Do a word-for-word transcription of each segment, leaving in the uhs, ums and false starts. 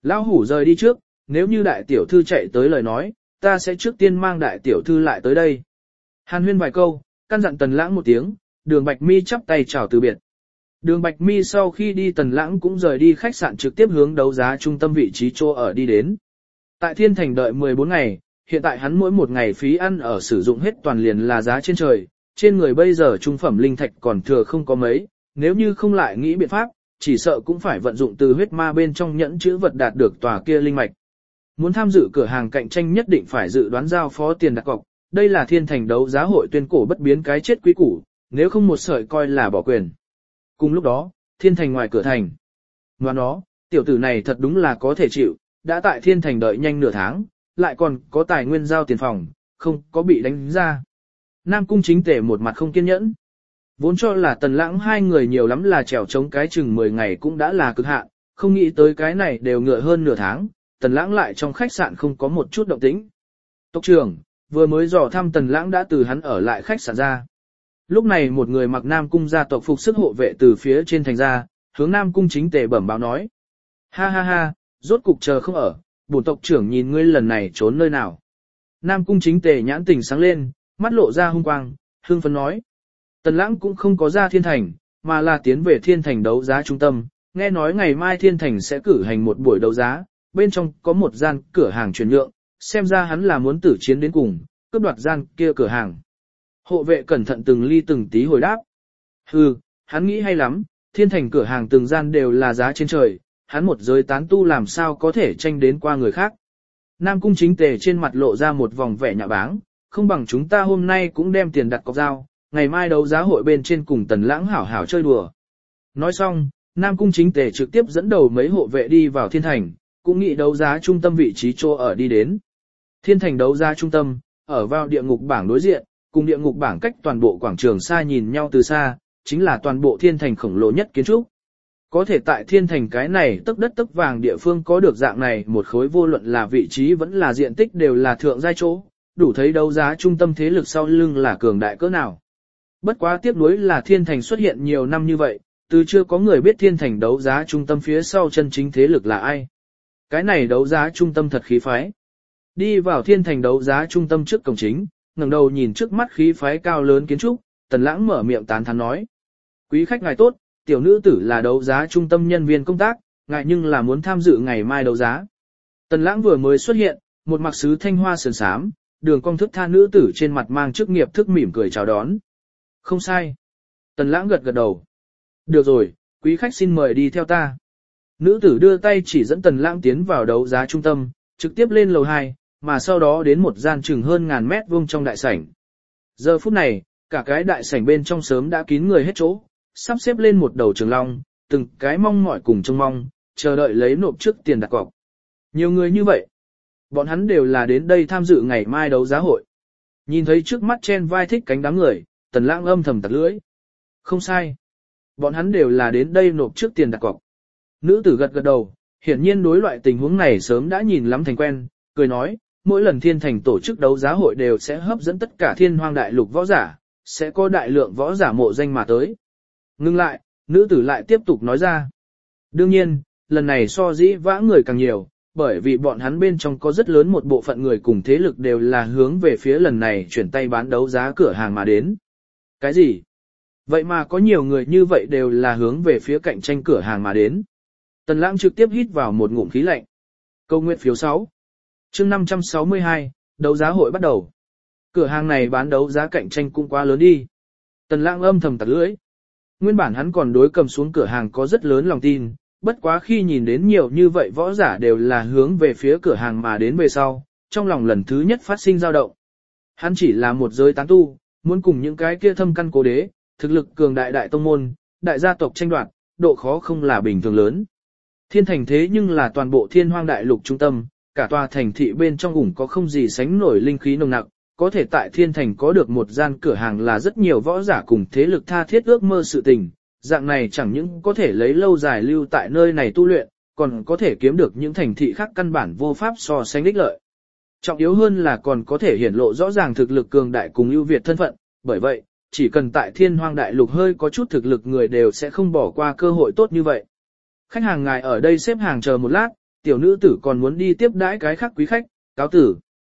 Lão hủ rời đi trước, nếu như đại tiểu thư chạy tới lời nói, ta sẽ trước tiên mang đại tiểu thư lại tới đây. Hàn huyên vài câu, căn dặn Tần Lãng một tiếng, Đường Bạch Mi chắp tay chào từ biệt. Đường Bạch Mi sau khi đi Tần Lãng cũng rời đi khách sạn trực tiếp hướng đấu giá trung tâm vị trí chỗ ở đi đến. Tại Thiên Thành đợi mười bốn ngày, hiện tại hắn mỗi một ngày phí ăn ở sử dụng hết toàn liền là giá trên trời, trên người bây giờ trung phẩm linh thạch còn thừa không có mấy, nếu như không lại nghĩ biện pháp, chỉ sợ cũng phải vận dụng từ huyết ma bên trong nhẫn chữ vật đạt được tòa kia linh mạch. Muốn tham dự cửa hàng cạnh tranh nhất định phải dự đoán giao phó tiền đặt cọc, đây là Thiên Thành đấu giá hội tuyên cổ bất biến cái chết quý củ, nếu không một sợi coi là bỏ quyền. Cùng lúc đó, Thiên Thành ngoài cửa thành. Ngoài đó, tiểu tử này thật đúng là có thể chịu, đã tại Thiên Thành đợi nhanh nửa tháng, lại còn có tài nguyên giao tiền phòng, không có bị đánh ra. Nam Cung Chính Tề một mặt không kiên nhẫn. Vốn cho là Tần Lãng hai người nhiều lắm là trèo chống cái chừng mười ngày cũng đã là cực hạn, không nghĩ tới cái này đều ngựa hơn nửa tháng, Tần Lãng lại trong khách sạn không có một chút động tĩnh. Tộc trưởng, vừa mới dò thăm Tần Lãng đã từ hắn ở lại khách sạn ra. Lúc này một người mặc Nam Cung gia tộc phục sức hộ vệ từ phía trên thành ra, hướng Nam Cung Chính Tề bẩm báo nói. Ha ha ha, rốt cục chờ không ở, bổn tộc trưởng nhìn ngươi lần này trốn nơi nào. Nam Cung Chính Tề nhãn tình sáng lên, mắt lộ ra hung quang, hưng phấn nói. Tần Lãng cũng không có ra Thiên Thành, mà là tiến về Thiên Thành đấu giá trung tâm, nghe nói ngày mai Thiên Thành sẽ cử hành một buổi đấu giá, bên trong có một gian cửa hàng chuyển nhượng, xem ra hắn là muốn tử chiến đến cùng, cướp đoạt gian kia cửa hàng. Hộ vệ cẩn thận từng ly từng tí hồi đáp. Hừ, hắn nghĩ hay lắm, Thiên Thành cửa hàng từng gian đều là giá trên trời, hắn một giới tán tu làm sao có thể tranh đến qua người khác. Nam Cung Chính Tề trên mặt lộ ra một vòng vẻ nhạ báng, không bằng chúng ta hôm nay cũng đem tiền đặt cọc giao, ngày mai đấu giá hội bên trên cùng Tần Lãng hảo hảo chơi đùa. Nói xong, Nam Cung Chính Tề trực tiếp dẫn đầu mấy hộ vệ đi vào Thiên Thành, cũng nghĩ đấu giá trung tâm vị trí chỗ ở đi đến. Thiên Thành đấu giá trung tâm, ở vào địa ngục bảng đối diện, cùng địa ngục bảng cách toàn bộ quảng trường xa nhìn nhau từ xa, chính là toàn bộ Thiên Thành khổng lồ nhất kiến trúc. Có thể tại Thiên Thành cái này tấc đất tấc vàng địa phương có được dạng này một khối vô luận là vị trí vẫn là diện tích đều là thượng giai chỗ, đủ thấy đấu giá trung tâm thế lực sau lưng là cường đại cỡ nào. Bất quá tiếc nuối là Thiên Thành xuất hiện nhiều năm như vậy, từ chưa có người biết Thiên Thành đấu giá trung tâm phía sau chân chính thế lực là ai. Cái này đấu giá trung tâm thật khí phái. Đi vào Thiên Thành đấu giá trung tâm trước cổng chính, ngẩng đầu nhìn trước mắt khí phái cao lớn kiến trúc, Tần Lãng mở miệng tán thán nói. Quý khách ngài tốt, tiểu nữ tử là đấu giá trung tâm nhân viên công tác, ngài nhưng là muốn tham dự ngày mai đấu giá. Tần Lãng vừa mới xuất hiện, một mặc sứ thanh hoa sườn xám, đường cong thức tha nữ tử trên mặt mang chức nghiệp thức mỉm cười chào đón. Không sai. Tần Lãng gật gật đầu. Được rồi, quý khách xin mời đi theo ta. Nữ tử đưa tay chỉ dẫn Tần Lãng tiến vào đấu giá trung tâm, trực tiếp lên lầu hai, mà sau đó đến một gian chừng hơn ngàn mét vuông trong đại sảnh. Giờ phút này, cả cái đại sảnh bên trong sớm đã kín người hết chỗ, sắp xếp lên một đầu trường long, từng cái mong mỏi cùng trông mong, chờ đợi lấy nộp trước tiền đặt cọc. Nhiều người như vậy, bọn hắn đều là đến đây tham dự ngày mai đấu giá hội. Nhìn thấy trước mắt chen vai thích cánh đám người, Tần Lãng âm thầm tặc lưỡi. Không sai. Bọn hắn đều là đến đây nộp trước tiền đặt cọc. Nữ tử gật gật đầu, hiển nhiên đối loại tình huống này sớm đã nhìn lắm thành quen, cười nói, mỗi lần Thiên Thành tổ chức đấu giá hội đều sẽ hấp dẫn tất cả Thiên Hoang đại lục võ giả, sẽ có đại lượng võ giả mộ danh mà tới. Ngưng lại, nữ tử lại tiếp tục nói ra. Đương nhiên, lần này so dĩ vãng người càng nhiều, bởi vì bọn hắn bên trong có rất lớn một bộ phận người cùng thế lực đều là hướng về phía lần này chuyển tay bán đấu giá cửa hàng mà đến. Cái gì? Vậy mà có nhiều người như vậy đều là hướng về phía cạnh tranh cửa hàng mà đến. Tần Lãng trực tiếp hít vào một ngụm khí lạnh. Câu nguyện phiếu sáu. Chương năm trăm sáu mươi hai, đấu giá hội bắt đầu. Cửa hàng này bán đấu giá cạnh tranh cũng quá lớn đi. Tần Lãng âm thầm tặc lưỡi. Nguyên bản hắn còn đối cầm xuống cửa hàng có rất lớn lòng tin, bất quá khi nhìn đến nhiều như vậy võ giả đều là hướng về phía cửa hàng mà đến về sau, trong lòng lần thứ nhất phát sinh dao động. Hắn chỉ là một giới tán tu, muốn cùng những cái kia thâm căn cố đế, thực lực cường đại đại tông môn, đại gia tộc tranh đoạt, độ khó không là bình thường lớn. Thiên Thành thế nhưng là toàn bộ Thiên Hoang đại lục trung tâm, cả tòa thành thị bên trong ủng có không gì sánh nổi linh khí nồng nặc, có thể tại Thiên Thành có được một gian cửa hàng là rất nhiều võ giả cùng thế lực tha thiết ước mơ sự tình, dạng này chẳng những có thể lấy lâu dài lưu tại nơi này tu luyện, còn có thể kiếm được những thành thị khác căn bản vô pháp so sánh đích lợi. Trọng yếu hơn là còn có thể hiển lộ rõ ràng thực lực cường đại cùng ưu việt thân phận, bởi vậy, chỉ cần tại Thiên Hoang đại lục hơi có chút thực lực người đều sẽ không bỏ qua cơ hội tốt như vậy. Khách hàng ngài ở đây xếp hàng chờ một lát, tiểu nữ tử còn muốn đi tiếp đãi cái khác quý khách, cáo tử.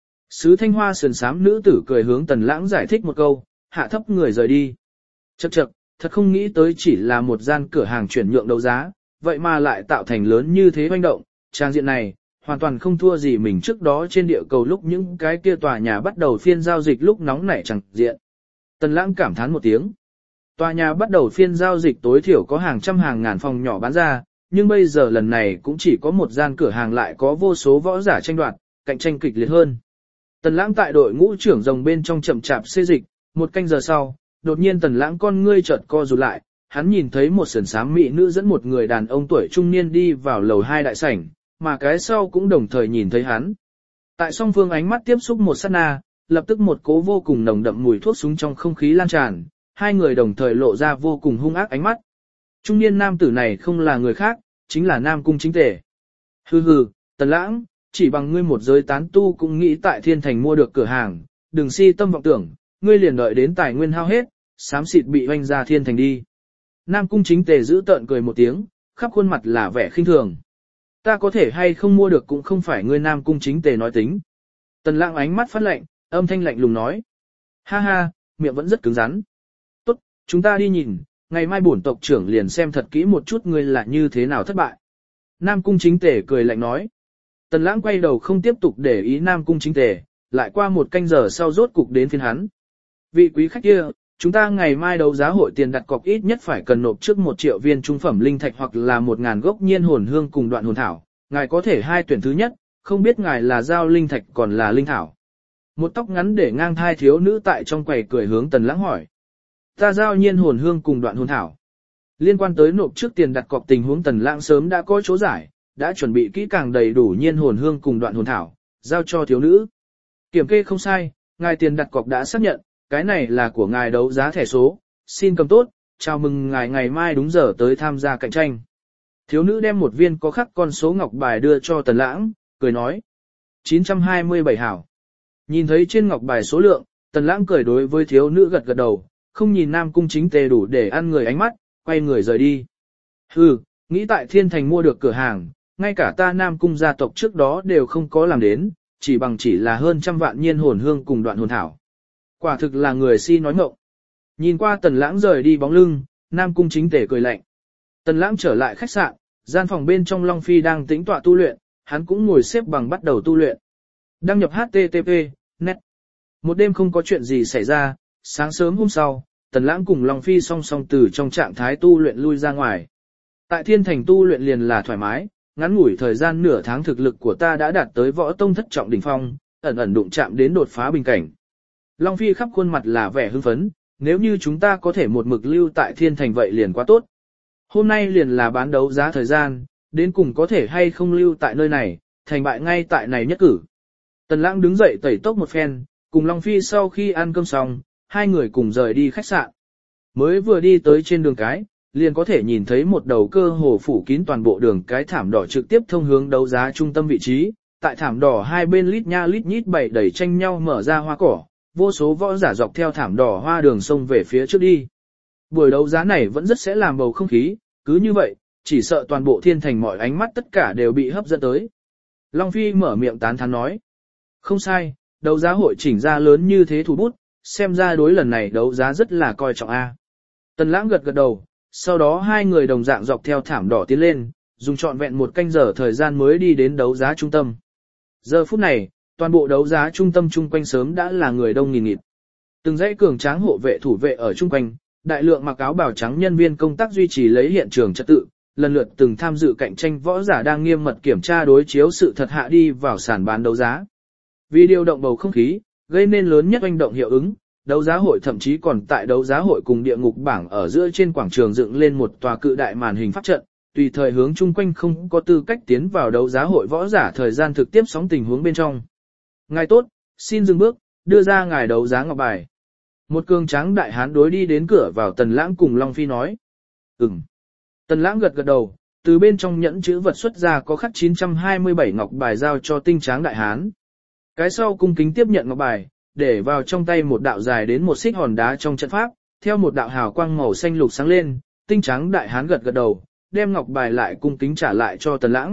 Sứ Thanh Hoa sườn xám nữ tử cười hướng Tần Lãng giải thích một câu, hạ thấp người rời đi. Chậc chậc, thật không nghĩ tới chỉ là một gian cửa hàng chuyển nhượng đấu giá, vậy mà lại tạo thành lớn như thế hoành động, trang diện này, hoàn toàn không thua gì mình trước đó trên địa cầu lúc những cái kia tòa nhà bắt đầu phiên giao dịch lúc nóng nảy chẳng diện. Tần Lãng cảm thán một tiếng. Tòa nhà bắt đầu phiên giao dịch tối thiểu có hàng trăm hàng ngàn phòng nhỏ bán ra, nhưng bây giờ lần này cũng chỉ có một gian cửa hàng lại có vô số võ giả tranh đoạt, cạnh tranh kịch liệt hơn. Tần Lãng tại đội ngũ trưởng rồng bên trong chậm chạp xê dịch, một canh giờ sau, đột nhiên Tần Lãng con ngươi chợt co rụt lại, hắn nhìn thấy một sườn xám mỹ nữ dẫn một người đàn ông tuổi trung niên đi vào lầu hai đại sảnh, mà cái sau cũng đồng thời nhìn thấy hắn. Tại song phương ánh mắt tiếp xúc một sát na, lập tức một cỗ vô cùng nồng đậm mùi thuốc súng trong không khí lan tràn, hai người đồng thời lộ ra vô cùng hung ác ánh mắt. Trung niên nam tử này không là người khác, chính là Nam Cung Chính Tề. Hừ hừ, Tần Lãng, chỉ bằng ngươi một giới tán tu cũng nghĩ tại Thiên Thành mua được cửa hàng, đừng si tâm vọng tưởng, ngươi liền đợi đến tài nguyên hao hết, xám xịt bị hoanh ra Thiên Thành đi. Nam Cung Chính Tề giữ tợn cười một tiếng, khắp khuôn mặt là vẻ khinh thường. Ta có thể hay không mua được cũng không phải ngươi Nam Cung Chính Tề nói tính. Tần Lãng ánh mắt phát lạnh, âm thanh lạnh lùng nói. Ha ha, miệng vẫn rất cứng rắn. Tốt, chúng ta đi nhìn, ngày mai bổn tộc trưởng liền xem thật kỹ một chút ngươi là như thế nào thất bại. Nam Cung Chính Tề cười lạnh nói. Tần Lãng quay đầu không tiếp tục để ý Nam Cung Chính Tề, lại qua một canh giờ sau rốt cục đến phiên hắn. Vị quý khách kia, chúng ta ngày mai đấu giá hội tiền đặt cọc ít nhất phải cần nộp trước một triệu viên trung phẩm linh thạch hoặc là một ngàn gốc nhiên hồn hương cùng đoạn hồn thảo. Ngài có thể hai tuyển thứ nhất, không biết ngài là giao linh thạch còn là linh thảo. Một tóc ngắn để ngang thai thiếu nữ tại trong quầy cười hướng Tần Lãng hỏi. Ta giao nhiên hồn hương cùng đoạn hồn thảo. Liên quan tới nộp trước tiền đặt cọc tình huống Tần Lãng sớm đã có chỗ giải, đã chuẩn bị kỹ càng đầy đủ nhiên hồn hương cùng đoạn hồn thảo, giao cho thiếu nữ. Kiểm kê không sai, ngài tiền đặt cọc đã xác nhận, cái này là của ngài đấu giá thẻ số, xin cầm tốt, chào mừng ngài ngày mai đúng giờ tới tham gia cạnh tranh. Thiếu nữ đem một viên có khắc con số ngọc bài đưa cho Tần Lãng, cười nói. chín trăm hai mươi bảy hảo. Nhìn thấy trên ngọc bài số lượng, Tần Lãng cười đối với thiếu nữ gật gật đầu, không nhìn Nam Cung Chính Tề đủ để ăn người ánh mắt, quay người rời đi. Hừ, nghĩ tại Thiên Thành mua được cửa hàng, ngay cả ta Nam Cung gia tộc trước đó đều không có làm đến, chỉ bằng chỉ là hơn trăm vạn nhiên hồn hương cùng đoạn hồn thảo. Quả thực là người si nói ngọng. Nhìn qua Tần Lãng rời đi bóng lưng, Nam Cung Chính Tề cười lạnh. Tần Lãng trở lại khách sạn, gian phòng bên trong Long Phi đang tĩnh tọa tu luyện, hắn cũng ngồi xếp bằng bắt đầu tu luyện. Đăng nhập hát tê tê pê, net. Một đêm không có chuyện gì xảy ra, sáng sớm hôm sau, Tần Lãng cùng Long Phi song song từ trong trạng thái tu luyện lui ra ngoài. Tại Thiên Thành tu luyện liền là thoải mái, ngắn ngủi thời gian nửa tháng thực lực của ta đã đạt tới võ tông thất trọng đỉnh phong, ẩn ẩn đụng chạm đến đột phá bình cảnh. Long Phi khắp khuôn mặt là vẻ hưng phấn, nếu như chúng ta có thể một mực lưu tại Thiên Thành vậy liền quá tốt. Hôm nay liền là bán đấu giá thời gian, đến cùng có thể hay không lưu tại nơi này, thành bại ngay tại này nhất cử. Tần Lãng đứng dậy tẩy tốc một phen, cùng Long Phi sau khi ăn cơm xong, hai người cùng rời đi khách sạn. Mới vừa đi tới trên đường cái, liền có thể nhìn thấy một đầu cơ hồ phủ kín toàn bộ đường cái thảm đỏ trực tiếp thông hướng đấu giá trung tâm vị trí. Tại thảm đỏ hai bên lít nha lít nhít bày đầy tranh nhau mở ra hoa cỏ, vô số võ giả dọc theo thảm đỏ hoa đường sông về phía trước đi. Buổi đấu giá này vẫn rất sẽ làm bầu không khí, cứ như vậy, chỉ sợ toàn bộ Thiên Thành mọi ánh mắt tất cả đều bị hấp dẫn tới. Long Phi mở miệng tán thán nói. Không sai, đấu giá hội chỉnh ra lớn như thế thủ bút, xem ra đối lần này đấu giá rất là coi trọng a. Tần Lãng gật gật đầu, sau đó hai người đồng dạng dọc theo thảm đỏ tiến lên, dùng trọn vẹn một canh giờ thời gian mới đi đến đấu giá trung tâm. Giờ phút này, toàn bộ đấu giá trung tâm chung quanh sớm đã là người đông nghìn nghịt. Từng dãy cường tráng hộ vệ thủ vệ ở chung quanh, đại lượng mặc áo bào trắng nhân viên công tác duy trì lấy hiện trường trật tự, lần lượt từng tham dự cạnh tranh võ giả đang nghiêm mật kiểm tra đối chiếu sự thật hạ đi vào sàn bán đấu giá. Vì điều động bầu không khí, gây nên lớn nhất oanh động hiệu ứng, đấu giá hội thậm chí còn tại đấu giá hội cùng địa ngục bảng ở giữa trên quảng trường dựng lên một tòa cự đại màn hình pháp trận, tùy thời hướng chung quanh không có tư cách tiến vào đấu giá hội võ giả thời gian thực tiếp sóng tình huống bên trong. Ngài tốt, xin dừng bước, đưa ra ngài đấu giá ngọc bài. Một cường tráng đại hán đối đi đến cửa vào Tần Lãng cùng Long Phi nói. Ừm. Tần Lãng gật gật đầu, từ bên trong nhẫn chữ vật xuất ra có khắc chín trăm hai mươi bảy ngọc bài giao cho tinh tráng đại hán. Cái sau cung kính tiếp nhận ngọc bài, để vào trong tay một đạo dài đến một xích hòn đá trong trận pháp, theo một đạo hào quang màu xanh lục sáng lên, tinh tráng đại hán gật gật đầu, đem ngọc bài lại cung kính trả lại cho Tần Lãng,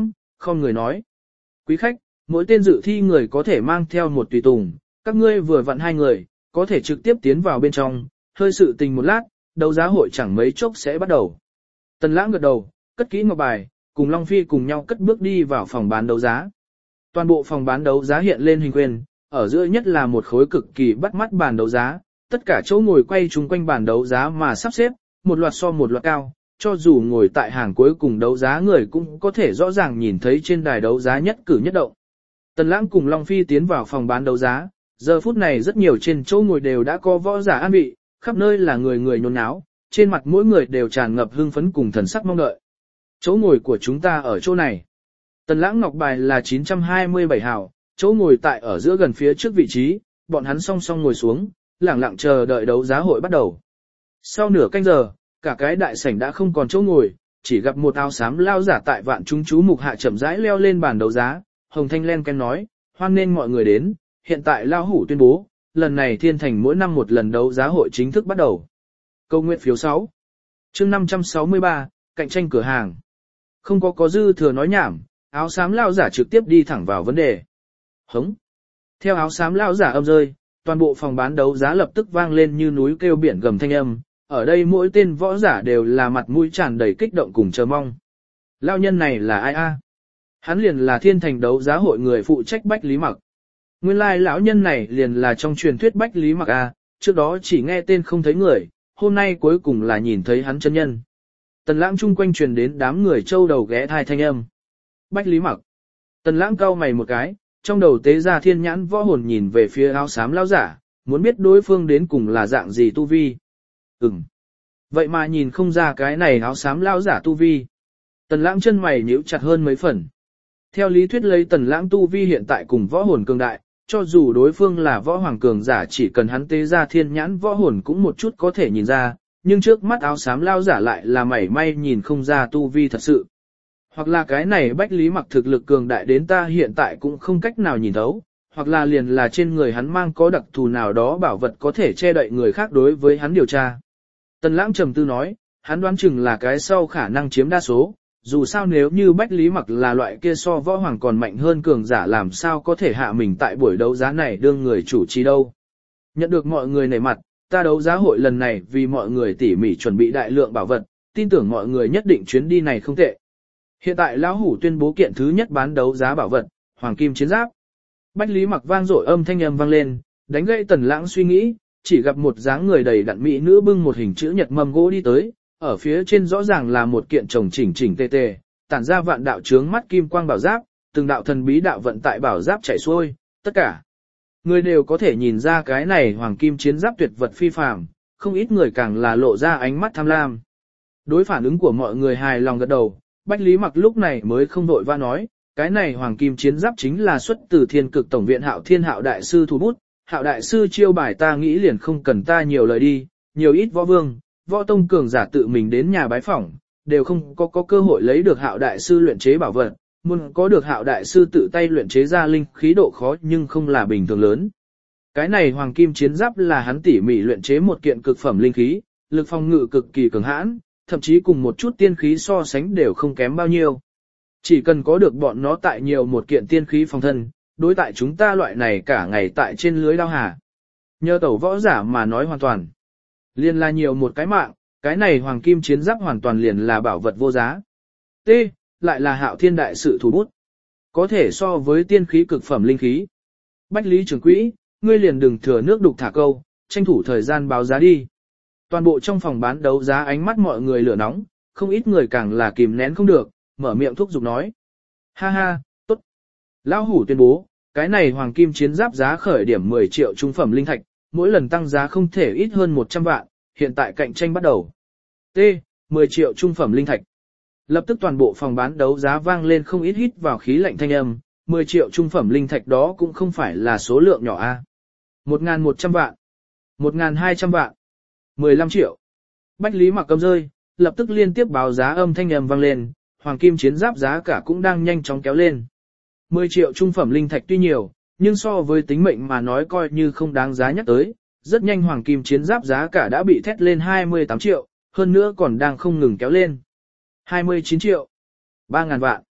không người nói. Quý khách, mỗi tên dự thi người có thể mang theo một tùy tùng, các ngươi vừa vặn hai người, có thể trực tiếp tiến vào bên trong, hơi sự tình một lát, đấu giá hội chẳng mấy chốc sẽ bắt đầu. Tần Lãng gật đầu, cất kỹ ngọc bài, cùng Long Phi cùng nhau cất bước đi vào phòng bán đấu giá. Toàn bộ phòng bán đấu giá hiện lên hình quyền, ở giữa nhất là một khối cực kỳ bắt mắt bàn đấu giá, tất cả chỗ ngồi quay chung quanh bàn đấu giá mà sắp xếp, một loạt so một loạt cao, cho dù ngồi tại hàng cuối cùng đấu giá người cũng có thể rõ ràng nhìn thấy trên đài đấu giá nhất cử nhất động. Tần Lãng cùng Long Phi tiến vào phòng bán đấu giá, giờ phút này rất nhiều trên chỗ ngồi đều đã có võ giả an vị, khắp nơi là người người nhốn nháo, trên mặt mỗi người đều tràn ngập hưng phấn cùng thần sắc mong đợi. Chỗ ngồi của chúng ta ở chỗ này. Tần Lãng ngọc bài là chín trăm hai mươi bảy hào, chỗ ngồi tại ở giữa gần phía trước vị trí, bọn hắn song song ngồi xuống, lặng lặng chờ đợi đấu giá hội bắt đầu. Sau nửa canh giờ, cả cái đại sảnh đã không còn chỗ ngồi, chỉ gặp một áo xám lao giả tại vạn chúng chú mục hạ chậm rãi leo lên bàn đấu giá, Hồng Thanh len ken nói, hoan nên mọi người đến, hiện tại Lao Hủ tuyên bố, lần này Thiên Thành mỗi năm một lần đấu giá hội chính thức bắt đầu. Câu nguyện phiếu sáu. Chương năm trăm sáu mươi ba, cạnh tranh cửa hàng. Không có có dư thừa nói nhảm, áo xám lao giả trực tiếp đi thẳng vào vấn đề. Hống. Theo áo xám lao giả âm rơi, toàn bộ phòng bán đấu giá lập tức vang lên như núi kêu biển gầm thanh âm, ở đây mỗi tên võ giả đều là mặt mũi tràn đầy kích động cùng chờ mong. Lao nhân này là ai a? Hắn liền là Thiên Thành đấu giá hội người phụ trách Bách Lý Mặc. Nguyên lai lão nhân này liền là trong truyền thuyết Bách Lý Mặc a, trước đó chỉ nghe tên không thấy người, hôm nay cuối cùng là nhìn thấy hắn chân nhân. Tần Lãng chung quanh truyền đến đám người châu đầu ghé thai thanh âm. Bách Lý Mặc. Tần Lãng cau mày một cái, trong đầu tế ra thiên nhãn võ hồn nhìn về phía áo xám lão giả, muốn biết đối phương đến cùng là dạng gì tu vi. Ừm. Vậy mà nhìn không ra cái này áo xám lão giả tu vi. Tần Lãng chân mày nhíu chặt hơn mấy phần. Theo lý thuyết lấy Tần Lãng tu vi hiện tại cùng võ hồn cường đại, cho dù đối phương là võ hoàng cường giả chỉ cần hắn tế ra thiên nhãn võ hồn cũng một chút có thể nhìn ra, nhưng trước mắt áo xám lao giả lại là mảy may nhìn không ra tu vi thật sự. Hoặc là cái này Bách Lý Mặc thực lực cường đại đến ta hiện tại cũng không cách nào nhìn thấu, hoặc là liền là trên người hắn mang có đặc thù nào đó bảo vật có thể che đậy người khác đối với hắn điều tra. Tần Lãng trầm tư nói, hắn đoán chừng là cái sau khả năng chiếm đa số, dù sao nếu như Bách Lý Mặc là loại kia so võ hoàng còn mạnh hơn cường giả làm sao có thể hạ mình tại buổi đấu giá này đương người chủ trì đâu. Nhận được mọi người nể mặt, ta đấu giá hội lần này vì mọi người tỉ mỉ chuẩn bị đại lượng bảo vật, tin tưởng mọi người nhất định chuyến đi này không tệ. Hiện tại lão hủ tuyên bố kiện thứ nhất bán đấu giá bảo vật, Hoàng Kim Chiến Giáp. Bách Lý Mặc vang dội âm thanh âm vang lên, đánh gãy Tần Lãng suy nghĩ, chỉ gặp một dáng người đầy đặn mỹ nữ bưng một hình chữ nhật mâm gỗ đi tới, ở phía trên rõ ràng là một kiện chồng chỉnh chỉnh tề tề, tản ra vạn đạo chướng mắt kim quang bảo giáp, từng đạo thần bí đạo vận tại bảo giáp chảy xuôi, tất cả người đều có thể nhìn ra cái này Hoàng Kim Chiến Giáp tuyệt vật phi phàm, không ít người càng là lộ ra ánh mắt tham lam. Đối phản ứng của mọi người hài lòng gật đầu, Bách Lý Mặc lúc này mới không vội va nói, cái này Hoàng Kim Chiến Giáp chính là xuất từ Thiên Cực Tổng viện Hạo Thiên Hạo đại sư thủ bút, Hạo đại sư chiêu bài ta nghĩ liền không cần ta nhiều lời đi, nhiều ít võ vương, võ tông cường giả tự mình đến nhà bái phỏng, đều không có có cơ hội lấy được Hạo đại sư luyện chế bảo vật, muốn có được Hạo đại sư tự tay luyện chế ra linh khí độ khó nhưng không là bình thường lớn. Cái này Hoàng Kim Chiến Giáp là hắn tỉ mỉ luyện chế một kiện cực phẩm linh khí, lực phòng ngự cực kỳ cường hãn, thậm chí cùng một chút tiên khí so sánh đều không kém bao nhiêu. Chỉ cần có được bọn nó tại nhiều một kiện tiên khí phòng thân, đối tại chúng ta loại này cả ngày tại trên lưới đao hà. Nhờ tẩu võ giả mà nói hoàn toàn. Liền là nhiều một cái mạng, cái này Hoàng Kim Chiến Giáp hoàn toàn liền là bảo vật vô giá. T. Lại là Hạo Thiên đại sự thủ bút. Có thể so với tiên khí cực phẩm linh khí. Bách Lý trưởng quỹ, ngươi liền đừng thừa nước đục thả câu, tranh thủ thời gian báo giá đi. Toàn bộ trong phòng bán đấu giá ánh mắt mọi người lửa nóng, không ít người càng là kìm nén không được, mở miệng thúc giục nói. Ha ha, tốt. Lão hủ tuyên bố, cái này Hoàng Kim Chiến Giáp giá khởi điểm mười triệu trung phẩm linh thạch, mỗi lần tăng giá không thể ít hơn một trăm vạn, hiện tại cạnh tranh bắt đầu. T. mười triệu trung phẩm linh thạch. Lập tức toàn bộ phòng bán đấu giá vang lên không ít hít vào khí lạnh thanh âm, mười triệu trung phẩm linh thạch đó cũng không phải là số lượng nhỏ a. một nghìn một trăm vạn, một nghìn hai trăm vạn, mười lăm triệu. Bách Lý Mặc cầm rơi, lập tức liên tiếp báo giá âm thanh âm vang lên, Hoàng Kim Chiến Giáp giá cả cũng đang nhanh chóng kéo lên. mười triệu trung phẩm linh thạch tuy nhiều, nhưng so với tính mệnh mà nói coi như không đáng giá nhắc tới, rất nhanh Hoàng Kim Chiến Giáp giá cả đã bị thét lên hai mươi tám triệu, hơn nữa còn đang không ngừng kéo lên. hai mươi chín triệu, ba ngàn vạn.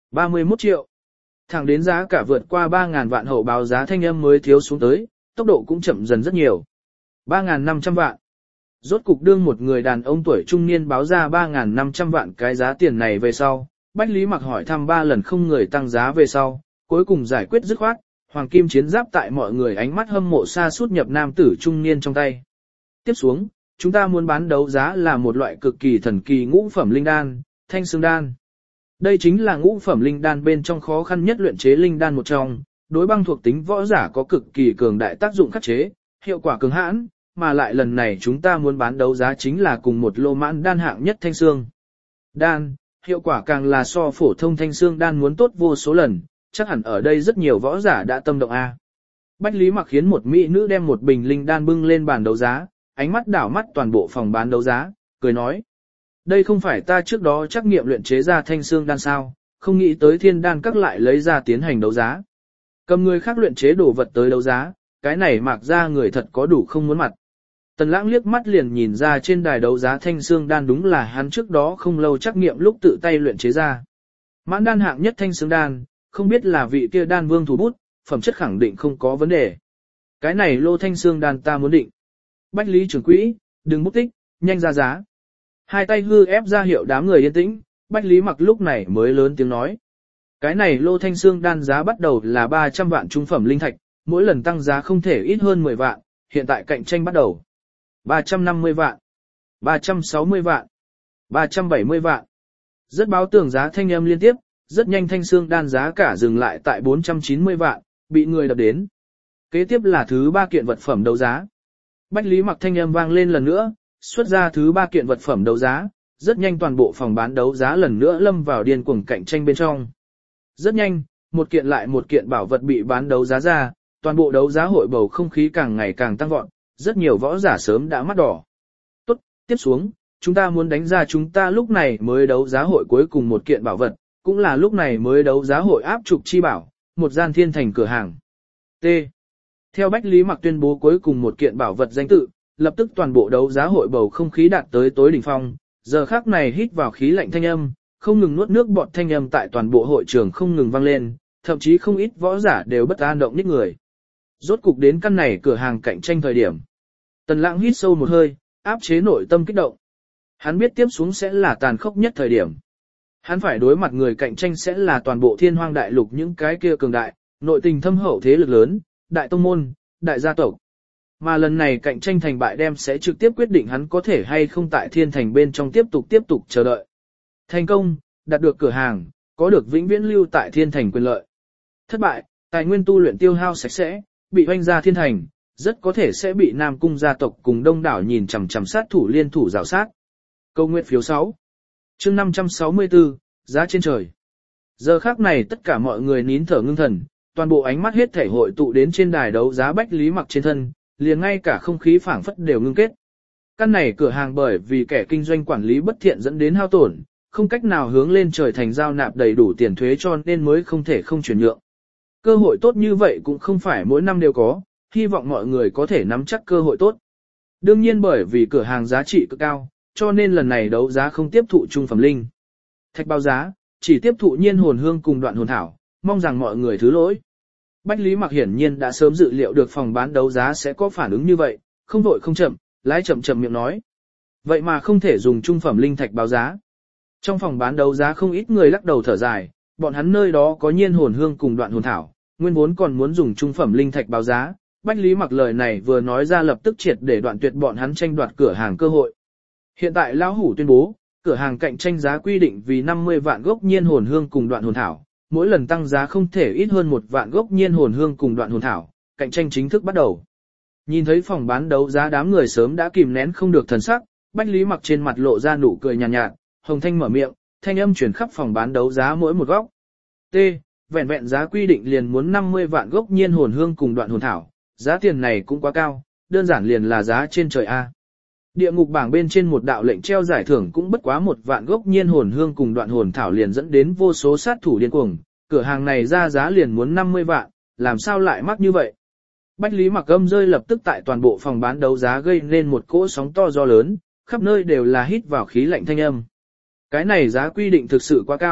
ba mươi mốt triệu. Thẳng đến giá cả vượt qua ba ngàn vạn hậu báo giá thanh âm mới thiếu xuống tới, tốc độ cũng chậm dần rất nhiều. ba nghìn năm trăm vạn. Rốt cục đương một người đàn ông tuổi trung niên báo ra ba nghìn năm trăm vạn cái giá tiền này về sau, Bách Lý Mặc hỏi thăm ba lần không người tăng giá về sau, cuối cùng giải quyết dứt khoát, hoàng kim chiến giáp tại mọi người ánh mắt hâm mộ xa suốt nhập nam tử trung niên trong tay. Tiếp xuống, chúng ta muốn bán đấu giá là một loại cực kỳ thần kỳ ngũ phẩm linh đan, thanh xương đan. Đây chính là ngũ phẩm linh đan bên trong khó khăn nhất luyện chế linh đan một trong, đối băng thuộc tính võ giả có cực kỳ cường đại tác dụng khắc chế, hiệu quả cường hãn, mà lại lần này chúng ta muốn bán đấu giá chính là cùng một lô mãn đan hạng nhất thanh xương đan, hiệu quả càng là so phổ thông thanh xương đan muốn tốt vô số lần, chắc hẳn ở đây rất nhiều võ giả đã tâm động a. Bách Lý Mặc khiến một mỹ nữ đem một bình linh đan bưng lên bàn đấu giá, ánh mắt đảo mắt toàn bộ phòng bán đấu giá, cười nói: đây không phải ta trước đó trắc nghiệm luyện chế ra thanh xương đan sao, không nghĩ tới thiên đan các lại lấy ra tiến hành đấu giá. Cầm người khác luyện chế đồ vật tới đấu giá, cái này Mạc ra người thật có đủ không muốn mặt. Tần Lãng liếc mắt liền nhìn ra trên đài đấu giá thanh xương đan đúng là hắn trước đó không lâu trắc nghiệm lúc tự tay luyện chế ra. Mãn đan hạng nhất thanh xương đan, không biết là vị kia đan vương thủ bút, phẩm chất khẳng định không có vấn đề. Cái này lô thanh xương đan ta muốn định. Bách Lý trưởng quỹ, đừng bút tích, nhanh ra giá. Hai tay hư ép ra hiệu đám người yên tĩnh, Bách Lý Mặc lúc này mới lớn tiếng nói. Cái này lô thanh xương đan giá bắt đầu là ba trăm vạn trung phẩm linh thạch, mỗi lần tăng giá không thể ít hơn mười vạn, hiện tại cạnh tranh bắt đầu. ba trăm năm mươi vạn, ba trăm sáu mươi vạn, ba trăm bảy mươi vạn. Rất báo tưởng giá thanh âm liên tiếp, rất nhanh thanh xương đan giá cả dừng lại tại bốn trăm chín mươi vạn, bị người đập đến. Kế tiếp là thứ ba kiện vật phẩm đấu giá. Bách Lý Mặc thanh âm vang lên lần nữa, xuất ra thứ ba kiện vật phẩm đấu giá, rất nhanh toàn bộ phòng bán đấu giá lần nữa lâm vào điên cuồng cạnh tranh bên trong. Rất nhanh, một kiện lại một kiện bảo vật bị bán đấu giá ra, toàn bộ đấu giá hội bầu không khí càng ngày càng tăng vọt, rất nhiều võ giả sớm đã mắt đỏ. Tốt, tiếp xuống, chúng ta muốn đánh ra chúng ta lúc này mới đấu giá hội cuối cùng một kiện bảo vật, cũng là lúc này mới đấu giá hội áp trục chi bảo, một gian thiên thành cửa hàng. T. Theo Bách Lý Mặc tuyên bố cuối cùng một kiện bảo vật danh tự, lập tức toàn bộ đấu giá hội bầu không khí đạt tới tối đỉnh phong, giờ khắc này hít vào khí lạnh thanh âm, không ngừng nuốt nước bọt thanh âm tại toàn bộ hội trường không ngừng vang lên, thậm chí không ít võ giả đều bất an động nhích người. Rốt cục đến căn này cửa hàng cạnh tranh thời điểm. Tần Lãng hít sâu một hơi, áp chế nội tâm kích động. Hắn biết tiếp xuống sẽ là tàn khốc nhất thời điểm. Hắn phải đối mặt người cạnh tranh sẽ là toàn bộ thiên hoang đại lục những cái kia cường đại, nội tình thâm hậu thế lực lớn, đại tông môn, đại gia tộc. Mà lần này cạnh tranh thành bại đem sẽ trực tiếp quyết định hắn có thể hay không tại thiên thành bên trong tiếp tục tiếp tục chờ đợi. Thành công, đạt được cửa hàng, có được vĩnh viễn lưu tại thiên thành quyền lợi. Thất bại, tài nguyên tu luyện tiêu hao sạch sẽ, bị hoanh ra thiên thành, rất có thể sẽ bị Nam Cung gia tộc cùng đông đảo nhìn chằm chằm sát thủ liên thủ rào sát. Câu nguyện phiếu sáu. Chương năm trăm sáu mươi tư, giá trên trời. Giờ khắc này tất cả mọi người nín thở ngưng thần, toàn bộ ánh mắt hết thể hội tụ đến trên đài đấu giá Bách Lý Mặc trên thân, liền ngay cả không khí phảng phất đều ngưng kết. Căn này cửa hàng bởi vì kẻ kinh doanh quản lý bất thiện dẫn đến hao tổn, không cách nào hướng lên trời thành giao nạp đầy đủ tiền thuế cho nên mới không thể không chuyển nhượng. Cơ hội tốt như vậy cũng không phải mỗi năm đều có, hy vọng mọi người có thể nắm chắc cơ hội tốt. Đương nhiên bởi vì cửa hàng giá trị cực cao, cho nên lần này đấu giá không tiếp thụ trung phẩm linh thạch báo giá, chỉ tiếp thụ nhiên hồn hương cùng đoạn hồn thảo, mong rằng mọi người thứ lỗi. Bách Lý Mặc hiển nhiên đã sớm dự liệu được phòng bán đấu giá sẽ có phản ứng như vậy, không vội không chậm, lái chậm chậm miệng nói. Vậy mà không thể dùng trung phẩm linh thạch báo giá. Trong phòng bán đấu giá không ít người lắc đầu thở dài, bọn hắn nơi đó có nhiên hồn hương cùng đoạn hồn thảo, nguyên vốn còn muốn dùng trung phẩm linh thạch báo giá. Bách Lý Mặc lời này vừa nói ra lập tức triệt để đoạn tuyệt bọn hắn tranh đoạt cửa hàng cơ hội. Hiện tại lão hủ tuyên bố, cửa hàng cạnh tranh giá quy định vì năm mươi vạn gốc nhiên hồn hương cùng đoạn hồn thảo, mỗi lần tăng giá không thể ít hơn một vạn gốc nhiên hồn hương cùng đoạn hồn thảo, cạnh tranh chính thức bắt đầu. Nhìn thấy phòng bán đấu giá đám người sớm đã kìm nén không được thần sắc, Bách Lý Mặc trên mặt lộ ra nụ cười nhàn nhạt, nhạt, hồng thanh mở miệng, thanh âm truyền khắp phòng bán đấu giá mỗi một góc. T. Vẹn vẹn giá quy định liền muốn năm mươi vạn gốc nhiên hồn hương cùng đoạn hồn thảo, giá tiền này cũng quá cao, đơn giản liền là giá trên trời A. Địa ngục bảng bên trên một đạo lệnh treo giải thưởng cũng bất quá một vạn gốc nhiên hồn hương cùng đoạn hồn thảo liền dẫn đến vô số sát thủ điên cuồng, cửa hàng này ra giá liền muốn năm mươi vạn, làm sao lại mắc như vậy. Bách Lý Mặc âm rơi lập tức tại toàn bộ phòng bán đấu giá gây nên một cỗ sóng to gió lớn, khắp nơi đều là hít vào khí lạnh thanh âm. Cái này giá quy định thực sự quá cao,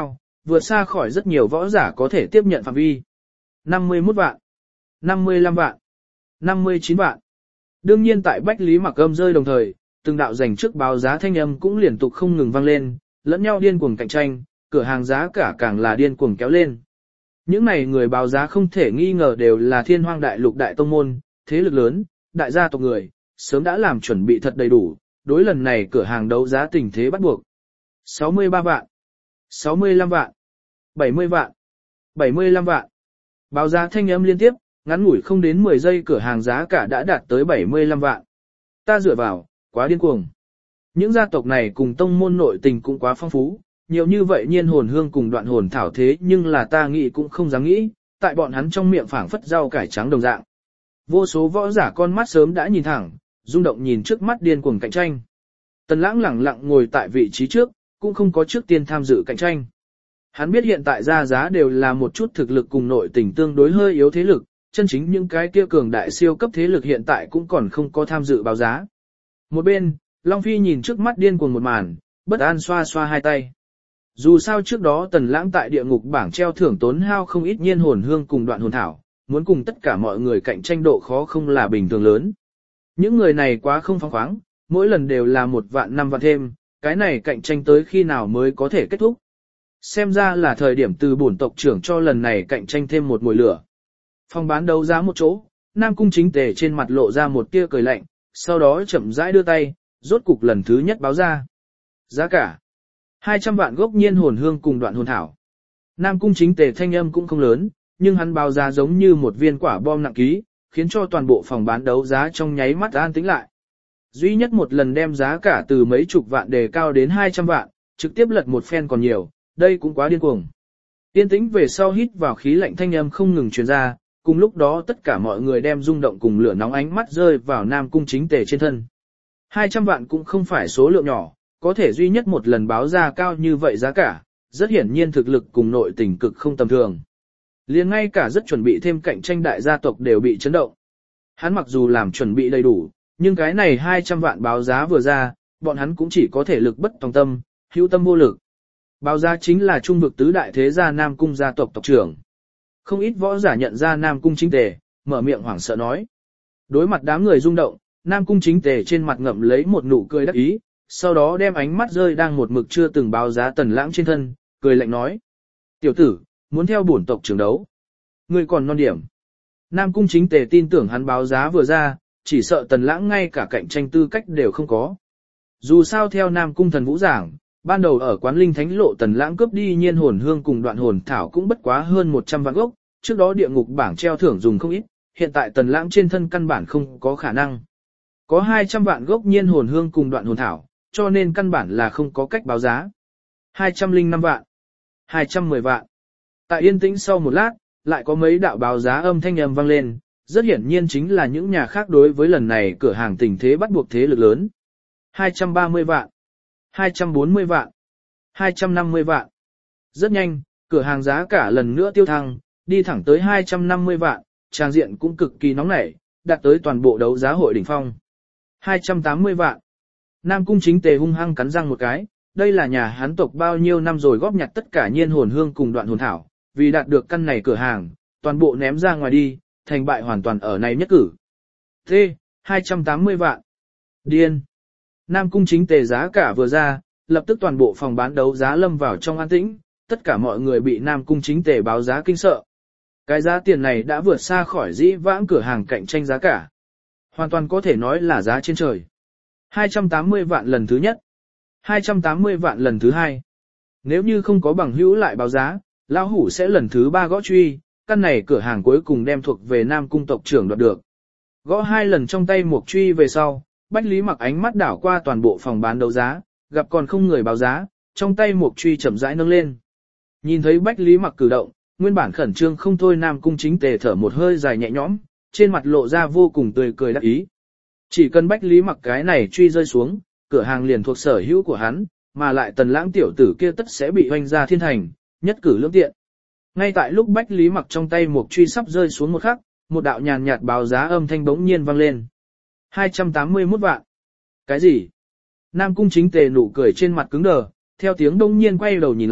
vượt xa khỏi rất nhiều võ giả có thể tiếp nhận phạm vi. năm mươi mốt vạn, năm mươi lăm vạn, năm mươi chín vạn. Đương nhiên tại Bách Lý Mặc âm rơi đồng thời, từng đạo giành trước báo giá thanh âm cũng liên tục không ngừng vang lên, lẫn nhau điên cuồng cạnh tranh, cửa hàng giá cả càng là điên cuồng kéo lên. Những này người báo giá không thể nghi ngờ đều là thiên hoang đại lục đại tông môn, thế lực lớn, đại gia tộc người, sớm đã làm chuẩn bị thật đầy đủ, đối lần này cửa hàng đấu giá tình thế bắt buộc. sáu mươi ba vạn, sáu mươi lăm vạn, bảy mươi vạn, bảy mươi lăm vạn. Báo giá thanh âm liên tiếp, ngắn ngủi không đến mười giây cửa hàng giá cả đã đạt tới bảy mươi lăm vạn. Ta dựa vào, quá điên cuồng. Những gia tộc này cùng tông môn nội tình cũng quá phong phú, nhiều như vậy nhiên hồn hương cùng đoạn hồn thảo thế nhưng là ta nghĩ cũng không dám nghĩ, tại bọn hắn trong miệng phảng phất rau cải trắng đồng dạng. Vô số võ giả con mắt sớm đã nhìn thẳng, rung động nhìn trước mắt điên cuồng cạnh tranh. Tần Lãng lẳng lặng ngồi tại vị trí trước, cũng không có trước tiên tham dự cạnh tranh. Hắn biết hiện tại ra giá đều là một chút thực lực cùng nội tình tương đối hơi yếu thế lực, chân chính những cái kia cường đại siêu cấp thế lực hiện tại cũng còn không có tham dự báo giá. Một bên, Long Phi nhìn trước mắt điên cuồng một màn, bất an xoa xoa hai tay. Dù sao trước đó Tần Lãng tại địa ngục bảng treo thưởng tốn hao không ít nhiên hồn hương cùng đoạn hồn thảo, muốn cùng tất cả mọi người cạnh tranh độ khó không là bình thường lớn. Những người này quá không phóng khoáng, mỗi lần đều là một vạn năm vạn thêm, cái này cạnh tranh tới khi nào mới có thể kết thúc. Xem ra là thời điểm từ bổn tộc trưởng cho lần này cạnh tranh thêm một mùi lửa. Phòng bán đấu giá một chỗ, Nam Cung Chính Tề trên mặt lộ ra một tia cười lạnh, sau đó chậm rãi đưa tay, rốt cục lần thứ nhất báo ra. Giá cả hai trăm vạn gốc nhiên hồn hương cùng đoạn hồn thảo. Nam Cung Chính Tề thanh âm cũng không lớn, nhưng hắn báo giá giống như một viên quả bom nặng ký, khiến cho toàn bộ phòng bán đấu giá trong nháy mắt an tĩnh lại. Duy nhất một lần đem giá cả từ mấy chục vạn đề cao đến hai trăm vạn, trực tiếp lật một phen còn nhiều, đây cũng quá điên cuồng. Yên tĩnh về sau hít vào khí lạnh thanh âm không ngừng truyền ra, cùng lúc đó tất cả mọi người đem rung động cùng lửa nóng ánh mắt rơi vào Nam Cung Chính Tề trên thân. hai trăm vạn cũng không phải số lượng nhỏ, có thể duy nhất một lần báo ra cao như vậy giá cả, rất hiển nhiên thực lực cùng nội tình cực không tầm thường. Liền ngay cả rất chuẩn bị thêm cạnh tranh đại gia tộc đều bị chấn động. Hắn mặc dù làm chuẩn bị đầy đủ, nhưng cái này hai trăm vạn báo giá vừa ra, bọn hắn cũng chỉ có thể lực bất tòng tâm, hữu tâm vô lực. Báo giá chính là trung vực tứ đại thế gia Nam Cung gia tộc tộc trưởng. Không ít võ giả nhận ra Nam Cung Chính Tề, mở miệng hoảng sợ nói. Đối mặt đám người rung động, Nam Cung Chính Tề trên mặt ngậm lấy một nụ cười đắc ý, sau đó đem ánh mắt rơi đang một mực chưa từng báo giá Tần Lãng trên thân, cười lạnh nói. Tiểu tử, muốn theo bổn tộc trưởng đấu. Ngươi còn non điểm. Nam Cung Chính Tề tin tưởng hắn báo giá vừa ra, chỉ sợ Tần Lãng ngay cả cạnh tranh tư cách đều không có. Dù sao theo Nam Cung Thần Vũ giảng, ban đầu ở quán linh thánh lộ Tần Lãng cướp đi nhiên hồn hương cùng đoạn hồn thảo cũng bất quá hơn một trăm vạn gốc, trước đó địa ngục bảng treo thưởng dùng không ít, hiện tại Tần Lãng trên thân căn bản không có khả năng. Có hai trăm vạn gốc nhiên hồn hương cùng đoạn hồn thảo, cho nên căn bản là không có cách báo giá. hai trăm lẻ năm vạn, hai trăm mười vạn. Tại yên tĩnh sau một lát, lại có mấy đạo báo giá âm thanh ầm vang lên, rất hiển nhiên chính là những nhà khác đối với lần này cửa hàng tình thế bắt buộc thế lực lớn. hai trăm ba mươi vạn, hai trăm bốn mươi vạn, hai trăm năm mươi vạn. Rất nhanh, cửa hàng giá cả lần nữa tiêu thăng, đi thẳng tới hai trăm năm mươi vạn, trang diện cũng cực kỳ nóng nảy, đạt tới toàn bộ đấu giá hội đỉnh phong. hai trăm tám mươi vạn. Nam Cung Chính Tề hung hăng cắn răng một cái, đây là nhà hắn tộc bao nhiêu năm rồi góp nhặt tất cả nhiên hồn hương cùng đoạn hồn thảo, vì đạt được căn này cửa hàng, toàn bộ ném ra ngoài đi, thành bại hoàn toàn ở này nhất cử. T, hai trăm tám mươi vạn. Điên. Nam Cung Chính Tề giá cả vừa ra, lập tức toàn bộ phòng bán đấu giá lâm vào trong an tĩnh, tất cả mọi người bị Nam Cung Chính Tề báo giá kinh sợ. Cái giá tiền này đã vượt xa khỏi dĩ vãng cửa hàng cạnh tranh giá cả. Hoàn toàn có thể nói là giá trên trời. hai trăm tám mươi vạn lần thứ nhất. hai trăm tám mươi vạn lần thứ hai. Nếu như không có bằng hữu lại báo giá, lão hủ sẽ lần thứ ba gõ truy, căn này cửa hàng cuối cùng đem thuộc về Nam Cung tộc trưởng đoạt được. Gõ hai lần trong tay một truy về sau, Bách Lý Mặc ánh mắt đảo qua toàn bộ phòng bán đấu giá, gặp còn không người báo giá, trong tay một truy chậm rãi nâng lên. Nhìn thấy Bách Lý Mặc cử động, nguyên bản khẩn trương không thôi Nam Cung Chính Tề thở một hơi dài nhẹ nhõm, trên mặt lộ ra vô cùng tươi cười đắc ý. Chỉ cần Bách Lý Mặc cái này truy rơi xuống, cửa hàng liền thuộc sở hữu của hắn, mà lại Tần Lãng tiểu tử kia tất sẽ bị hoành ra thiên thành, nhất cử lưỡng tiện. Ngay tại lúc Bách Lý Mặc trong tay một truy sắp rơi xuống một khắc, một đạo nhàn nhạt báo giá âm thanh bỗng nhiên vang lên. hai trăm tám mươi mốt vạn. Cái gì? Nam Cung Chính Tề nụ cười trên mặt cứng đờ, theo tiếng đông nhiên quay đầu nhìn lại,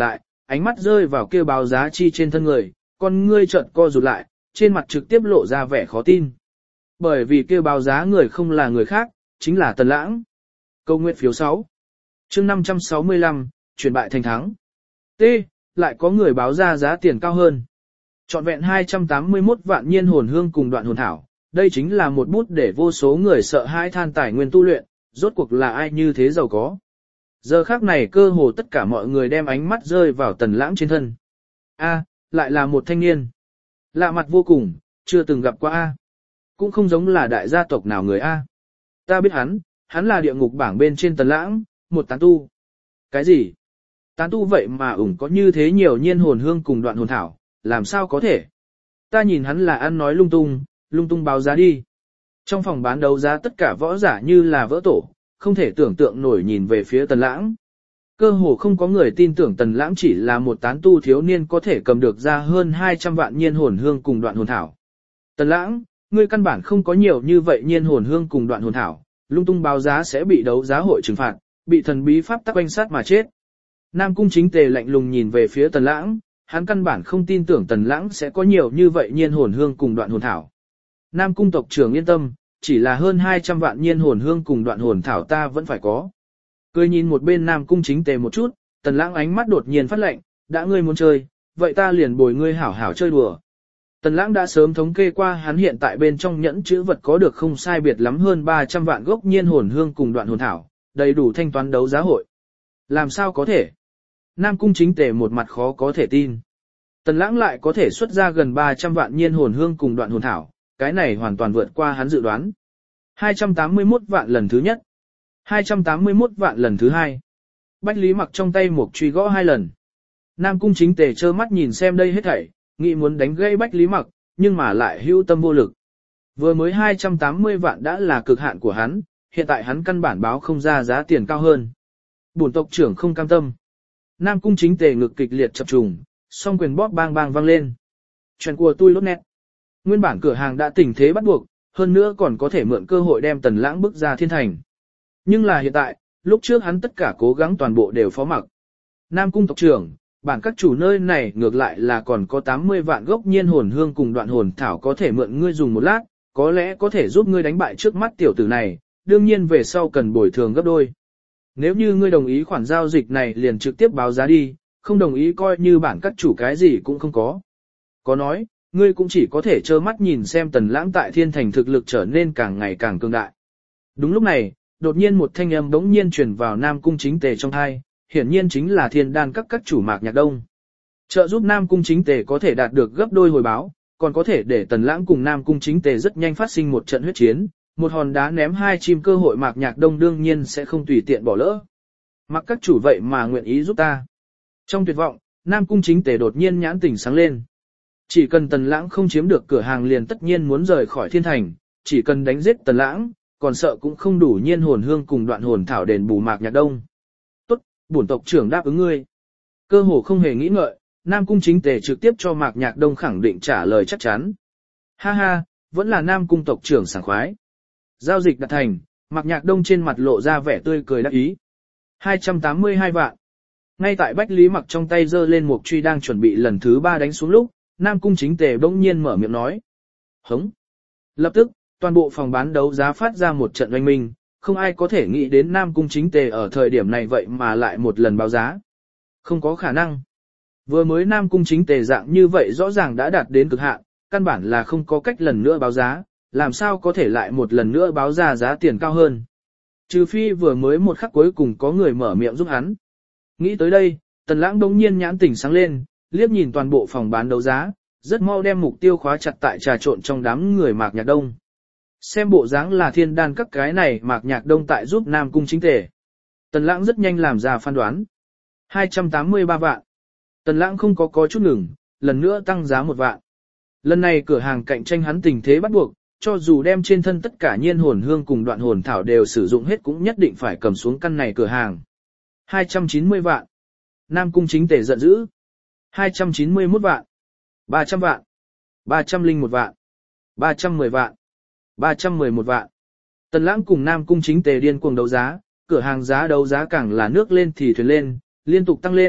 ánh mắt rơi vào kêu báo giá chi trên thân người, con ngươi chợt co rụt lại, trên mặt trực tiếp lộ ra vẻ khó tin. Bởi vì kêu báo giá người không là người khác, chính là Tần Lãng. Câu nguyện phiếu sáu. Chương năm trăm sáu mươi lăm, chuyển bại thành thắng. T. Lại có người báo ra giá tiền cao hơn. Trọn vẹn hai trăm tám mươi mốt vạn nhiên hồn hương cùng đoạn hồn thảo, đây chính là một bút để vô số người sợ hãi than tài nguyên tu luyện, rốt cuộc là ai như thế giàu có. Giờ khắc này cơ hồ tất cả mọi người đem ánh mắt rơi vào Tần Lãng trên thân. A, lại là một thanh niên. Lạ mặt vô cùng, chưa từng gặp qua A. Cũng không giống là đại gia tộc nào người A. Ta biết hắn, hắn là địa ngục bảng bên trên Tần Lãng, một tán tu. Cái gì? Tán tu vậy mà ủng có như thế nhiều nhiên hồn hương cùng đoạn hồn thảo, làm sao có thể? Ta nhìn hắn là ăn nói lung tung, lung tung báo giá đi. Trong phòng bán đấu giá tất cả võ giả như là vỡ tổ, không thể tưởng tượng nổi nhìn về phía Tần Lãng. Cơ hồ không có người tin tưởng Tần Lãng chỉ là một tán tu thiếu niên có thể cầm được ra hơn hai trăm vạn nhiên hồn hương cùng đoạn hồn thảo. Tần Lãng, ngươi căn bản không có nhiều như vậy nhiên hồn hương cùng đoạn hồn thảo, lung tung báo giá sẽ bị đấu giá hội trừng phạt, bị thần bí pháp tắc oanh sát mà chết. Nam Cung Chính Tề lạnh lùng nhìn về phía Tần Lãng, hắn căn bản không tin tưởng Tần Lãng sẽ có nhiều như vậy nhiên hồn hương cùng đoạn hồn thảo. Nam Cung tộc trưởng yên tâm, chỉ là hơn hai trăm vạn nhiên hồn hương cùng đoạn hồn thảo ta vẫn phải có. Cười nhìn một bên Nam Cung Chính Tề một chút, Tần Lãng ánh mắt đột nhiên phát lạnh, đã ngươi muốn chơi, vậy ta liền bồi ngươi hảo hảo chơi đùa. Tần Lãng đã sớm thống kê qua hắn hiện tại bên trong nhẫn chữ vật có được không sai biệt lắm hơn ba trăm vạn gốc nhiên hồn hương cùng đoạn hồn thảo, đầy đủ thanh toán đấu giá hội. Làm sao có thể? Nam Cung Chính Tề một mặt khó có thể tin. Tần Lãng lại có thể xuất ra gần ba trăm vạn nhiên hồn hương cùng đoạn hồn thảo, cái này hoàn toàn vượt qua hắn dự đoán. hai trăm tám mươi mốt vạn lần thứ nhất, hai trăm tám mươi mốt vạn lần thứ hai. Bách Lý Mặc trong tay một truy gõ hai lần. Nam Cung Chính Tề trơ mắt nhìn xem đây hết thảy, nghĩ muốn đánh gây Bách Lý Mặc, nhưng mà lại hữu tâm vô lực. Vừa mới hai trăm tám mươi vạn đã là cực hạn của hắn, hiện tại hắn căn bản báo không ra giá tiền cao hơn. Bổn tộc trưởng không cam tâm. Nam Cung Chính Tề ngực kịch liệt chập trùng, song quyền bóp bang bang vang lên. Chuyện của tôi lốt nét. Nguyên bản cửa hàng đã tình thế bắt buộc, hơn nữa còn có thể mượn cơ hội đem Tần Lãng bước ra thiên thành. Nhưng là hiện tại, lúc trước hắn tất cả cố gắng toàn bộ đều phó mặc. Nam Cung tộc trưởng, bản các chủ nơi này ngược lại là còn có tám mươi vạn gốc nhiên hồn hương cùng đoạn hồn thảo có thể mượn ngươi dùng một lát, có lẽ có thể giúp ngươi đánh bại trước mắt tiểu tử này, đương nhiên về sau cần bồi thường gấp đôi. Nếu như ngươi đồng ý khoản giao dịch này liền trực tiếp báo giá đi, không đồng ý coi như bản các chủ cái gì cũng không có. Có nói, ngươi cũng chỉ có thể trơ mắt nhìn xem Tần Lãng tại thiên thành thực lực trở nên càng ngày càng cường đại. Đúng lúc này, đột nhiên một thanh âm bỗng nhiên truyền vào Nam Cung Chính Tề trong tai, hiển nhiên chính là thiên đan các các chủ Mạc Nhạc Đông. Trợ giúp Nam Cung Chính Tề có thể đạt được gấp đôi hồi báo, còn có thể để Tần Lãng cùng Nam Cung Chính Tề rất nhanh phát sinh một trận huyết chiến, một hòn đá ném hai chim cơ hội Mạc Nhạc Đông đương nhiên sẽ không tùy tiện bỏ lỡ. Mặc các chủ vậy mà nguyện ý giúp ta. Trong tuyệt vọng, Nam Cung Chính Tề đột nhiên nhãn tỉnh sáng lên. Chỉ cần Tần Lãng không chiếm được cửa hàng liền tất nhiên muốn rời khỏi thiên thành, chỉ cần đánh giết Tần Lãng, còn sợ cũng không đủ nhiên hồn hương cùng đoạn hồn thảo đền bù Mạc Nhạc Đông. Tốt, bổn tộc trưởng đáp ứng ngươi. Cơ hồ không hề nghĩ ngợi, Nam Cung Chính Tề trực tiếp cho Mạc Nhạc Đông khẳng định trả lời chắc chắn. Ha ha, vẫn là Nam Cung tộc trưởng sảng khoái. Giao dịch đạt thành, Mạc Nhạc Đông trên mặt lộ ra vẻ tươi cười đắc ý. hai trăm tám mươi hai vạn. Ngay tại Bách Lý Mặc trong tay giơ lên một truy đang chuẩn bị lần thứ ba đánh xuống lúc, Nam Cung Chính Tề bỗng nhiên mở miệng nói. Hống. Lập tức, toàn bộ phòng bán đấu giá phát ra một trận oanh minh, không ai có thể nghĩ đến Nam Cung Chính Tề ở thời điểm này vậy mà lại một lần báo giá. Không có khả năng. Vừa mới Nam Cung Chính Tề dạng như vậy rõ ràng đã đạt đến cực hạn, căn bản là không có cách lần nữa báo giá, làm sao có thể lại một lần nữa báo ra giá tiền cao hơn. Trừ phi vừa mới một khắc cuối cùng có người mở miệng giúp hắn. Nghĩ tới đây, Tần Lãng đống nhiên nhãn tỉnh sáng lên, liếc nhìn toàn bộ phòng bán đấu giá, rất mau đem mục tiêu khóa chặt tại trà trộn trong đám người Mạc Nhạc Đông. Xem bộ dáng là thiên đan các cái này Mạc Nhạc Đông tại giúp Nam Cung Chính Tề. Tần Lãng rất nhanh làm ra phán đoán. hai trăm tám mươi ba vạn. Tần Lãng không có có chút ngừng, lần nữa tăng giá một vạn. Lần này cửa hàng cạnh tranh hắn tình thế bắt buộc, cho dù đem trên thân tất cả nhiên hồn hương cùng đoạn hồn thảo đều sử dụng hết cũng nhất định phải cầm xuống căn này cửa hàng. hai trăm chín mươi vạn. Nam Cung Chính Tề giận dữ. hai trăm chín mươi mốt vạn. ba trăm vạn. ba trăm lẻ một vạn. ba trăm mười vạn. ba trăm mười một vạn. Tần Lãng cùng Nam Cung Chính Tề điên cuồng đấu giá, cửa hàng giá đấu giá càng là nước lên thì thuyền lên, liên tục tăng lên,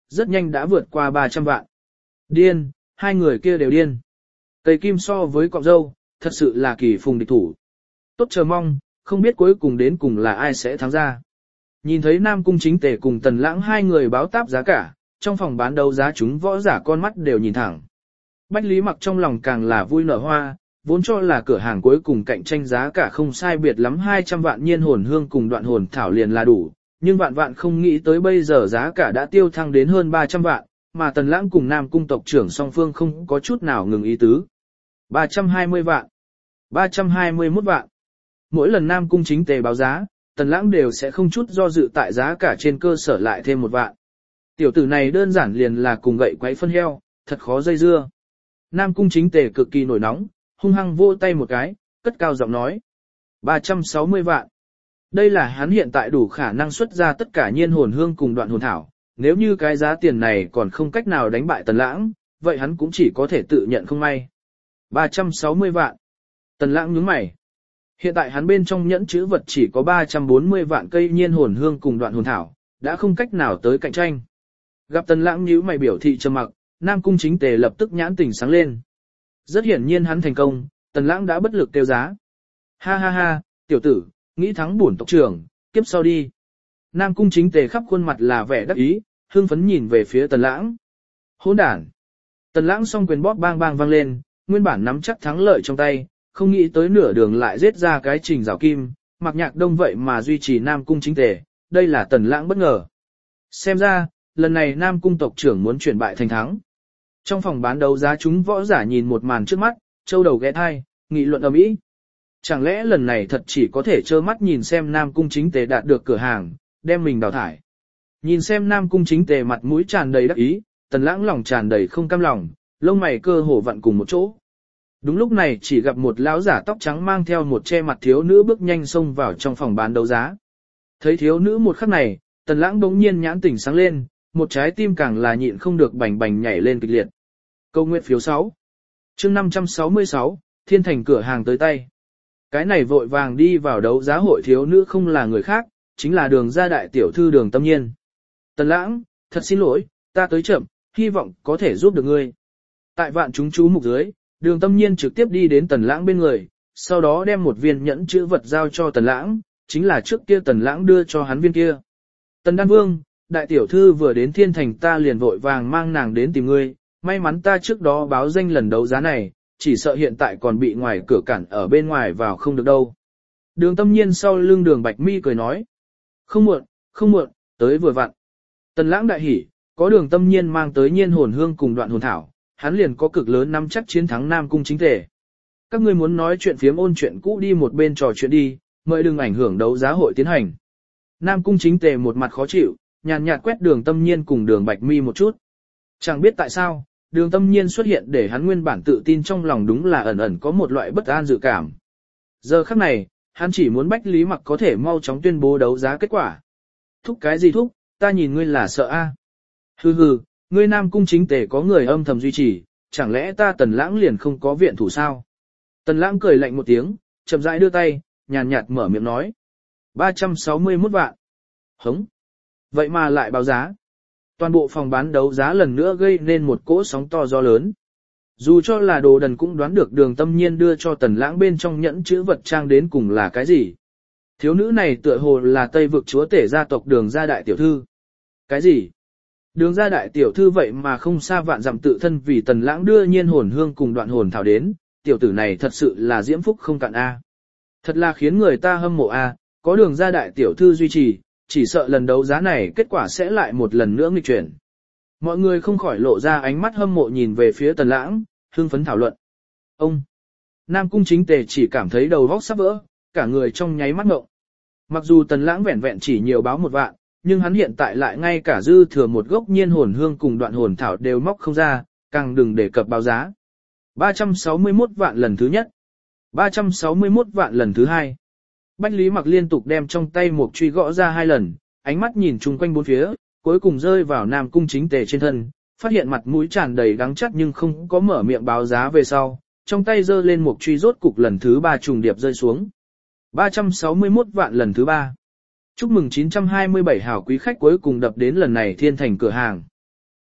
rất nhanh đã vượt qua ba trăm vạn. Điên, hai người kia đều điên. Cây kim so với cọng dâu, thật sự là kỳ phùng địch thủ. Tốt chờ mong, không biết cuối cùng đến cùng là ai sẽ thắng ra. Nhìn thấy Nam Cung Chính Tề cùng Tần Lãng hai người báo táp giá cả, trong phòng bán đấu giá chúng võ giả con mắt đều nhìn thẳng. Bách Lý Mặc trong lòng càng là vui nở hoa, vốn cho là cửa hàng cuối cùng cạnh tranh giá cả không sai biệt lắm hai trăm vạn nhiên hồn hương cùng đoạn hồn thảo liền là đủ, nhưng vạn vạn không nghĩ tới bây giờ giá cả đã tiêu thăng đến hơn ba trăm vạn, mà Tần Lãng cùng Nam Cung tộc trưởng song phương không có chút nào ngừng ý tứ. ba trăm hai mươi vạn, ba trăm hai mươi mốt vạn. Mỗi lần Nam Cung Chính Tề báo giá, Tần Lãng đều sẽ không chút do dự tại giá cả trên cơ sở lại thêm một vạn. Tiểu tử này đơn giản liền là cùng gậy quấy phân heo, thật khó dây dưa. Nam Cung Chính Tề cực kỳ nổi nóng, hung hăng vỗ tay một cái, cất cao giọng nói. ba trăm sáu mươi vạn. Đây là hắn hiện tại đủ khả năng xuất ra tất cả nhiên hồn hương cùng đoạn hồn thảo, nếu như cái giá tiền này còn không cách nào đánh bại Tần Lãng, vậy hắn cũng chỉ có thể tự nhận không may. ba trăm sáu mươi vạn. Tần Lãng nhướng mày. Hiện tại hắn bên trong nhẫn chữ vật chỉ có ba trăm bốn mươi vạn cây nhiên hồn hương cùng đoạn hồn thảo, đã không cách nào tới cạnh tranh. Gặp Tần Lãng nhíu mày biểu thị trầm mặc, Nam Cung Chính Tề lập tức nhãn tỉnh sáng lên. Rất hiển nhiên hắn thành công, Tần Lãng đã bất lực tiêu giá. Ha ha ha, tiểu tử, nghĩ thắng bổn tộc trưởng, kiếp sau đi. Nam Cung Chính Tề khắp khuôn mặt là vẻ đắc ý, hưng phấn nhìn về phía Tần Lãng. Hỗn đản. Tần Lãng song quyền bóp bang bang vang lên, nguyên bản nắm chắc thắng lợi trong tay, không nghĩ tới nửa đường lại giết ra cái Trình Giảo Kim, Mạc Nhạc Đông vậy mà duy trì Nam Cung Chính Tề, đây là Tần Lãng bất ngờ. Xem ra, lần này Nam Cung tộc trưởng muốn chuyển bại thành thắng. Trong phòng bán đấu giá chúng võ giả nhìn một màn trước mắt, châu đầu ghé thai, nghị luận ầm ĩ. Chẳng lẽ lần này thật chỉ có thể trơ mắt nhìn xem Nam Cung Chính Tề đạt được cửa hàng, đem mình đào thải. Nhìn xem Nam Cung Chính Tề mặt mũi tràn đầy đắc ý, Tần Lãng lòng tràn đầy không cam lòng, lông mày cơ hồ vặn cùng một chỗ. Đúng lúc này chỉ gặp một lão giả tóc trắng mang theo một che mặt thiếu nữ bước nhanh xông vào trong phòng bán đấu giá. Thấy thiếu nữ một khắc này, Tần Lãng bỗng nhiên nhãn tỉnh sáng lên, một trái tim càng là nhịn không được bành bành nhảy lên kịch liệt. Câu nguyện phiếu sáu. Chương năm trăm sáu mươi sáu, Thiên Thành cửa hàng tới tay. Cái này vội vàng đi vào đấu giá hội thiếu nữ không là người khác, chính là Đường gia đại tiểu thư Đường Tâm Nhiên. Tần Lãng, thật xin lỗi, ta tới chậm, hy vọng có thể giúp được ngươi. Tại vạn chúng chú mục dưới, Đường Tâm Nhiên trực tiếp đi đến Tần Lãng bên người, sau đó đem một viên nhẫn chữ vật giao cho Tần Lãng, chính là trước kia Tần Lãng đưa cho hắn viên kia. Tần Đan Vương, đại tiểu thư vừa đến Thiên Thành ta liền vội vàng mang nàng đến tìm ngươi, may mắn ta trước đó báo danh lần đấu giá này, chỉ sợ hiện tại còn bị ngoài cửa cản ở bên ngoài vào không được đâu. Đường Tâm Nhiên sau lưng Đường Bạch Mi cười nói. Không muộn, không muộn, tới vừa vặn. Tần Lãng đại hỉ, có Đường Tâm Nhiên mang tới nhiên hồn hương cùng đoạn hồn thảo, hắn liền có cực lớn nắm chắc chiến thắng Nam Cung Chính Tề. Các ngươi muốn nói chuyện phiếm ôn chuyện cũ đi một bên trò chuyện đi, mời đừng ảnh hưởng đấu giá hội tiến hành. Nam Cung Chính Tề một mặt khó chịu, nhàn nhạt quét Đường Tâm Nhiên cùng Đường Bạch Mi một chút. Chẳng biết tại sao, Đường Tâm Nhiên xuất hiện để hắn nguyên bản tự tin trong lòng đúng là ẩn ẩn có một loại bất an dự cảm. Giờ khắc này, hắn chỉ muốn Bách Lý Mặc có thể mau chóng tuyên bố đấu giá kết quả. Thúc cái gì thúc, ta nhìn ngươi là sợ a. À. Hừ hừ, ngươi Nam Cung Chính Tề có người âm thầm duy trì, chẳng lẽ ta Tần Lãng liền không có viện thủ sao? Tần Lãng cười lạnh một tiếng, chậm rãi đưa tay, nhàn nhạt mở miệng nói. ba trăm sáu mươi mốt vạn. Hống. Vậy mà lại báo giá. Toàn bộ phòng bán đấu giá lần nữa gây nên một cỗ sóng to gió lớn. Dù cho là đồ đần cũng đoán được Đường Tâm Nhiên đưa cho Tần Lãng bên trong nhẫn chữ vật trang đến cùng là cái gì. Thiếu nữ này tựa hồ là Tây vực chúa tể gia tộc Đường gia đại tiểu thư. Cái gì? Đường gia đại tiểu thư vậy mà không xa vạn dặm tự thân vì Tần Lãng đưa nhiên hồn hương cùng đoạn hồn thảo đến, tiểu tử này thật sự là diễm phúc không cạn a. Thật là khiến người ta hâm mộ a, có Đường gia đại tiểu thư duy trì, chỉ sợ lần đấu giá này kết quả sẽ lại một lần nữa nghịch chuyển. Mọi người không khỏi lộ ra ánh mắt hâm mộ nhìn về phía Tần Lãng, hưng phấn thảo luận. Ông Nam Cung Chính Tề chỉ cảm thấy đầu óc sắp vỡ, cả người trong nháy mắt ngộng. Mặc dù Tần Lãng vẹn vẹn chỉ nhiều báo một vạn, nhưng hắn hiện tại lại ngay cả dư thừa một gốc nhiên hồn hương cùng đoạn hồn thảo đều móc không ra, càng đừng đề cập báo giá. ba trăm sáu mươi mốt vạn lần thứ nhất, ba trăm sáu mươi mốt vạn lần thứ hai. Bách Lý Mặc liên tục đem trong tay một truy gõ ra hai lần, ánh mắt nhìn chung quanh bốn phía, cuối cùng rơi vào Nam Cung Chính Tề trên thân, phát hiện mặt mũi tràn đầy đắng chát nhưng không có mở miệng báo giá về sau, trong tay giơ lên một truy rốt cục lần thứ ba trùng điệp rơi xuống. ba trăm sáu mươi mốt vạn lần thứ ba. Chúc mừng chín trăm hai mươi bảy hảo quý khách cuối cùng đập đến lần này Thiên Thành cửa hàng.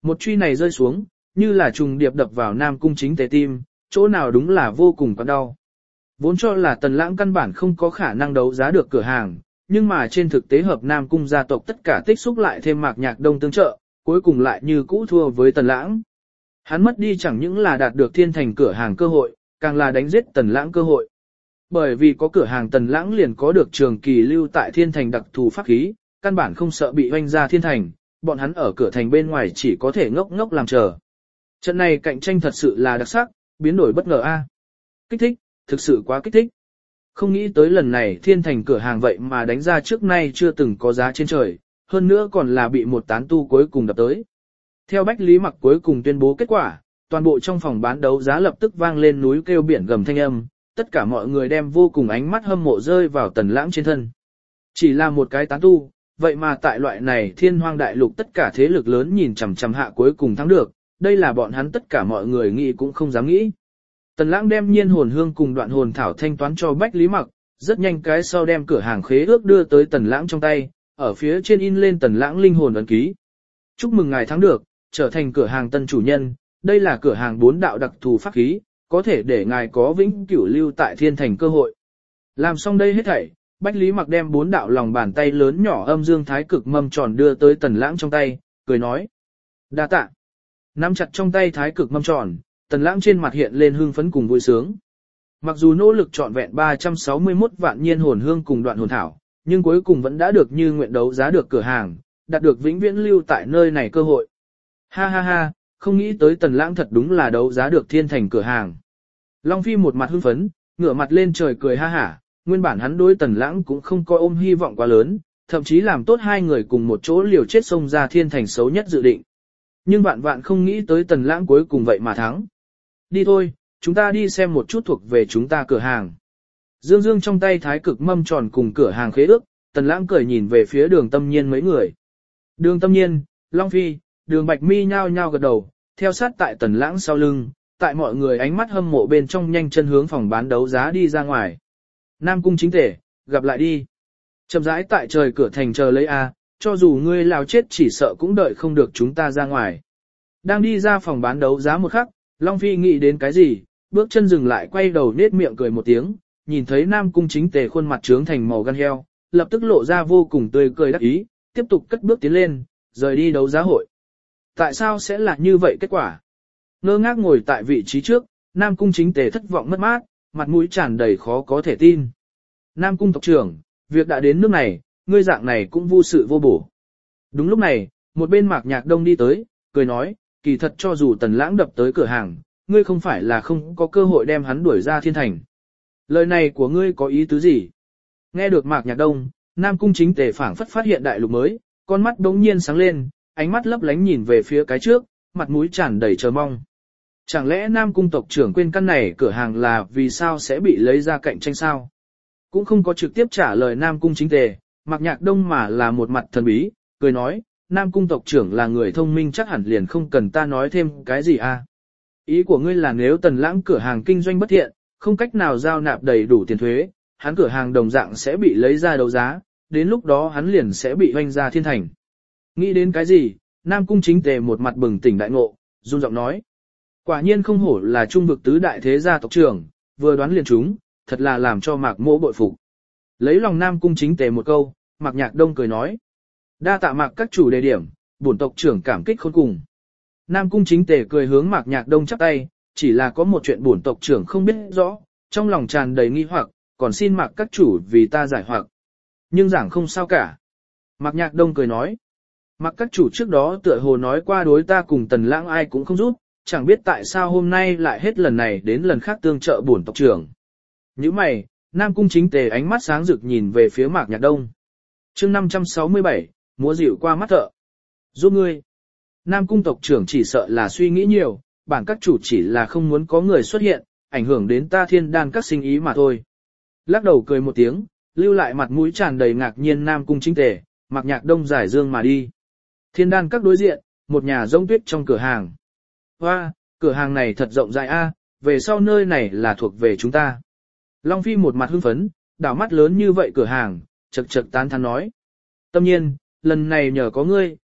Một truy này rơi xuống, như là trùng điệp đập vào Nam Cung Chính Tề tim, chỗ nào đúng là vô cùng quặn đau. Vốn cho là Tần Lãng căn bản không có khả năng đấu giá được cửa hàng, nhưng mà trên thực tế hợp Nam Cung gia tộc tất cả tích xúc lại thêm Mạc Nhạc Đông tương trợ, cuối cùng lại như cũ thua với Tần Lãng. Hắn mất đi chẳng những là đạt được thiên thành cửa hàng cơ hội, càng là đánh giết Tần Lãng cơ hội. Bởi vì có cửa hàng Tần Lãng liền có được trường kỳ lưu tại thiên thành đặc thù pháp khí, căn bản không sợ bị hoanh ra thiên thành, bọn hắn ở cửa thành bên ngoài chỉ có thể ngốc ngốc làm chờ. Trận này cạnh tranh thật sự là đặc sắc, biến đổi bất ngờ a. Kích thích, thực sự quá kích thích. Không nghĩ tới lần này thiên thành cửa hàng vậy mà đánh ra trước nay chưa từng có giá trên trời, hơn nữa còn là bị một tán tu cuối cùng đập tới. Theo Bách Lý Mặc cuối cùng tuyên bố kết quả, toàn bộ trong phòng bán đấu giá lập tức vang lên núi kêu biển gầm thanh âm, tất cả mọi người đem vô cùng ánh mắt hâm mộ rơi vào Tần Lãng trên thân. Chỉ là một cái tán tu, vậy mà tại loại này thiên hoang đại lục tất cả thế lực lớn nhìn chằm chằm hạ cuối cùng thắng được, đây là bọn hắn tất cả mọi người nghĩ cũng không dám nghĩ. Tần Lãng đem nhiên hồn hương cùng đoạn hồn thảo thanh toán cho Bách Lý Mặc, rất nhanh cái sau đem cửa hàng khế ước đưa tới Tần Lãng trong tay, ở phía trên in lên Tần Lãng linh hồn ấn ký. Chúc mừng ngài thắng được, trở thành cửa hàng tân chủ nhân, đây là cửa hàng bốn đạo đặc thù pháp khí, có thể để ngài có vĩnh cửu lưu tại thiên thành cơ hội. Làm xong đây hết thảy, Bách Lý Mặc đem bốn đạo lòng bàn tay lớn nhỏ âm dương thái cực mâm tròn đưa tới Tần Lãng trong tay, cười nói: "Đa tạ." Nắm chặt trong tay thái cực mâm tròn, Tần Lãng trên mặt hiện lên hưng phấn cùng vui sướng. Mặc dù nỗ lực trọn vẹn ba trăm sáu mươi mốt vạn nhiên hồn hương cùng đoạn hồn thảo, nhưng cuối cùng vẫn đã được như nguyện đấu giá được cửa hàng, đạt được vĩnh viễn lưu tại nơi này cơ hội. Ha ha ha, không nghĩ tới Tần Lãng thật đúng là đấu giá được thiên thành cửa hàng. Long Phi một mặt hưng phấn, ngửa mặt lên trời cười ha hả, nguyên bản hắn đối Tần Lãng cũng không có ôm hy vọng quá lớn, thậm chí làm tốt hai người cùng một chỗ liều chết xông ra thiên thành xấu nhất dự định. Nhưng vạn vạn không nghĩ tới Tần Lãng cuối cùng vậy mà thắng. Đi thôi, chúng ta đi xem một chút thuộc về chúng ta cửa hàng. Dương Dương trong tay thái cực mâm tròn cùng cửa hàng khế ước, Tần Lãng cười nhìn về phía Đường Tâm Nhiên mấy người. Đường Tâm Nhiên, Long Phi, Đường Bạch Mi nhao nhao gật đầu, theo sát tại Tần Lãng sau lưng, tại mọi người ánh mắt hâm mộ bên trong nhanh chân hướng phòng bán đấu giá đi ra ngoài. Nam Cung Chính Tề, gặp lại đi. Chậm rãi tại trời cửa thành chờ lấy a, cho dù ngươi lao chết chỉ sợ cũng đợi không được chúng ta ra ngoài. Đang đi ra phòng bán đấu giá một khắc, Long Phi nghĩ đến cái gì, bước chân dừng lại quay đầu nết miệng cười một tiếng, nhìn thấy Nam Cung Chính Tề khuôn mặt trướng thành màu gan heo, lập tức lộ ra vô cùng tươi cười đắc ý, tiếp tục cất bước tiến lên, rời đi đấu giá hội. Tại sao sẽ là như vậy kết quả? Ngơ ngác ngồi tại vị trí trước, Nam Cung Chính Tề thất vọng mất mát, mặt mũi tràn đầy khó có thể tin. Nam Cung tộc trưởng, việc đã đến nước này, ngươi dạng này cũng vô sự vô bổ. Đúng lúc này, một bên Mạc Nhạc Đông đi tới, cười nói, kỳ thật cho dù Tần Lãng đập tới cửa hàng, ngươi không phải là không có cơ hội đem hắn đuổi ra thiên thành. Lời này của ngươi có ý tứ gì? Nghe được Mạc Nhạc Đông, Nam Cung Chính Tề phảng phất phát hiện đại lục mới, con mắt đống nhiên sáng lên, ánh mắt lấp lánh nhìn về phía cái trước, mặt mũi tràn đầy chờ mong. Chẳng lẽ Nam Cung tộc trưởng quên căn này cửa hàng là vì sao sẽ bị lấy ra cạnh tranh sao? Cũng không có trực tiếp trả lời Nam Cung Chính Tề, Mạc Nhạc Đông mà là một mặt thần bí, cười nói, Nam Cung tộc trưởng là người thông minh chắc hẳn liền không cần ta nói thêm cái gì à. Ý của ngươi là nếu Tần Lãng cửa hàng kinh doanh bất thiện, không cách nào giao nạp đầy đủ tiền thuế, hắn cửa hàng đồng dạng sẽ bị lấy ra đấu giá, đến lúc đó hắn liền sẽ bị hoanh ra thiên thành. Nghĩ đến cái gì, Nam Cung Chính Tề một mặt bừng tỉnh đại ngộ, run giọng nói. Quả nhiên không hổ là trung vực tứ đại thế gia tộc trưởng, vừa đoán liền chúng, thật là làm cho Mạc Mỗ bội phục. Lấy lòng Nam Cung Chính Tề một câu, Mạc Nhạc Đông cười nói. Đa tạ Mạc các chủ đề điểm, bổn tộc trưởng cảm kích khôn cùng. Nam Cung Chính Tề cười hướng Mạc Nhạc Đông chắp tay, chỉ là có một chuyện bổn tộc trưởng không biết rõ, trong lòng tràn đầy nghi hoặc, còn xin Mạc các chủ vì ta giải hoặc. Nhưng giảng không sao cả. Mạc Nhạc Đông cười nói. Mạc các chủ trước đó tựa hồ nói qua đối ta cùng Tần Lãng ai cũng không giúp, chẳng biết tại sao hôm nay lại hết lần này đến lần khác tương trợ bổn tộc trưởng. Như mày, Nam Cung Chính Tề ánh mắt sáng rực nhìn về phía Mạc Nhạc Đông. Chương năm trăm sáu mươi bảy, múa dịu qua mắt thợ. Giúp ngươi. Nam Cung tộc trưởng chỉ sợ là suy nghĩ nhiều, bản các chủ chỉ là không muốn có người xuất hiện, ảnh hưởng đến ta thiên đan các sinh ý mà thôi. Lắc đầu cười một tiếng, lưu lại mặt mũi tràn đầy ngạc nhiên Nam Cung Chính Tề, Mạc Nhạc Đông giải dương mà đi. Thiên đan các đối diện, một nhà rông tuyết trong cửa hàng. Hoa, cửa hàng này thật rộng rãi a, về sau nơi này là thuộc về chúng ta. Long Phi một mặt hưng phấn, đảo mắt lớn như vậy cửa hàng, chật chật tán thán nói. Tâm nhiên, lần này nhờ có ngươi,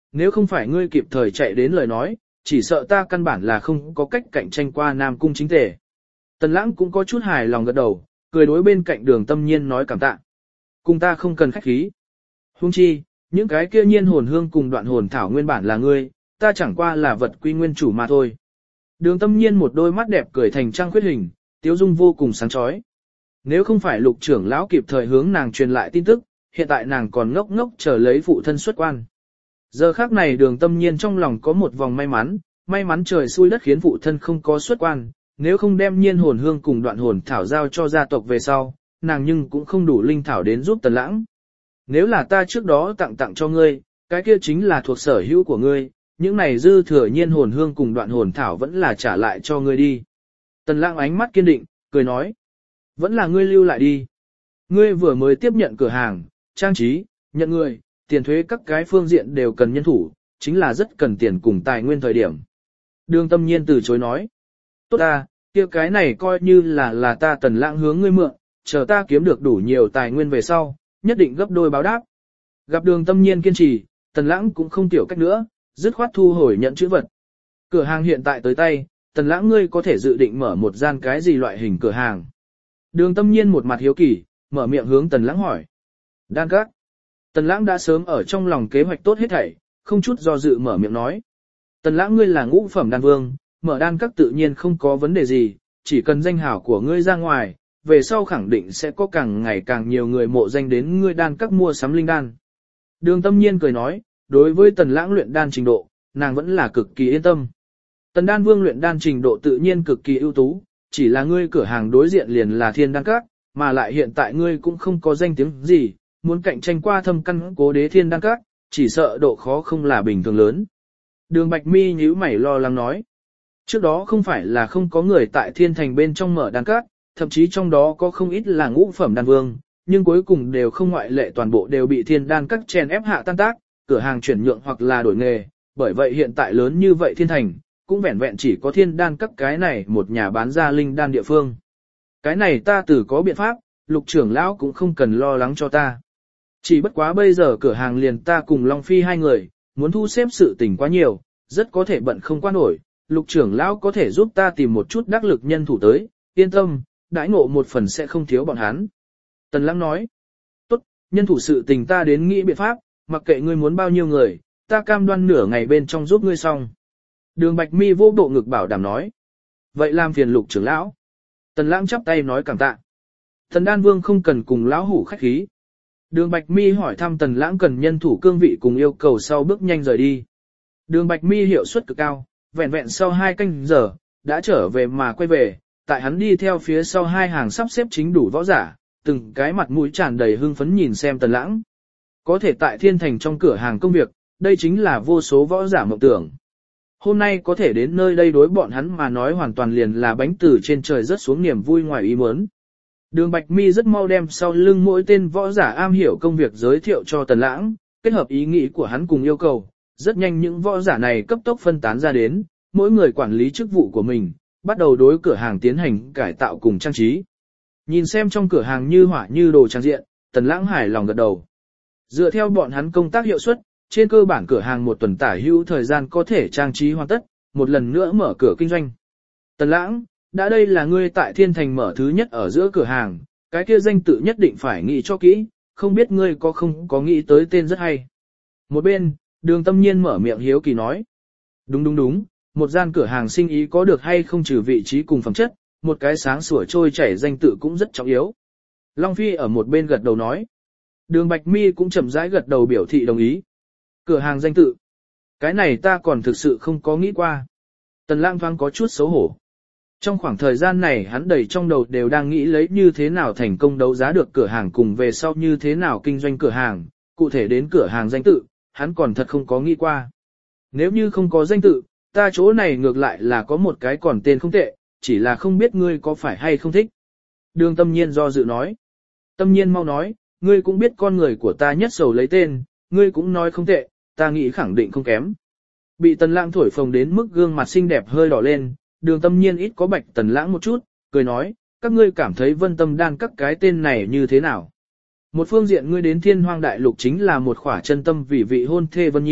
nếu không phải ngươi kịp thời chạy đến lời nói, chỉ sợ ta căn bản là không có cách cạnh tranh qua Nam Cung chính tề. Tần lãng cũng có chút hài lòng gật đầu, cười đối bên cạnh Đường Tâm Nhiên nói cảm tạ. Cùng ta không cần khách khí. Huống chi, những cái kia nhiên hồn hương cùng đoạn hồn thảo nguyên bản là ngươi, ta chẳng qua là vật quy nguyên chủ mà thôi. Đường Tâm Nhiên một đôi mắt đẹp cười thành trăng khuyết hình, tiếu dung vô cùng sáng chói. Nếu không phải Lục trưởng lão kịp thời hướng nàng truyền lại tin tức, hiện tại nàng còn ngốc ngốc chờ lấy phụ thân xuất quan. Giờ khác này Đường Tâm Nhiên trong lòng có một vòng may mắn, may mắn trời xui đất khiến phụ thân không có xuất quan, nếu không đem nhiên hồn hương cùng đoạn hồn thảo giao cho gia tộc về sau, nàng nhưng cũng không đủ linh thảo đến giúp Tần Lãng. Nếu là ta trước đó tặng tặng cho ngươi, cái kia chính là thuộc sở hữu của ngươi, những này dư thừa nhiên hồn hương cùng đoạn hồn thảo vẫn là trả lại cho ngươi đi. Tần Lãng ánh mắt kiên định, cười nói, vẫn là ngươi lưu lại đi. Ngươi vừa mới tiếp nhận cửa hàng, trang trí, nhận người, tiền thuế các cái phương diện đều cần nhân thủ, chính là rất cần tiền cùng tài nguyên thời điểm. Đường Tâm Nhiên từ chối nói, tốt ta, kia cái này coi như là là ta Tần Lãng hướng ngươi mượn, chờ ta kiếm được đủ nhiều tài nguyên về sau, nhất định gấp đôi báo đáp. Gặp Đường Tâm Nhiên kiên trì, Tần Lãng cũng không tiểu cách nữa, dứt khoát thu hồi nhận chữ vật. Cửa hàng hiện tại tới tay, Tần Lãng ngươi có thể dự định mở một gian cái gì loại hình cửa hàng. Đường Tâm Nhiên một mặt hiếu kỳ, mở miệng hướng Tần Lãng hỏi. Đan các. Tần Lãng đã sớm ở trong lòng kế hoạch tốt hết thảy, không chút do dự mở miệng nói. Tần Lãng ngươi là ngũ phẩm đan vương, mở đan các tự nhiên không có vấn đề gì, chỉ cần danh hảo của ngươi ra ngoài, về sau khẳng định sẽ có càng ngày càng nhiều người mộ danh đến ngươi đan các mua sắm linh đan. Đường Tâm Nhiên cười nói, đối với Tần Lãng luyện đan trình độ, nàng vẫn là cực kỳ yên tâm. Tần Đan Vương luyện đan trình độ tự nhiên cực kỳ ưu tú, chỉ là ngươi cửa hàng đối diện liền là Thiên Đan Các, mà lại hiện tại ngươi cũng không có danh tiếng gì, muốn cạnh tranh qua thâm căn cố đế Thiên Đan Các, chỉ sợ độ khó không là bình thường lớn. Đường Bạch Mi nhíu mày lo lắng nói, trước đó không phải là không có người tại Thiên Thành bên trong mở đan các, thậm chí trong đó có không ít là ngũ phẩm đan vương, nhưng cuối cùng đều không ngoại lệ toàn bộ đều bị Thiên Đan Các chèn ép hạ tan tác, cửa hàng chuyển nhượng hoặc là đổi nghề, bởi vậy hiện tại lớn như vậy Thiên Thành, cũng vẹn vẹn chỉ có Thiên Đan Các cái này một nhà bán ra linh đan địa phương. Cái này ta từ có biện pháp, Lục trưởng lão cũng không cần lo lắng cho ta. Chỉ bất quá bây giờ cửa hàng liền ta cùng Long Phi hai người, muốn thu xếp sự tình quá nhiều, rất có thể bận không qua nổi, Lục trưởng lão có thể giúp ta tìm một chút đắc lực nhân thủ tới, yên tâm, đãi ngộ một phần sẽ không thiếu bọn hắn. Tần Lãng nói, tốt, nhân thủ sự tình ta đến nghĩ biện pháp, mặc kệ ngươi muốn bao nhiêu người, ta cam đoan nửa ngày bên trong giúp ngươi xong. Đường Bạch Mi vô bộ ngực bảo đảm nói, vậy làm phiền Lục trưởng lão. Tần Lãng chắp tay nói cảm tạ. Thần Đan Vương không cần cùng lão hủ khách khí. Đường Bạch Mi hỏi thăm Tần Lãng cần nhân thủ cương vị cùng yêu cầu sau bước nhanh rời đi. Đường Bạch Mi hiệu suất cực cao, vẹn vẹn sau hai canh giờ, đã trở về mà quay về, tại hắn đi theo phía sau hai hàng sắp xếp chính đủ võ giả, từng cái mặt mũi tràn đầy hưng phấn nhìn xem Tần Lãng. Có thể tại Thiên Thành trong cửa hàng công việc, đây chính là vô số võ giả mộng tưởng. Hôm nay có thể đến nơi đây đối bọn hắn mà nói hoàn toàn liền là bánh từ trên trời rớt xuống niềm vui ngoài ý muốn. Đường Bạch Mi rất mau đem sau lưng mỗi tên võ giả am hiểu công việc giới thiệu cho Tần Lãng, kết hợp ý nghĩ của hắn cùng yêu cầu, rất nhanh những võ giả này cấp tốc phân tán ra đến, mỗi người quản lý chức vụ của mình, bắt đầu đối cửa hàng tiến hành cải tạo cùng trang trí. Nhìn xem trong cửa hàng như hỏa như đồ trang diện, Tần Lãng hài lòng gật đầu. Dựa theo bọn hắn công tác hiệu suất, trên cơ bản cửa hàng một tuần tả hữu thời gian có thể trang trí hoàn tất, một lần nữa mở cửa kinh doanh. Tần Lãng, đã đây là ngươi tại Thiên Thành mở thứ nhất ở giữa cửa hàng, cái kia danh tự nhất định phải nghĩ cho kỹ, không biết ngươi có không có nghĩ tới tên rất hay. Một bên, Đường Tâm Nhiên mở miệng hiếu kỳ nói. Đúng đúng đúng, một gian cửa hàng sinh ý có được hay không trừ vị trí cùng phẩm chất, một cái sáng sủa trôi chảy danh tự cũng rất trọng yếu. Long Phi ở một bên gật đầu nói. Đường Bạch Mi cũng chậm rãi gật đầu biểu thị đồng ý. Cửa hàng danh tự. Cái này ta còn thực sự không có nghĩ qua. Tần Lãng thoáng có chút xấu hổ. Trong khoảng thời gian này hắn đầy trong đầu đều đang nghĩ lấy như thế nào thành công đấu giá được cửa hàng cùng về sau như thế nào kinh doanh cửa hàng, cụ thể đến cửa hàng danh tự, hắn còn thật không có nghĩ qua. Nếu như không có danh tự, ta chỗ này ngược lại là có một cái còn tên không tệ, chỉ là không biết ngươi có phải hay không thích. Đường Tâm Nhiên do dự nói. Tâm Nhiên mau nói, ngươi cũng biết con người của ta nhất sầu lấy tên, ngươi cũng nói không tệ, ta nghĩ khẳng định không kém. Bị Tần Lãng thổi phồng đến mức gương mặt xinh đẹp hơi đỏ lên, Đường Tâm Nhiên ít có bạch Tần Lãng một chút, cười nói, các ngươi cảm thấy Vân Tâm Đan các cái tên này như thế nào? Một phương diện ngươi đến Thiên Hoang Đại Lục chính là một khỏa chân tâm vì vị hôn thê Vân Nhi,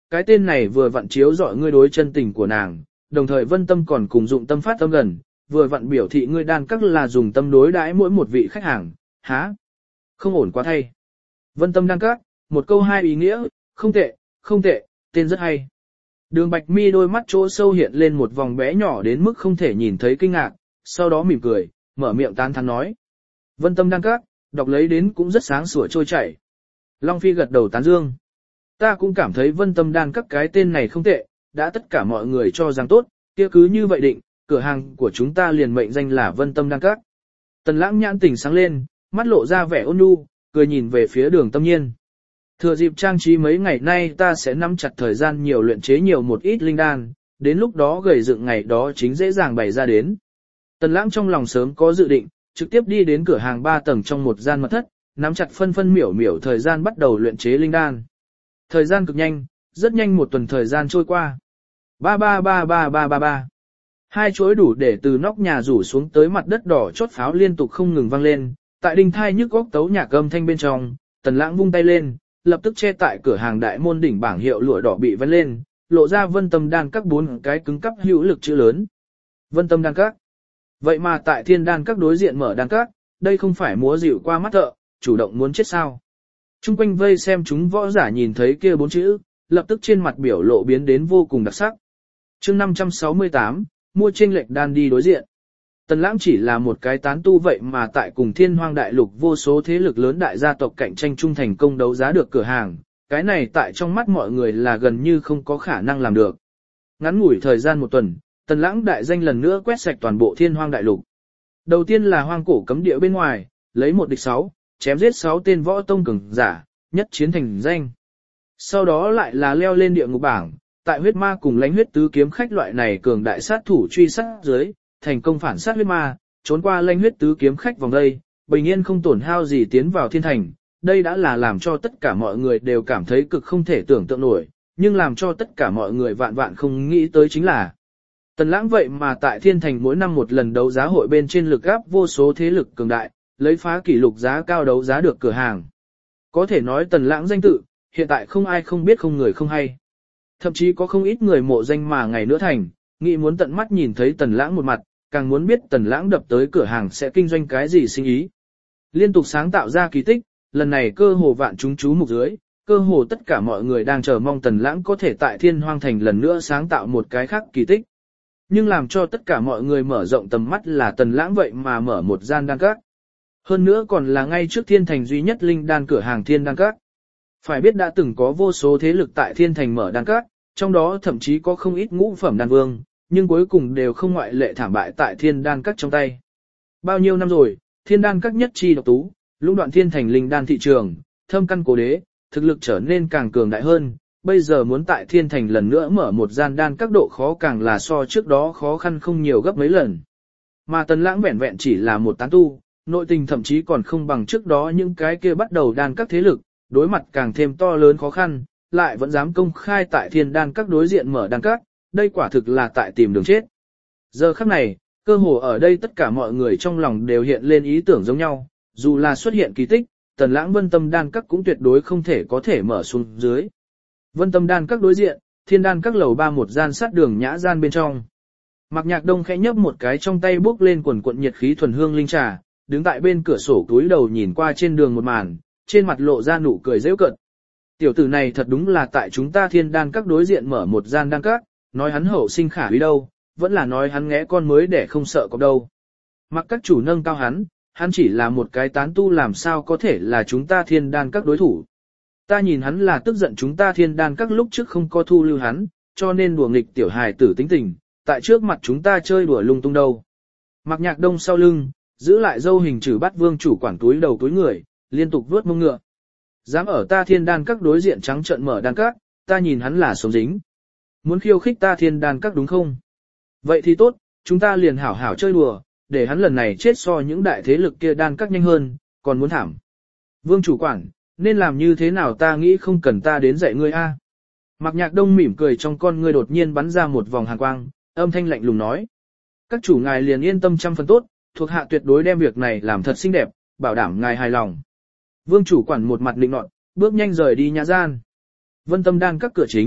cái tên này vừa vặn chiếu rọi ngươi đối chân tình của nàng, đồng thời Vân Tâm còn cùng dụng tâm phát tâm gần, vừa vặn biểu thị ngươi đan các là dùng tâm đối đãi mỗi một vị khách hàng, há? Không ổn quá thay. Vân Tâm đan các, một câu hai ý nghĩa, không tệ, không tệ, tên rất hay. Đường Bạch Mi đôi mắt chỗ sâu hiện lên một vòng bé nhỏ đến mức không thể nhìn thấy kinh ngạc, sau đó mỉm cười, mở miệng tán thán nói. Vân Tâm đan các, đọc lấy đến cũng rất sáng sủa trôi chảy. Long Phi gật đầu tán dương. Ta cũng cảm thấy Vân Tâm đan các cái tên này không tệ, đã tất cả mọi người cho rằng tốt, kia cứ như vậy định, cửa hàng của chúng ta liền mệnh danh là Vân Tâm đan các. Tần Lãng nhãn tỉnh sáng lên, mắt lộ ra vẻ ôn nhu, cười nhìn về phía Đường Tâm Nhiên. Thừa dịp trang trí mấy ngày nay ta sẽ nắm chặt thời gian nhiều luyện chế nhiều một ít linh đan, đến lúc đó gầy dựng ngày đó chính dễ dàng bày ra đến. Tần Lãng trong lòng sớm có dự định, trực tiếp đi đến cửa hàng ba tầng trong một gian mật thất, nắm chặt phân phân miểu miểu thời gian bắt đầu luyện chế linh đan. Thời gian cực nhanh, rất nhanh một tuần thời gian trôi qua. Ba ba ba ba ba ba ba. Hai chuỗi đủ để từ nóc nhà rủ xuống tới mặt đất đỏ chốt pháo liên tục không ngừng vang lên, tại đinh thai nhức góc tấu nhạc âm thanh bên trong, Tần Lãng vung tay lên, lập tức che tại cửa hàng đại môn đỉnh bảng hiệu lụa đỏ bị vén lên, lộ ra Vân Tâm đan các bốn cái cứng cắp hữu lực chữ lớn. Vân Tâm đan các. Vậy mà tại Thiên đan các đối diện mở đan các, đây không phải múa dịu qua mắt thợ, chủ động muốn chết sao? Trung quanh vây xem chúng võ giả nhìn thấy kia bốn chữ, lập tức trên mặt biểu lộ biến đến vô cùng đặc sắc. Chương năm trăm sáu mươi tám, mua chênh lệch đan đi đối diện. Tần Lãng chỉ là một cái tán tu vậy mà tại cùng Thiên Hoang đại lục vô số thế lực lớn đại gia tộc cạnh tranh chung thành công đấu giá được cửa hàng, cái này tại trong mắt mọi người là gần như không có khả năng làm được. Ngắn ngủi thời gian một tuần, Tần Lãng đại danh lần nữa quét sạch toàn bộ Thiên Hoang đại lục. Đầu tiên là hoang cổ cấm địa bên ngoài, lấy một địch sáu, chém giết sáu tên võ tông cường giả, nhất chiến thành danh. Sau đó lại là leo lên địa ngục bảng, tại huyết ma cùng lãnh huyết tứ kiếm khách loại này cường đại sát thủ truy sát dưới, thành công phản sát huyết ma, trốn qua lãnh huyết tứ kiếm khách vòng đây, bình yên không tổn hao gì tiến vào thiên thành. Đây đã là làm cho tất cả mọi người đều cảm thấy cực không thể tưởng tượng nổi, nhưng làm cho tất cả mọi người vạn vạn không nghĩ tới chính là Tần Lãng vậy mà tại thiên thành mỗi năm một lần đấu giá hội bên trên lực áp vô số thế lực cường đại, lấy phá kỷ lục giá cao đấu giá được cửa hàng. Có thể nói Tần Lãng danh tự, hiện tại không ai không biết không người không hay. Thậm chí có không ít người mộ danh mà ngày nữa thành, nghĩ muốn tận mắt nhìn thấy Tần Lãng một mặt, càng muốn biết Tần Lãng đập tới cửa hàng sẽ kinh doanh cái gì sinh ý. Liên tục sáng tạo ra kỳ tích, lần này cơ hồ vạn chúng chú mục dưới, cơ hồ tất cả mọi người đang chờ mong Tần Lãng có thể tại Thiên Hoang thành lần nữa sáng tạo một cái khác kỳ tích. Nhưng làm cho tất cả mọi người mở rộng tầm mắt là Tần Lãng vậy mà mở một gian đan các. Hơn nữa còn là ngay trước thiên thành duy nhất linh đan cửa hàng Thiên đan các. Phải biết đã từng có vô số thế lực tại thiên thành mở đan các, trong đó thậm chí có không ít ngũ phẩm đan vương, nhưng cuối cùng đều không ngoại lệ thảm bại tại Thiên đan các trong tay. Bao nhiêu năm rồi, Thiên đan các nhất chi độc tú, lũng đoạn thiên thành linh đan thị trường, thâm căn cố đế, thực lực trở nên càng cường đại hơn. Bây giờ muốn tại thiên thành lần nữa mở một gian đan các độ khó càng là so trước đó khó khăn không nhiều gấp mấy lần. Mà Tần Lãng vẹn vẹn chỉ là một tán tu, nội tình thậm chí còn không bằng trước đó những cái kia bắt đầu đan các thế lực, đối mặt càng thêm to lớn khó khăn, lại vẫn dám công khai tại thiên đan các đối diện mở đan các, đây quả thực là tại tìm đường chết. Giờ khắc này, cơ hồ ở đây tất cả mọi người trong lòng đều hiện lên ý tưởng giống nhau, dù là xuất hiện kỳ tích, Tần Lãng Vân Tâm đan các cũng tuyệt đối không thể có thể mở xuống dưới. Vân Tâm đan các đối diện, Thiên đan các lầu ba một gian sát đường nhã gian bên trong. Mạc Nhạc Đông khẽ nhấp một cái trong tay bốc lên quần quận nhiệt khí thuần hương linh trà, đứng tại bên cửa sổ túi đầu nhìn qua trên đường một màn, trên mặt lộ ra nụ cười giễu cợt. Tiểu tử này thật đúng là tại chúng ta Thiên đan các đối diện mở một gian đan các, nói hắn hậu sinh khả úy đâu, vẫn là nói hắn ngẽ con mới để không sợ cọp đâu. Mặc các chủ nâng cao hắn, hắn chỉ là một cái tán tu làm sao có thể là chúng ta Thiên đan các đối thủ. Ta nhìn hắn là tức giận chúng ta Thiên đan các lúc trước không có thu lưu hắn, cho nên đùa nghịch tiểu hài tử tính tình, tại trước mặt chúng ta chơi đùa lung tung đâu. Mạc Nhạc Đông sau lưng, giữ lại dâu hình chữ bắt vương chủ quản túi đầu túi người, liên tục vuốt mông ngựa. Dám ở ta Thiên đan các đối diện trắng trợn mở đan các, ta nhìn hắn là sống dính. Muốn khiêu khích ta Thiên đan các đúng không? Vậy thì tốt, chúng ta liền hảo hảo chơi đùa, để hắn lần này chết so những đại thế lực kia đan các nhanh hơn, còn muốn thảm. Vương chủ quản, nên làm như thế nào ta nghĩ không cần ta đến dạy ngươi a. Mạc Nhạc Đông mỉm cười trong con ngươi đột nhiên bắn ra một vòng hàn quang, âm thanh lạnh lùng nói. Các chủ ngài liền yên tâm trăm phần tốt, thuộc hạ tuyệt đối đem việc này làm thật xinh đẹp, bảo đảm ngài hài lòng. Vương chủ quản một mặt lịnh nọt, bước nhanh rời đi nhã gian. Vân Tâm đan các cửa chính,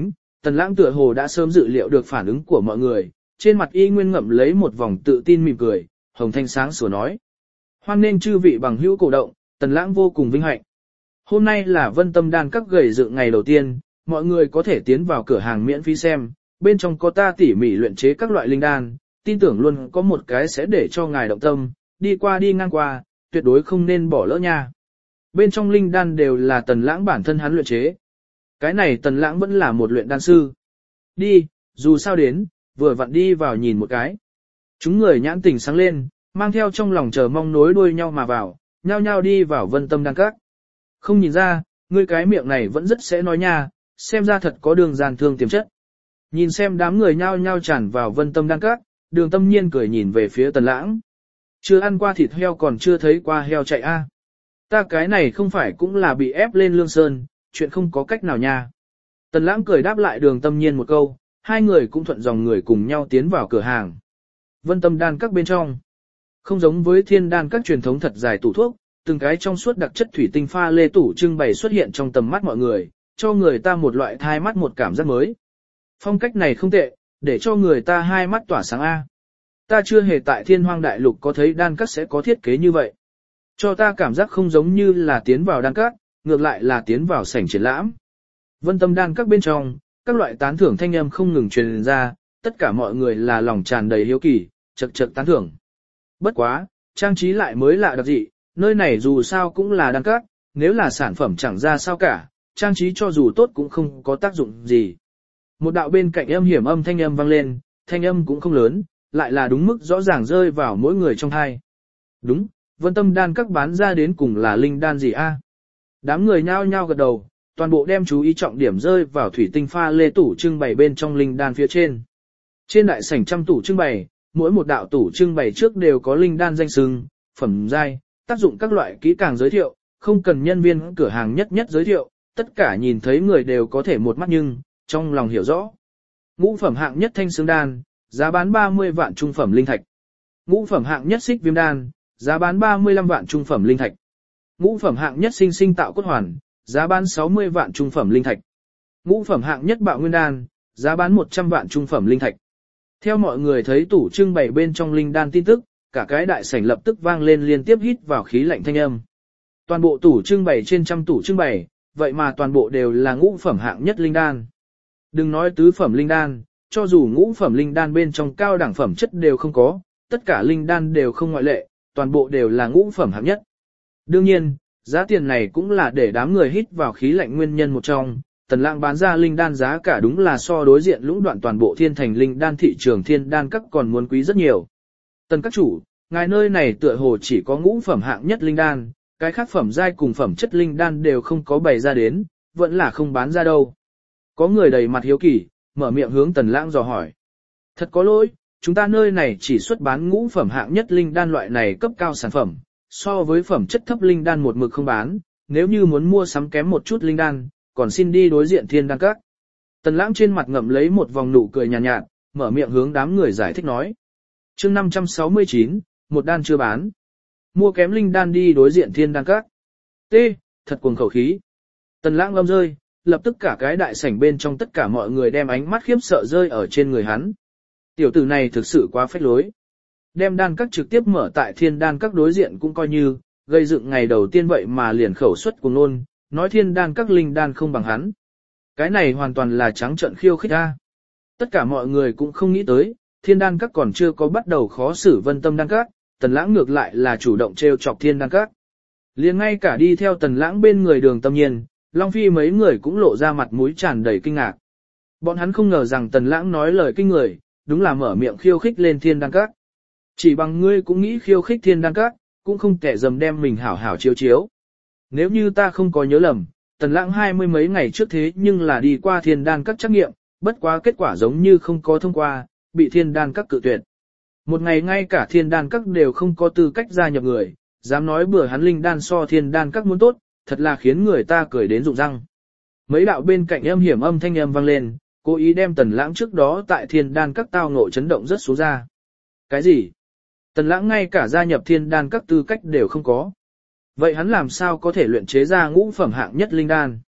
Tần Lãng tựa hồ đã sớm dự liệu được phản ứng của mọi người, trên mặt y nguyên ngậm lấy một vòng tự tin mỉm cười, hồng thanh sáng sủa nói. Hoan nên chư vị bằng hữu cổ động, Tần Lãng vô cùng vinh hạnh. Hôm nay là Vân Tâm Đan các gầy dựng ngày đầu tiên, mọi người có thể tiến vào cửa hàng miễn phí xem, bên trong có ta tỉ mỉ luyện chế các loại linh đan, tin tưởng luôn có một cái sẽ để cho ngài động tâm, đi qua đi ngang qua, tuyệt đối không nên bỏ lỡ nha. Bên trong linh đan đều là Tần Lãng bản thân hắn luyện chế. Cái này Tần Lãng vẫn là một luyện đan sư. Đi, dù sao đến, vừa vặn đi vào nhìn một cái. Chúng người nhãn tình sáng lên, mang theo trong lòng chờ mong nối đuôi nhau mà vào, nhao nhao đi vào Vân Tâm Đan các. Không nhìn ra, ngươi cái miệng này vẫn rất sẽ nói nha, xem ra thật có đường gian thương tiềm chất. Nhìn xem đám người nhao nhao tràn vào Vân Tâm Đan các, Đường Tâm Nhiên cười nhìn về phía Tần Lãng. Chưa ăn qua thịt heo còn chưa thấy qua heo chạy a. Ta cái này không phải cũng là bị ép lên lương sơn, chuyện không có cách nào nha. Tần Lãng cười đáp lại Đường Tâm Nhiên một câu, hai người cũng thuận dòng người cùng nhau tiến vào cửa hàng. Vân Tâm Đan các bên trong, không giống với Thiên Đan các truyền thống thật dài tủ thuốc, từng cái trong suốt đặc chất thủy tinh pha lê tủ trưng bày xuất hiện trong tầm mắt mọi người, cho người ta một loại thai mắt một cảm giác mới. Phong cách này không tệ, để cho người ta hai mắt tỏa sáng a. Ta chưa hề tại Thiên Hoang Đại Lục có thấy đan các sẽ có thiết kế như vậy. Cho ta cảm giác không giống như là tiến vào đan các, ngược lại là tiến vào sảnh triển lãm. Vân Tâm Đan các bên trong, các loại tán thưởng thanh âm không ngừng truyền ra, tất cả mọi người là lòng tràn đầy hiếu kỳ, chậc chậc tán thưởng. Bất quá, trang trí lại mới lạ đặc dị, nơi này dù sao cũng là đan các, nếu là sản phẩm chẳng ra sao cả, trang trí cho dù tốt cũng không có tác dụng gì. Một đạo bên cạnh âm hiểm âm thanh âm vang lên, thanh âm cũng không lớn, lại là đúng mức rõ ràng rơi vào mỗi người trong tai. Đúng, Vân Tâm Đan các bán ra đến cùng là linh đan gì a? Đám người nhao nhao gật đầu, toàn bộ đem chú ý trọng điểm rơi vào thủy tinh pha lê tủ trưng bày bên trong linh đan phía trên. Trên đại sảnh trăm tủ trưng bày, mỗi một đạo tủ trưng bày trước đều có linh đan danh xưng, phẩm giai, tác dụng các loại kỹ càng giới thiệu, không cần nhân viên cửa hàng nhất nhất giới thiệu, tất cả nhìn thấy người đều có thể một mắt nhưng, trong lòng hiểu rõ. Ngũ phẩm hạng nhất thanh xương đan, giá bán ba mươi vạn trung phẩm linh thạch. Ngũ phẩm hạng nhất xích viêm đan, giá bán ba mươi lăm vạn trung phẩm linh thạch. Ngũ phẩm hạng nhất sinh sinh tạo cốt hoàn, giá bán sáu mươi vạn trung phẩm linh thạch. Ngũ phẩm hạng nhất bạo nguyên đan, giá bán một trăm vạn trung phẩm linh thạch. Theo mọi người thấy tủ trưng bày bên trong linh đan tin tức, cả cái đại sảnh lập tức vang lên liên tiếp hít vào khí lạnh thanh âm. Toàn bộ tủ trưng bày trên trăm tủ trưng bày, vậy mà toàn bộ đều là ngũ phẩm hạng nhất linh đan. Đừng nói tứ phẩm linh đan, cho dù ngũ phẩm linh đan bên trong cao đẳng phẩm chất đều không có, tất cả linh đan đều không ngoại lệ, toàn bộ đều là ngũ phẩm hạng nhất. Đương nhiên, giá tiền này cũng là để đám người hít vào khí lạnh nguyên nhân một trong. Tần Lãng bán ra linh đan giá cả đúng là so đối diện lũng đoạn toàn bộ thiên thành linh đan thị trường Thiên Đan các còn muốn quý rất nhiều. Tần các chủ, ngài nơi này tựa hồ chỉ có ngũ phẩm hạng nhất linh đan, cái khác phẩm giai cùng phẩm chất linh đan đều không có bày ra đến, vẫn là không bán ra đâu. Có người đầy mặt hiếu kỳ, mở miệng hướng Tần Lãng dò hỏi. Thật có lỗi, chúng ta nơi này chỉ xuất bán ngũ phẩm hạng nhất linh đan loại này cấp cao sản phẩm, so với phẩm chất thấp linh đan một mực không bán, nếu như muốn mua sắm kém một chút linh đan, còn xin đi đối diện Thiên Đan các. Tần Lãng trên mặt ngậm lấy một vòng nụ cười nhàn nhạt, nhạt, mở miệng hướng đám người giải thích nói. Chương năm trăm sáu mươi chín, một đan chưa bán. Mua kém linh đan đi đối diện Thiên Đan các. T, thật cuồng khẩu khí. Tần Lãng lâm rơi, lập tức cả cái đại sảnh bên trong tất cả mọi người đem ánh mắt khiếp sợ rơi ở trên người hắn. Tiểu tử này thực sự quá phách lối. Đem đan các trực tiếp mở tại Thiên Đan các đối diện cũng coi như, gây dựng ngày đầu tiên vậy mà liền khẩu suất cuồng ngôn, nói Thiên Đan các linh đan không bằng hắn. Cái này hoàn toàn là trắng trợn khiêu khích a. Tất cả mọi người cũng không nghĩ tới, Thiên Đan các còn chưa có bắt đầu khó xử Vân Tâm Đan các, Tần Lãng ngược lại là chủ động trêu chọc Thiên Đan các. Liền ngay cả đi theo Tần Lãng bên người Đường Tâm Nhiên, Long Phi mấy người cũng lộ ra mặt mũi tràn đầy kinh ngạc. Bọn hắn không ngờ rằng Tần Lãng nói lời kinh người, đúng là mở miệng khiêu khích lên Thiên Đan các. Chỉ bằng ngươi cũng nghĩ khiêu khích Thiên Đan các, cũng không kẻ dầm đem mình hảo hảo chiếu chiếu. Nếu như ta không có nhớ lầm, Tần Lãng hai mươi mấy ngày trước thế nhưng là đi qua Thiên Đan các trắc nghiệm, bất quá kết quả giống như không có thông qua, bị Thiên Đan các cự tuyệt. Một ngày ngay cả Thiên Đan các đều không có tư cách gia nhập người, dám nói bừa hắn linh đan so Thiên Đan các muốn tốt, thật là khiến người ta cười đến rụng răng. Mấy đạo bên cạnh âm hiểm âm thanh âm vang lên, cố ý đem Tần Lãng trước đó tại Thiên Đan các tao ngộ chấn động rất xuống ra. Cái gì? Tần Lãng ngay cả gia nhập Thiên Đan các tư cách đều không có. Vậy hắn làm sao có thể luyện chế ra ngũ phẩm hạng nhất linh đan?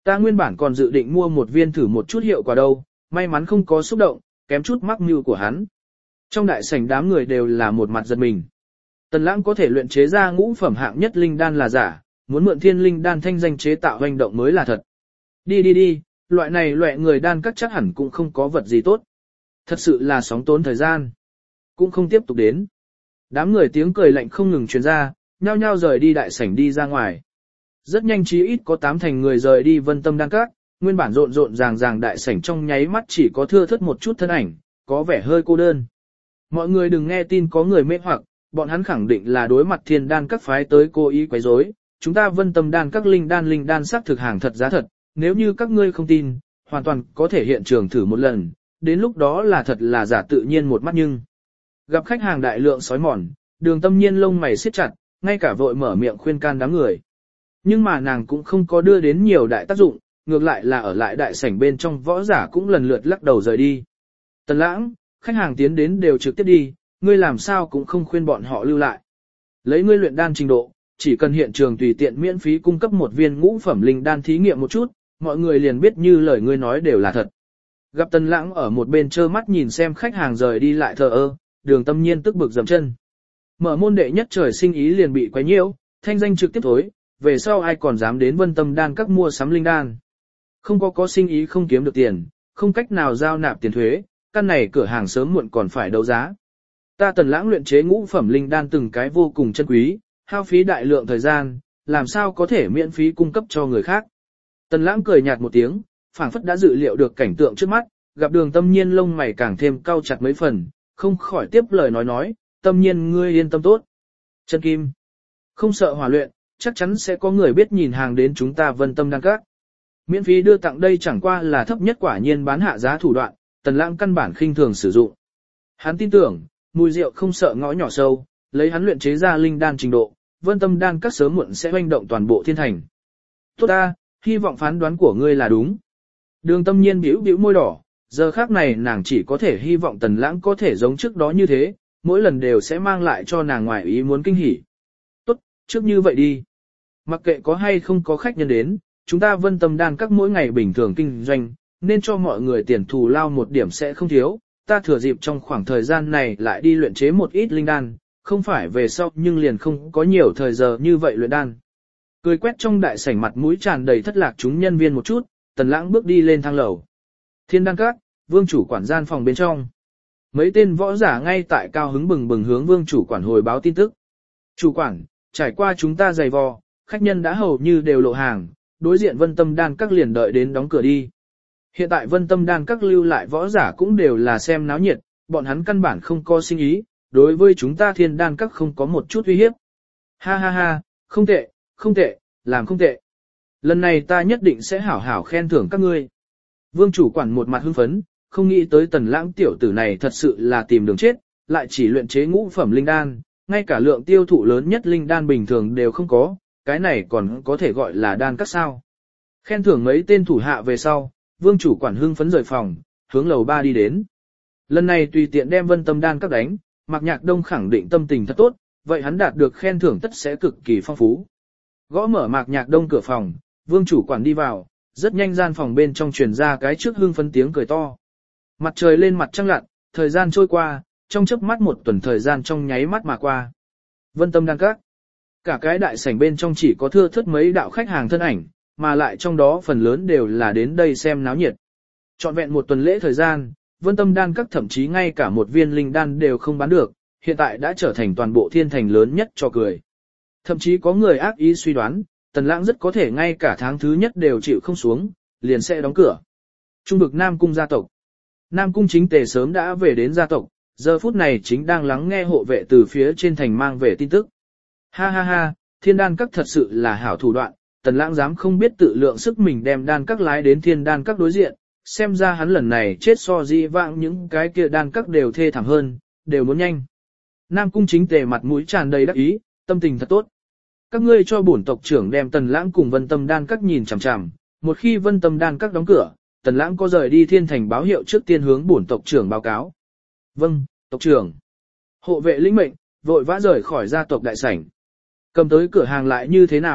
Ta nguyên bản còn dự định mua một viên thử một chút hiệu quả đâu, may mắn không có xúc động, kém chút mắc mưu của hắn. Trong đại sảnh đám người đều là một mặt giật mình. Tần Lãng có thể luyện chế ra ngũ phẩm hạng nhất linh đan là giả, muốn mượn thiên linh đan thanh danh chế tạo hành động mới là thật. Đi đi đi, loại này loại người đan các chắc hẳn cũng không có vật gì tốt. Thật sự là sóng tốn thời gian. Cũng không tiếp tục đến. Đám người tiếng cười lạnh không ngừng truyền ra, nhao nhao rời đi đại sảnh đi ra ngoài. Rất nhanh chí ít có tám thành người rời đi Vân Tâm đan các, nguyên bản rộn rộn ràng ràng đại sảnh trong nháy mắt chỉ có thưa thớt một chút thân ảnh, có vẻ hơi cô đơn. Mọi người đừng nghe tin có người mê hoặc, bọn hắn khẳng định là đối mặt thiên đan các phái tới cố ý quấy rối. Chúng ta Vân Tâm đan các linh đan linh đan xác thực hàng thật giá thật, nếu như các ngươi không tin, hoàn toàn có thể hiện trường thử một lần, đến lúc đó là thật là giả tự nhiên một mắt nhưng. Gặp khách hàng đại lượng sói mòn, Đường Tâm Nhiên lông mày siết chặt, ngay cả vội mở miệng khuyên can đám người. Nhưng mà nàng cũng không có đưa đến nhiều đại tác dụng, ngược lại là ở lại đại sảnh bên trong võ giả cũng lần lượt lắc đầu rời đi. Tần Lãng, khách hàng tiến đến đều trực tiếp đi, ngươi làm sao cũng không khuyên bọn họ lưu lại. Lấy ngươi luyện đan trình độ, chỉ cần hiện trường tùy tiện miễn phí cung cấp một viên ngũ phẩm linh đan thí nghiệm một chút, mọi người liền biết như lời ngươi nói đều là thật. Gặp Tần Lãng ở một bên trơ mắt nhìn xem khách hàng rời đi lại thờ ơ, Đường Tâm Nhiên tức bực dậm chân. Mở môn đệ nhất trời sinh ý liền bị quấy nhiễu, thanh danh trực tiếp thối, về sau ai còn dám đến Vân Tâm đan các mua sắm linh đan. Không có có sinh ý không kiếm được tiền, không cách nào giao nạp tiền thuế, căn này cửa hàng sớm muộn còn phải đấu giá. Ta Tần Lãng luyện chế ngũ phẩm linh đan từng cái vô cùng chân quý, hao phí đại lượng thời gian, làm sao có thể miễn phí cung cấp cho người khác. Tần Lãng cười nhạt một tiếng, phảng phất đã dự liệu được cảnh tượng trước mắt, gặp Đường Tâm Nhiên lông mày càng thêm cau chặt mấy phần, không khỏi tiếp lời nói nói, Tâm Nhiên ngươi yên tâm tốt. Chân kim, không sợ hỏa luyện, chắc chắn sẽ có người biết nhìn hàng đến chúng ta Vân Tâm đan các. Miễn phí đưa tặng đây chẳng qua là thấp nhất quả nhiên bán hạ giá thủ đoạn, Tần Lãng căn bản khinh thường sử dụng. Hắn tin tưởng, mùi rượu không sợ ngõ nhỏ sâu, lấy hắn luyện chế ra linh đan trình độ, Vân Tâm đan các sớm muộn sẽ hoành động toàn bộ thiên thành. Tốt ta, hy vọng phán đoán của ngươi là đúng. Đường Tâm Nhiên bĩu bĩu môi đỏ, giờ khác này nàng chỉ có thể hy vọng Tần Lãng có thể giống trước đó như thế, mỗi lần đều sẽ mang lại cho nàng ngoài ý muốn kinh hỉ. Tốt, trước như vậy đi. Mặc kệ có hay không có khách nhân đến, chúng ta Vân Tâm đan các mỗi ngày bình thường kinh doanh, nên cho mọi người tiền thù lao một điểm sẽ không thiếu. Ta thừa dịp trong khoảng thời gian này lại đi luyện chế một ít linh đan, không phải về sau nhưng liền không có nhiều thời giờ như vậy luyện đan. Cười quét trong đại sảnh mặt mũi tràn đầy thất lạc chúng nhân viên một chút, Tần Lãng bước đi lên thang lầu. Thiên đan các, vương chủ quản gian phòng bên trong. Mấy tên võ giả ngay tại cao hứng bừng bừng hướng vương chủ quản hồi báo tin tức. Chủ quản, trải qua chúng ta giày vò, khách nhân đã hầu như đều lộ hàng, đối diện Vân Tâm đan các liền đợi đến đóng cửa đi. Hiện tại Vân Tâm đan các lưu lại võ giả cũng đều là xem náo nhiệt, bọn hắn căn bản không có sinh ý, đối với chúng ta thiên đan các không có một chút uy hiếp. Ha ha ha, không tệ, không tệ, làm không tệ. Lần này ta nhất định sẽ hảo hảo khen thưởng các ngươi. Vương chủ quản một mặt hưng phấn, không nghĩ tới Tần Lãng tiểu tử này thật sự là tìm đường chết, lại chỉ luyện chế ngũ phẩm linh đan, ngay cả lượng tiêu thụ lớn nhất linh đan bình thường đều không có, cái này còn có thể gọi là đan các sao. Khen thưởng mấy tên thủ hạ về sau, vương chủ quản hưng phấn rời phòng, hướng lầu ba đi đến. Lần này tùy tiện đem Vân Tâm đan các đánh, Mạc Nhạc Đông khẳng định tâm tình thật tốt, vậy hắn đạt được khen thưởng tất sẽ cực kỳ phong phú. Gõ mở Mạc Nhạc Đông cửa phòng, vương chủ quản đi vào, rất nhanh gian phòng bên trong truyền ra cái trước hưng phấn tiếng cười to. Mặt trời lên mặt trăng lặn, thời gian trôi qua, trong chớp mắt một tuần thời gian trong nháy mắt mà qua. Vân Tâm đan các. Cả cái đại sảnh bên trong chỉ có thưa thớt mấy đạo khách hàng thân ảnh, mà lại trong đó phần lớn đều là đến đây xem náo nhiệt. Trọn vẹn một tuần lễ thời gian, Vân Tâm đan các thậm chí ngay cả một viên linh đan đều không bán được, hiện tại đã trở thành toàn bộ thiên thành lớn nhất cho cười. Thậm chí có người ác ý suy đoán, Tần Lãng rất có thể ngay cả tháng thứ nhất đều chịu không xuống, liền sẽ đóng cửa. Trung vực Nam Cung gia tộc. Nam Cung Chính Tề sớm đã về đến gia tộc, giờ phút này chính đang lắng nghe hộ vệ từ phía trên thành mang về tin tức. Ha ha ha, thiên đan các thật sự là hảo thủ đoạn, Tần Lãng dám không biết tự lượng sức mình đem đan các lái đến thiên đan các đối diện, xem ra hắn lần này chết so dĩ vãng những cái kia đan các đều thê thảm hơn, đều muốn nhanh. Nam Cung Chính Tề mặt mũi tràn đầy đắc ý, tâm tình thật tốt. Các ngươi cho bổn tộc trưởng đem Tần Lãng cùng Vân Tâm đan các nhìn chằm chằm, một khi Vân Tâm đan các đóng cửa, Tần Lãng có rời đi thiên thành báo hiệu trước tiên hướng bổn tộc trưởng báo cáo. Vâng, tộc trưởng. Hộ vệ lĩnh mệnh, vội vã rời khỏi gia tộc đại sảnh. Cầm tới cửa hàng lại như thế nào,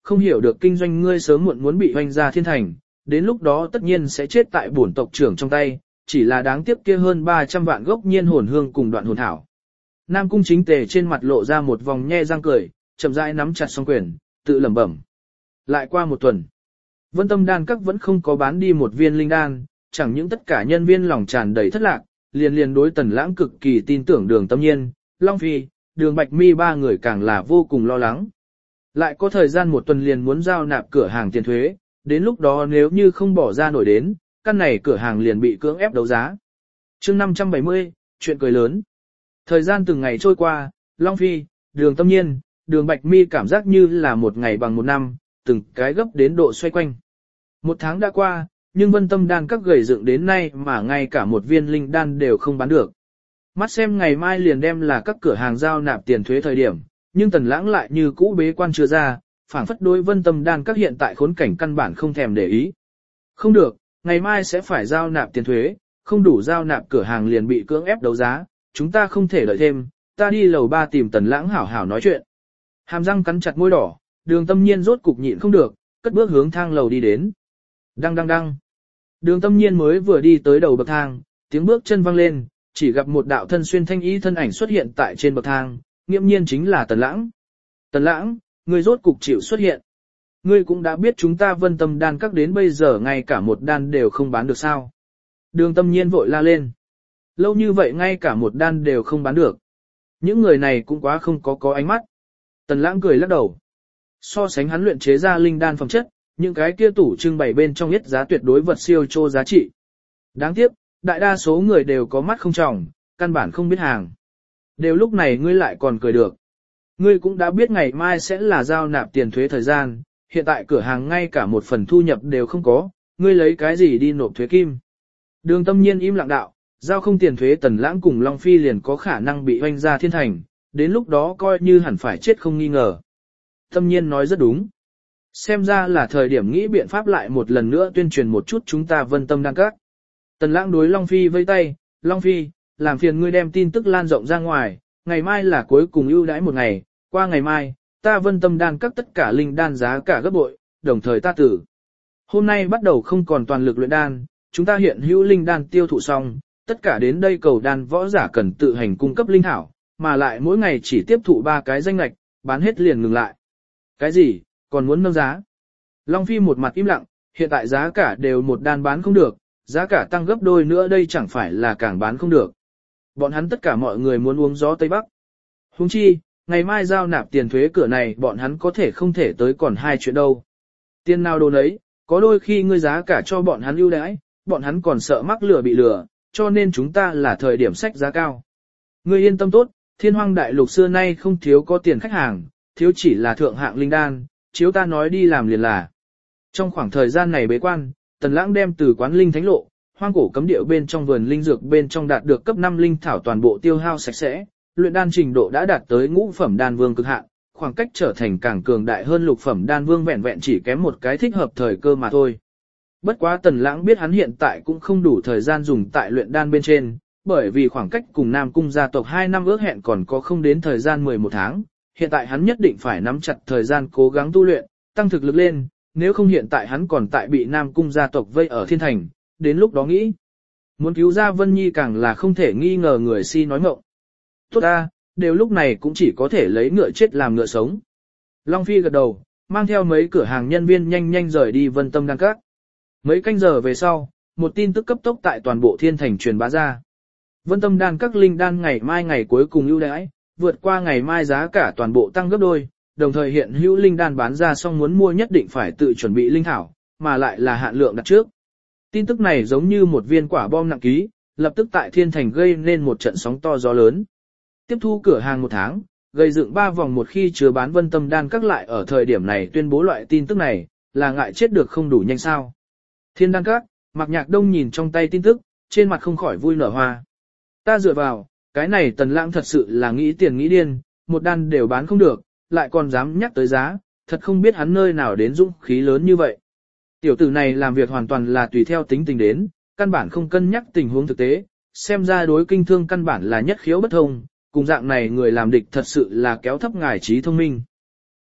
không hiểu được kinh doanh ngươi sớm muộn muốn bị hoành ra thiên thành, đến lúc đó tất nhiên sẽ chết tại bổn tộc trưởng trong tay, chỉ là đáng tiếc kia hơn ba trăm vạn gốc nhiên hồn hương cùng đoạn hồn thảo. Nam Cung Chính Tề trên mặt lộ ra một vòng nhe răng cười, chậm rãi nắm chặt song quyền, tự lẩm bẩm. Lại qua một tuần, Vân Tâm Đan Các vẫn không có bán đi một viên linh đan, chẳng những tất cả nhân viên lòng tràn đầy thất lạc, liền liền đối Tần Lãng cực kỳ tin tưởng Đường Tâm Nhiên, Long Phi, Đường Bạch Mi ba người càng là vô cùng lo lắng. Lại có thời gian một tuần liền muốn giao nạp cửa hàng tiền thuế, đến lúc đó nếu như không bỏ ra nổi đến, căn này cửa hàng liền bị cưỡng ép đấu giá. Chương năm trăm bảy mươi, chuyện cười lớn. Thời gian từng ngày trôi qua, Long Phi, Đường Tâm Nhiên, Đường Bạch Mi cảm giác như là một ngày bằng một năm, từng cái gấp đến độ xoay quanh. Một tháng đã qua, nhưng Vân Tâm Đan Các gầy dựng đến nay mà ngay cả một viên linh đan đều không bán được. Mắt xem ngày mai liền đem là các cửa hàng giao nạp tiền thuế thời điểm, nhưng Tần Lãng lại như cũ bế quan chưa ra, phảng phất đối Vân Tâm Đan Các hiện tại khốn cảnh căn bản không thèm để ý. Không được, ngày mai sẽ phải giao nạp tiền thuế, không đủ giao nạp cửa hàng liền bị cưỡng ép đấu giá, chúng ta không thể đợi thêm, ta đi lầu ba tìm Tần Lãng hảo hảo nói chuyện. Hàm răng cắn chặt môi đỏ, Đường Tâm Nhiên rốt cục nhịn không được, cất bước hướng thang lầu đi đến. Đăng đăng đăng. Đường Tâm Nhiên mới vừa đi tới đầu bậc thang, tiếng bước chân vang lên, chỉ gặp một đạo thân xuyên thanh y thân ảnh xuất hiện tại trên bậc thang, nghiễm nhiên chính là Tần Lãng. Tần Lãng, ngươi rốt cục chịu xuất hiện. Ngươi cũng đã biết chúng ta Vân Tâm Đan Các đến bây giờ ngay cả một đan đều không bán được sao. Đường Tâm Nhiên vội la lên. Lâu như vậy ngay cả một đan đều không bán được. Những người này cũng quá không có có ánh mắt. Tần Lãng cười lắc đầu. So sánh hắn luyện chế ra linh đan phẩm chất, những cái kia tủ trưng bày bên trong nhất giá tuyệt đối vật siêu chô giá trị. Đáng tiếc, đại đa số người đều có mắt không tròng, căn bản không biết hàng. Đều lúc này ngươi lại còn cười được. Ngươi cũng đã biết ngày mai sẽ là giao nạp tiền thuế thời gian, hiện tại cửa hàng ngay cả một phần thu nhập đều không có, ngươi lấy cái gì đi nộp thuế kim. Đường Tâm Nhiên im lặng đạo, giao không tiền thuế Tần Lãng cùng Long Phi liền có khả năng bị hoanh ra thiên thành, đến lúc đó coi như hẳn phải chết không nghi ngờ. Tâm Nhiên nói rất đúng. Xem ra là thời điểm nghĩ biện pháp lại một lần nữa tuyên truyền một chút chúng ta Vân Tâm Đan Các. Tần Lãng đối Long Phi vẫy tay, Long Phi, làm phiền ngươi đem tin tức lan rộng ra ngoài, ngày mai là cuối cùng ưu đãi một ngày, qua ngày mai, ta Vân Tâm Đan Các tất cả linh đan giá cả gấp bội, đồng thời ta tử. Hôm nay bắt đầu không còn toàn lực luyện đan, chúng ta hiện hữu linh đan tiêu thụ xong, tất cả đến đây cầu đan võ giả cần tự hành cung cấp linh thảo, mà lại mỗi ngày chỉ tiếp thụ ba cái danh lệch, bán hết liền ngừng lại. Cái gì, còn muốn nâng giá? Long Phi một mặt im lặng, hiện tại giá cả đều một đan bán không được, giá cả tăng gấp đôi nữa đây chẳng phải là càng bán không được. Bọn hắn tất cả mọi người muốn uống gió Tây Bắc. Huống chi, ngày mai giao nạp tiền thuế cửa này bọn hắn có thể không thể tới còn hai chuyện đâu. Tiền nào đồ nấy, có đôi khi ngươi giá cả cho bọn hắn ưu đãi, bọn hắn còn sợ mắc lừa bị lừa, cho nên chúng ta là thời điểm sách giá cao. Ngươi yên tâm tốt, thiên hoang đại lục xưa nay không thiếu có tiền khách hàng, thiếu chỉ là thượng hạng linh đan, chiếu ta nói đi làm liền là. Trong khoảng thời gian này bế quan, Tần Lãng đem từ quán linh thánh lộ, hoang cổ cấm địa bên trong vườn linh dược bên trong đạt được cấp năm linh thảo toàn bộ tiêu hao sạch sẽ, luyện đan trình độ đã đạt tới ngũ phẩm đan vương cực hạn, khoảng cách trở thành càng cường đại hơn lục phẩm đan vương vẹn vẹn chỉ kém một cái thích hợp thời cơ mà thôi. Bất quá Tần Lãng biết hắn hiện tại cũng không đủ thời gian dùng tại luyện đan bên trên, bởi vì khoảng cách cùng Nam Cung gia tộc hai năm ước hẹn còn có không đến thời gian mười một tháng, hiện tại hắn nhất định phải nắm chặt thời gian cố gắng tu luyện, tăng thực lực lên, nếu không hiện tại hắn còn tại bị Nam Cung gia tộc vây ở thiên thành, đến lúc đó nghĩ. Muốn cứu ra Vân Nhi càng là không thể nghi ngờ người si nói mộng. Tốt ta, đều lúc này cũng chỉ có thể lấy ngựa chết làm ngựa sống. Long Phi gật đầu, mang theo mấy cửa hàng nhân viên nhanh nhanh rời đi Vân Tâm Đan Các. Mấy canh giờ về sau, một tin tức cấp tốc tại toàn bộ thiên thành truyền bá ra. Vân Tâm Đan Các linh đan ngày mai ngày cuối cùng ưu đãi, vượt qua ngày mai giá cả toàn bộ tăng gấp đôi, đồng thời hiện hữu linh đan bán ra xong muốn mua nhất định phải tự chuẩn bị linh thảo, mà lại là hạn lượng đặt trước. Tin tức này giống như một viên quả bom nặng ký, lập tức tại thiên thành gây nên một trận sóng to gió lớn. Tiếp thu cửa hàng một tháng, gây dựng ba vòng một khi chưa bán Vân Tâm Đan Các lại ở thời điểm này tuyên bố loại tin tức này, là ngại chết được không đủ nhanh sao. Thiên Đan Các, Mạc Nhạc Đông nhìn trong tay tin tức, trên mặt không khỏi vui nở hoa. Ta dựa vào, cái này Tần Lãng thật sự là nghĩ tiền nghĩ điên, một đan đều bán không được, lại còn dám nhắc tới giá, thật không biết hắn nơi nào đến dũng khí lớn như vậy. Tiểu tử này làm việc hoàn toàn là tùy theo tính tình đến, căn bản không cân nhắc tình huống thực tế, xem ra đối kinh thương căn bản là nhất khiếu bất thông, cùng dạng này người làm địch thật sự là kéo thấp ngài trí thông minh.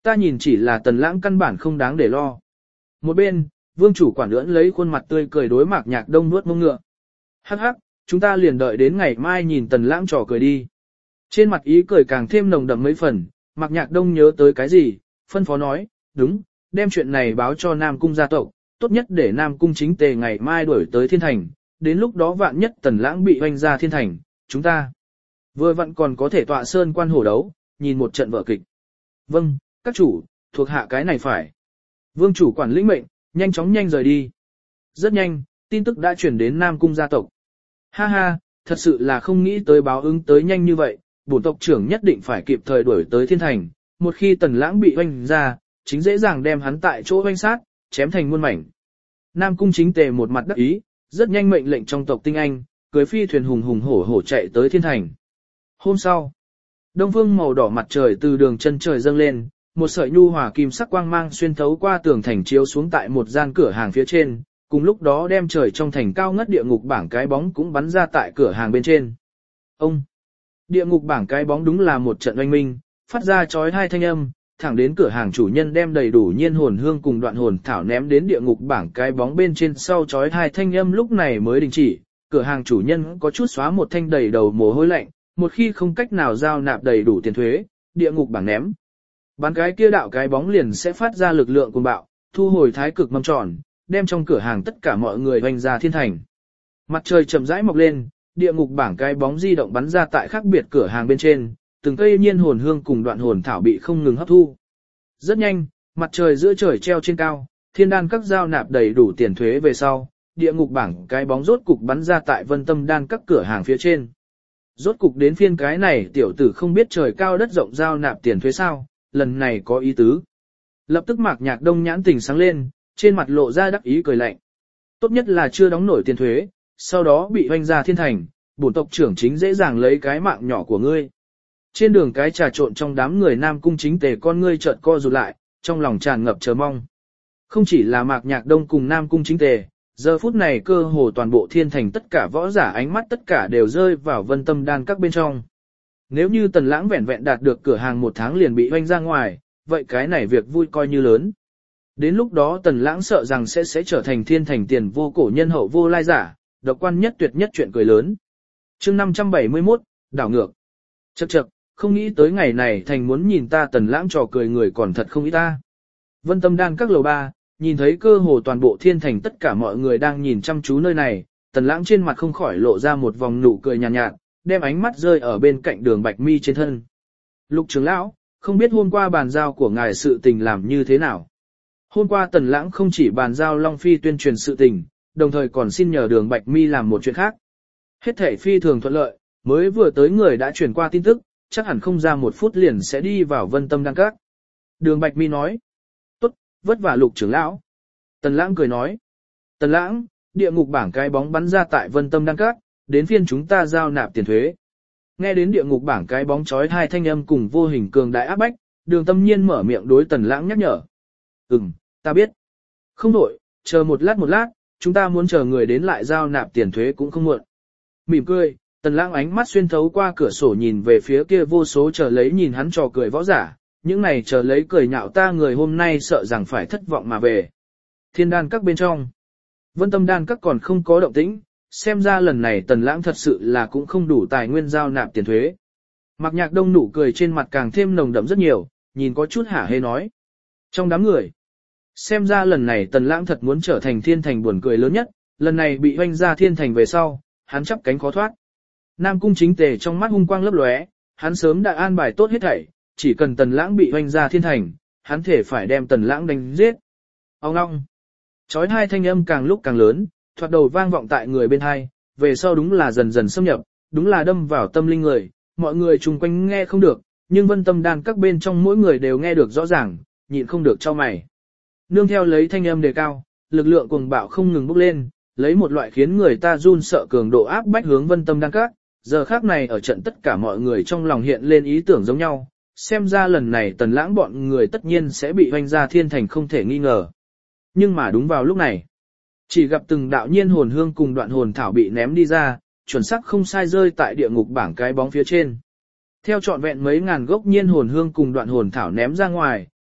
Ta nhìn chỉ là tần lãng căn bản không đáng để lo. Một bên, vương chủ quản lưỡn lấy khuôn mặt tươi cười đối Mạc Nhạc Đông nuốt mông ngựa. Hắc hắc, chúng ta liền đợi đến ngày mai nhìn tần lãng trò cười đi. Trên mặt ý cười càng thêm nồng đậm mấy phần, Mạc Nhạc Đông nhớ tới cái gì, phân phó nói, đúng, đem chuyện này báo cho Nam Cung gia tộc, tốt nhất để Nam Cung chính tề ngày mai đuổi tới Thiên Thành, đến lúc đó vạn nhất tần lãng bị hoanh ra Thiên Thành, chúng ta vừa vặn còn có thể tọa sơn quan hổ đấu, nhìn một trận vở kịch. Vâng, các chủ, thuộc hạ cái này phải. Vương chủ quản lĩnh mệnh, nhanh chóng nhanh rời đi. Rất nhanh, tin tức đã chuyển đến Nam Cung gia tộc. Ha ha, thật sự là không nghĩ tới báo ứng tới nhanh như vậy, bổn tộc trưởng nhất định phải kịp thời đuổi tới Thiên Thành, một khi tần lãng bị hoanh ra, chính dễ dàng đem hắn tại chỗ hoanh sát, chém thành muôn mảnh. Nam Cung chính tề một mặt đắc ý, rất nhanh mệnh lệnh trong tộc tinh anh, cưới phi thuyền hùng hùng hổ hổ chạy tới Thiên Thành. Hôm sau, đông phương màu đỏ mặt trời từ đường chân trời dâng lên, một sợi nhu hòa kim sắc quang mang xuyên thấu qua tường thành chiếu xuống tại một gian cửa hàng phía trên, cùng lúc đó đem trời trong thành cao ngất địa ngục bảng cái bóng cũng bắn ra tại cửa hàng bên trên. Ông, địa ngục bảng cái bóng đúng là một trận oanh minh, phát ra chói hai thanh âm, thẳng đến cửa hàng chủ nhân đem đầy đủ nhiên hồn hương cùng đoạn hồn thảo ném đến địa ngục bảng cái bóng bên trên sau chói hai thanh âm lúc này mới đình chỉ. Cửa hàng chủ nhân có chút xóa một thanh đầy đầu mồ hôi lạnh, một khi không cách nào giao nạp đầy đủ tiền thuế, địa ngục bảng ném bán cái kia đạo cái bóng liền sẽ phát ra lực lượng cuồng bạo, thu hồi thái cực mâm tròn, đem trong cửa hàng tất cả mọi người hoành ra Thiên Thành. Mặt trời chậm rãi mọc lên, địa ngục bảng cái bóng di động bắn ra tại khác biệt cửa hàng bên trên, từng cây nhiên hồn hương cùng đoạn hồn thảo bị không ngừng hấp thu. Rất nhanh, mặt trời giữa trời treo trên cao, thiên đan các giao nạp đầy đủ tiền thuế về sau, địa ngục bảng cái bóng rốt cục bắn ra tại vân tâm đan các cửa hàng phía trên. Rốt cục đến phiên cái này tiểu tử không biết trời cao đất rộng giao nạp tiền thuế sao, lần này có ý tứ. Lập tức Mạc Nhạc Đông nhãn tình sáng lên, trên mặt lộ ra đắc ý cười lạnh. Tốt nhất là chưa đóng nổi tiền thuế, sau đó bị hoanh ra Thiên Thành, bổn tộc trưởng chính dễ dàng lấy cái mạng nhỏ của ngươi. Trên đường cái trà trộn trong đám người Nam Cung chính tề con ngươi chợt co rụt lại, trong lòng tràn ngập chờ mong. Không chỉ là Mạc Nhạc Đông cùng Nam Cung chính tề, giờ phút này cơ hồ toàn bộ Thiên Thành tất cả võ giả ánh mắt tất cả đều rơi vào vân tâm đan các bên trong. Nếu như tần lãng vẹn vẹn đạt được cửa hàng một tháng liền bị hoanh ra ngoài, vậy cái này việc vui coi như lớn. Đến lúc đó tần lãng sợ rằng sẽ sẽ trở thành Thiên Thành tiền vô cổ nhân hậu vô lai giả, độc quan nhất tuyệt nhất chuyện cười lớn. Chương năm trăm bảy mươi mốt, đảo ngược. Chậc chậc, không nghĩ tới ngày này thành muốn nhìn ta tần lãng trò cười người còn thật không ý ta. Vân tâm đan các lầu ba, nhìn thấy cơ hồ toàn bộ Thiên Thành tất cả mọi người đang nhìn chăm chú nơi này, tần lãng trên mặt không khỏi lộ ra một vòng nụ cười nhàn nhạt, nhạt, đem ánh mắt rơi ở bên cạnh Đường Bạch Mi trên thân. Lục trưởng lão, không biết hôm qua bàn giao của ngài sự tình làm như thế nào? Hôm qua tần lãng không chỉ bàn giao Long Phi tuyên truyền sự tình, đồng thời còn xin nhờ Đường Bạch Mi làm một chuyện khác. Hết thể phi thường thuận lợi, mới vừa tới người đã truyền qua tin tức, chắc hẳn không ra một phút liền sẽ đi vào vân tâm đan các. Đường Bạch Mi nói, tốt, vất vả Lục trưởng lão. Tần lãng cười nói, tần lãng, địa ngục bảng cái bóng bắn ra tại vân tâm đan các, đến phiên chúng ta giao nạp tiền thuế. Nghe đến địa ngục bảng cái bóng chói hai thanh âm cùng vô hình cường đại áp bách, Đường Tâm Nhiên mở miệng đối tần lãng nhắc nhở. Ừm, ta biết. Không đổi, chờ một lát một lát, chúng ta muốn chờ người đến lại giao nạp tiền thuế cũng không muộn. Mỉm cười, tần lãng ánh mắt xuyên thấu qua cửa sổ nhìn về phía kia vô số chờ lấy nhìn hắn trò cười võ giả, những này chờ lấy cười nhạo ta người hôm nay sợ rằng phải thất vọng mà về. Thiên đan các bên trong, vân tâm đan các còn không có động tĩnh, xem ra lần này tần lãng thật sự là cũng không đủ tài nguyên giao nạp tiền thuế. Mạc Nhạc Đông nụ cười trên mặt càng thêm nồng đậm rất nhiều, nhìn có chút hả hê nói. Trong đám người, xem ra lần này tần lãng thật muốn trở thành Thiên Thành buồn cười lớn nhất, lần này bị hoanh ra Thiên Thành về sau, hắn chắp cánh khó thoát. Nam Cung chính tề trong mắt hung quang lấp lóe, hắn sớm đã an bài tốt hết thảy, chỉ cần tần lãng bị hoanh ra Thiên Thành, hắn thể phải đem tần lãng đánh giết. Ông long, chói hai thanh âm càng lúc càng lớn, thoạt đầu vang vọng tại người bên hai, về sau đúng là dần dần xâm nhập, đúng là đâm vào tâm linh người, mọi người chung quanh nghe không được, nhưng vân tâm đan các bên trong mỗi người đều nghe được rõ ràng, nhịn không được cho mày. Nương theo lấy thanh âm đề cao, lực lượng cuồng bạo không ngừng bốc lên, lấy một loại khiến người ta run sợ cường độ áp bách hướng vân tâm đan các, giờ khác này ở trận tất cả mọi người trong lòng hiện lên ý tưởng giống nhau, xem ra lần này tần lãng bọn người tất nhiên sẽ bị hoanh ra Thiên Thành không thể nghi ngờ. Nhưng mà đúng vào lúc này, chỉ gặp từng đạo nhiên hồn hương cùng đoạn hồn thảo bị ném đi ra, chuẩn xác không sai rơi tại địa ngục bảng cái bóng phía trên. Theo trọn vẹn mấy ngàn gốc nhiên hồn hương cùng đoạn hồn thảo ném ra ngoài,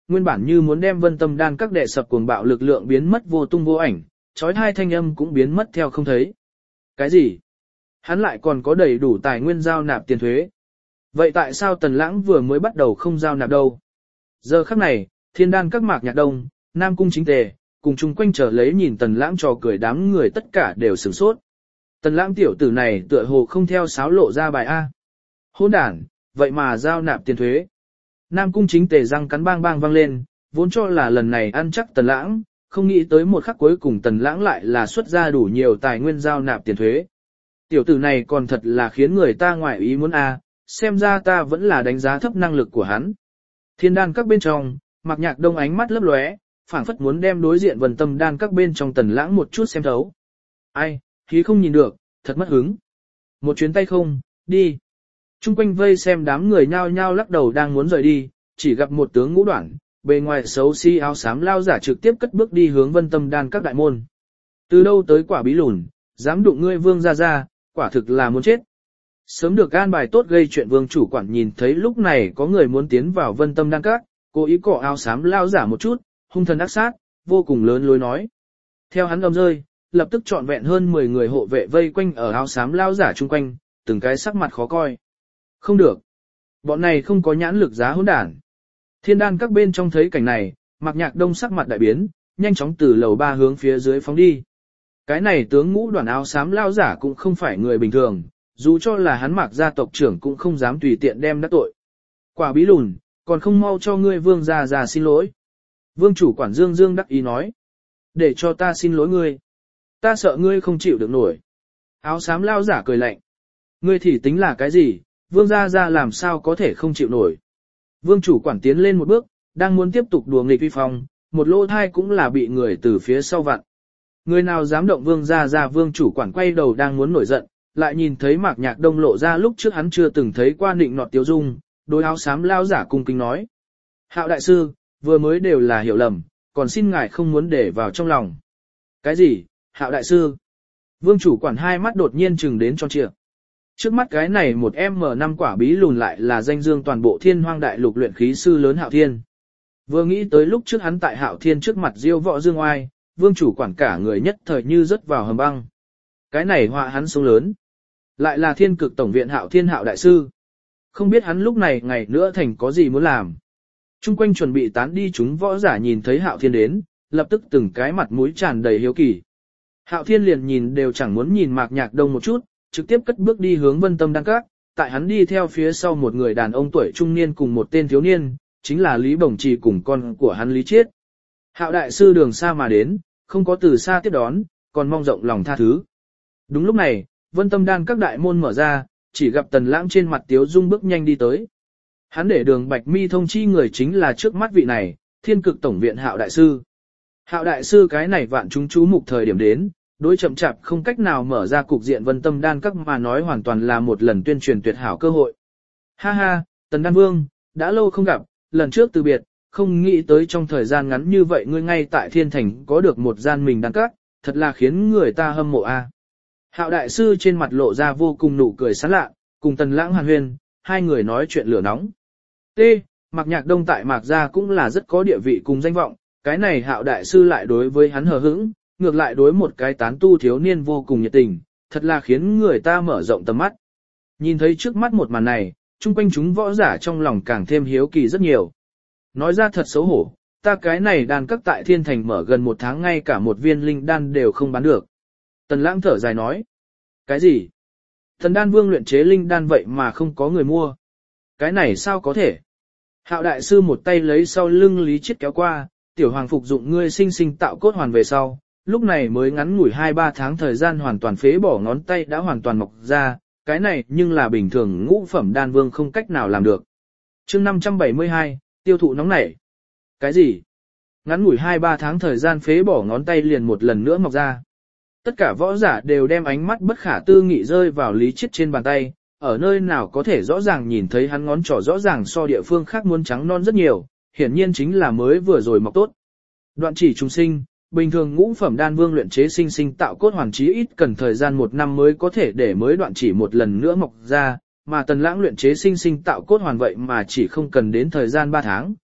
nguyên bản như muốn đem Vân Tâm Đan các đệ sập cuồng bạo lực lượng biến mất vô tung vô ảnh, chói tai thanh âm cũng biến mất theo không thấy. Cái gì? Hắn lại còn có đầy đủ tài nguyên giao nạp tiền thuế. Vậy tại sao Tần Lãng vừa mới bắt đầu không giao nạp đâu? Giờ khắc này, Thiên Đan các Mạc Nhạc Đông, Nam Cung Chính Tề, cùng chung quanh chờ lấy nhìn Tần Lãng trò cười đám người tất cả đều sửng sốt. Tần Lãng tiểu tử này tựa hồ không theo sáo lộ ra bài A. Hỗn đản, vậy mà giao nạp tiền thuế. Nam Cung Chính Tề răng cắn bang bang vang lên, vốn cho là lần này ăn chắc Tần Lãng, không nghĩ tới một khắc cuối cùng Tần Lãng lại là xuất ra đủ nhiều tài nguyên giao nạp tiền thuế. Tiểu tử này còn thật là khiến người ta ngoại ý muốn A, xem ra ta vẫn là đánh giá thấp năng lực của hắn. Thiên Đan các bên trong, Mạc Nhạc Đông ánh mắt lấp lóe, phảng phất muốn đem đối diện Vân Tâm Đan các bên trong Tần Lãng một chút xem thấu. Ai, khí không nhìn được, thật mất hứng. Một chuyến tay không, đi. Trung quanh vây xem đám người nhao nhao lắc đầu đang muốn rời đi, chỉ gặp một tướng ngũ đoản, bề ngoài xấu xí áo xám lao giả trực tiếp cất bước đi hướng Vân Tâm Đan các đại môn. Từ đâu tới quả bí lùn, dám đụng ngươi Vương gia gia, quả thực là muốn chết. Sớm được an bài tốt gây chuyện Vương chủ quản nhìn thấy lúc này có người muốn tiến vào Vân Tâm Đan các, cố ý cọ áo xám lao giả một chút, hung thần ác sát, vô cùng lớn lối nói. Theo hắn âm rơi, lập tức trọn vẹn hơn mười người hộ vệ vây quanh ở áo xám lao giả chung quanh, từng cái sắc mặt khó coi. Không được. Bọn này không có nhãn lực giá hỗn đản. Thiên Đan các bên trong thấy cảnh này, Mạc Nhạc Đông sắc mặt đại biến, nhanh chóng từ lầu ba hướng phía dưới phóng đi. Cái này tướng ngũ đoàn áo xám lao giả cũng không phải người bình thường, dù cho là hắn Mạc gia tộc trưởng cũng không dám tùy tiện đem đắc tội. Quả bí lùn, còn không mau cho ngươi Vương gia già xin lỗi. Vương chủ quản Dương Dương đắc ý nói. Để cho ta xin lỗi ngươi. Ta sợ ngươi không chịu được nổi. Áo xám lao giả cười lạnh. Ngươi thì tính là cái gì, Vương gia gia làm sao có thể không chịu nổi. Vương chủ quản tiến lên một bước, đang muốn tiếp tục đùa nghịch uy phong, một lỗ thai cũng là bị người từ phía sau vặn. Người nào dám động Vương gia gia, Vương chủ quản quay đầu đang muốn nổi giận, lại nhìn thấy Mạc Nhạc Đông lộ ra lúc trước hắn chưa từng thấy qua nịnh nọt tiêu dung, đối áo xám lao giả cung kính nói. Hạo đại sư, vừa mới đều là hiểu lầm, còn xin ngài không muốn để vào trong lòng. Cái gì, Hạo đại sư? Vương chủ quản hai mắt đột nhiên trừng đến tròn trịa. Trước mắt cái này một em em năm quả bí lùn lại là danh dương toàn bộ Thiên Hoang đại lục luyện khí sư lớn Hạo Thiên. Vừa nghĩ tới lúc trước hắn tại Hạo Thiên trước mặt diêu võ dương oai, vương chủ quản cả người nhất thời như rớt vào hầm băng. Cái này họa hắn sống lớn. Lại là Thiên Cực tổng viện Hạo Thiên Hạo đại sư. Không biết hắn lúc này ngày nữa thành có gì muốn làm. Trung quanh chuẩn bị tán đi chúng võ giả nhìn thấy Hạo Thiên đến, lập tức từng cái mặt mũi tràn đầy hiếu kỳ. Hạo Thiên liền nhìn đều chẳng muốn nhìn Mạc Nhạc Đông một chút, trực tiếp cất bước đi hướng Vân Tâm Đan các, tại hắn đi theo phía sau một người đàn ông tuổi trung niên cùng một tên thiếu niên, chính là Lý Bổng Trì cùng con của hắn Lý Chiết. Hạo đại sư đường xa mà đến, không có từ xa tiếp đón, còn mong rộng lòng tha thứ. Đúng lúc này, Vân Tâm Đan các đại môn mở ra, chỉ gặp Tần Lãng trên mặt tiếu dung bước nhanh đi tới. Hắn để Đường Bạch Mi thông chi người chính là trước mắt vị này, Thiên Cực tổng viện Hạo đại sư. Hạo đại sư cái này vạn chúng chú mục thời điểm đến, đối chậm chạp không cách nào mở ra cục diện Vân Tâm Đan các mà nói hoàn toàn là một lần tuyên truyền tuyệt hảo cơ hội. Ha ha, Tần Đan Vương, đã lâu không gặp, lần trước từ biệt, không nghĩ tới trong thời gian ngắn như vậy ngươi ngay tại Thiên Thành có được một gian mình đan các, thật là khiến người ta hâm mộ a. Hạo đại sư trên mặt lộ ra vô cùng nụ cười sán lạ, cùng Tần Lãng hàn huyên, hai người nói chuyện lửa nóng. T. Mạc Nhạc Đông tại Mạc gia cũng là rất có địa vị cùng danh vọng, cái này Hạo đại sư lại đối với hắn hờ hững, ngược lại đối một cái tán tu thiếu niên vô cùng nhiệt tình, thật là khiến người ta mở rộng tầm mắt. Nhìn thấy trước mắt một màn này, chung quanh chúng võ giả trong lòng càng thêm hiếu kỳ rất nhiều. Nói ra thật xấu hổ, ta cái này đan các tại Thiên Thành mở gần một tháng ngay cả một viên linh đan đều không bán được. Tần Lãng thở dài nói. Cái gì? Thần đan vương luyện chế linh đan vậy mà không có người mua. Cái này sao có thể? Hạo đại sư một tay lấy sau lưng Lý Chiết kéo qua, tiểu hoàng phục dụng ngươi sinh sinh tạo cốt hoàn về sau, lúc này mới ngắn ngủi hai ba tháng thời gian hoàn toàn phế bỏ ngón tay đã hoàn toàn mọc ra, cái này nhưng là bình thường ngũ phẩm đan vương không cách nào làm được. Chương năm trăm bảy mươi hai, tiêu thụ nóng nảy. Cái gì? Ngắn ngủi hai ba tháng thời gian phế bỏ ngón tay liền một lần nữa mọc ra. Tất cả võ giả đều đem ánh mắt bất khả tư nghị rơi vào Lý Chiết trên bàn tay, ở nơi nào có thể rõ ràng nhìn thấy hắn ngón trỏ rõ ràng so địa phương khác muốn trắng non rất nhiều, hiển nhiên chính là mới vừa rồi mọc tốt. Đoạn chỉ trùng sinh, bình thường ngũ phẩm đan vương luyện chế sinh sinh tạo cốt hoàn chí ít cần thời gian một năm mới có thể để mới đoạn chỉ một lần nữa mọc ra, mà Tần Lãng luyện chế sinh sinh tạo cốt hoàn vậy mà chỉ không cần đến thời gian ba tháng,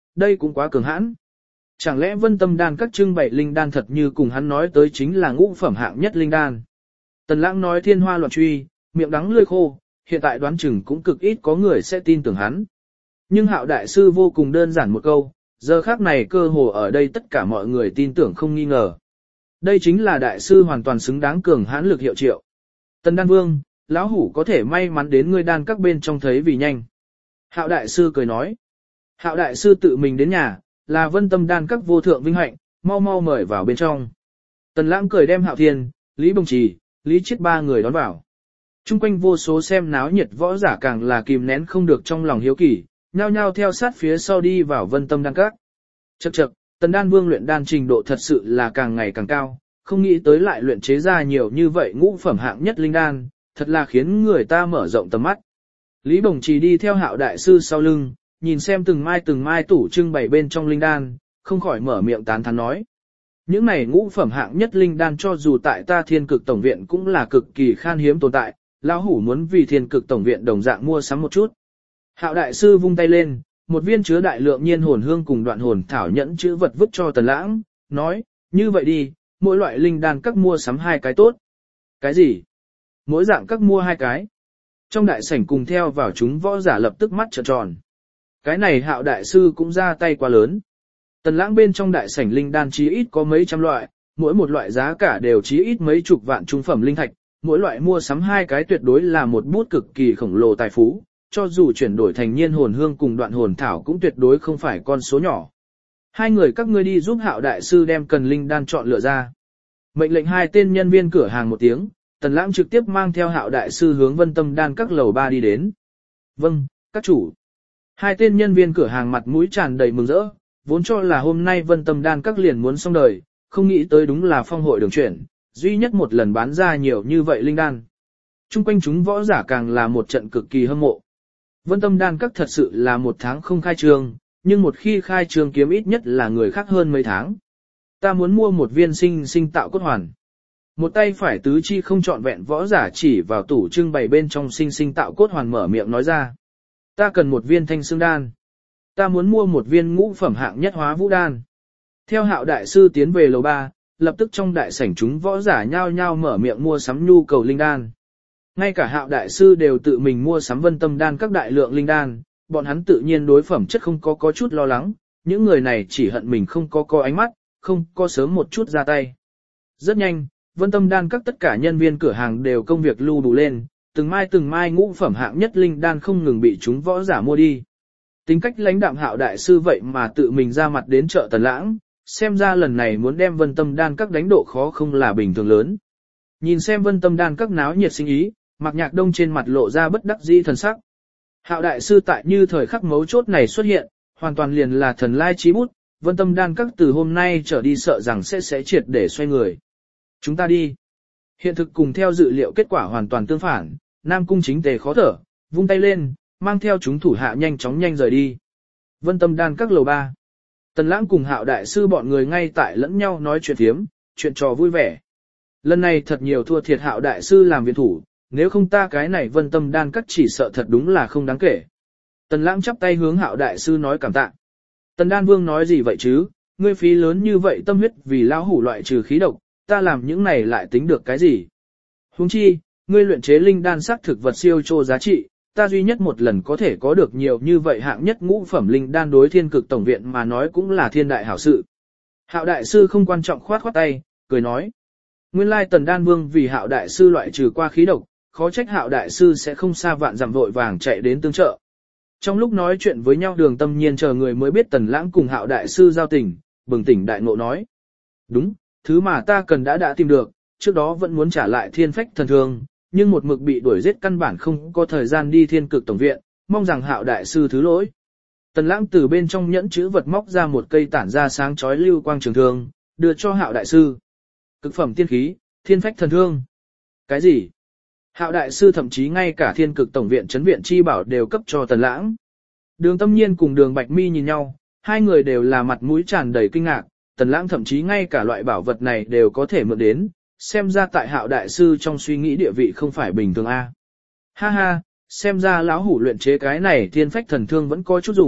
đây cũng quá cường hãn. Chẳng lẽ Vân Tâm đan các trưng bày linh đan thật như cùng hắn nói tới chính là ngũ phẩm hạng nhất linh đan. Tần Lãng nói thiên hoa loạn truy, miệng đắng lưỡi khô, hiện tại đoán chừng cũng cực ít có người sẽ tin tưởng hắn. Nhưng Hạo đại sư vô cùng đơn giản một câu, giờ khác này cơ hồ ở đây tất cả mọi người tin tưởng không nghi ngờ. Đây chính là đại sư hoàn toàn xứng đáng cường hãn lực hiệu triệu. Tần Đan Vương, lão hủ có thể may mắn đến ngươi đan các bên trong thấy vì nhanh. Hạo đại sư cười nói. Hạo đại sư tự mình đến nhà, là Vân Tâm đan các vô thượng vinh hạnh, mau mau mời vào bên trong. Tần Lãng cười đem Hạo Thiên, Lý Bồng Trì, Lý Chiết ba người đón vào. Trung quanh vô số xem náo nhiệt võ giả càng là kìm nén không được trong lòng hiếu kỳ, nhao nhao theo sát phía sau đi vào Vân Tâm đan các. Chậc chậc, Tần Đan Vương luyện đan trình độ thật sự là càng ngày càng cao, không nghĩ tới lại luyện chế ra nhiều như vậy ngũ phẩm hạng nhất linh đan, thật là khiến người ta mở rộng tầm mắt. Lý Bồng Trì đi theo Hạo đại sư sau lưng, nhìn xem từng mai từng mai tủ trưng bày bên trong linh đan, không khỏi mở miệng tán thán nói. Những này ngũ phẩm hạng nhất linh đan cho dù tại ta Thiên Cực Tổng viện cũng là cực kỳ khan hiếm tồn tại, lão hủ muốn vì Thiên Cực Tổng viện đồng dạng mua sắm một chút. Hạo đại sư vung tay lên, một viên chứa đại lượng nhiên hồn hương cùng đoạn hồn thảo nhẫn chữ vật vứt cho Tần Lãng, nói, như vậy đi, mỗi loại linh đan các mua sắm hai cái tốt. Cái gì? Mỗi dạng các mua hai cái. Trong đại sảnh cùng theo vào chúng võ giả lập tức mắt trợn tròn. Cái này Hạo đại sư cũng ra tay quá lớn. Tần Lãng bên trong đại sảnh linh đan chí ít có mấy trăm loại, mỗi một loại giá cả đều chí ít mấy chục vạn trung phẩm linh thạch, mỗi loại mua sắm hai cái tuyệt đối là một bút cực kỳ khổng lồ tài phú, cho dù chuyển đổi thành nhiên hồn hương cùng đoạn hồn thảo cũng tuyệt đối không phải con số nhỏ. Hai người các ngươi đi giúp Hạo đại sư đem cần linh đan chọn lựa ra. Mệnh lệnh hai tên nhân viên cửa hàng một tiếng, Tần Lãng trực tiếp mang theo Hạo đại sư hướng Vân Tâm đan các lầu ba đi đến. Vâng, các chủ. Hai tên nhân viên cửa hàng mặt mũi tràn đầy mừng rỡ, vốn cho là hôm nay Vân Tâm đan các liền muốn xong đời, không nghĩ tới đúng là phong hội đường chuyển, duy nhất một lần bán ra nhiều như vậy linh đan. Trung quanh chúng võ giả càng là một trận cực kỳ hâm mộ. Vân Tâm đan các thật sự là một tháng không khai trương, nhưng một khi khai trương kiếm ít nhất là người khác hơn mấy tháng. Ta muốn mua một viên sinh sinh tạo cốt hoàn. Một tay phải tứ chi không trọn vẹn võ giả chỉ vào tủ trưng bày bên trong sinh sinh tạo cốt hoàn mở miệng nói ra. Ta cần một viên thanh xương đan. Ta muốn mua một viên ngũ phẩm hạng nhất hóa vũ đan. Theo Hạo đại sư tiến về lầu ba, lập tức trong đại sảnh chúng võ giả nhao nhao mở miệng mua sắm nhu cầu linh đan. Ngay cả Hạo đại sư đều tự mình mua sắm Vân Tâm đan các đại lượng linh đan, bọn hắn tự nhiên đối phẩm chất không có có chút lo lắng, những người này chỉ hận mình không có có ánh mắt, không có sớm một chút ra tay. Rất nhanh, Vân Tâm đan các tất cả nhân viên cửa hàng đều công việc lưu đủ lên, từng mai từng mai ngũ phẩm hạng nhất linh đan không ngừng bị chúng võ giả mua đi. Tính cách lãnh đạm Hạo đại sư vậy mà tự mình ra mặt đến chợ Tần Lãng, xem ra lần này muốn đem Vân Tâm đan các đánh độ khó không là bình thường lớn. Nhìn xem Vân Tâm đan các náo nhiệt sinh ý, Mạc Nhạc Đông trên mặt lộ ra bất đắc dĩ thần sắc. Hạo đại sư tại như thời khắc mấu chốt này xuất hiện, hoàn toàn liền là thần lai chí bút, Vân Tâm đan các từ hôm nay trở đi sợ rằng sẽ sẽ triệt để xoay người. Chúng ta đi. Hiện thực cùng theo dự liệu kết quả hoàn toàn tương phản, Nam Cung Chính Tề khó thở, vung tay lên, mang theo chúng thủ hạ nhanh chóng nhanh rời đi. Vân Tâm đan các lầu ba. Tần Lãng cùng Hạo đại sư bọn người ngay tại lẫn nhau nói chuyện thiếm, chuyện trò vui vẻ. Lần này thật nhiều thua thiệt Hạo đại sư làm viện thủ, nếu không ta cái này Vân Tâm đan các chỉ sợ thật đúng là không đáng kể. Tần Lãng chắp tay hướng Hạo đại sư nói cảm tạ. Tần Đan Vương nói gì vậy chứ, ngươi phí lớn như vậy tâm huyết vì lão hủ loại trừ khí độc, ta làm những này lại tính được cái gì? Huống chi, ngươi luyện chế linh đan sắc thực vật siêu trô giá trị, ta duy nhất một lần có thể có được nhiều như vậy hạng nhất ngũ phẩm linh đan đối Thiên Cực Tổng viện mà nói cũng là thiên đại hảo sự. Hạo đại sư không quan trọng khoát khoát tay, cười nói. Nguyên lai Tần Đan Vương vì Hạo đại sư loại trừ qua khí độc, khó trách Hạo đại sư sẽ không xa vạn dặm vội vàng chạy đến tương trợ. Trong lúc nói chuyện với nhau Đường Tâm Nhiên chờ người mới biết Tần Lãng cùng Hạo đại sư giao tình, bừng tỉnh đại ngộ nói. Đúng, thứ mà ta cần đã đã tìm được, trước đó vẫn muốn trả lại thiên phách thần thương, nhưng một mực bị đuổi giết căn bản không có thời gian đi Thiên Cực Tổng viện, mong rằng Hạo đại sư thứ lỗi. Tần Lãng từ bên trong nhẫn chữ vật móc ra một cây tản ra sáng chói lưu quang trường thương, đưa cho Hạo đại sư. Cực phẩm tiên khí, thiên phách thần thương. Cái gì? Hạo đại sư thậm chí ngay cả Thiên Cực Tổng viện trấn viện chi bảo đều cấp cho Tần Lãng. Đường Tâm Nhiên cùng Đường Bạch Mi nhìn nhau, hai người đều là mặt mũi tràn đầy kinh ngạc, Tần Lãng thậm chí ngay cả loại bảo vật này đều có thể mượn đến, xem ra tại Hạo đại sư trong suy nghĩ địa vị không phải bình thường a. Ha ha, xem ra lão hủ luyện chế cái này thiên phách thần thương vẫn có chút dùng,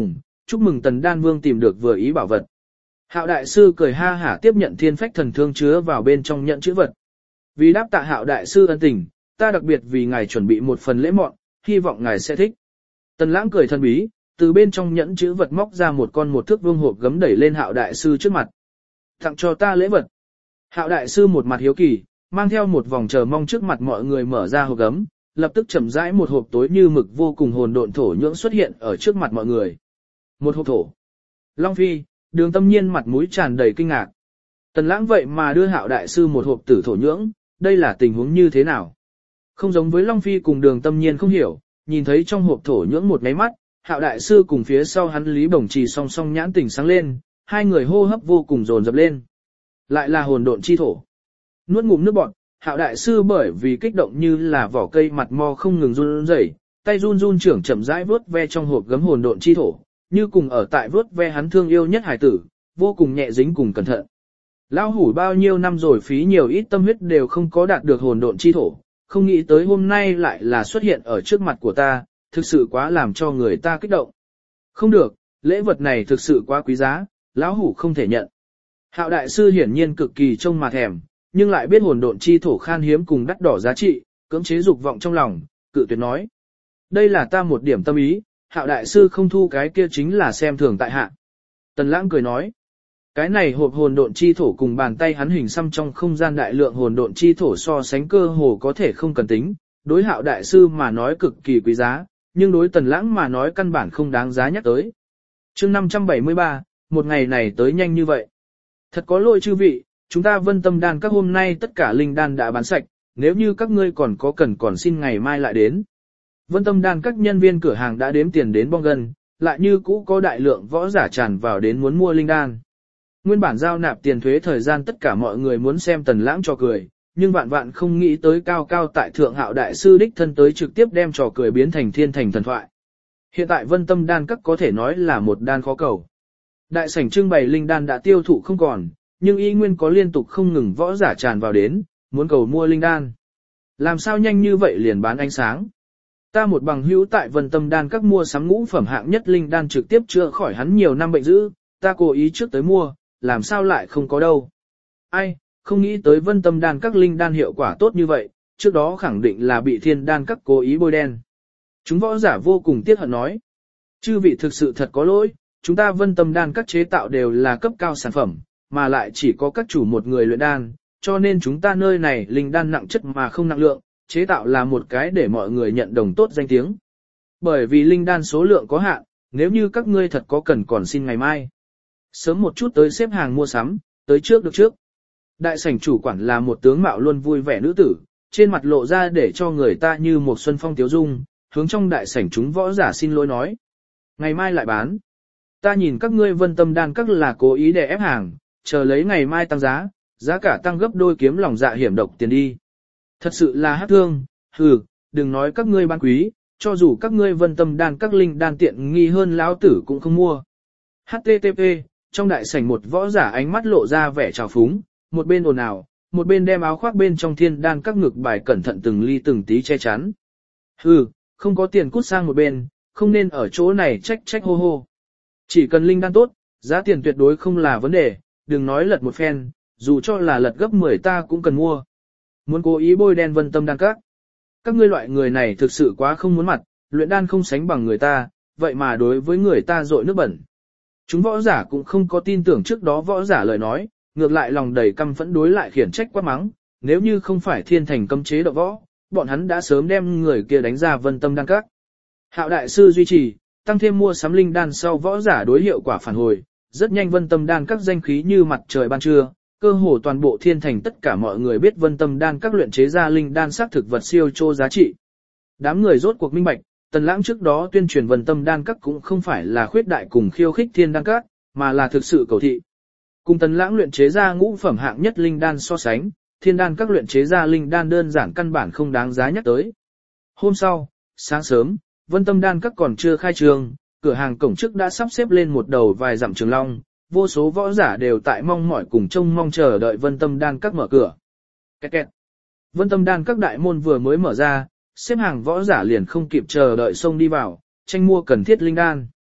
chúc mừng Tần Đan Vương tìm được vừa ý bảo vật. Hạo đại sư cười ha hả tiếp nhận thiên phách thần thương chứa vào bên trong nhận chữ vật. Vì đáp tạ Hạo đại sư ân tình, ta đặc biệt vì ngài chuẩn bị một phần lễ mọn, hy vọng ngài sẽ thích. Tần Lãng cười thân bí, từ bên trong nhẫn chữ vật móc ra một con một thước vuông hộp gấm đẩy lên Hạo đại sư trước mặt. Tặng cho ta lễ vật. Hạo đại sư một mặt hiếu kỳ, mang theo một vòng chờ mong trước mặt mọi người mở ra hộp gấm, lập tức chậm rãi một hộp tối như mực vô cùng hồn độn thổ nhưỡng xuất hiện ở trước mặt mọi người. Một hộp thổ. Long Phi, Đường Tâm Nhiên mặt mũi tràn đầy kinh ngạc. Tần Lãng vậy mà đưa Hạo đại sư một hộp tử thổ nhưỡng, đây là tình huống như thế nào? Không giống với Long Phi cùng Đường Tâm Nhiên không hiểu, nhìn thấy trong hộp thổ nhưỡng một cái mắt, Hạo đại sư cùng phía sau hắn Lý Bổng Trì song song nhãn tỉnh sáng lên, hai người hô hấp vô cùng dồn dập lên. Lại là hồn độn chi thổ. Nuốt ngụm nước bọt, Hạo đại sư bởi vì kích động như là vỏ cây mặt mo không ngừng run rẩy, tay run run trưởng chậm rãi vuốt ve trong hộp gấm hồn độn chi thổ, như cùng ở tại vuốt ve hắn thương yêu nhất hải tử, vô cùng nhẹ dính cùng cẩn thận. Lão hủ bao nhiêu năm rồi phí nhiều ít tâm huyết đều không có đạt được hồn độn chi thổ, không nghĩ tới hôm nay lại là xuất hiện ở trước mặt của ta, thực sự quá làm cho người ta kích động. Không được, lễ vật này thực sự quá quý giá, lão hủ không thể nhận. Hạo đại sư hiển nhiên cực kỳ trông mà thèm, nhưng lại biết hồn độn chi thổ khan hiếm cùng đắt đỏ giá trị, cưỡng chế dục vọng trong lòng, cự tuyệt nói. Đây là ta một điểm tâm ý, Hạo đại sư không thu cái kia chính là xem thường tại hạ. Tần Lãng cười nói. Cái này hộp hồn độn chi thổ cùng bàn tay hắn hình xăm trong không gian đại lượng hồn độn chi thổ so sánh cơ hồ có thể không cần tính, đối Hạo đại sư mà nói cực kỳ quý giá, nhưng đối Tần Lãng mà nói căn bản không đáng giá nhắc tới. Chương năm trăm bảy mươi ba, một ngày này tới nhanh như vậy. Thật có lỗi chư vị, chúng ta Vân Tâm đan các hôm nay tất cả linh đan đã bán sạch, nếu như các ngươi còn có cần còn xin ngày mai lại đến. Vân Tâm đan các nhân viên cửa hàng đã đếm tiền đến bong gân, lại như cũ có đại lượng võ giả tràn vào đến muốn mua linh đan. Nguyên bản giao nạp tiền thuế thời gian tất cả mọi người muốn xem Tần Lãng trò cười, nhưng vạn vạn không nghĩ tới cao cao tại thượng Hạo đại sư đích thân tới trực tiếp đem trò cười biến thành thiên thành thần thoại. Hiện tại Vân Tâm đan các có thể nói là một đan khó cầu. Đại sảnh trưng bày linh đan đã tiêu thụ không còn, nhưng y nguyên có liên tục không ngừng võ giả tràn vào đến, muốn cầu mua linh đan. Làm sao nhanh như vậy liền bán ánh sáng? Ta một bằng hữu tại Vân Tâm đan các mua sắm ngũ phẩm hạng nhất linh đan trực tiếp chữa khỏi hắn nhiều năm bệnh dữ, ta cố ý trước tới mua, làm sao lại không có đâu. Ai, không nghĩ tới Vân Tâm đan các linh đan hiệu quả tốt như vậy, trước đó khẳng định là bị Thiên đan các cố ý bôi đen. Chúng võ giả vô cùng tiếc hận nói. Chư vị thực sự thật có lỗi, chúng ta Vân Tâm đan các chế tạo đều là cấp cao sản phẩm, mà lại chỉ có các chủ một người luyện đan, cho nên chúng ta nơi này linh đan nặng chất mà không nặng lượng, chế tạo là một cái để mọi người nhận đồng tốt danh tiếng. Bởi vì linh đan số lượng có hạn, nếu như các ngươi thật có cần còn xin ngày mai. Sớm một chút tới xếp hàng mua sắm, tới trước được trước. Đại sảnh chủ quản là một tướng mạo luôn vui vẻ nữ tử, trên mặt lộ ra để cho người ta như một xuân phong tiếu dung, hướng trong đại sảnh chúng võ giả xin lỗi nói. Ngày mai lại bán. Ta nhìn các ngươi Vân Tâm đan các là cố ý để ép hàng, chờ lấy ngày mai tăng giá, giá cả tăng gấp đôi kiếm lòng dạ hiểm độc tiền đi. Thật sự là hát thương, hừ, đừng nói các ngươi bán quý, cho dù các ngươi Vân Tâm đan các linh đan tiện nghi hơn lão tử cũng không mua. hát tê tê pê, trong đại sảnh một võ giả ánh mắt lộ ra vẻ trào phúng, một bên ồn ào, một bên đem áo khoác bên trong thiên đan các ngực bài cẩn thận từng ly từng tí che chắn. Hừ, không có tiền cút sang một bên, không nên ở chỗ này trách trách hô hô. Chỉ cần linh đan tốt, giá tiền tuyệt đối không là vấn đề, đừng nói lật một phen, dù cho là lật gấp mười ta cũng cần mua. Muốn cố ý bôi đen Vân Tâm đan các. Các ngươi loại người này thực sự quá không muốn mặt, luyện đan không sánh bằng người ta, vậy mà đối với người ta dội nước bẩn. Chúng võ giả cũng không có tin tưởng trước đó võ giả lời nói, ngược lại lòng đầy căm phẫn đối lại khiển trách quát mắng, nếu như không phải thiên thành cấm chế độ võ, bọn hắn đã sớm đem người kia đánh ra Vân Tâm đan các. Hạo đại sư duy trì, tăng thêm mua sắm linh đan sau võ giả đối hiệu quả phản hồi, rất nhanh Vân Tâm đan các danh khí như mặt trời ban trưa, cơ hồ toàn bộ thiên thành tất cả mọi người biết Vân Tâm đan các luyện chế ra linh đan xác thực vật siêu chô giá trị. Đám người rốt cuộc minh bạch, Tần Lãng trước đó tuyên truyền Vân Tâm đan các cũng không phải là khuyết đại cùng khiêu khích thiên đan các, mà là thực sự cầu thị. Cùng Tần Lãng luyện chế ra ngũ phẩm hạng nhất linh đan so sánh, thiên đan các luyện chế ra linh đan đơn giản căn bản không đáng giá nhắc tới. Hôm sau, sáng sớm, Vân Tâm đan các còn chưa khai trương, cửa hàng cổng trước đã sắp xếp lên một đầu vài dặm trường long, vô số võ giả đều tại mong mỏi cùng trông mong chờ đợi Vân Tâm đan các mở cửa. Kẹt kẹt. Vân Tâm đan các đại môn vừa mới mở ra, xếp hàng võ giả liền không kịp chờ đợi xông đi vào, tranh mua cần thiết linh đan.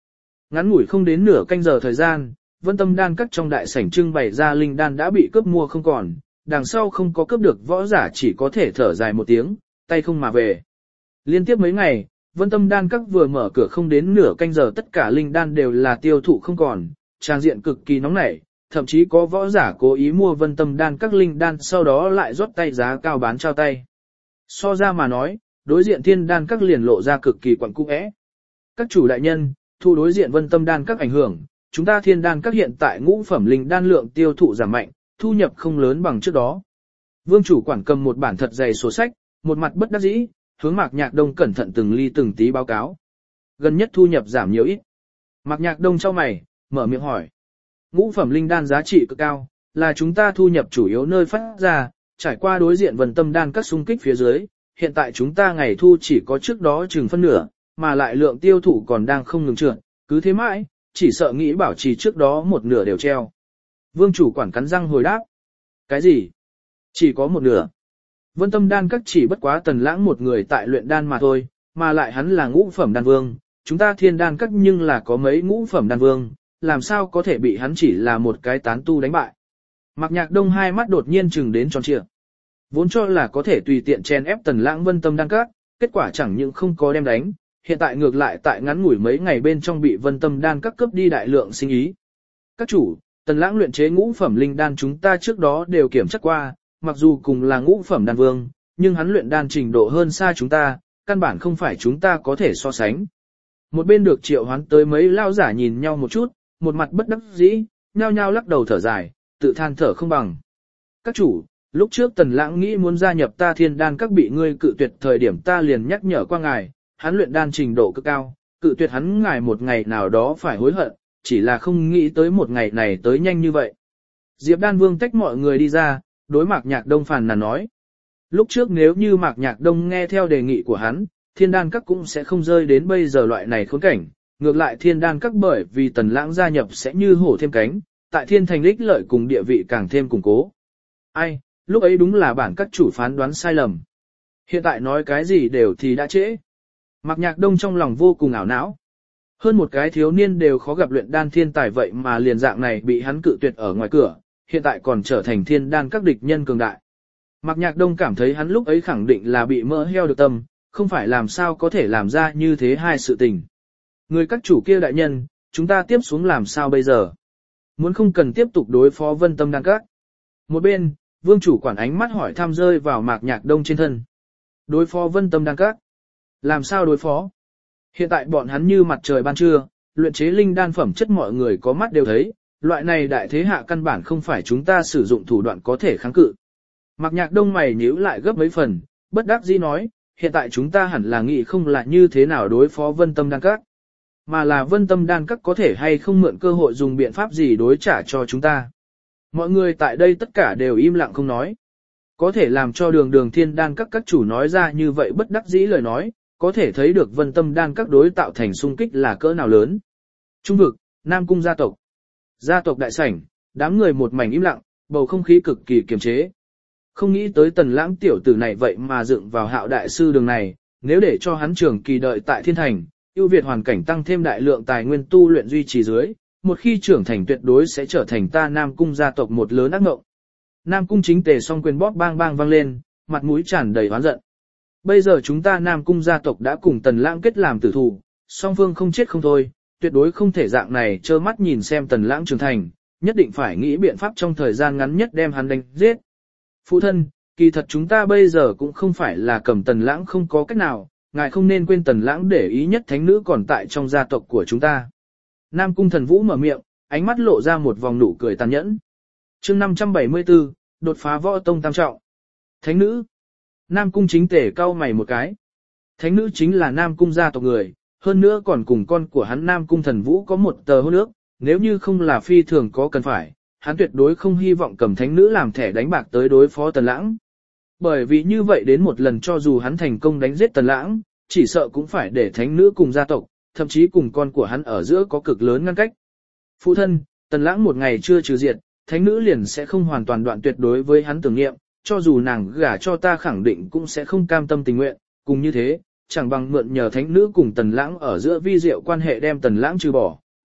Ngắn ngủi không đến nửa canh giờ thời gian, Vân Tâm đan các trong đại sảnh trưng bày ra linh đan đã bị cướp mua không còn, đằng sau không có cướp được võ giả chỉ có thể thở dài một tiếng, tay không mà về. Liên tiếp mấy ngày, Vân Tâm đan các vừa mở cửa không đến nửa canh giờ tất cả linh đan đều là tiêu thụ không còn, trang diện cực kỳ nóng nảy, thậm chí có võ giả cố ý mua Vân Tâm đan các linh đan sau đó lại rót tay giá cao bán trao tay. So ra mà nói, đối diện thiên đan các liền lộ ra cực kỳ quẩn cung ẽ. Các chủ đại nhân, thu đối diện Vân Tâm đan các ảnh hưởng, chúng ta thiên đan các hiện tại ngũ phẩm linh đan lượng tiêu thụ giảm mạnh, thu nhập không lớn bằng trước đó. Vương chủ quản cầm một bản thật dày sổ sách, một mặt bất đắc dĩ, hướng Mạc Nhạc Đông cẩn thận từng ly từng tí báo cáo. Gần nhất thu nhập giảm nhiều ít. Mạc Nhạc Đông chau mày, mở miệng hỏi. Ngũ phẩm linh đan giá trị cực cao, là chúng ta thu nhập chủ yếu nơi phát ra, trải qua đối diện Vân Tâm đan các xung kích phía dưới, hiện tại chúng ta ngày thu chỉ có trước đó chừng phân nửa, mà lại lượng tiêu thụ còn đang không ngừng trượt, cứ thế mãi, chỉ sợ nghĩ bảo trì trước đó một nửa đều treo. Vương chủ quản cắn răng hồi đáp. Cái gì? Chỉ có một nửa. Vân Tâm đan các chỉ bất quá Tần Lãng một người tại luyện đan mà thôi, mà lại hắn là ngũ phẩm đan vương, chúng ta thiên đan các nhưng là có mấy ngũ phẩm đan vương, làm sao có thể bị hắn chỉ là một cái tán tu đánh bại. Mạc Nhạc Đông hai mắt đột nhiên trừng đến tròn trịa. Vốn cho là có thể tùy tiện chen ép Tần Lãng Vân Tâm đan các, kết quả chẳng những không có đem đánh, hiện tại ngược lại tại ngắn ngủi mấy ngày bên trong bị Vân Tâm đan các cướp đi đại lượng sinh ý. Các chủ, Tần Lãng luyện chế ngũ phẩm linh đan chúng ta trước đó đều kiểm tra qua, mặc dù cùng là ngũ phẩm đan vương, nhưng hắn luyện đan trình độ hơn xa chúng ta, căn bản không phải chúng ta có thể so sánh. Một bên được triệu hoán tới mấy lao giả nhìn nhau một chút, một mặt bất đắc dĩ, nhao nhao lắc đầu thở dài, tự than thở không bằng. Các chủ, lúc trước Tần Lãng nghĩ muốn gia nhập ta thiên đan các bị ngươi cự tuyệt thời điểm ta liền nhắc nhở qua ngài, hắn luyện đan trình độ cực cao, cự tuyệt hắn ngài một ngày nào đó phải hối hận, chỉ là không nghĩ tới một ngày này tới nhanh như vậy. Diệp Đan Vương tách mọi người đi ra, đối Mạc Nhạc Đông phàn nàn nói. Lúc trước nếu như Mạc Nhạc Đông nghe theo đề nghị của hắn, thiên đan các cũng sẽ không rơi đến bây giờ loại này khốn cảnh, ngược lại thiên đan các bởi vì Tần Lãng gia nhập sẽ như hổ thêm cánh, tại thiên thành lích lợi cùng địa vị càng thêm củng cố. Ai, lúc ấy đúng là bản các chủ phán đoán sai lầm. Hiện tại nói cái gì đều thì đã trễ. Mạc Nhạc Đông trong lòng vô cùng ảo não. Hơn một cái thiếu niên đều khó gặp luyện đan thiên tài vậy mà liền dạng này bị hắn cự tuyệt ở ngoài cửa, hiện tại còn trở thành thiên đan các địch nhân cường đại. Mạc Nhạc Đông cảm thấy hắn lúc ấy khẳng định là bị mỡ heo được tâm, không phải làm sao có thể làm ra như thế hai sự tình. Người các chủ kia đại nhân, chúng ta tiếp xuống làm sao bây giờ? Muốn không cần tiếp tục đối phó Vân Tâm đan các. Một bên, vương chủ quản ánh mắt hỏi thăm rơi vào Mạc Nhạc Đông trên thân. Đối phó Vân Tâm đan các? Làm sao đối phó? Hiện tại bọn hắn như mặt trời ban trưa, luyện chế linh đan phẩm chất mọi người có mắt đều thấy, loại này đại thế hạ căn bản không phải chúng ta sử dụng thủ đoạn có thể kháng cự. Mạc Nhạc Đông mày nhíu lại gấp mấy phần, bất đắc dĩ nói, hiện tại chúng ta hẳn là nghĩ không là như thế nào đối phó Vân Tâm đan các, mà là Vân Tâm đan các có thể hay không mượn cơ hội dùng biện pháp gì đối trả cho chúng ta. Mọi người tại đây tất cả đều im lặng không nói. Có thể làm cho đường đường thiên đan các các chủ nói ra như vậy bất đắc dĩ lời nói, có thể thấy được Vân Tâm đan các đối tạo thành xung kích là cỡ nào lớn. Trung vực, Nam Cung gia tộc. Gia tộc đại sảnh, đám người một mảnh im lặng, bầu không khí cực kỳ kiềm chế. Không nghĩ tới Tần Lãng tiểu tử này vậy mà dựng vào Hạo đại sư đường này, nếu để cho hắn trường kỳ đợi tại thiên thành, ưu việt hoàn cảnh tăng thêm đại lượng tài nguyên tu luyện duy trì dưới, một khi trưởng thành tuyệt đối sẽ trở thành ta Nam Cung gia tộc một lớn ác ngộng. Nam Cung Chính Tề song quyền bóp bang bang vang lên, mặt mũi tràn đầy oán giận. Bây giờ chúng ta Nam Cung gia tộc đã cùng Tần Lãng kết làm tử thủ, song phương không chết không thôi, tuyệt đối không thể dạng này trơ mắt nhìn xem Tần Lãng trưởng thành, nhất định phải nghĩ biện pháp trong thời gian ngắn nhất đem hắn đánh giết. Phụ thân, kỳ thật chúng ta bây giờ cũng không phải là cầm Tần Lãng không có cách nào, ngài không nên quên Tần Lãng để ý nhất thánh nữ còn tại trong gia tộc của chúng ta. Nam Cung Thần Vũ mở miệng, ánh mắt lộ ra một vòng nụ cười tàn nhẫn. Chương năm trăm bảy mươi tư, đột phá võ tông tam trọng. Thánh nữ. Nam Cung Chính Tề cau mày một cái. Thánh nữ chính là Nam Cung gia tộc người, hơn nữa còn cùng con của hắn Nam Cung Thần Vũ có một tờ hôn ước, nếu như không là phi thường có cần phải, hắn tuyệt đối không hy vọng cầm thánh nữ làm thẻ đánh bạc tới đối phó Tần Lãng. Bởi vì như vậy đến một lần cho dù hắn thành công đánh giết Tần Lãng, chỉ sợ cũng phải để thánh nữ cùng gia tộc, thậm chí cùng con của hắn ở giữa có cực lớn ngăn cách. Phụ thân, Tần Lãng một ngày chưa trừ diệt, thánh nữ liền sẽ không hoàn toàn đoạn tuyệt đối với hắn tưởng niệm, cho dù nàng gả cho ta khẳng định cũng sẽ không cam tâm tình nguyện, cùng như thế, chẳng bằng mượn nhờ thánh nữ cùng Tần Lãng ở giữa vi diệu quan hệ đem Tần Lãng trừ bỏ,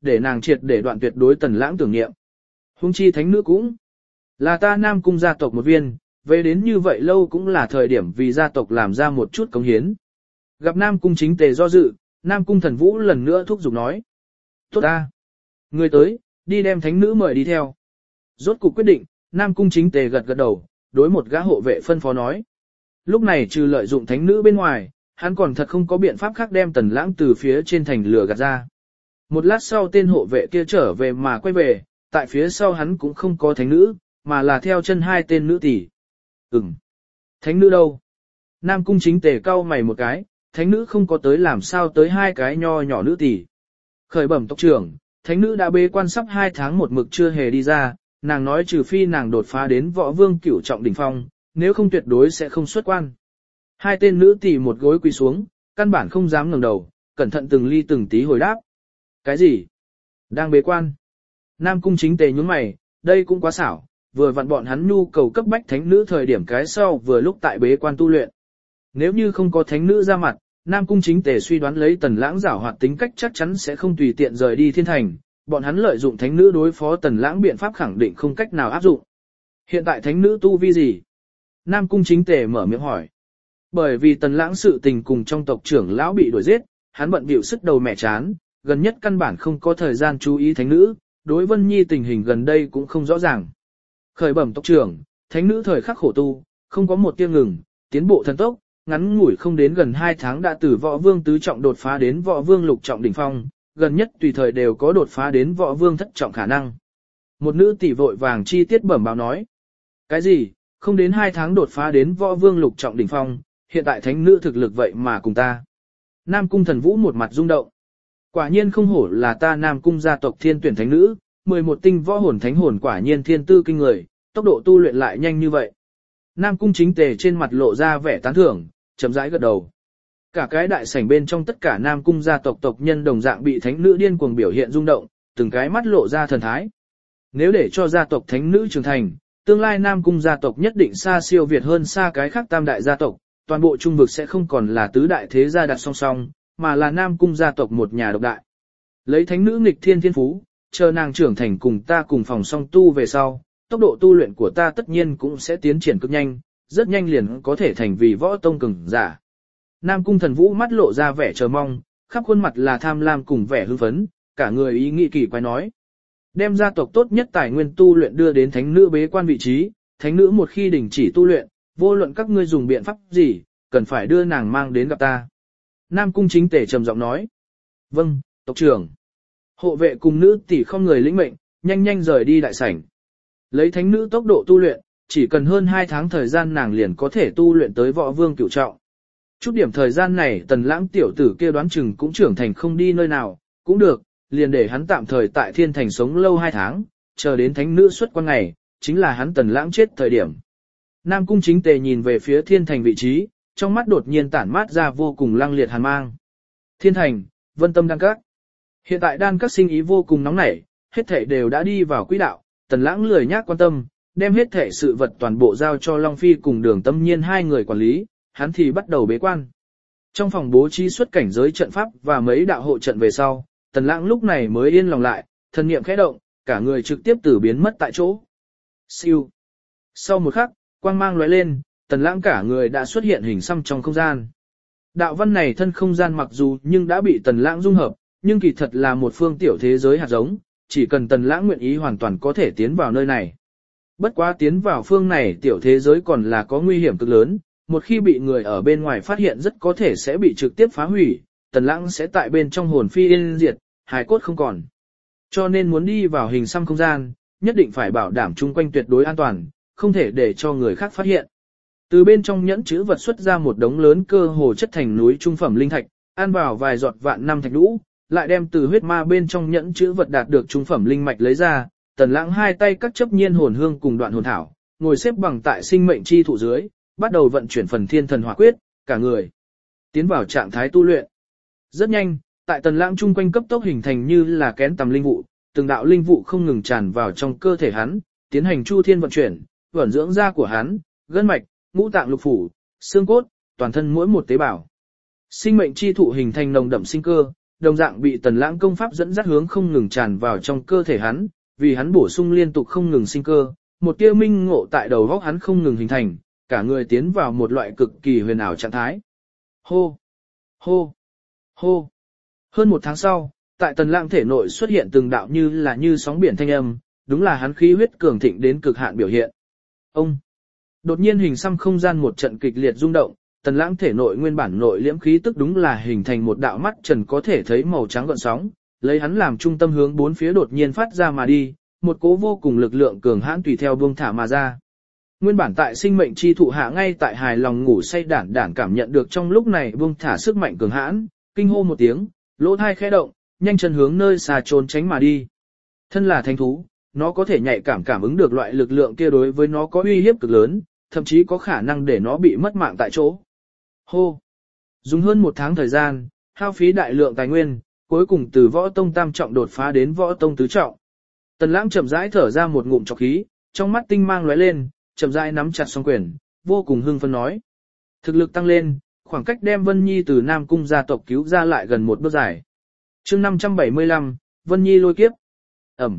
để nàng triệt để đoạn tuyệt đối Tần Lãng tưởng niệm. Hung chi thánh nữ cũng là ta Nam Cung gia tộc một viên, về đến như vậy lâu cũng là thời điểm vì gia tộc làm ra một chút cống hiến. Gặp Nam Cung Chính Tề do dự, Nam Cung Thần Vũ lần nữa thúc giục nói. Tốt ta. Người tới, đi đem thánh nữ mời đi theo. Rốt cuộc quyết định, Nam Cung Chính Tề gật gật đầu, đối một gã hộ vệ phân phó nói. Lúc này trừ lợi dụng thánh nữ bên ngoài, hắn còn thật không có biện pháp khác đem Tần Lãng từ phía trên thành lửa gạt ra. Một lát sau tên hộ vệ kia trở về mà quay về, tại phía sau hắn cũng không có thánh nữ, mà là theo chân hai tên nữ tỷ. Ừm. Thánh nữ đâu? Nam Cung Chính Tề cau mày một cái, thánh nữ không có tới làm sao tới hai cái nho nhỏ nữ tỷ. Khởi bẩm tộc trưởng, thánh nữ đã bế quan sắp hai tháng một mực chưa hề đi ra, nàng nói trừ phi nàng đột phá đến võ vương cửu trọng đỉnh phong, nếu không tuyệt đối sẽ không xuất quan. Hai tên nữ tỷ một gối quỳ xuống, căn bản không dám ngẩng đầu, cẩn thận từng ly từng tí hồi đáp. Cái gì? Đang bế quan. Nam Cung Chính Tề nhướng mày, đây cũng quá xảo, vừa vặn bọn hắn nhu cầu cấp bách thánh nữ thời điểm cái sau vừa lúc tại bế quan tu luyện. Nếu như không có thánh nữ ra mặt, Nam Cung Chính Tề suy đoán lấy Tần Lãng giảo hoạt tính cách chắc chắn sẽ không tùy tiện rời đi thiên thành, bọn hắn lợi dụng thánh nữ đối phó Tần Lãng biện pháp khẳng định không cách nào áp dụng. Hiện tại thánh nữ tu vi gì? Nam Cung Chính Tề mở miệng hỏi. Bởi vì Tần Lãng sự tình cùng trong tộc trưởng lão bị đuổi giết, hắn bận bịu sức đầu mẹ chán, gần nhất căn bản không có thời gian chú ý thánh nữ, đối Vân Nhi tình hình gần đây cũng không rõ ràng. Khởi bẩm tộc trưởng, thánh nữ thời khắc khổ tu, không có một tia ngừng, tiến bộ thần tốc, ngắn ngủi không đến gần hai tháng đã từ võ vương tứ trọng đột phá đến võ vương lục trọng đỉnh phong, gần nhất tùy thời đều có đột phá đến võ vương thất trọng khả năng. Một nữ tỷ vội vàng chi tiết bẩm báo nói. Cái gì, không đến hai tháng đột phá đến võ vương lục trọng đỉnh phong, hiện tại thánh nữ thực lực vậy mà cùng ta. Nam Cung Thần Vũ một mặt rung động. Quả nhiên không hổ là ta Nam Cung gia tộc thiên tuyển thánh nữ, mười một tinh võ hồn thánh hồn quả nhiên thiên tư kinh người, tốc độ tu luyện lại nhanh như vậy. Nam Cung Chính Tề trên mặt lộ ra vẻ tán thưởng, chậm rãi gật đầu. Cả cái đại sảnh bên trong tất cả Nam Cung gia tộc tộc nhân đồng dạng bị thánh nữ điên cuồng biểu hiện rung động, từng cái mắt lộ ra thần thái. Nếu để cho gia tộc thánh nữ trưởng thành, tương lai Nam Cung gia tộc nhất định xa siêu việt hơn xa cái khác tam đại gia tộc, toàn bộ trung vực sẽ không còn là tứ đại thế gia đặt song song, mà là Nam Cung gia tộc một nhà độc đại. Lấy thánh nữ nghịch thiên thiên phú, chờ nàng trưởng thành cùng ta cùng phòng song tu về sau, tốc độ tu luyện của ta tất nhiên cũng sẽ tiến triển cực nhanh, rất nhanh liền có thể thành vì võ tông cường giả. Nam Cung Thần Vũ mắt lộ ra vẻ chờ mong, khắp khuôn mặt là tham lam cùng vẻ hưng phấn, cả người ý nghĩ kỳ quái nói. Đem gia tộc tốt nhất tài nguyên tu luyện đưa đến thánh nữ bế quan vị trí, thánh nữ một khi đình chỉ tu luyện, vô luận các ngươi dùng biện pháp gì, cần phải đưa nàng mang đến gặp ta. Nam Cung Chính Tề trầm giọng nói. Vâng, tộc trưởng. Hộ vệ cùng nữ tỷ không người lĩnh mệnh, nhanh nhanh rời đi đại sảnh. Lấy thánh nữ tốc độ tu luyện, chỉ cần hơn hai tháng thời gian nàng liền có thể tu luyện tới võ vương cửu trọng. Chút điểm thời gian này Tần Lãng tiểu tử kia đoán chừng cũng trưởng thành không đi nơi nào, cũng được, liền để hắn tạm thời tại thiên thành sống lâu hai tháng, chờ đến thánh nữ xuất quan ngày, chính là hắn Tần Lãng chết thời điểm. Nam Cung Chính Tề nhìn về phía thiên thành vị trí, trong mắt đột nhiên tản mát ra vô cùng lăng liệt hàn mang. Thiên thành, Vân Tâm Đan Các. Hiện tại đan các sinh ý vô cùng nóng nảy, hết thảy đều đã đi vào quỹ đạo, Tần Lãng lười nhác quan tâm, đem hết thảy sự vật toàn bộ giao cho Long Phi cùng Đường Tâm Nhiên hai người quản lý, hắn thì bắt đầu bế quan. Trong phòng bố trí xuất cảnh giới trận pháp và mấy đạo hộ trận về sau, Tần Lãng lúc này mới yên lòng lại, thần niệm khẽ động, cả người trực tiếp từ biến mất tại chỗ. Siêu. Sau một khắc, quang mang lóe lên, Tần Lãng cả người đã xuất hiện hình xăm trong không gian. Đạo văn này thân không gian mặc dù nhưng đã bị Tần Lãng dung hợp, nhưng kỳ thật là một phương tiểu thế giới hạt giống, chỉ cần Tần Lãng nguyện ý hoàn toàn có thể tiến vào nơi này. Bất quá tiến vào phương này tiểu thế giới còn là có nguy hiểm cực lớn, một khi bị người ở bên ngoài phát hiện rất có thể sẽ bị trực tiếp phá hủy, Tần Lãng sẽ tại bên trong hồn phi yên diệt, hài cốt không còn. Cho nên muốn đi vào hình xăm không gian, nhất định phải bảo đảm chung quanh tuyệt đối an toàn, không thể để cho người khác phát hiện. Từ bên trong nhẫn chữ vật xuất ra một đống lớn cơ hồ chất thành núi trung phẩm linh thạch, ăn vào vài giọt vạn năm thạch lũ, lại đem từ huyết ma bên trong nhẫn chữ vật đạt được trung phẩm linh mạch lấy ra, Tần Lãng hai tay các chấp nhiên hồn hương cùng đoạn hồn thảo, ngồi xếp bằng tại sinh mệnh chi thụ dưới, bắt đầu vận chuyển phần thiên thần hỏa quyết, cả người tiến vào trạng thái tu luyện. Rất nhanh, tại Tần Lãng chung quanh cấp tốc hình thành như là kén tầm linh vụ, từng đạo linh vụ không ngừng tràn vào trong cơ thể hắn, tiến hành chu thiên vận chuyển, vận dưỡng da của hắn, gân mạch, ngũ tạng lục phủ, xương cốt, toàn thân mỗi một tế bào. Sinh mệnh chi thụ hình thành nồng đậm sinh cơ, đồng dạng bị Tần Lãng công pháp dẫn dắt hướng không ngừng tràn vào trong cơ thể hắn, vì hắn bổ sung liên tục không ngừng sinh cơ, một tia minh ngộ tại đầu óc hắn không ngừng hình thành, cả người tiến vào một loại cực kỳ huyền ảo trạng thái. Hô, hô, hô. Hơn một tháng sau, tại Tần Lãng thể nội xuất hiện từng đạo như là như sóng biển thanh âm, đúng là hắn khí huyết cường thịnh đến cực hạn biểu hiện. Ông. Đột nhiên hình xăm không gian một trận kịch liệt rung động, Tần Lãng thể nội nguyên bản nội liễm khí tức đúng là hình thành một đạo mắt trần có thể thấy màu trắng gợn sóng, lấy hắn làm trung tâm hướng bốn phía đột nhiên phát ra mà đi, một cố vô cùng lực lượng cường hãn tùy theo buông thả mà ra. Nguyên bản tại sinh mệnh chi thụ hạ ngay tại hài lòng ngủ say đản đản cảm nhận được trong lúc này buông thả sức mạnh cường hãn, kinh hô một tiếng, lỗ thai khẽ động, nhanh chân hướng nơi xa trốn tránh mà đi. Thân là thánh thú, nó có thể nhạy cảm cảm ứng được loại lực lượng kia đối với nó có uy hiếp cực lớn, thậm chí có khả năng để nó bị mất mạng tại chỗ. Hô! Dùng hơn một tháng thời gian, hao phí đại lượng tài nguyên, cuối cùng từ võ tông tam trọng đột phá đến võ tông tứ trọng. Tần Lãng chậm rãi thở ra một ngụm trọc khí, trong mắt tinh mang lóe lên, chậm rãi nắm chặt song quyền, vô cùng hưng phấn nói. Thực lực tăng lên, khoảng cách đem Vân Nhi từ Nam Cung gia tộc cứu ra lại gần một bước dài. chương năm trăm bảy mươi lăm, Vân Nhi lôi kiếp. Ẩm.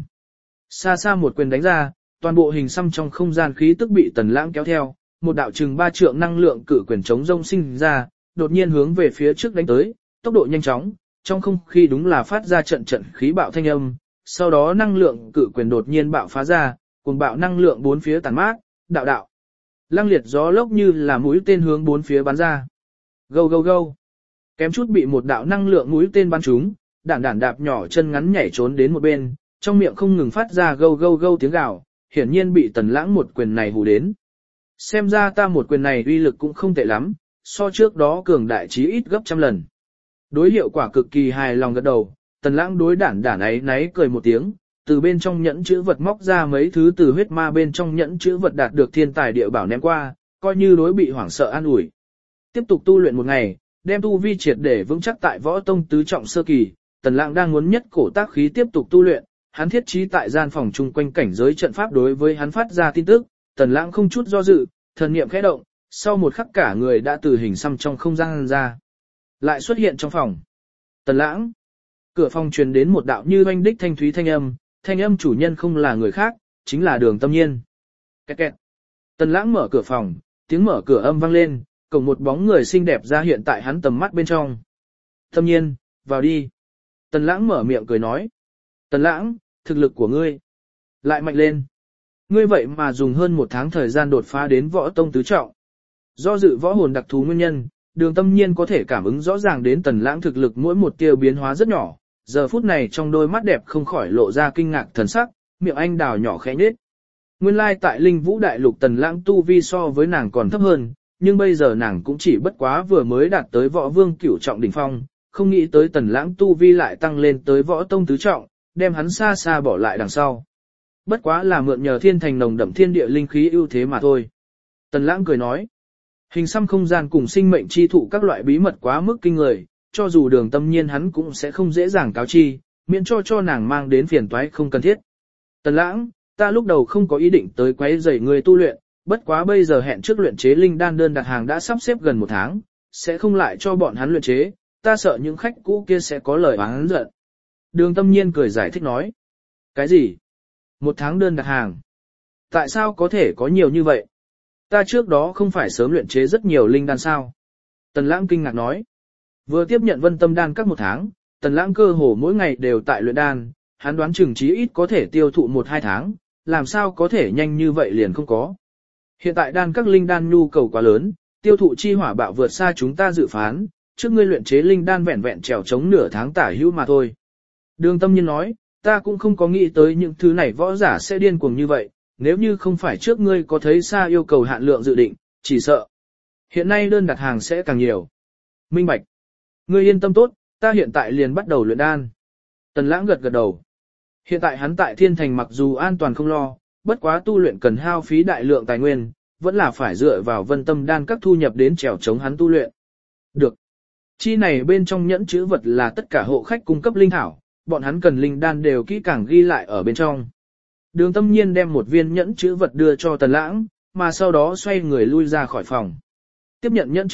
Xa xa một quyền đánh ra, toàn bộ hình xăm trong không gian khí tức bị Tần Lãng kéo theo, một đạo chừng ba trượng năng lượng cự quyền chống rông sinh ra, đột nhiên hướng về phía trước đánh tới, tốc độ nhanh chóng, trong không khí đúng là phát ra trận trận khí bạo thanh âm, sau đó năng lượng cự quyền đột nhiên bạo phá ra, cùng bạo năng lượng bốn phía tàn mát, đạo đạo. Lăng liệt gió lốc như là mũi tên hướng bốn phía bắn ra. Gâu gâu gâu. Kém chút bị một đạo năng lượng mũi tên bắn trúng, đản đản đạp nhỏ chân ngắn nhảy trốn đến một bên, trong miệng không ngừng phát ra gâu gâu gâu tiếng gào, hiển nhiên bị Tần Lãng một quyền này hù đến. Xem ra ta một quyền này uy lực cũng không tệ lắm, so trước đó cường đại chí ít gấp trăm lần. Đối hiệu quả cực kỳ hài lòng gật đầu, Tần Lãng đối đản đản ấy náy cười một tiếng, từ bên trong nhẫn chữ vật móc ra mấy thứ từ huyết ma bên trong nhẫn chữ vật đạt được thiên tài địa bảo ném qua, coi như đối bị hoảng sợ an ủi. Tiếp tục tu luyện một ngày, đem tu vi triệt để vững chắc tại võ tông tứ trọng sơ kỳ, Tần Lãng đang muốn nhất cổ tác khí tiếp tục tu luyện, hắn thiết trí tại gian phòng chung quanh cảnh giới trận pháp đối với hắn phát ra tin tức, Tần Lãng không chút do dự, thần niệm khẽ động, sau một khắc cả người đã từ hình xăm trong không gian ra. Lại xuất hiện trong phòng. Tần Lãng. Cửa phòng truyền đến một đạo như oanh đích thanh thúy thanh âm, thanh âm chủ nhân không là người khác, chính là Đường Tâm Nhiên. Kẹt kẹt. Tần Lãng mở cửa phòng, tiếng mở cửa âm vang lên, cổng một bóng người xinh đẹp ra hiện tại hắn tầm mắt bên trong. Tâm Nhiên, vào đi. Tần Lãng mở miệng cười nói. Tần Lãng, thực lực của ngươi lại mạnh lên. Ngươi vậy mà dùng hơn một tháng thời gian đột phá đến võ tông tứ trọng. Do dự võ hồn đặc thú nguyên nhân, Đường Tâm Nhiên có thể cảm ứng rõ ràng đến Tần Lãng thực lực mỗi một tia biến hóa rất nhỏ. Giờ phút này trong đôi mắt đẹp không khỏi lộ ra kinh ngạc thần sắc, miệng anh đào nhỏ khẽ nhếch. Nguyên lai tại Linh Vũ Đại Lục Tần Lãng tu vi so với nàng còn thấp hơn, nhưng bây giờ nàng cũng chỉ bất quá vừa mới đạt tới võ vương cửu trọng đỉnh phong, không nghĩ tới Tần Lãng tu vi lại tăng lên tới võ tông tứ trọng, đem hắn xa xa bỏ lại đằng sau. Bất quá là mượn nhờ thiên thành nồng đậm thiên địa linh khí ưu thế mà thôi. Tần Lãng cười nói, hình xăm không gian cùng sinh mệnh chi thụ các loại bí mật quá mức kinh người, cho dù Đường Tâm Nhiên hắn cũng sẽ không dễ dàng cáo chi, miễn cho cho nàng mang đến phiền toái không cần thiết. Tần Lãng, ta lúc đầu không có ý định tới quấy rầy ngươi tu luyện, bất quá bây giờ hẹn trước luyện chế linh đan đơn đặt hàng đã sắp xếp gần một tháng, sẽ không lại cho bọn hắn luyện chế, ta sợ những khách cũ kia sẽ có lời oán giận. Đường Tâm Nhiên cười giải thích nói. Cái gì? Một tháng đơn đặt hàng? Tại sao có thể có nhiều như vậy? Ta trước đó không phải sớm luyện chế rất nhiều linh đan sao? Tần Lãng kinh ngạc nói. Vừa tiếp nhận Vân Tâm đan các một tháng, Tần Lãng cơ hồ mỗi ngày đều tại luyện đan, hắn đoán chừng chí ít có thể tiêu thụ một hai tháng, làm sao có thể nhanh như vậy liền không có. Hiện tại đan các linh đan nhu cầu quá lớn, tiêu thụ chi hỏa bạo vượt xa chúng ta dự phán, trước ngươi luyện chế linh đan vẹn vẹn trèo chống nửa tháng tả hữu mà thôi. Đường Tâm Nhiên nói, ta cũng không có nghĩ tới những thứ này võ giả sẽ điên cuồng như vậy, nếu như không phải trước ngươi có thấy xa yêu cầu hạn lượng dự định, chỉ sợ. Hiện nay đơn đặt hàng sẽ càng nhiều. Minh bạch. Ngươi yên tâm tốt, ta hiện tại liền bắt đầu luyện đan. Tần Lãng gật gật đầu. Hiện tại hắn tại Thiên Thành mặc dù an toàn không lo, bất quá tu luyện cần hao phí đại lượng tài nguyên, vẫn là phải dựa vào Vân Tâm đan các thu nhập đến trèo chống hắn tu luyện. Được. Chi này bên trong nhẫn chữ vật là tất cả hộ khách cung cấp linh thảo, bọn hắn cần linh đan đều kỹ càng ghi lại ở bên trong. Đường Tâm Nhiên đem một viên nhẫn chữ vật đưa cho Tần Lãng, mà sau đó xoay người lui ra khỏi phòng. Tiếp nhận nhẫn chữ vật,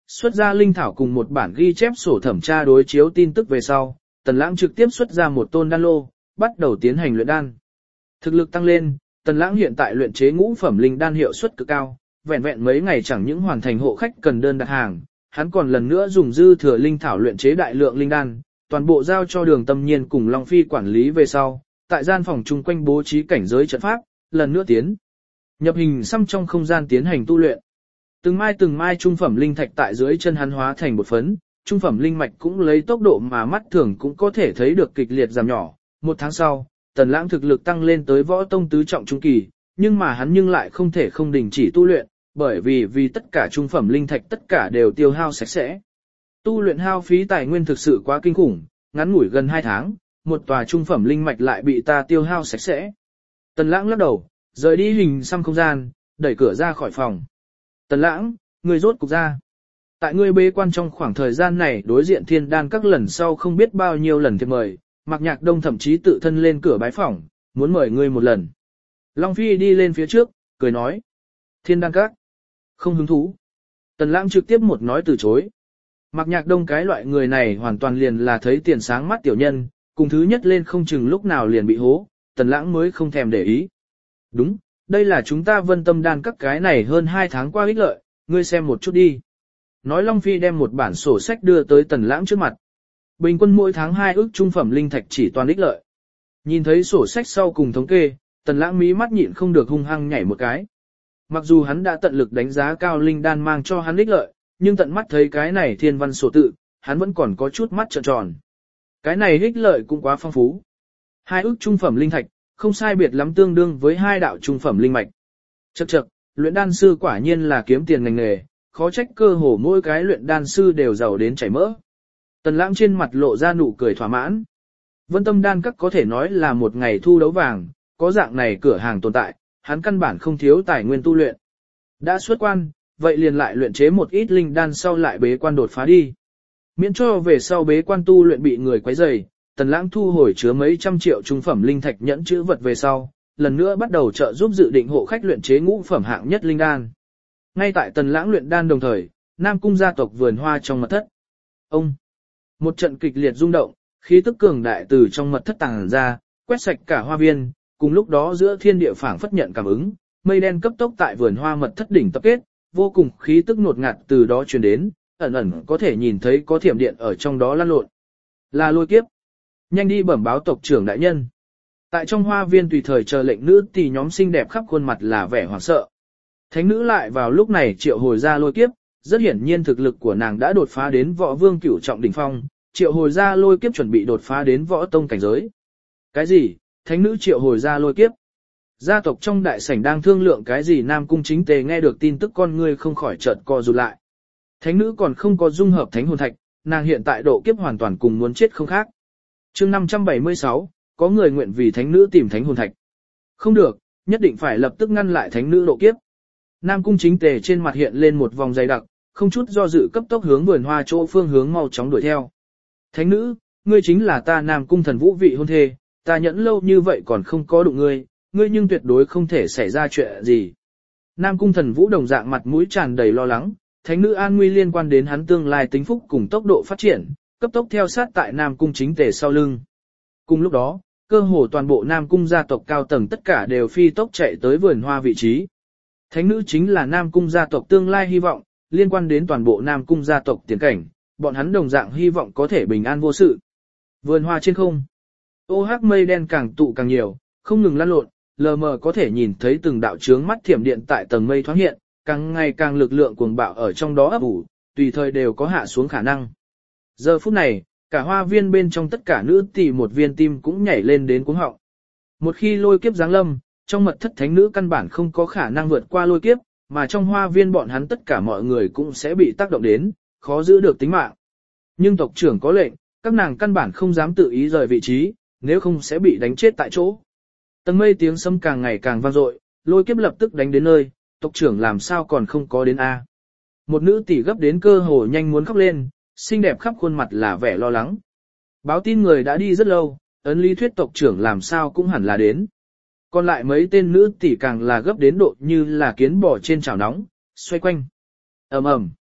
xuất ra linh thảo cùng một bản ghi chép sổ thẩm tra đối chiếu tin tức về sau, Tần Lãng trực tiếp xuất ra một tôn đan lô, bắt đầu tiến hành luyện đan. Thực lực tăng lên, Tần Lãng hiện tại luyện chế ngũ phẩm linh đan hiệu suất cực cao, vẹn vẹn mấy ngày chẳng những hoàn thành hộ khách cần đơn đặt hàng, hắn còn lần nữa dùng dư thừa linh thảo luyện chế đại lượng linh đan, toàn bộ giao cho Đường Tâm Nhiên cùng Long Phi quản lý về sau, tại gian phòng chung quanh bố trí cảnh giới trận pháp, lần nữa tiến nhập hình xăm trong không gian tiến hành tu luyện. Từng mai từng mai trung phẩm linh thạch tại dưới chân hắn hóa thành một phấn, trung phẩm linh mạch cũng lấy tốc độ mà mắt thường cũng có thể thấy được kịch liệt giảm nhỏ. Một tháng sau, Tần Lãng thực lực tăng lên tới võ tông tứ trọng trung kỳ, nhưng mà hắn nhưng lại không thể không đình chỉ tu luyện, bởi vì vì tất cả trung phẩm linh thạch tất cả đều tiêu hao sạch sẽ. Tu luyện hao phí tài nguyên thực sự quá kinh khủng, ngắn ngủi gần hai tháng, một tòa trung phẩm linh mạch lại bị ta tiêu hao sạch sẽ. Tần Lãng lắc đầu, rời đi hình xăm không gian, đẩy cửa ra khỏi phòng. Tần Lãng, ngươi rốt cục ra. Tại ngươi bế quan trong khoảng thời gian này đối diện Thiên Đan các lần sau không biết bao nhiêu lần thiệp mời, Mạc Nhạc Đông thậm chí tự thân lên cửa bái phỏng, muốn mời ngươi một lần. Long Phi đi lên phía trước, cười nói. Thiên Đan các. Không hứng thú. Tần Lãng trực tiếp một nói từ chối. Mạc Nhạc Đông cái loại người này hoàn toàn liền là thấy tiền sáng mắt tiểu nhân, cùng thứ nhất lên không chừng lúc nào liền bị hố, Tần Lãng mới không thèm để ý. Đúng, đây là chúng ta Vân Tâm Đan các cái này hơn hai tháng qua ích lợi, ngươi xem một chút đi. Nói Long Phi đem một bản sổ sách đưa tới Tần Lãng trước mặt. Bình quân mỗi tháng hai ước trung phẩm linh thạch chỉ toàn ích lợi. Nhìn thấy sổ sách sau cùng thống kê, Tần Lãng mí mắt nhịn không được hung hăng nhảy một cái. Mặc dù hắn đã tận lực đánh giá cao linh đan mang cho hắn ích lợi, nhưng tận mắt thấy cái này thiên văn sổ tự, hắn vẫn còn có chút mắt trợn tròn. Cái này ích lợi cũng quá phong phú. Hai ước trung phẩm linh thạch, không sai biệt lắm tương đương với hai đạo trung phẩm linh mạch. Chậc chậc, luyện đan sư quả nhiên là kiếm tiền ngành nghề, khó trách cơ hồ mỗi cái luyện đan sư đều giàu đến chảy mỡ. Tần Lãng trên mặt lộ ra nụ cười thỏa mãn. Vân Tâm Đan các có thể nói là một ngày thu đấu vàng, có dạng này cửa hàng tồn tại, hắn căn bản không thiếu tài nguyên tu luyện. Đã xuất quan, vậy liền lại luyện chế một ít linh đan sau lại bế quan đột phá đi. Miễn cho về sau bế quan tu luyện bị người quấy rầy, Tần Lãng thu hồi chứa mấy trăm triệu trung phẩm linh thạch nhẫn chữ vật về sau, lần nữa bắt đầu trợ giúp dự định hộ khách luyện chế ngũ phẩm hạng nhất linh đan. Ngay tại Tần Lãng luyện đan đồng thời, Nam cung gia tộc vườn hoa trong mật thất. Ông, một trận kịch liệt rung động, khí tức cường đại từ trong mật thất tàng ra, quét sạch cả hoa viên, cùng lúc đó giữa thiên địa phảng phất nhận cảm ứng, mây đen cấp tốc tại vườn hoa mật thất đỉnh tập kết, vô cùng khí tức ngột ngạt từ đó truyền đến, ẩn ẩn có thể nhìn thấy có thiểm điện ở trong đó lăn lộn. Là lôi kiếp. Nhanh đi bẩm báo tộc trưởng đại nhân. Tại trong hoa viên tùy thời chờ lệnh nữ tỷ nhóm xinh đẹp khắp khuôn mặt là vẻ hoảng sợ. Thánh nữ lại vào lúc này triệu hồi ra lôi kiếp, rất hiển nhiên thực lực của nàng đã đột phá đến võ vương cửu trọng đỉnh phong, triệu hồi ra lôi kiếp chuẩn bị đột phá đến võ tông cảnh giới. Cái gì? Thánh nữ triệu hồi ra lôi kiếp? Gia tộc trong đại sảnh đang thương lượng cái gì? Nam cung chính tề nghe được tin tức con ngươi không khỏi chợt co rụt lại. Thánh nữ còn không có dung hợp thánh hồn thạch, nàng hiện tại độ kiếp hoàn toàn cùng muốn chết không khác. Chương năm trăm bảy mươi sáu, có người nguyện vì thánh nữ tìm thánh hồn thạch. Không được, nhất định phải lập tức ngăn lại thánh nữ độ kiếp. Nam cung chính tề trên mặt hiện lên một vòng dày đặc, không chút do dự cấp tốc hướng vườn hoa chỗ phương hướng mau chóng đuổi theo. Thánh nữ, ngươi chính là ta Nam cung thần vũ vị hôn thê, ta nhẫn lâu như vậy còn không có đụng ngươi, ngươi nhưng tuyệt đối không thể xảy ra chuyện gì. Nam cung thần vũ đồng dạng mặt mũi tràn đầy lo lắng, thánh nữ an nguy liên quan đến hắn tương lai tính phúc cùng tốc độ phát triển, cấp tốc theo sát tại Nam cung chính tề sau lưng. Cùng lúc đó, cơ hồ toàn bộ Nam cung gia tộc cao tầng tất cả đều phi tốc chạy tới vườn hoa vị trí. Thánh nữ chính là Nam cung gia tộc tương lai hy vọng, liên quan đến toàn bộ Nam cung gia tộc tiền cảnh, bọn hắn đồng dạng hy vọng có thể bình an vô sự. Vườn hoa trên không, ô hắc mây đen càng tụ càng nhiều, không ngừng lăn lộn, lờ mờ có thể nhìn thấy từng đạo chướng mắt thiểm điện tại tầng mây thoáng hiện, càng ngày càng lực lượng cuồng bạo ở trong đó ấp ủ, tùy thời đều có hạ xuống khả năng. Giờ phút này, cả hoa viên bên trong tất cả nữ tỷ một viên tim cũng nhảy lên đến cuống họng. Một khi lôi kiếp giáng lâm, trong mật thất thánh nữ căn bản không có khả năng vượt qua lôi kiếp, mà trong hoa viên bọn hắn tất cả mọi người cũng sẽ bị tác động đến, khó giữ được tính mạng. Nhưng tộc trưởng có lệnh, các nàng căn bản không dám tự ý rời vị trí, nếu không sẽ bị đánh chết tại chỗ. Tầng mây tiếng sấm càng ngày càng vang dội, lôi kiếp lập tức đánh đến nơi, tộc trưởng làm sao còn không có đến a? Một nữ tỷ gấp đến cơ hồ nhanh muốn khóc lên, xinh đẹp khắp khuôn mặt là vẻ lo lắng. Báo tin người đã đi rất lâu, ấn lý thuyết tộc trưởng làm sao cũng hẳn là đến. Còn lại mấy tên nữ tỷ càng là gấp đến độ như là kiến bò trên chảo nóng, xoay quanh. Ầm ầm.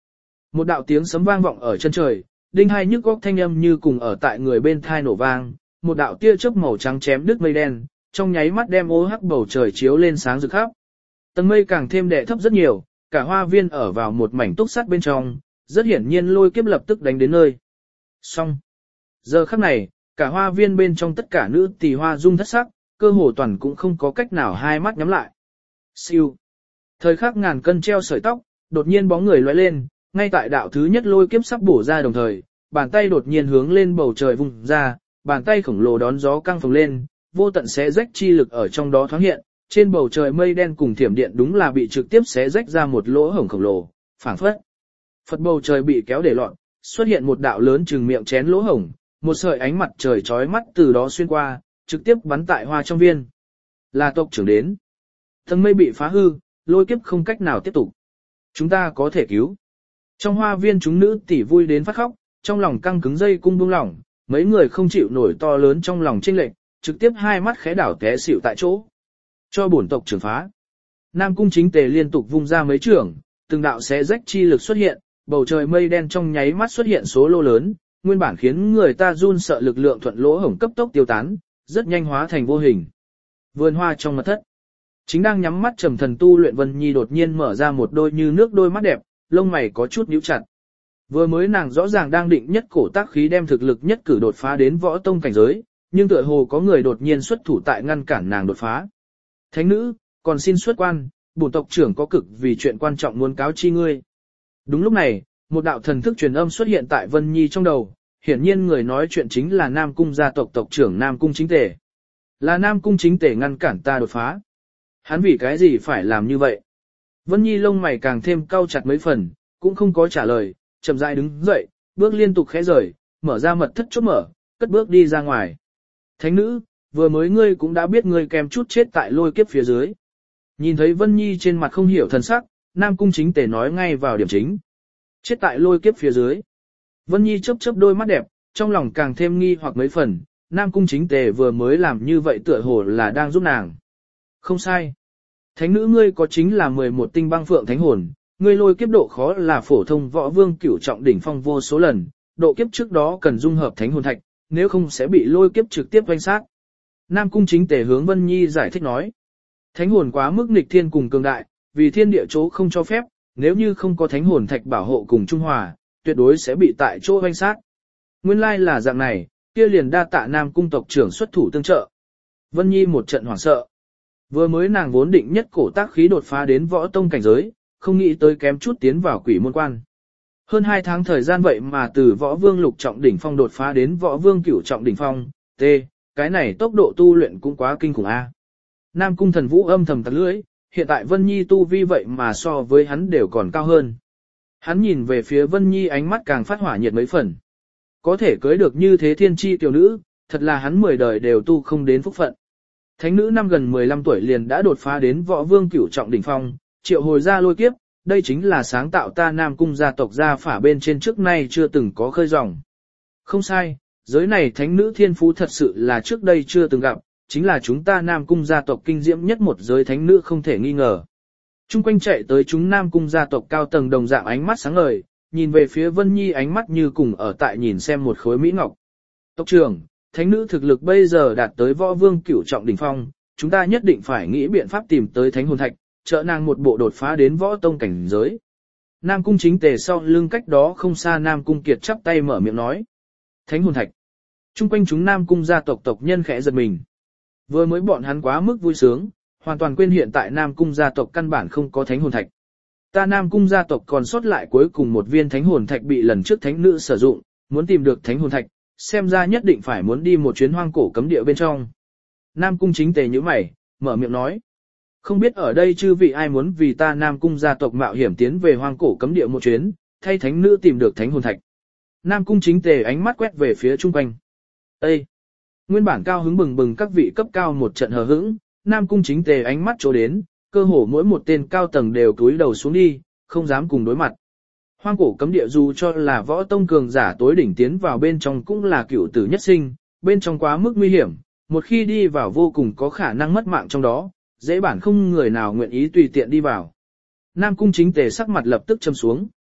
Một đạo tiếng sấm vang vọng ở chân trời, đinh hai nhức góc thanh âm như cùng ở tại người bên thai nổ vang, một đạo tia chớp màu trắng chém đứt mây đen, trong nháy mắt đem ô hắc bầu trời chiếu lên sáng rực khắp. Tầng mây càng thêm đè thấp rất nhiều, cả hoa viên ở vào một mảnh túc sắt bên trong, rất hiển nhiên lôi kiếp lập tức đánh đến nơi. Xong. Giờ khắc này, cả hoa viên bên trong tất cả nữ tỳ hoa dung thất sắc, cơ hồ toàn cũng không có cách nào hai mắt nhắm lại. Siêu. Thời khắc ngàn cân treo sợi tóc, đột nhiên bóng người lóe lên, ngay tại đạo thứ nhất lôi kiếp sắp bổ ra đồng thời, bàn tay đột nhiên hướng lên bầu trời vùng ra, bàn tay khổng lồ đón gió căng phồng lên, vô tận xé rách chi lực ở trong đó thoáng hiện, trên bầu trời mây đen cùng thiểm điện đúng là bị trực tiếp xé rách ra một lỗ hổng khổng lồ, phảng phất. Phật bầu trời bị kéo để loạn, xuất hiện một đạo lớn chừng miệng chén lỗ hổng, một sợi ánh mặt trời chói mắt từ đó xuyên qua, trực tiếp bắn tại hoa trong viên. Là tộc trưởng đến. Tầng mây bị phá hư, lôi kiếp không cách nào tiếp tục. Chúng ta có thể cứu. Trong hoa viên chúng nữ tỷ vui đến phát khóc, trong lòng căng cứng dây cung buông lỏng, mấy người không chịu nổi to lớn trong lòng chênh lệch, trực tiếp hai mắt khẽ đảo té xỉu tại chỗ. Cho bổn tộc trưởng phá. Nam cung chính tề liên tục vung ra mấy trưởng, từng đạo xé rách chi lực xuất hiện, bầu trời mây đen trong nháy mắt xuất hiện số lô lớn, nguyên bản khiến người ta run sợ lực lượng thuận lỗ hổng cấp tốc tiêu tán, rất nhanh hóa thành vô hình. Vườn hoa trong mật thất, chính đang nhắm mắt trầm thần tu luyện Vân Nhi đột nhiên mở ra một đôi như nước đôi mắt đẹp, lông mày có chút nhíu chặt. Vừa mới nàng rõ ràng đang định nhất cổ tác khí đem thực lực nhất cử đột phá đến võ tông cảnh giới, nhưng tựa hồ có người đột nhiên xuất thủ tại ngăn cản nàng đột phá. Thánh nữ, còn xin xuất quan, bổn tộc trưởng có cực vì chuyện quan trọng muốn cáo chi ngươi. Đúng lúc này, một đạo thần thức truyền âm xuất hiện tại Vân Nhi trong đầu, hiển nhiên người nói chuyện chính là Nam cung gia tộc tộc trưởng Nam cung chính tể. Là Nam cung chính tể ngăn cản ta đột phá. Hắn vì cái gì phải làm như vậy? Vân Nhi lông mày càng thêm cau chặt mấy phần, cũng không có trả lời, chậm rãi đứng dậy, bước liên tục khẽ rời, mở ra mật thất chốt mở, cất bước đi ra ngoài. Thánh nữ, vừa mới ngươi cũng đã biết ngươi kèm chút chết tại lôi kiếp phía dưới. Nhìn thấy Vân Nhi trên mặt không hiểu thần sắc, Nam cung chính tể nói ngay vào điểm chính. Chết tại lôi kiếp phía dưới. Vân Nhi chớp chớp đôi mắt đẹp, trong lòng càng thêm nghi hoặc mấy phần, Nam cung chính tề vừa mới làm như vậy tựa hồ là đang giúp nàng. Không sai. Thánh nữ ngươi có chính là mười một tinh băng phượng thánh hồn, ngươi lôi kiếp độ khó là phổ thông võ vương cửu trọng đỉnh phong vô số lần, độ kiếp trước đó cần dung hợp thánh hồn thạch, nếu không sẽ bị lôi kiếp trực tiếp vanh sát. Nam cung chính tề hướng Vân Nhi giải thích nói. Thánh hồn quá mức nghịch thiên cùng cường đại, vì thiên địa chỗ không cho phép, nếu như không có thánh hồn thạch bảo hộ cùng trung hòa, tuyệt đối sẽ bị tại chỗ vanh sát. Nguyên lai là dạng này, kia liền đa tạ Nam cung tộc trưởng xuất thủ tương trợ. Vân Nhi một trận hoảng sợ. Vừa mới nàng vốn định nhất cổ tác khí đột phá đến võ tông cảnh giới, không nghĩ tới kém chút tiến vào quỷ môn quan. Hơn hai tháng thời gian vậy mà từ võ vương lục trọng đỉnh phong đột phá đến võ vương cửu trọng đỉnh phong, t, cái này tốc độ tu luyện cũng quá kinh khủng a. Nam cung thần vũ âm thầm tặc lưỡi, hiện tại Vân Nhi tu vi vậy mà so với hắn đều còn cao hơn. Hắn nhìn về phía Vân Nhi ánh mắt càng phát hỏa nhiệt mấy phần. Có thể cưới được như thế thiên chi tiểu nữ, thật là hắn mười đời đều tu không đến phúc phận. Thánh nữ năm gần mười lăm tuổi liền đã đột phá đến võ vương cửu trọng đỉnh phong, triệu hồi ra lôi kiếp, đây chính là sáng tạo ta Nam cung gia tộc gia phả bên trên trước nay chưa từng có khơi dòng. Không sai, giới này thánh nữ thiên phú thật sự là trước đây chưa từng gặp, chính là chúng ta Nam cung gia tộc kinh diễm nhất một giới thánh nữ không thể nghi ngờ. Trung quanh chạy tới chúng Nam cung gia tộc cao tầng đồng dạng ánh mắt sáng ngời, nhìn về phía Vân Nhi ánh mắt như cùng ở tại nhìn xem một khối mỹ ngọc. Tộc trưởng, thánh nữ thực lực bây giờ đạt tới võ vương cửu trọng đỉnh phong, chúng ta nhất định phải nghĩ biện pháp tìm tới thánh hồn thạch, trợ nàng một bộ đột phá đến võ tông cảnh giới. Nam cung chính tề sau lưng cách đó không xa Nam cung kiệt chắp tay mở miệng nói. Thánh hồn thạch. Trung quanh chúng Nam cung gia tộc tộc nhân khẽ giật mình. Vừa mới bọn hắn quá mức vui sướng, hoàn toàn quên hiện tại Nam cung gia tộc căn bản không có thánh hồn thạch. Ta Nam cung gia tộc còn sót lại cuối cùng một viên thánh hồn thạch bị lần trước thánh nữ sử dụng, muốn tìm được thánh hồn thạch, xem ra nhất định phải muốn đi một chuyến hoang cổ cấm địa bên trong. Nam cung chính tề như mày, mở miệng nói. Không biết ở đây chư vị ai muốn vì ta Nam cung gia tộc mạo hiểm tiến về hoang cổ cấm địa một chuyến, thay thánh nữ tìm được thánh hồn thạch. Nam cung chính tề ánh mắt quét về phía chung quanh. Ê! Nguyên bản cao hứng bừng bừng các vị cấp cao một trận hờ hững, Nam cung chính tề ánh mắt chỗ đến, cơ hồ mỗi một tên cao tầng đều cúi đầu xuống đi, không dám cùng đối mặt. Hoang cổ cấm địa dù cho là võ tông cường giả tối đỉnh tiến vào bên trong cũng là cựu tử nhất sinh, bên trong quá mức nguy hiểm, một khi đi vào vô cùng có khả năng mất mạng trong đó, dễ bản không người nào nguyện ý tùy tiện đi vào. Nam cung chính tề sắc mặt lập tức châm xuống.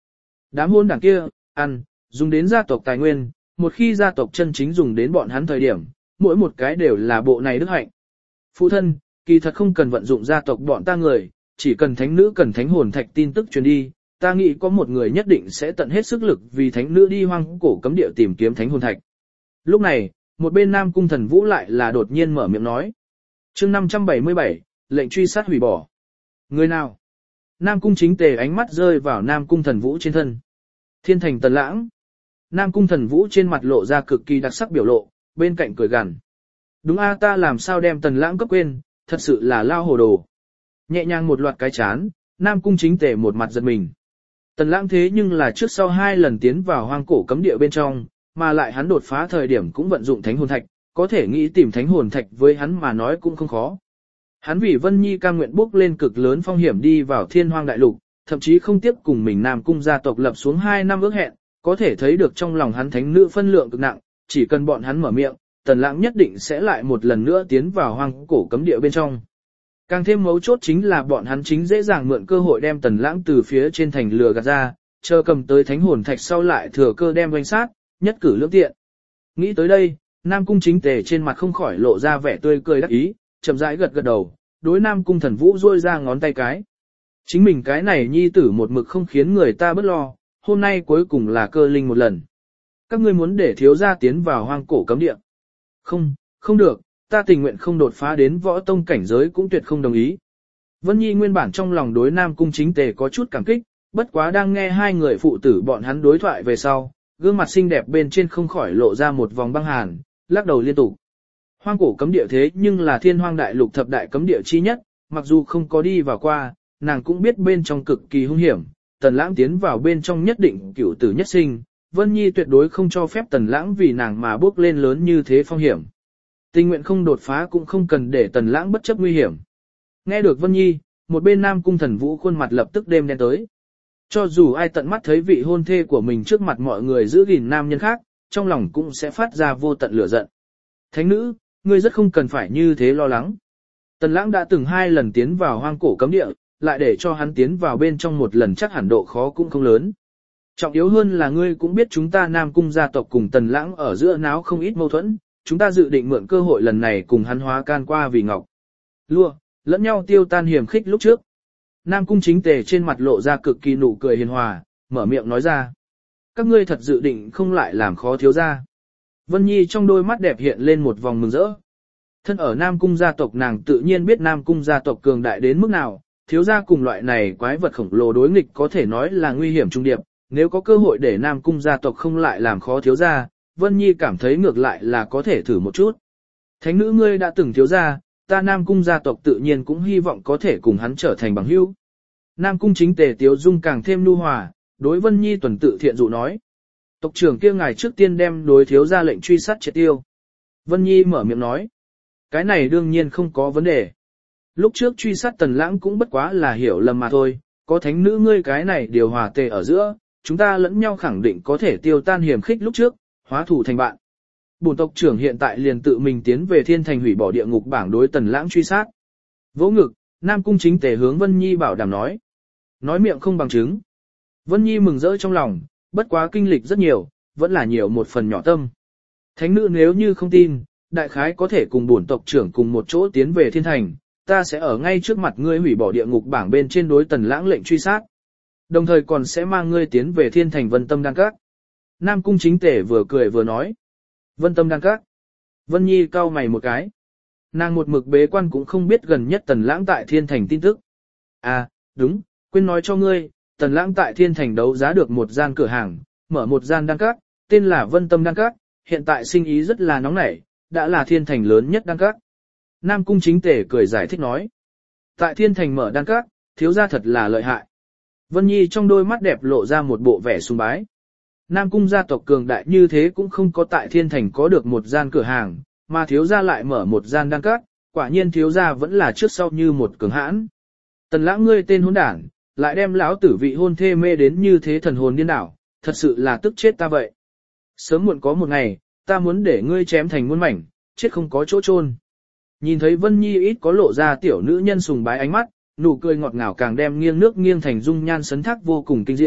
Đám hôn đảng kia, ăn, dùng đến gia tộc tài nguyên, một khi gia tộc chân chính dùng đến bọn hắn thời điểm, mỗi một cái đều là bộ này đức hạnh. Phụ thân, kỳ thật không cần vận dụng gia tộc bọn ta người, chỉ cần thánh nữ cần thánh hồn thạch tin tức truyền đi, ta nghĩ có một người nhất định sẽ tận hết sức lực vì thánh nữ đi hoang cổ cấm địa tìm kiếm thánh hồn thạch. Lúc này, một bên Nam Cung Thần Vũ lại là đột nhiên mở miệng nói. Chương năm trăm bảy mươi bảy, lệnh truy sát hủy bỏ. Người nào? Nam Cung Chính Tề ánh mắt rơi vào Nam Cung Thần Vũ trên thân. Thiên Thành Tần Lãng. Nam Cung Thần Vũ trên mặt lộ ra cực kỳ đặc sắc biểu lộ, bên cạnh cười gằn. Đúng a, ta làm sao đem Tần Lãng cấp quên, thật sự là lao hồ đồ. Nhẹ nhàng một loạt cái chán, Nam Cung Chính Tề một mặt giật mình. Tần Lãng thế nhưng là trước sau hai lần tiến vào hoang cổ cấm địa bên trong, mà lại hắn đột phá thời điểm cũng vận dụng thánh hồn thạch, có thể nghĩ tìm thánh hồn thạch với hắn mà nói cũng không khó. Hắn vì Vân Nhi cam nguyện bước lên cực lớn phong hiểm đi vào Thiên Hoang đại lục, thậm chí không tiếp cùng mình Nam Cung gia tộc lập xuống hai năm ước hẹn, có thể thấy được trong lòng hắn thánh nữ phân lượng cực nặng, chỉ cần bọn hắn mở miệng, Tần Lãng nhất định sẽ lại một lần nữa tiến vào hoang cổ cấm địa bên trong. Càng thêm mấu chốt chính là bọn hắn chính dễ dàng mượn cơ hội đem Tần Lãng từ phía trên thành lừa gạt ra, chờ cầm tới thánh hồn thạch sau lại thừa cơ đem doanh sát, nhất cử lưỡng tiện. Nghĩ tới đây, Nam Cung Chính Tề trên mặt không khỏi lộ ra vẻ tươi cười đắc ý, chậm rãi gật gật đầu, đối Nam Cung Thần Vũ duỗi ra ngón tay cái. Chính mình cái này nhi tử một mực không khiến người ta bất lo, hôm nay cuối cùng là cơ linh một lần. Các ngươi muốn để thiếu gia tiến vào hoang cổ cấm địa? Không, không được, ta tình nguyện không đột phá đến võ tông cảnh giới cũng tuyệt không đồng ý. Vân Nhi nguyên bản trong lòng đối Nam Cung Chính Tề có chút cảm kích, bất quá đang nghe hai người phụ tử bọn hắn đối thoại về sau, gương mặt xinh đẹp bên trên không khỏi lộ ra một vòng băng hàn, lắc đầu liên tục. Hoang cổ cấm địa thế nhưng là Thiên Hoang đại lục thập đại cấm địa chi nhất, mặc dù không có đi vào qua, nàng cũng biết bên trong cực kỳ hung hiểm, Tần Lãng tiến vào bên trong nhất định cửu tử nhất sinh, Vân Nhi tuyệt đối không cho phép Tần Lãng vì nàng mà bước lên lớn như thế phong hiểm. Tình nguyện không đột phá cũng không cần để Tần Lãng bất chấp nguy hiểm. Nghe được Vân Nhi, một bên Nam Cung Thần Vũ khuôn mặt lập tức đêm đen tới. Cho dù ai tận mắt thấy vị hôn thê của mình trước mặt mọi người giữ gìn nam nhân khác, trong lòng cũng sẽ phát ra vô tận lửa giận. Thánh nữ, ngươi rất không cần phải như thế lo lắng. Tần Lãng đã từng hai lần tiến vào hoang cổ cấm địa, lại để cho hắn tiến vào bên trong một lần chắc hẳn độ khó cũng không lớn. Trọng yếu hơn là ngươi cũng biết chúng ta Nam Cung gia tộc cùng Tần Lãng ở giữa náo không ít mâu thuẫn, chúng ta dự định mượn cơ hội lần này cùng hắn hóa can qua vì ngọc lua, lẫn nhau tiêu tan hiểm khích lúc trước. Nam Cung Chính Tề trên mặt lộ ra cực kỳ nụ cười hiền hòa, mở miệng nói ra. Các ngươi thật dự định không lại làm khó thiếu gia. Vân Nhi trong đôi mắt đẹp hiện lên một vòng mừng rỡ. Thân ở Nam Cung gia tộc nàng tự nhiên biết Nam Cung gia tộc cường đại đến mức nào, thiếu gia cùng loại này quái vật khổng lồ đối nghịch có thể nói là nguy hiểm trung điệp, nếu có cơ hội để Nam Cung gia tộc không lại làm khó thiếu gia, Vân Nhi cảm thấy ngược lại là có thể thử một chút. Thánh nữ ngươi đã từng thiếu gia, ta Nam Cung gia tộc tự nhiên cũng hy vọng có thể cùng hắn trở thành bằng hữu. Nam Cung Chính Tề tiếu dung càng thêm nhu hòa, đối Vân Nhi tuần tự thiện dụ nói. Tộc trưởng kia ngài trước tiên đem đối thiếu gia lệnh truy sát triệt tiêu. Vân Nhi mở miệng nói. Cái này đương nhiên không có vấn đề. Lúc trước truy sát Tần Lãng cũng bất quá là hiểu lầm mà thôi, có thánh nữ ngươi cái này điều hòa tề ở giữa, chúng ta lẫn nhau khẳng định có thể tiêu tan hiểm khích lúc trước, hóa thủ thành bạn. Bổn tộc trưởng hiện tại liền tự mình tiến về Thiên Thành hủy bỏ địa ngục bảng đối Tần Lãng truy sát. Vỗ ngực, Nam Cung Chính Tề hướng Vân Nhi bảo đảm nói. Nói miệng không bằng chứng. Vân Nhi mừng rỡ trong lòng, bất quá kinh lịch rất nhiều, vẫn là nhiều một phần nhỏ tâm. Thánh nữ nếu như không tin, đại khái có thể cùng bổn tộc trưởng cùng một chỗ tiến về Thiên Thành, ta sẽ ở ngay trước mặt ngươi hủy bỏ địa ngục bảng bên trên đối Tần Lãng lệnh truy sát. Đồng thời còn sẽ mang ngươi tiến về Thiên Thành Vân Tâm Đan Các. Nam Cung Chính Tề vừa cười vừa nói. Vân Tâm Đan Các. Vân Nhi cau mày một cái. Nàng một mực bế quan cũng không biết gần nhất Tần Lãng tại Thiên Thành tin tức. À, đúng, quên nói cho ngươi, Tần Lãng tại Thiên Thành đấu giá được một gian cửa hàng, mở một gian đan các, tên là Vân Tâm Đan Các, hiện tại sinh ý rất là nóng nảy, đã là Thiên Thành lớn nhất đan các. Nam Cung Chính Tề cười giải thích nói. Tại Thiên Thành mở đan các, thiếu gia thật là lợi hại. Vân Nhi trong đôi mắt đẹp lộ ra một bộ vẻ sùng bái. Nam Cung gia tộc cường đại như thế cũng không có tại Thiên Thành có được một gian cửa hàng, mà thiếu gia lại mở một gian đan các, quả nhiên thiếu gia vẫn là trước sau như một cường hãn. Tần Lãng ngươi tên hỗn đản, lại đem lão tử vị hôn thê mê đến như thế thần hồn điên đảo, thật sự là tức chết ta vậy. Sớm muộn có một ngày, ta muốn để ngươi chém thành muôn mảnh, chết không có chỗ chôn. Nhìn thấy Vân Nhi ít có lộ ra tiểu nữ nhân sùng bái ánh mắt, nụ cười ngọt ngào càng đem nghiêng nước nghiêng thành dung nhan sấn thác vô cùng kinh diễm,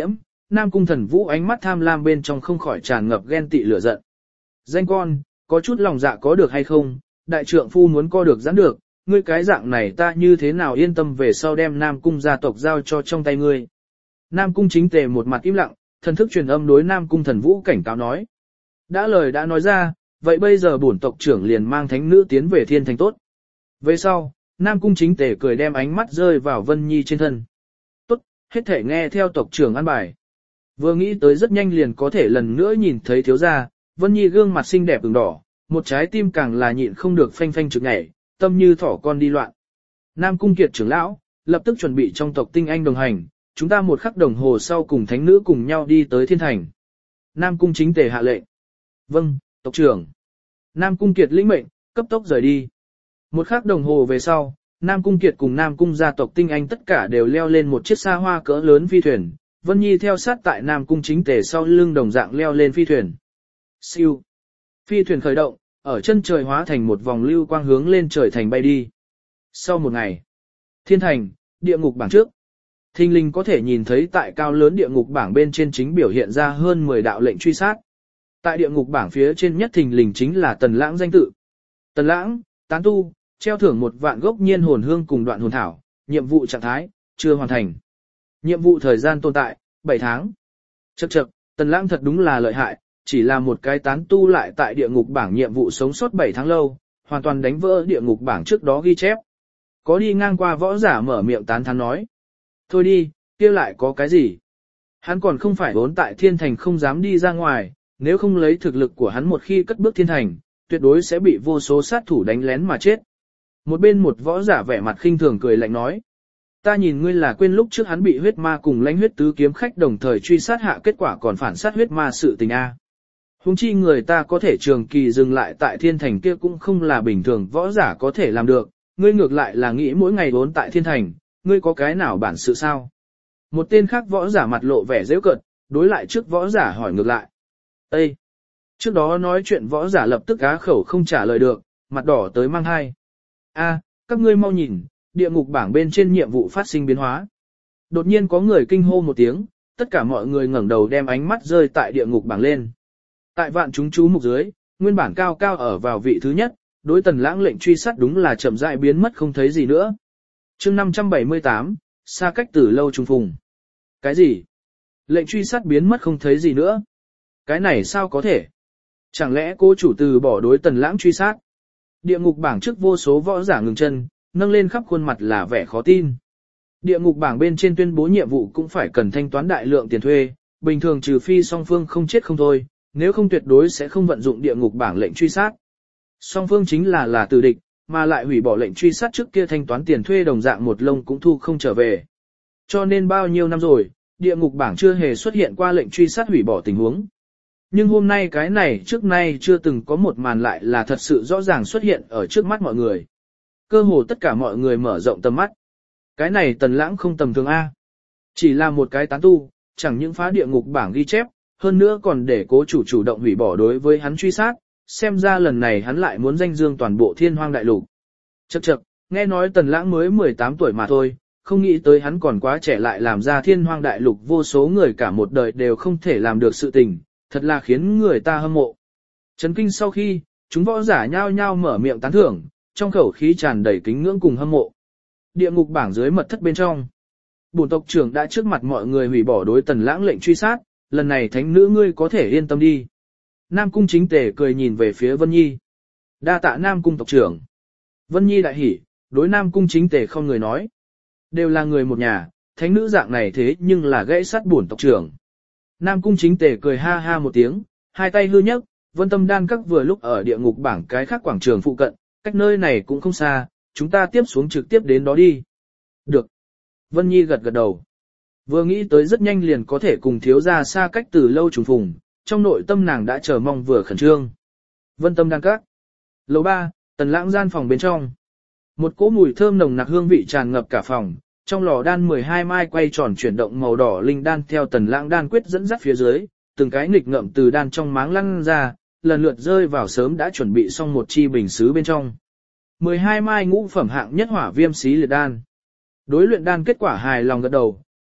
Nam Cung Thần Vũ ánh mắt tham lam bên trong không khỏi tràn ngập ghen tị lửa giận. Danh con, có chút lòng dạ có được hay không, đại trượng phu muốn co được giãn được, ngươi cái dạng này ta như thế nào yên tâm về sau đem Nam Cung gia tộc giao cho trong tay ngươi. Nam Cung Chính Tề một mặt im lặng, thần thức truyền âm đối Nam Cung Thần Vũ cảnh cáo nói. Đã lời đã nói ra, vậy bây giờ bổn tộc trưởng liền mang thánh nữ tiến về thiên thành tốt. Về sau, Nam Cung Chính Tề cười đem ánh mắt rơi vào Vân Nhi trên thân. Tốt, hết thể nghe theo tộc trưởng an bài. Vừa nghĩ tới rất nhanh liền có thể lần nữa nhìn thấy thiếu gia, Vân Nhi gương mặt xinh đẹp ửng đỏ, một trái tim càng là nhịn không được phanh phanh trực nhảy, tâm như thỏ con đi loạn. Nam Cung Kiệt trưởng lão, lập tức chuẩn bị trong tộc tinh anh đồng hành, chúng ta một khắc đồng hồ sau cùng thánh nữ cùng nhau đi tới thiên thành. Nam Cung Chính Tề hạ lệnh. Vâng, tộc trưởng. Nam Cung Kiệt lĩnh mệnh, cấp tốc rời đi. Một khắc đồng hồ về sau, Nam Cung Kiệt cùng Nam Cung gia tộc tinh anh tất cả đều leo lên một chiếc xa hoa cỡ lớn phi thuyền. Vân Nhi theo sát tại Nam Cung Chính Tề sau lưng đồng dạng leo lên phi thuyền. Siêu. Phi thuyền khởi động, ở chân trời hóa thành một vòng lưu quang hướng lên trời thành bay đi. Sau một ngày, thiên thành, địa ngục bảng trước. Thinh linh có thể nhìn thấy tại cao lớn địa ngục bảng bên trên chính biểu hiện ra hơn mười đạo lệnh truy sát. Tại địa ngục bảng phía trên nhất thình lình chính là Tần Lãng danh tự. Tần Lãng, tán tu, treo thưởng một vạn gốc nhiên hồn hương cùng đoạn hồn thảo, nhiệm vụ trạng thái, chưa hoàn thành. Nhiệm vụ thời gian tồn tại, bảy tháng. Chậc chậc, Tần Lãng thật đúng là lợi hại, chỉ là một cái tán tu lại tại địa ngục bảng nhiệm vụ sống sót bảy tháng lâu, hoàn toàn đánh vỡ địa ngục bảng trước đó ghi chép. Có đi ngang qua võ giả mở miệng tán thán nói. Thôi đi, kia lại có cái gì? Hắn còn không phải vốn tại thiên thành không dám đi ra ngoài, nếu không lấy thực lực của hắn một khi cất bước thiên thành, tuyệt đối sẽ bị vô số sát thủ đánh lén mà chết. Một bên một võ giả vẻ mặt khinh thường cười lạnh nói. Ta nhìn ngươi là quên lúc trước hắn bị huyết ma cùng lãnh huyết tứ kiếm khách đồng thời truy sát hạ kết quả còn phản sát huyết ma sự tình A. Hùng chi người ta có thể trường kỳ dừng lại tại thiên thành kia cũng không là bình thường võ giả có thể làm được, ngươi ngược lại là nghĩ mỗi ngày vốn tại thiên thành, ngươi có cái nào bản sự sao? Một tên khác võ giả mặt lộ vẻ giễu cợt, đối lại trước võ giả hỏi ngược lại. Ê! Trước đó nói chuyện võ giả lập tức á khẩu không trả lời được, mặt đỏ tới mang hai. A, các ngươi mau nhìn, địa ngục bảng bên trên nhiệm vụ phát sinh biến hóa. Đột nhiên có người kinh hô một tiếng, tất cả mọi người ngẩng đầu đem ánh mắt rơi tại địa ngục bảng lên. Tại vạn chúng chú mục dưới, nguyên bản cao cao ở vào vị thứ nhất, đối Tần Lãng lệnh truy sát đúng là chậm rãi biến mất không thấy gì nữa. Chương năm trăm bảy mươi tám, xa cách từ lâu trùng phùng. Cái gì? Lệnh truy sát biến mất không thấy gì nữa? Cái này sao có thể? Chẳng lẽ cô chủ từ bỏ đối Tần Lãng truy sát? Địa ngục bảng trước vô số võ giả ngừng chân, nâng lên khắp khuôn mặt là vẻ khó tin. Địa ngục bảng bên trên tuyên bố nhiệm vụ cũng phải cần thanh toán đại lượng tiền thuê, bình thường trừ phi song phương không chết không thôi, nếu không tuyệt đối sẽ không vận dụng địa ngục bảng lệnh truy sát. Song phương chính là là tử địch, mà lại hủy bỏ lệnh truy sát trước kia thanh toán tiền thuê đồng dạng một lông cũng thu không trở về. Cho nên bao nhiêu năm rồi, địa ngục bảng chưa hề xuất hiện qua lệnh truy sát hủy bỏ tình huống. Nhưng hôm nay cái này trước nay chưa từng có một màn lại là thật sự rõ ràng xuất hiện ở trước mắt mọi người. Cơ hồ tất cả mọi người mở rộng tầm mắt. Cái này Tần Lãng không tầm thường A. Chỉ là một cái tán tu, chẳng những phá địa ngục bảng ghi chép, hơn nữa còn để cố chủ chủ động hủy bỏ đối với hắn truy sát, xem ra lần này hắn lại muốn danh dương toàn bộ thiên hoang đại lục. Chậc chậc, nghe nói Tần Lãng mới mười tám tuổi mà thôi, không nghĩ tới hắn còn quá trẻ lại làm ra thiên hoang đại lục vô số người cả một đời đều không thể làm được sự tình, thật là khiến người ta hâm mộ. Chấn kinh sau khi, chúng võ giả nhao nhao mở miệng tán thưởng, trong khẩu khí tràn đầy kính ngưỡng cùng hâm mộ. Địa ngục bảng dưới mật thất bên trong, bổn tộc trưởng đã trước mặt mọi người hủy bỏ đối Tần Lãng lệnh truy sát, lần này thánh nữ ngươi có thể yên tâm đi. Nam Cung Chính Tề cười nhìn về phía Vân Nhi. Đa tạ Nam Cung tộc trưởng. Vân Nhi đại hỉ, đối Nam Cung Chính Tề không người nói. Đều là người một nhà, thánh nữ dạng này thế nhưng là gãy sát bổn tộc trưởng. Nam Cung Chính Tề cười ha ha một tiếng, hai tay hư nhấc, Vân Tâm Đan Các vừa lúc ở địa ngục bảng cái khác quảng trường phụ cận, cách nơi này cũng không xa, chúng ta tiếp xuống trực tiếp đến đó đi. Được. Vân Nhi gật gật đầu. Vừa nghĩ tới rất nhanh liền có thể cùng thiếu gia xa cách từ lâu trùng phùng, trong nội tâm nàng đã chờ mong vừa khẩn trương. Vân Tâm Đan Các. Lầu ba, Tần Lãng gian phòng bên trong. Một cỗ mùi thơm nồng nặc hương vị tràn ngập cả phòng, trong lò đan mười hai mai quay tròn chuyển động màu đỏ linh đan theo Tần Lãng đan quyết dẫn dắt phía dưới, từng cái nghịch ngợm từ đan trong máng lăn ra, lần lượt rơi vào sớm đã chuẩn bị xong một chi bình sứ bên trong. mười hai mai ngũ phẩm hạng nhất hỏa viêm xí liệt đan. Đối luyện đan kết quả hài lòng gật đầu,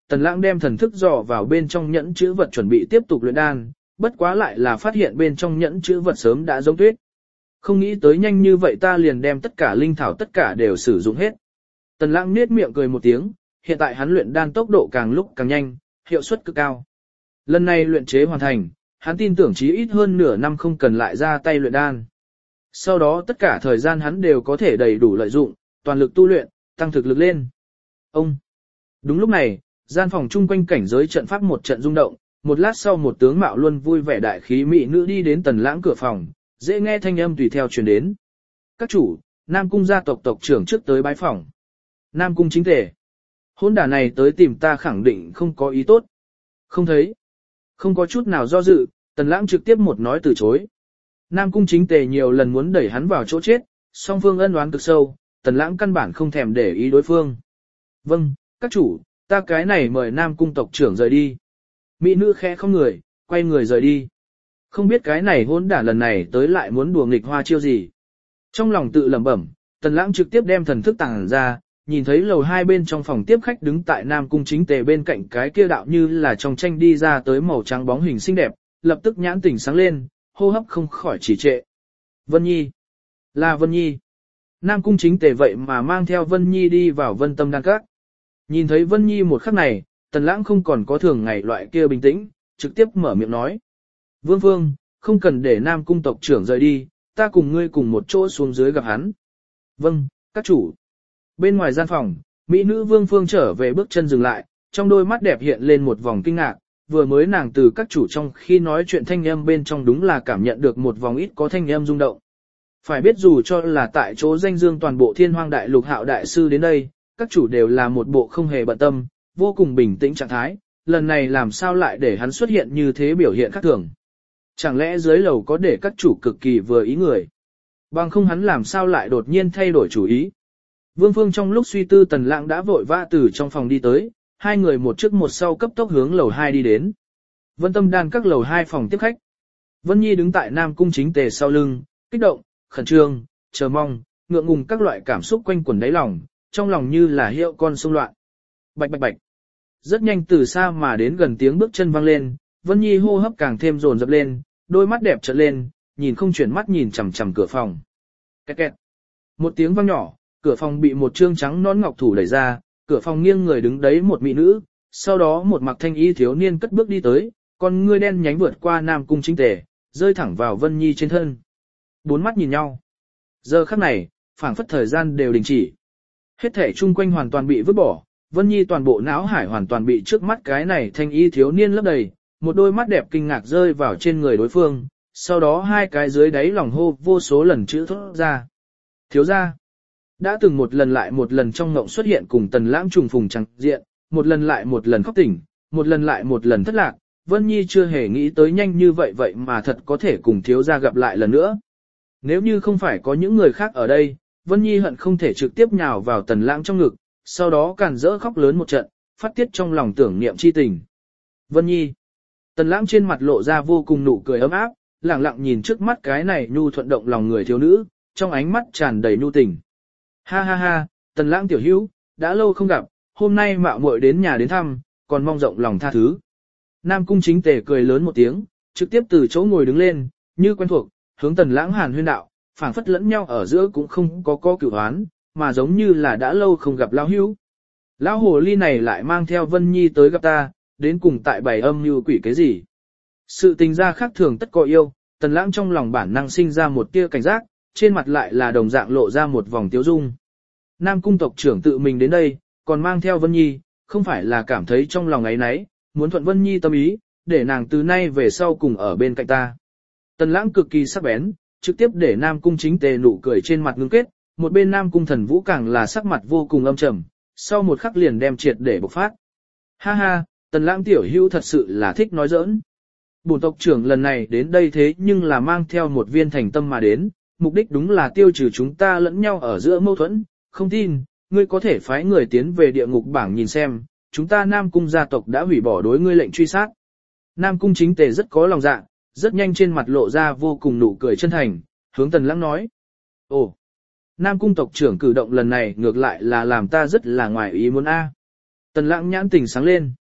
Tần Lãng đem thần thức dò vào bên trong nhẫn chữ vật chuẩn bị tiếp tục luyện đan, bất quá lại là phát hiện bên trong nhẫn chữ vật sớm đã giống tuyết. Không nghĩ tới nhanh như vậy ta liền đem tất cả linh thảo tất cả đều sử dụng hết. Tần Lãng nhếch miệng cười một tiếng, hiện tại hắn luyện đan tốc độ càng lúc càng nhanh, hiệu suất cực cao. Lần này luyện chế hoàn thành, hắn tin tưởng chí ít hơn nửa năm không cần lại ra tay luyện đan. Sau đó tất cả thời gian hắn đều có thể đầy đủ lợi dụng, toàn lực tu luyện, tăng thực lực lên. Ông! Đúng lúc này, gian phòng chung quanh cảnh giới trận pháp một trận rung động, một lát sau một tướng mạo luôn vui vẻ đại khí mỹ nữ đi đến Tần Lãng cửa phòng, dễ nghe thanh âm tùy theo truyền đến. Các chủ, Nam Cung gia tộc tộc trưởng trước tới bái phòng. Nam Cung chính tể. Hôn đả này tới tìm ta khẳng định không có ý tốt. Không thấy. Không có chút nào do dự, Tần Lãng trực tiếp một nói từ chối. Nam Cung chính tề nhiều lần muốn đẩy hắn vào chỗ chết, song phương ân oán cực sâu, Tần Lãng căn bản không thèm để ý đối phương. Vâng, các chủ, ta cái này mời Nam Cung tộc trưởng rời đi. Mỹ nữ khẽ không người, quay người rời đi. Không biết cái này hôn đả lần này tới lại muốn đùa nghịch hoa chiêu gì. Trong lòng tự lẩm bẩm, Tần Lãng trực tiếp đem thần thức tàng ra, nhìn thấy lầu hai bên trong phòng tiếp khách đứng tại Nam Cung chính tề bên cạnh cái kia đạo như là trong tranh đi ra tới màu trắng bóng hình xinh đẹp, lập tức nhãn tỉnh sáng lên, hô hấp không khỏi trì trệ. Vân Nhi, là Vân Nhi. Nam Cung chính tề vậy mà mang theo Vân Nhi đi vào Vân Tâm Đan Các. Nhìn thấy Vân Nhi một khắc này, Tần Lãng không còn có thường ngày loại kia bình tĩnh, trực tiếp mở miệng nói. Vương Vương, không cần để Nam Cung tộc trưởng rời đi, ta cùng ngươi cùng một chỗ xuống dưới gặp hắn. Vâng, các chủ. Bên ngoài gian phòng, Mỹ nữ Vương Phương trở về bước chân dừng lại, trong đôi mắt đẹp hiện lên một vòng kinh ngạc, vừa mới nàng từ các chủ trong khi nói chuyện thanh âm bên trong đúng là cảm nhận được một vòng ít có thanh âm rung động. Phải biết dù cho là tại chỗ danh dương toàn bộ thiên hoang đại lục hạo đại sư đến đây, các chủ đều là một bộ không hề bận tâm, vô cùng bình tĩnh trạng thái, lần này làm sao lại để hắn xuất hiện như thế biểu hiện khác thường. Chẳng lẽ dưới lầu có để các chủ cực kỳ vừa ý người? Bằng không hắn làm sao lại đột nhiên thay đổi chủ ý? Vương Phương trong lúc suy tư Tần Lãng đã vội vã từ trong phòng đi tới, hai người một trước một sau cấp tốc hướng lầu hai đi đến. Vân Tâm Đan các lầu hai phòng tiếp khách. Vân Nhi đứng tại Nam Cung chính tề sau lưng, kích động, khẩn trương, chờ mong, ngượng ngùng các loại cảm xúc quanh quẩn đáy lòng, trong lòng như là hiệu con sông loạn. Bạch bạch bạch. Rất nhanh từ xa mà đến gần tiếng bước chân vang lên, Vân Nhi hô hấp càng thêm dồn dập lên, đôi mắt đẹp trợn lên, nhìn không chuyển mắt nhìn chằm chằm cửa phòng. Kẹt kẹt. Một tiếng vang nhỏ, cửa phòng bị một trương trắng nón ngọc thủ đẩy ra, cửa phòng nghiêng người đứng đấy một mỹ nữ, sau đó một mặc thanh y thiếu niên cất bước đi tới, con ngươi đen nhánh vượt qua Nam Cung chính tề, rơi thẳng vào Vân Nhi trên thân. Bốn mắt nhìn nhau. Giờ khắc này, phảng phất thời gian đều đình chỉ. Hết thể chung quanh hoàn toàn bị vứt bỏ, Vân Nhi toàn bộ não hải hoàn toàn bị trước mắt cái này thanh y thiếu niên lấp đầy, một đôi mắt đẹp kinh ngạc rơi vào trên người đối phương, sau đó hai cái dưới đáy lòng hô vô số lần chữ thốt ra. Thiếu gia. Đã từng một lần lại một lần trong ngộng xuất hiện cùng Tần Lãng trùng phùng chẳng diện, một lần lại một lần khóc tỉnh, một lần lại một lần thất lạc, Vân Nhi chưa hề nghĩ tới nhanh như vậy vậy mà thật có thể cùng thiếu gia gặp lại lần nữa. Nếu như không phải có những người khác ở đây, Vân Nhi hận không thể trực tiếp nhào vào Tần Lãng trong ngực, sau đó càn rỡ khóc lớn một trận, phát tiết trong lòng tưởng niệm chi tình. Vân Nhi. Tần Lãng trên mặt lộ ra vô cùng nụ cười ấm áp, lặng lặng nhìn trước mắt cái này nhu thuận động lòng người thiếu nữ, trong ánh mắt tràn đầy nhu tình. Ha ha ha, Tần Lãng tiểu hữu, đã lâu không gặp, hôm nay mạo muội đến nhà đến thăm, còn mong rộng lòng tha thứ. Nam Cung chính tề cười lớn một tiếng, trực tiếp từ chỗ ngồi đứng lên, như quen thuộc, hướng Tần Lãng hàn huyên đạo, phảng phất lẫn nhau ở giữa cũng không có có cửu oán, mà giống như là đã lâu không gặp lão hữu. Lão hồ ly này lại mang theo Vân Nhi tới gặp ta, đến cùng tại bày âm như quỷ cái gì? Sự tình ra khác thường tất có yêu, Tần Lãng trong lòng bản năng sinh ra một tia cảnh giác, trên mặt lại là đồng dạng lộ ra một vòng tiếu dung. Nam Cung tộc trưởng tự mình đến đây, còn mang theo Vân Nhi, không phải là cảm thấy trong lòng ấy nấy, muốn thuận Vân Nhi tâm ý, để nàng từ nay về sau cùng ở bên cạnh ta. Tần Lãng cực kỳ sắc bén, trực tiếp để Nam Cung chính tề nụ cười trên mặt ngưng kết, một bên Nam Cung thần vũ càng là sắc mặt vô cùng âm trầm, sau một khắc liền đem triệt để bộc phát. Ha ha, Tần Lãng tiểu hữu thật sự là thích nói giỡn. Bổn tộc trưởng lần này đến đây thế nhưng là mang theo một viên thành tâm mà đến, mục đích đúng là tiêu trừ chúng ta lẫn nhau ở giữa mâu thuẫn, không tin, ngươi có thể phái người tiến về địa ngục bảng nhìn xem, chúng ta Nam Cung gia tộc đã hủy bỏ đối ngươi lệnh truy sát. Nam Cung chính tề rất có lòng dạ, rất nhanh trên mặt lộ ra vô cùng nụ cười chân thành, hướng Tần Lãng nói. Ồ, Nam Cung tộc trưởng cử động lần này ngược lại là làm ta rất là ngoài ý muốn a. Tần Lãng nhãn tình sáng lên.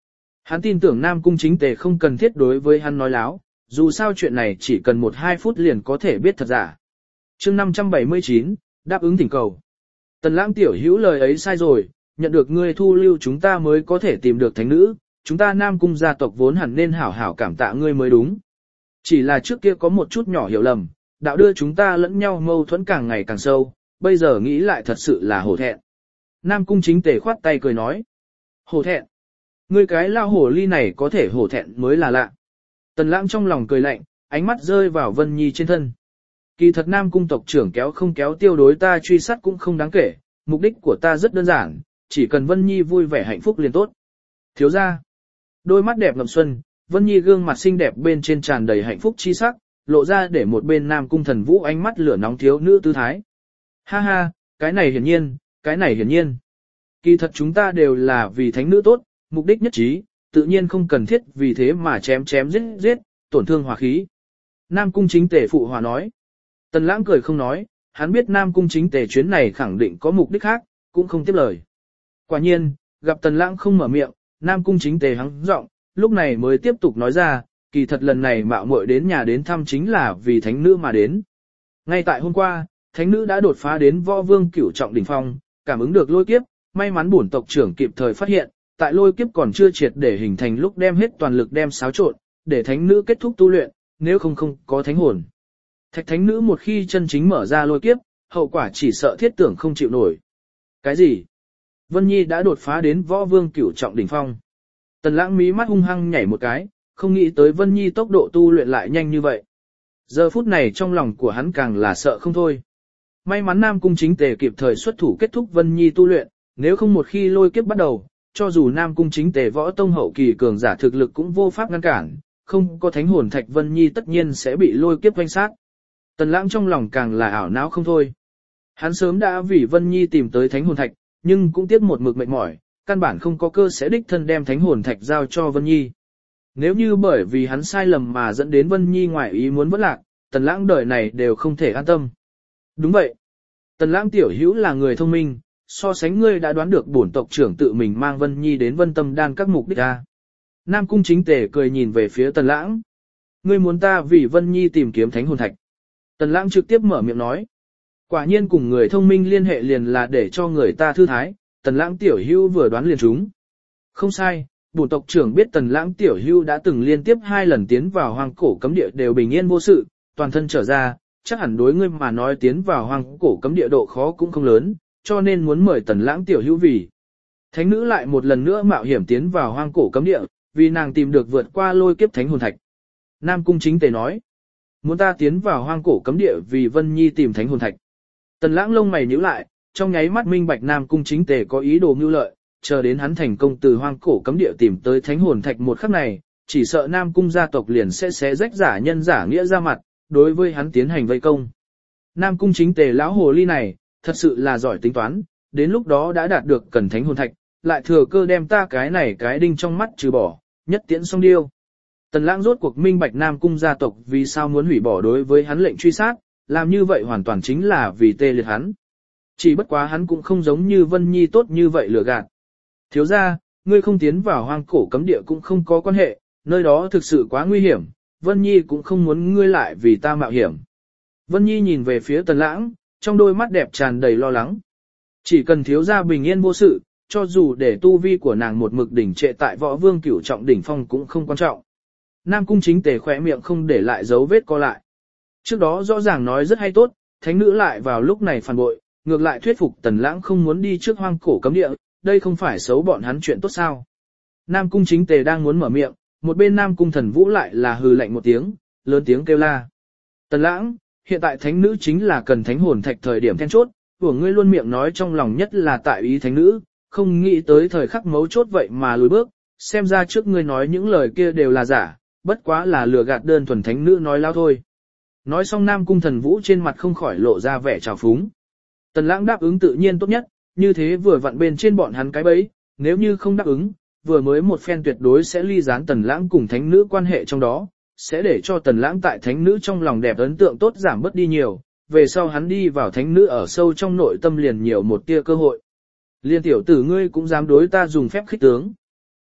Hắn tin tưởng Nam Cung Chính Tề không cần thiết đối với hắn nói láo, dù sao chuyện này chỉ cần một hai phút liền có thể biết thật giả. chương năm trăm bảy mươi chín, đáp ứng thỉnh cầu. Tần Lãng tiểu hữu lời ấy sai rồi, nhận được ngươi thu lưu chúng ta mới có thể tìm được thánh nữ, chúng ta Nam Cung gia tộc vốn hẳn nên hảo hảo cảm tạ ngươi mới đúng. Chỉ là trước kia có một chút nhỏ hiểu lầm, đạo đưa chúng ta lẫn nhau mâu thuẫn càng ngày càng sâu, bây giờ nghĩ lại thật sự là hổ thẹn. Nam Cung Chính Tề khoát tay cười nói. Hổ thẹn? Ngươi cái lao hổ ly này có thể hổ thẹn mới là lạ. Tần Lãng trong lòng cười lạnh, ánh mắt rơi vào Vân Nhi trên thân. Kỳ thật Nam Cung tộc trưởng kéo không kéo tiêu đối ta truy sát cũng không đáng kể, mục đích của ta rất đơn giản, chỉ cần Vân Nhi vui vẻ hạnh phúc liền tốt. Thiếu gia. Đôi mắt đẹp ngậm xuân, Vân Nhi gương mặt xinh đẹp bên trên tràn đầy hạnh phúc chi sắc, lộ ra để một bên Nam Cung Thần Vũ ánh mắt lửa nóng thiếu nữ tư thái. Ha ha, cái này hiển nhiên, cái này hiển nhiên. Kỳ thật chúng ta đều là vì thánh nữ tốt, mục đích nhất trí, tự nhiên không cần thiết vì thế mà chém chém giết giết, tổn thương hòa khí. Nam Cung Chính Tề phụ hòa nói. Tần Lãng cười không nói, hắn biết Nam Cung Chính Tề chuyến này khẳng định có mục đích khác, cũng không tiếp lời. Quả nhiên, gặp Tần Lãng không mở miệng, Nam Cung Chính Tề hắng giọng, lúc này mới tiếp tục nói ra, kỳ thật lần này mạo muội đến nhà đến thăm chính là vì thánh nữ mà đến. Ngay tại hôm qua, thánh nữ đã đột phá đến võ vương cửu trọng đỉnh phong, cảm ứng được lôi kiếp, may mắn bổn tộc trưởng kịp thời phát hiện, tại lôi kiếp còn chưa triệt để hình thành lúc đem hết toàn lực đem xáo trộn, để thánh nữ kết thúc tu luyện, nếu không không có thánh hồn. Thạch thánh nữ một khi chân chính mở ra lôi kiếp, hậu quả chỉ sợ thiết tưởng không chịu nổi. Cái gì? Vân Nhi đã đột phá đến võ vương cửu trọng đỉnh phong. Tần Lãng mí mắt hung hăng nhảy một cái, không nghĩ tới Vân Nhi tốc độ tu luyện lại nhanh như vậy. Giờ phút này trong lòng của hắn càng là sợ không thôi. May mắn Nam Cung Chính Tề kịp thời xuất thủ kết thúc Vân Nhi tu luyện, nếu không một khi lôi kiếp bắt đầu, cho dù Nam Cung Chính Tề võ tông hậu kỳ cường giả thực lực cũng vô pháp ngăn cản, không có thánh hồn thạch Vân Nhi tất nhiên sẽ bị lôi kiếp vây sát. Tần Lãng trong lòng càng là ảo não không thôi. Hắn sớm đã vì Vân Nhi tìm tới thánh hồn thạch, nhưng cũng tiếc một mực mệt mỏi, căn bản không có cơ sẽ đích thân đem thánh hồn thạch giao cho Vân Nhi. Nếu như bởi vì hắn sai lầm mà dẫn đến Vân Nhi ngoài ý muốn vỡ lạc, Tần Lãng đời này đều không thể an tâm. Đúng vậy. Tần Lãng tiểu hữu là người thông minh, so sánh ngươi đã đoán được bổn tộc trưởng tự mình mang Vân Nhi đến Vân Tâm Đan các mục đích a. Nam Cung Chính Tề cười nhìn về phía Tần Lãng. Ngươi muốn ta vì Vân Nhi tìm kiếm thánh hồn thạch. Tần Lãng trực tiếp mở miệng nói. Quả nhiên cùng người thông minh liên hệ liền là để cho người ta thư thái, Tần Lãng tiểu hữu vừa đoán liền trúng. Không sai, bổn tộc trưởng biết Tần Lãng tiểu hữu đã từng liên tiếp hai lần tiến vào hoang cổ cấm địa đều bình yên vô sự, toàn thân trở ra, chắc hẳn đối ngươi mà nói tiến vào hoang cổ cấm địa độ khó cũng không lớn, cho nên muốn mời Tần Lãng tiểu hữu vì. Thánh nữ lại một lần nữa mạo hiểm tiến vào hoang cổ cấm địa, vì nàng tìm được vượt qua lôi kiếp thánh hồn thạch. Nam Cung Chính Tề nói, muốn ta tiến vào hoang cổ cấm địa vì Vân Nhi tìm thánh hồn thạch. Tần Lãng lông mày nhíu lại, trong nháy mắt minh bạch Nam Cung Chính Tề có ý đồ mưu lợi, chờ đến hắn thành công từ hoang cổ cấm địa tìm tới thánh hồn thạch một khắc này, chỉ sợ Nam Cung gia tộc liền sẽ xé rách giả nhân giả nghĩa ra mặt, đối với hắn tiến hành vây công. Nam Cung Chính Tề lão hồ ly này, thật sự là giỏi tính toán, đến lúc đó đã đạt được cần thánh hồn thạch, lại thừa cơ đem ta cái này cái đinh trong mắt trừ bỏ, nhất tiễn xong điêu. Tần Lãng rốt cuộc minh bạch Nam Cung gia tộc vì sao muốn hủy bỏ đối với hắn lệnh truy sát, làm như vậy hoàn toàn chính là vì tê liệt hắn. Chỉ bất quá hắn cũng không giống như Vân Nhi tốt như vậy lừa gạt. Thiếu gia, ngươi không tiến vào hoang cổ cấm địa cũng không có quan hệ, nơi đó thực sự quá nguy hiểm, Vân Nhi cũng không muốn ngươi lại vì ta mạo hiểm. Vân Nhi nhìn về phía Tần Lãng, trong đôi mắt đẹp tràn đầy lo lắng. Chỉ cần thiếu gia bình yên vô sự, cho dù để tu vi của nàng một mực đỉnh trệ tại võ vương cửu trọng đỉnh phong cũng không quan trọng. Nam Cung Chính Tề khỏe miệng không để lại dấu vết co lại. Trước đó rõ ràng nói rất hay tốt, thánh nữ lại vào lúc này phản bội, ngược lại thuyết phục Tần Lãng không muốn đi trước hoang cổ cấm địa, đây không phải xấu bọn hắn chuyện tốt sao. Nam Cung Chính Tề đang muốn mở miệng, một bên Nam Cung Thần Vũ lại là hừ lạnh một tiếng, lớn tiếng kêu la. Tần Lãng, hiện tại thánh nữ chính là cần thánh hồn thạch thời điểm then chốt, của ngươi luôn miệng nói trong lòng nhất là tại ý thánh nữ, không nghĩ tới thời khắc mấu chốt vậy mà lùi bước, xem ra trước ngươi nói những lời kia đều là giả, bất quá là lừa gạt đơn thuần thánh nữ nói lao thôi. Nói xong Nam Cung Thần Vũ trên mặt không khỏi lộ ra vẻ trào phúng. Tần Lãng đáp ứng tự nhiên tốt nhất, như thế vừa vặn bên trên bọn hắn cái bẫy, nếu như không đáp ứng, vừa mới một phen tuyệt đối sẽ ly gián Tần Lãng cùng thánh nữ quan hệ trong đó, sẽ để cho Tần Lãng tại thánh nữ trong lòng đẹp ấn tượng tốt giảm bớt đi nhiều, về sau hắn đi vào thánh nữ ở sâu trong nội tâm liền nhiều một tia cơ hội. Liên tiểu tử ngươi cũng dám đối ta dùng phép khích tướng.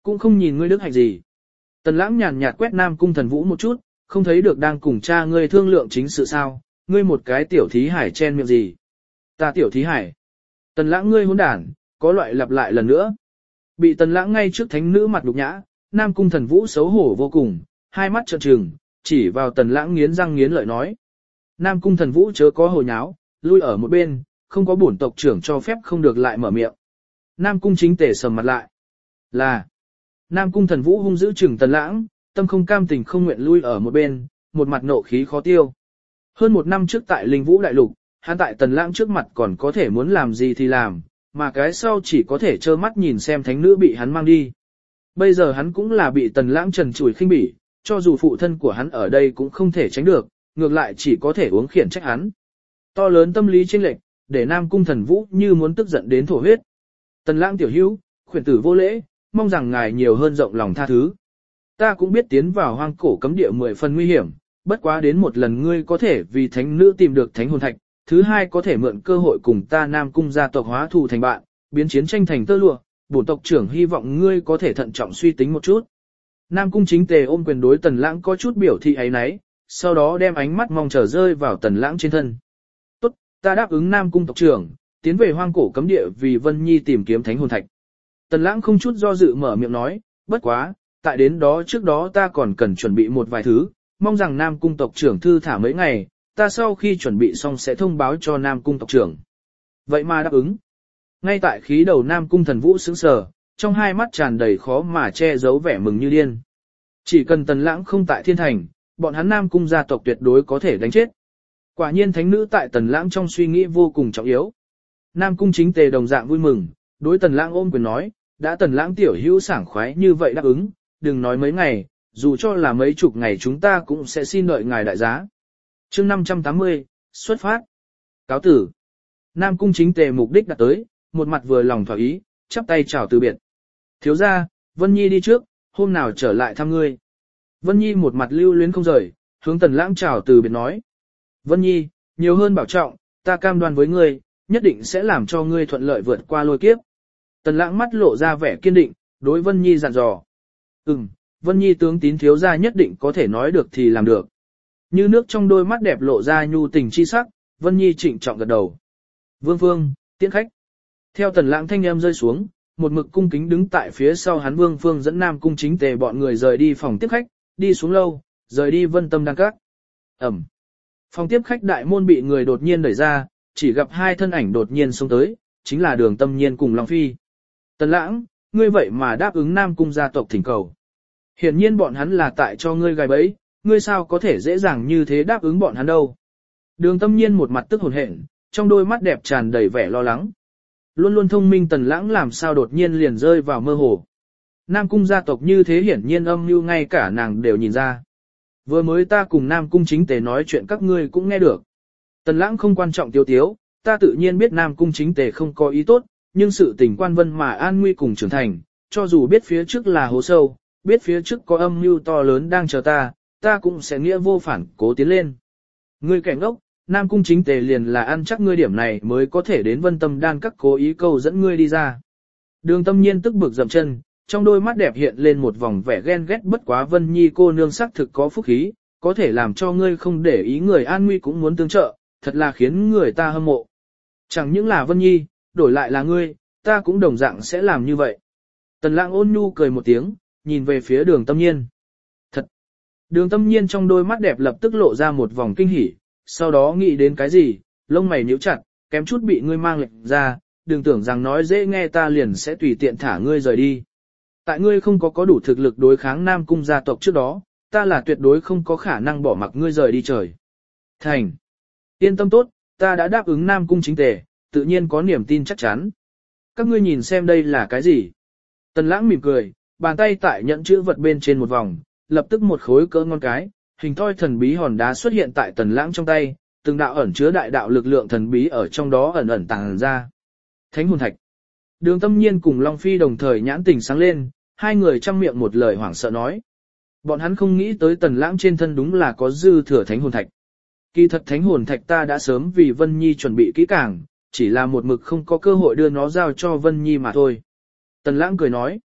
Cũng không nhìn ngươi đức hạnh gì. Tần lãng nhàn nhạt quét Nam Cung Thần Vũ một chút, không thấy được đang cùng cha ngươi thương lượng chính sự sao, ngươi một cái tiểu thí hải chen miệng gì. Ta tiểu thí hải. Tần lãng ngươi hỗn đản, có loại lặp lại lần nữa. Bị tần lãng ngay trước thánh nữ mặt đục nhã, Nam Cung Thần Vũ xấu hổ vô cùng, hai mắt trợn trừng, chỉ vào tần lãng nghiến răng nghiến lợi nói. Nam Cung Thần Vũ chớ có hồ nháo, lui ở một bên, không có bổn tộc trưởng cho phép không được lại mở miệng. Nam Cung Chính Tề sầm mặt lại. Là. Nam Cung Thần Vũ hung dữ chừng tần lãng, tâm không cam tình không nguyện lui ở một bên, một mặt nộ khí khó tiêu. Hơn một năm trước tại Linh Vũ Đại Lục, hắn tại tần lãng trước mặt còn có thể muốn làm gì thì làm, mà cái sau chỉ có thể trơ mắt nhìn xem thánh nữ bị hắn mang đi. Bây giờ hắn cũng là bị tần lãng trần trùi khinh bỉ, cho dù phụ thân của hắn ở đây cũng không thể tránh được, ngược lại chỉ có thể uống khiển trách hắn. To lớn tâm lý chênh lệch, để Nam Cung Thần Vũ như muốn tức giận đến thổ huyết. Tần lãng tiểu hữu, khuyển tử vô lễ, mong rằng ngài nhiều hơn rộng lòng tha thứ. Ta cũng biết tiến vào hoang cổ cấm địa mười phần nguy hiểm, bất quá đến một lần ngươi có thể vì thánh nữ tìm được thánh hồn thạch, thứ hai có thể mượn cơ hội cùng ta Nam Cung gia tộc hóa thù thành bạn, biến chiến tranh thành tơ lụa, bổn tộc trưởng hy vọng ngươi có thể thận trọng suy tính một chút. Nam Cung Chính Tề ôm quyền đối tần lãng có chút biểu thị ấy nấy, sau đó đem ánh mắt mong chờ rơi vào tần lãng trên thân. Tốt, ta đáp ứng Nam Cung tộc trưởng, tiến về hoang cổ cấm địa vì Vân Nhi tìm kiếm thánh hồn thạch. Tần lãng không chút do dự mở miệng nói, bất quá, tại đến đó trước đó ta còn cần chuẩn bị một vài thứ, mong rằng Nam Cung tộc trưởng thư thả mấy ngày, ta sau khi chuẩn bị xong sẽ thông báo cho Nam Cung tộc trưởng. Vậy mà đáp ứng. Ngay tại khí đầu Nam Cung Thần Vũ sững sờ, trong hai mắt tràn đầy khó mà che giấu vẻ mừng như điên. Chỉ cần tần lãng không tại thiên thành, bọn hắn Nam Cung gia tộc tuyệt đối có thể đánh chết. Quả nhiên thánh nữ tại tần lãng trong suy nghĩ vô cùng trọng yếu. Nam Cung Chính Tề đồng dạng vui mừng, đối tần lãng ôm quyền nói, đã tần lãng tiểu hữu sảng khoái như vậy đáp ứng, đừng nói mấy ngày, dù cho là mấy chục ngày chúng ta cũng sẽ xin đợi ngài đại giá. Chương năm trăm tám mươi, xuất phát. Cáo tử. Nam Cung Chính Tề mục đích đã tới, một mặt vừa lòng thỏa ý, chắp tay chào từ biệt. Thiếu gia, Vân Nhi đi trước, hôm nào trở lại thăm ngươi. Vân Nhi một mặt lưu luyến không rời, hướng tần lãng chào từ biệt nói. Vân Nhi, nhiều hơn bảo trọng, ta cam đoan với ngươi, nhất định sẽ làm cho ngươi thuận lợi vượt qua lôi kiếp. Tần lãng mắt lộ ra vẻ kiên định, đối Vân Nhi dặn dò. Ừm, Vân Nhi tướng tín thiếu gia nhất định có thể nói được thì làm được. Như nước trong đôi mắt đẹp lộ ra nhu tình chi sắc, Vân Nhi trịnh trọng gật đầu. Vương Phương, tiễn khách. Theo tần lãng thanh âm rơi xuống, một mực cung kính đứng tại phía sau hắn Vương Phương dẫn Nam Cung Chính Tề bọn người rời đi phòng tiếp khách, đi xuống lâu, rời đi Vân Tâm Đan Các. Ẩm. Phòng tiếp khách đại môn bị người đột nhiên đẩy ra, chỉ gặp hai thân ảnh đột nhiên xông tới, chính là Đường Tâm Nhiên cùng Long Phi. Tần lãng, ngươi vậy mà đáp ứng Nam Cung gia tộc thỉnh cầu. Hiển nhiên bọn hắn là tại cho ngươi gài bẫy, ngươi sao có thể dễ dàng như thế đáp ứng bọn hắn đâu. Đường Tâm Nhiên một mặt tức hồn hển, trong đôi mắt đẹp tràn đầy vẻ lo lắng. Luôn luôn thông minh tần lãng làm sao đột nhiên liền rơi vào mơ hồ. Nam Cung gia tộc như thế hiển nhiên âm mưu ngay cả nàng đều nhìn ra. Vừa mới ta cùng Nam Cung Chính Tề nói chuyện các ngươi cũng nghe được. Tần lãng không quan trọng tiêu tiếu, ta tự nhiên biết Nam Cung Chính Tề không có ý tốt, nhưng sự tình quan vân mà an nguy cùng trưởng thành, cho dù biết phía trước là hố sâu, biết phía trước có âm mưu to lớn đang chờ ta, ta cũng sẽ nghĩa vô phản cố tiến lên. Ngươi kẻ ngốc, Nam Cung Chính Tề liền là ăn chắc ngươi điểm này mới có thể đến Vân Tâm Đan Các cố ý câu dẫn ngươi đi ra. Đường Tâm Nhiên tức bực dậm chân, trong đôi mắt đẹp hiện lên một vòng vẻ ghen ghét, bất quá Vân Nhi cô nương sắc thực có phúc khí, có thể làm cho ngươi không để ý người an nguy cũng muốn tương trợ, thật là khiến người ta hâm mộ. Chẳng những là Vân Nhi, đổi lại là ngươi, ta cũng đồng dạng sẽ làm như vậy. Tần lãng ôn nhu cười một tiếng, nhìn về phía Đường Tâm Nhiên. Thật! Đường Tâm Nhiên trong đôi mắt đẹp lập tức lộ ra một vòng kinh hỉ, sau đó nghĩ đến cái gì, lông mày nhíu chặt, kém chút bị ngươi mang lệnh ra, đừng tưởng rằng nói dễ nghe ta liền sẽ tùy tiện thả ngươi rời đi. Tại ngươi không có có đủ thực lực đối kháng Nam Cung gia tộc trước đó, ta là tuyệt đối không có khả năng bỏ mặc ngươi rời đi trời. Thành! Yên tâm tốt, ta đã đáp ứng Nam Cung Chính Tề, tự nhiên có niềm tin chắc chắn. Các ngươi nhìn xem đây là cái gì? Tần lãng mỉm cười, bàn tay tại nhẫn chữ vật bên trên một vòng, lập tức một khối cỡ ngon cái, hình thoi thần bí hòn đá xuất hiện tại tần lãng trong tay, từng đạo ẩn chứa đại đạo lực lượng thần bí ở trong đó ẩn ẩn tàng ra. Thánh hồn thạch. Đường Tâm Nhiên cùng Long Phi đồng thời nhãn tình sáng lên, hai người trăm miệng một lời hoảng sợ nói. Bọn hắn không nghĩ tới tần lãng trên thân đúng là có dư thừa thánh hồn thạch. Kỳ thật thánh hồn thạch ta đã sớm vì Vân Nhi chuẩn bị kỹ càng, chỉ là một mực không có cơ hội đưa nó giao cho Vân Nhi mà thôi. Tần lãng cười nói.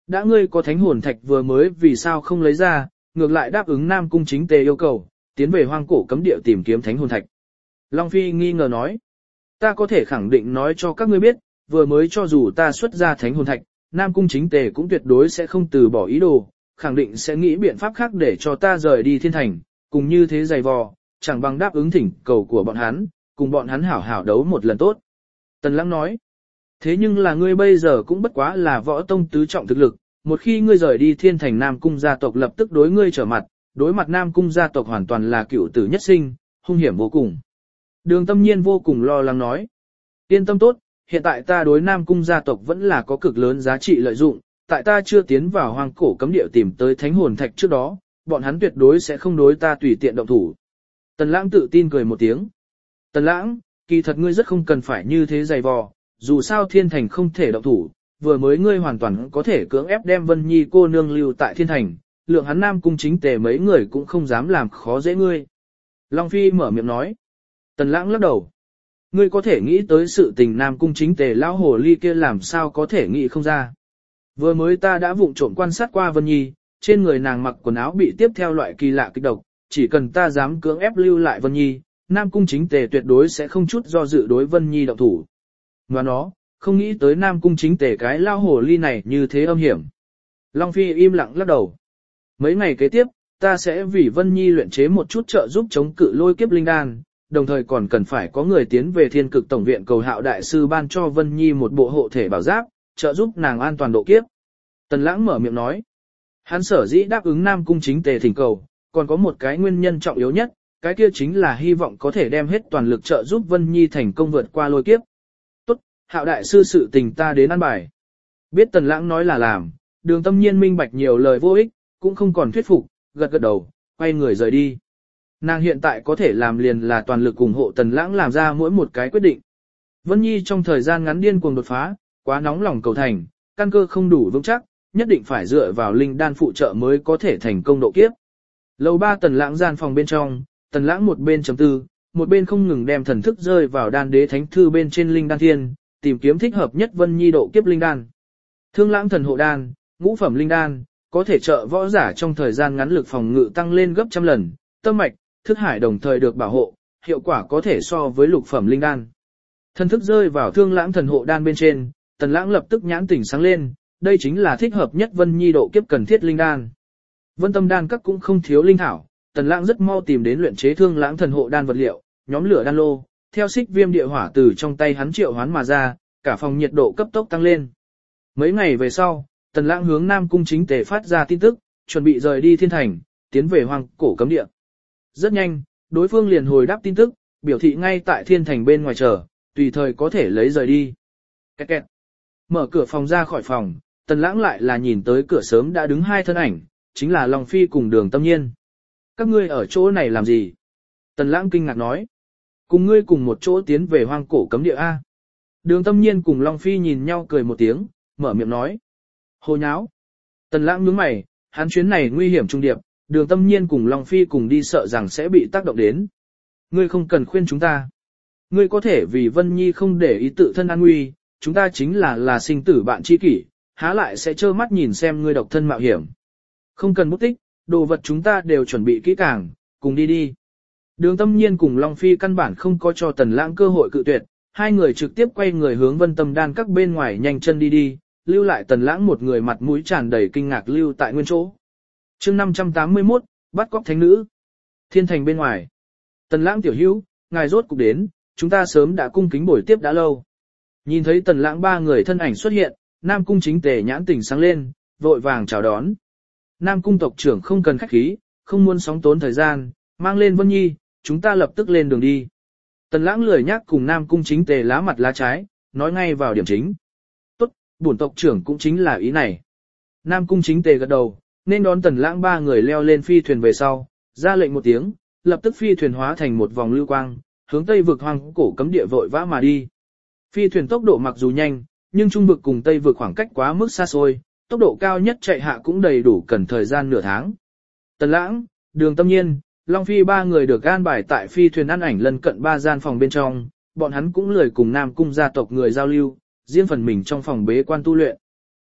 Đã ngươi có thánh hồn thạch vừa mới vì sao không lấy ra, ngược lại đáp ứng Nam Cung Chính Tề yêu cầu, tiến về hoang cổ cấm địa tìm kiếm thánh hồn thạch. Long Phi nghi ngờ nói, ta có thể khẳng định nói cho các ngươi biết, vừa mới cho dù ta xuất ra thánh hồn thạch, Nam Cung Chính Tề cũng tuyệt đối sẽ không từ bỏ ý đồ, khẳng định sẽ nghĩ biện pháp khác để cho ta rời đi thiên thành, cùng như thế dày vò, chẳng bằng đáp ứng thỉnh cầu của bọn hắn, cùng bọn hắn hảo hảo đấu một lần tốt. Tần Lãng nói, thế nhưng là ngươi bây giờ cũng bất quá là võ tông tứ trọng thực lực, một khi ngươi rời đi thiên thành Nam Cung gia tộc lập tức đối ngươi trở mặt, đối mặt Nam Cung gia tộc hoàn toàn là cựu tử nhất sinh, hung hiểm vô cùng. Đường Tâm Nhiên vô cùng lo lắng nói, yên tâm tốt, hiện tại ta đối Nam Cung gia tộc vẫn là có cực lớn giá trị lợi dụng, tại ta chưa tiến vào hoang cổ cấm địa tìm tới thánh hồn thạch trước đó, bọn hắn tuyệt đối sẽ không đối ta tùy tiện động thủ. Tần Lãng tự tin cười một tiếng. Tần Lãng, kỳ thật ngươi rất không cần phải như thế dày vò, dù sao thiên thành không thể động thủ, vừa mới ngươi hoàn toàn có thể cưỡng ép đem Vân Nhi cô nương lưu tại thiên thành, lượng hắn Nam Cung Chính Tề mấy người cũng không dám làm khó dễ ngươi. Long Phi mở miệng nói. Tần Lãng lắc đầu. Ngươi có thể nghĩ tới sự tình Nam Cung Chính Tề lão hồ ly kia làm sao có thể nghĩ không ra. Vừa mới ta đã vụng trộm quan sát qua Vân Nhi, trên người nàng mặc quần áo bị tiếp theo loại kỳ lạ kích độc, chỉ cần ta dám cưỡng ép lưu lại Vân Nhi, Nam Cung Chính Tề tuyệt đối sẽ không chút do dự đối Vân Nhi động thủ. Và nó, không nghĩ tới Nam Cung Chính Tề cái lao hồ ly này như thế âm hiểm. Long Phi im lặng lắc đầu. Mấy ngày kế tiếp, ta sẽ vì Vân Nhi luyện chế một chút trợ giúp chống cự lôi kiếp linh đan, đồng thời còn cần phải có người tiến về Thiên Cực Tổng viện cầu Hạo đại sư ban cho Vân Nhi một bộ hộ thể bảo giáp, trợ giúp nàng an toàn độ kiếp. Tần Lãng mở miệng nói, hắn sở dĩ đáp ứng Nam Cung Chính Tề thỉnh cầu, còn có một cái nguyên nhân trọng yếu nhất, cái kia chính là hy vọng có thể đem hết toàn lực trợ giúp Vân Nhi thành công vượt qua lôi kiếp. Tốt, Hạo đại sư sự tình ta đến ăn bài. Biết Tần Lãng nói là làm, Đường Tâm Nhiên minh bạch nhiều lời vô ích, cũng không còn thuyết phục, gật gật đầu, quay người rời đi. Nàng hiện tại có thể làm liền là toàn lực ủng hộ Tần Lãng làm ra mỗi một cái quyết định. Vân Nhi trong thời gian ngắn điên cuồng đột phá, quá nóng lòng cầu thành, căn cơ không đủ vững chắc, nhất định phải dựa vào linh đan phụ trợ mới có thể thành công độ kiếp. Lầu ba Tần Lãng gian phòng bên trong, Tần Lãng một bên chấm tư, một bên không ngừng đem thần thức rơi vào đan đế thánh thư bên trên linh đan thiên, tìm kiếm thích hợp nhất Vân Nhi độ kiếp linh đan. Thương Lãng thần hộ đan, ngũ phẩm linh đan, có thể trợ võ giả trong thời gian ngắn lực phòng ngự tăng lên gấp trăm lần, tâm mạch, thức hải đồng thời được bảo hộ, hiệu quả có thể so với lục phẩm linh đan. Thần thức rơi vào Thương Lãng thần hộ đan bên trên, Tần Lãng lập tức nhãn tỉnh sáng lên, đây chính là thích hợp nhất Vân Nhi độ kiếp cần thiết linh đan. Vân Tâm đan các cũng không thiếu linh thảo, Tần Lãng rất mau tìm đến luyện chế Thương Lãng thần hộ đan vật liệu, nhóm lửa đan lô, theo xích viêm địa hỏa từ trong tay hắn triệu hoán mà ra, cả phòng nhiệt độ cấp tốc tăng lên. Mấy ngày về sau, Tần Lãng hướng Nam Cung Chính Tề phát ra tin tức, chuẩn bị rời đi thiên thành, tiến về hoang cổ cấm địa. Rất nhanh, đối phương liền hồi đáp tin tức, biểu thị ngay tại thiên thành bên ngoài chờ, tùy thời có thể lấy rời đi. Kẹt kẹt. Mở cửa phòng ra khỏi phòng, Tần Lãng lại là nhìn tới cửa sớm đã đứng hai thân ảnh, chính là Long Phi cùng Đường Tâm Nhiên. Các ngươi ở chỗ này làm gì? Tần Lãng kinh ngạc nói. Cùng ngươi cùng một chỗ tiến về hoang cổ cấm địa A. Đường Tâm Nhiên cùng Long Phi nhìn nhau cười một tiếng, mở miệng nói. Hồ nháo. Tần Lãng nhướng mày, hắn chuyến này nguy hiểm trung điệp, Đường Tâm Nhiên cùng Long Phi cùng đi sợ rằng sẽ bị tác động đến. Ngươi không cần khuyên chúng ta. Ngươi có thể vì Vân Nhi không để ý tự thân an nguy, chúng ta chính là là sinh tử bạn tri kỷ, há lại sẽ trơ mắt nhìn xem ngươi độc thân mạo hiểm. Không cần bút tích, đồ vật chúng ta đều chuẩn bị kỹ càng, cùng đi đi. Đường Tâm Nhiên cùng Long Phi căn bản không có cho Tần Lãng cơ hội cự tuyệt, hai người trực tiếp quay người hướng Vân Tâm đan các bên ngoài nhanh chân đi đi, lưu lại Tần Lãng một người mặt mũi tràn đầy kinh ngạc lưu tại nguyên chỗ. Chương năm trăm tám mươi mốt, bắt cóc thánh nữ. Thiên thành bên ngoài. Tần Lãng tiểu hữu, ngài rốt cục đến, chúng ta sớm đã cung kính buổi tiếp đã lâu. Nhìn thấy Tần Lãng ba người thân ảnh xuất hiện, Nam Cung Chính Tề nhãn tỉnh sáng lên, vội vàng chào đón. Nam Cung tộc trưởng không cần khách khí, không muốn sóng tốn thời gian, mang lên Vân Nhi, chúng ta lập tức lên đường đi. Tần Lãng lười nhắc cùng Nam Cung Chính Tề lá mặt lá trái, nói ngay vào điểm chính. Tốt, bổn tộc trưởng cũng chính là ý này. Nam Cung Chính Tề gật đầu, nên đón Tần Lãng ba người leo lên phi thuyền về sau, ra lệnh một tiếng, lập tức phi thuyền hóa thành một vòng lưu quang, hướng Tây vực hoang cổ cấm địa vội vã mà đi. Phi thuyền tốc độ mặc dù nhanh, nhưng trung vực cùng Tây vực khoảng cách quá mức xa xôi, tốc độ cao nhất chạy hạ cũng đầy đủ cần thời gian nửa tháng. Tần Lãng, Đường Tâm Nhiên, Long Phi ba người được an bài tại phi thuyền ăn ảnh lân cận ba gian phòng bên trong, bọn hắn cũng lười cùng Nam Cung gia tộc người giao lưu, riêng phần mình trong phòng bế quan tu luyện.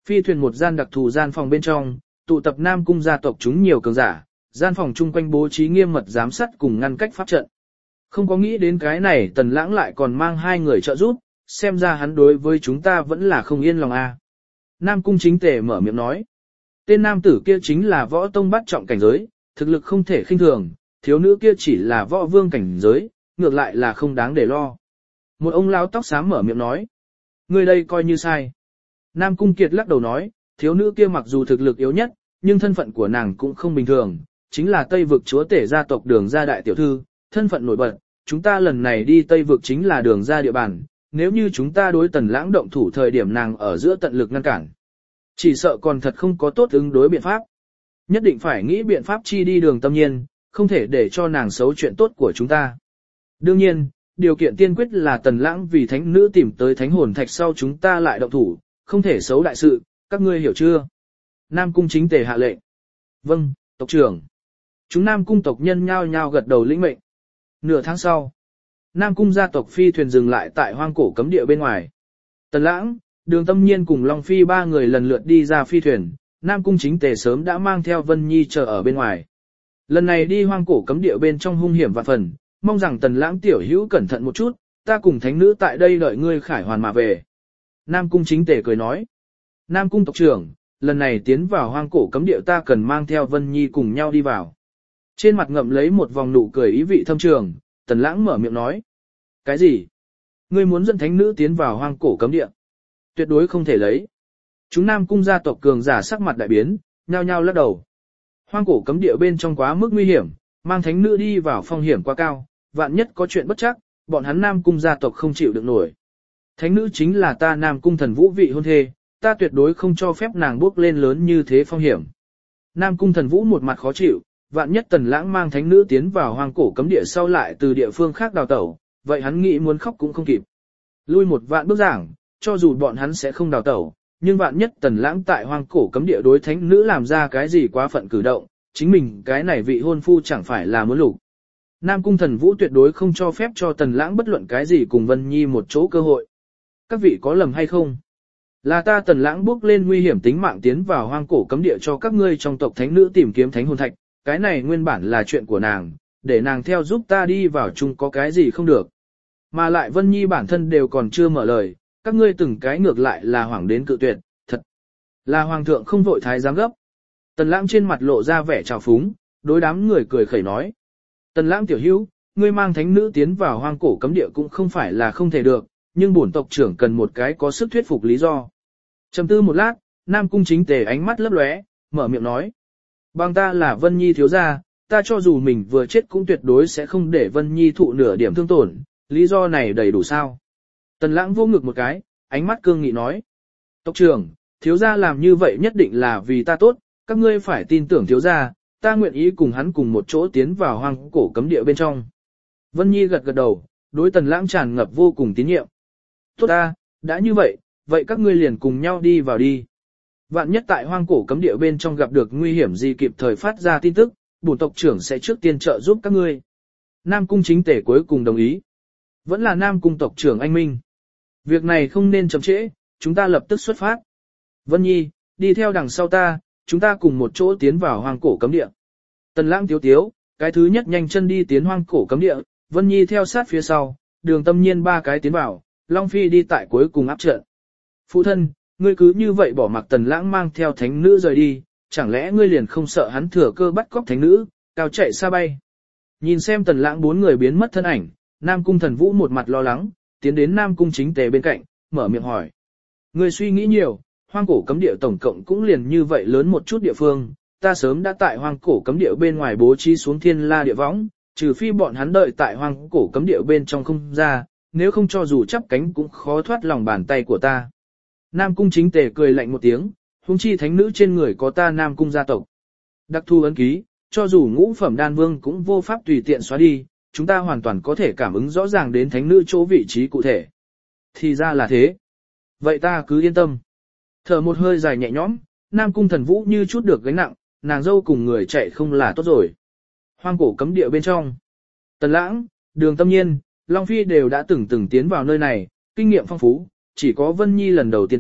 Phi thuyền một gian đặc thù gian phòng bên trong, tụ tập Nam Cung gia tộc chúng nhiều cường giả, gian phòng chung quanh bố trí nghiêm mật giám sát cùng ngăn cách pháp trận. Không có nghĩ đến cái này Tần Lãng lại còn mang hai người trợ giúp, xem ra hắn đối với chúng ta vẫn là không yên lòng a. Nam Cung Chính Tề mở miệng nói. Tên nam tử kia chính là võ tông bát trọng cảnh giới, thực lực không thể khinh thường, thiếu nữ kia chỉ là võ vương cảnh giới, ngược lại là không đáng để lo. Một ông lão tóc xám mở miệng nói. Người đây coi như sai. Nam Cung Kiệt lắc đầu nói, thiếu nữ kia mặc dù thực lực yếu nhất, nhưng thân phận của nàng cũng không bình thường, chính là Tây vực chúa tể gia tộc Đường gia đại tiểu thư, thân phận nổi bật, chúng ta lần này đi Tây vực chính là Đường gia địa bàn, nếu như chúng ta đối Tần Lãng động thủ thời điểm nàng ở giữa tận lực ngăn cản. Chỉ sợ còn thật không có tốt ứng đối biện pháp. Nhất định phải nghĩ biện pháp chi đi Đường Tâm Nhiên, không thể để cho nàng xấu chuyện tốt của chúng ta. Đương nhiên, điều kiện tiên quyết là Tần Lãng vì thánh nữ tìm tới thánh hồn thạch sau chúng ta lại động thủ, không thể xấu đại sự, các ngươi hiểu chưa? Nam Cung Chính Tề hạ lệnh. Vâng, tộc trưởng. Chúng Nam Cung tộc nhân nhao nhao gật đầu lĩnh mệnh. Nửa tháng sau, Nam Cung gia tộc phi thuyền dừng lại tại hoang cổ cấm địa bên ngoài. Tần Lãng, Đường Tâm Nhiên cùng Long Phi ba người lần lượt đi ra phi thuyền, Nam Cung Chính Tề sớm đã mang theo Vân Nhi chờ ở bên ngoài. Lần này đi hoang cổ cấm địa bên trong hung hiểm vạn phần, mong rằng Tần Lãng tiểu hữu cẩn thận một chút, ta cùng thánh nữ tại đây đợi ngươi khải hoàn mà về. Nam Cung Chính Tề cười nói. Nam Cung tộc trưởng, lần này tiến vào hoang cổ cấm địa ta cần mang theo Vân Nhi cùng nhau đi vào. Trên mặt ngậm lấy một vòng nụ cười ý vị thâm trường, Tần Lãng mở miệng nói. Cái gì? Ngươi muốn dẫn thánh nữ tiến vào hoang cổ cấm địa? Tuyệt đối không thể lấy. Chúng Nam Cung gia tộc cường giả sắc mặt đại biến, nhao nhao lắc đầu. Hoang cổ cấm địa bên trong quá mức nguy hiểm, mang thánh nữ đi vào phong hiểm quá cao, vạn nhất có chuyện bất chắc, bọn hắn Nam Cung gia tộc không chịu được nổi. Thánh nữ chính là ta Nam Cung Thần Vũ vị hôn thê, ta tuyệt đối không cho phép nàng bước lên lớn như thế phong hiểm. Nam Cung Thần Vũ một mặt khó chịu, vạn nhất Tần Lãng mang thánh nữ tiến vào hoang cổ cấm địa sau lại từ địa phương khác đào tẩu, vậy hắn nghĩ muốn khóc cũng không kịp. Lui một vạn bước giảng, cho dù bọn hắn sẽ không đào tẩu, nhưng vạn nhất Tần Lãng tại hoang cổ cấm địa đối thánh nữ làm ra cái gì quá phận cử động, chính mình cái này vị hôn phu chẳng phải là muốn lục. Nam Cung Thần Vũ tuyệt đối không cho phép cho Tần Lãng bất luận cái gì cùng Vân Nhi một chỗ cơ hội. Các vị có lầm hay không? Là ta Tần Lãng bước lên nguy hiểm tính mạng tiến vào hoang cổ cấm địa cho các ngươi trong tộc thánh nữ tìm kiếm thánh hồn thạch, cái này nguyên bản là chuyện của nàng, để nàng theo giúp ta đi vào chung có cái gì không được. Mà lại Vân Nhi bản thân đều còn chưa mở lời, các ngươi từng cái ngược lại là hoảng đến cự tuyệt, thật là hoàng thượng không vội thái giám gấp. Tần Lãng trên mặt lộ ra vẻ trào phúng, đối đám người cười khẩy nói. Tần Lãng tiểu hữu, ngươi mang thánh nữ tiến vào hoang cổ cấm địa cũng không phải là không thể được, nhưng bổn tộc trưởng cần một cái có sức thuyết phục lý do. Trầm tư một lát, Nam Cung Chính Tề ánh mắt lấp lóe, mở miệng nói. Bằng ta là Vân Nhi thiếu gia, ta cho dù mình vừa chết cũng tuyệt đối sẽ không để Vân Nhi thụ nửa điểm thương tổn, lý do này đầy đủ sao? Tần Lãng vô ngực một cái, ánh mắt cương nghị nói. Tộc trưởng, thiếu gia làm như vậy nhất định là vì ta tốt, các ngươi phải tin tưởng thiếu gia, ta nguyện ý cùng hắn cùng một chỗ tiến vào hoang cổ cấm địa bên trong. Vân Nhi gật gật đầu, đối Tần Lãng tràn ngập vô cùng tín nhiệm. Tốt ta, đã như vậy, vậy các ngươi liền cùng nhau đi vào đi. Vạn nhất tại hoang cổ cấm địa bên trong gặp được nguy hiểm gì kịp thời phát ra tin tức, bổn tộc trưởng sẽ trước tiên trợ giúp các ngươi. Nam Cung Chính Tề cuối cùng đồng ý. Vẫn là Nam Cung tộc trưởng anh minh. Việc này không nên chậm trễ, chúng ta lập tức xuất phát. Vân Nhi, đi theo đằng sau ta, chúng ta cùng một chỗ tiến vào hoang cổ cấm địa. Tần Lãng tiếu tiếu, cái thứ nhất nhanh chân đi tiến hoang cổ cấm địa, Vân Nhi theo sát phía sau, Đường Tâm Nhiên ba cái tiến vào, Long Phi đi tại cuối cùng áp trận. Phụ thân, ngươi cứ như vậy bỏ mặc Tần Lãng mang theo thánh nữ rời đi, chẳng lẽ ngươi liền không sợ hắn thừa cơ bắt cóc thánh nữ, cao chạy xa bay. Nhìn xem Tần Lãng bốn người biến mất thân ảnh, Nam Cung Thần Vũ một mặt lo lắng, tiến đến Nam Cung Chính Tề bên cạnh, mở miệng hỏi. Ngươi suy nghĩ nhiều, hoang cổ cấm địa tổng cộng cũng liền như vậy lớn một chút địa phương, ta sớm đã tại hoang cổ cấm địa bên ngoài bố trí xuống thiên la địa võng, trừ phi bọn hắn đợi tại hoang cổ cấm địa bên trong không ra, nếu không cho dù chắp cánh cũng khó thoát lòng bàn tay của ta. Nam Cung Chính Tề cười lạnh một tiếng, huống chi thánh nữ trên người có ta Nam Cung gia tộc. Đặc thu ấn ký, cho dù ngũ phẩm đan vương cũng vô pháp tùy tiện xóa đi, chúng ta hoàn toàn có thể cảm ứng rõ ràng đến thánh nữ chỗ vị trí cụ thể. Thì ra là thế. Vậy ta cứ yên tâm. Thở một hơi dài nhẹ nhõm, Nam Cung Thần Vũ như chút được gánh nặng, nàng dâu cùng người chạy không là tốt rồi. Hoang cổ cấm địa bên trong. Tần Lãng, Đường Tâm Nhiên, Long Phi đều đã từng từng tiến vào nơi này, kinh nghiệm phong phú, chỉ có Vân Nhi lần đầu tiên tới,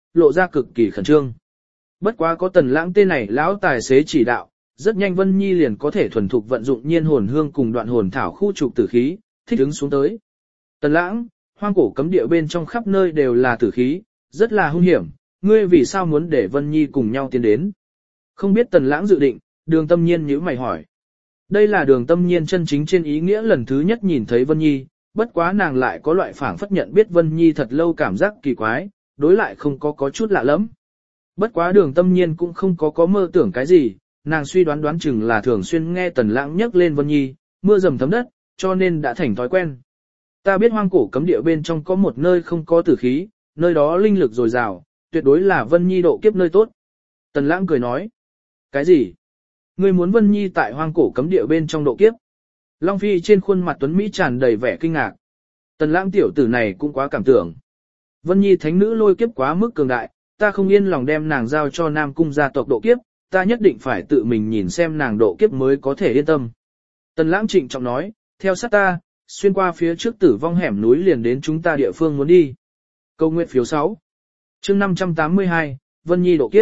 lộ ra cực kỳ khẩn trương. Bất quá có Tần Lãng tên này lão tài xế chỉ đạo, rất nhanh Vân Nhi liền có thể thuần thục vận dụng nhiên hồn hương cùng đoạn hồn thảo khu trục tử khí, thích ứng xuống tới. Tần Lãng, hoang cổ cấm địa bên trong khắp nơi đều là tử khí, rất là hung hiểm, ngươi vì sao muốn để Vân Nhi cùng nhau tiến đến? Không biết Tần Lãng dự định, Đường Tâm Nhiên nhíu mày hỏi. Đây là Đường Tâm Nhiên chân chính trên ý nghĩa lần thứ nhất nhìn thấy Vân Nhi, bất quá nàng lại có loại phảng phất nhận biết Vân Nhi thật lâu cảm giác kỳ quái, đối lại không có có chút lạ lắm. Bất quá Đường Tâm Nhiên cũng không có có mơ tưởng cái gì, nàng suy đoán đoán chừng là thường xuyên nghe Tần Lãng nhắc lên Vân Nhi, mưa dầm thấm đất, cho nên đã thành thói quen. Ta biết hoang cổ cấm địa bên trong có một nơi không có tử khí, nơi đó linh lực dồi dào, tuyệt đối là Vân Nhi độ kiếp nơi tốt. Tần Lãng cười nói. Cái gì? Ngươi muốn Vân Nhi tại hoang cổ cấm địa bên trong độ kiếp? Long Phi trên khuôn mặt tuấn Mỹ tràn đầy vẻ kinh ngạc. Tần Lãng tiểu tử này cũng quá cảm tưởng. Vân Nhi thánh nữ lôi kiếp quá mức cường đại, ta không yên lòng đem nàng giao cho Nam Cung gia tộc độ kiếp, ta nhất định phải tự mình nhìn xem nàng độ kiếp mới có thể yên tâm. Tần Lãng trịnh trọng nói, theo sát ta, xuyên qua phía trước tử vong hẻm núi liền đến chúng ta địa phương muốn đi. Câu nguyện phiếu sáu. Chương năm trăm tám mươi hai, Vân Nhi độ kiếp.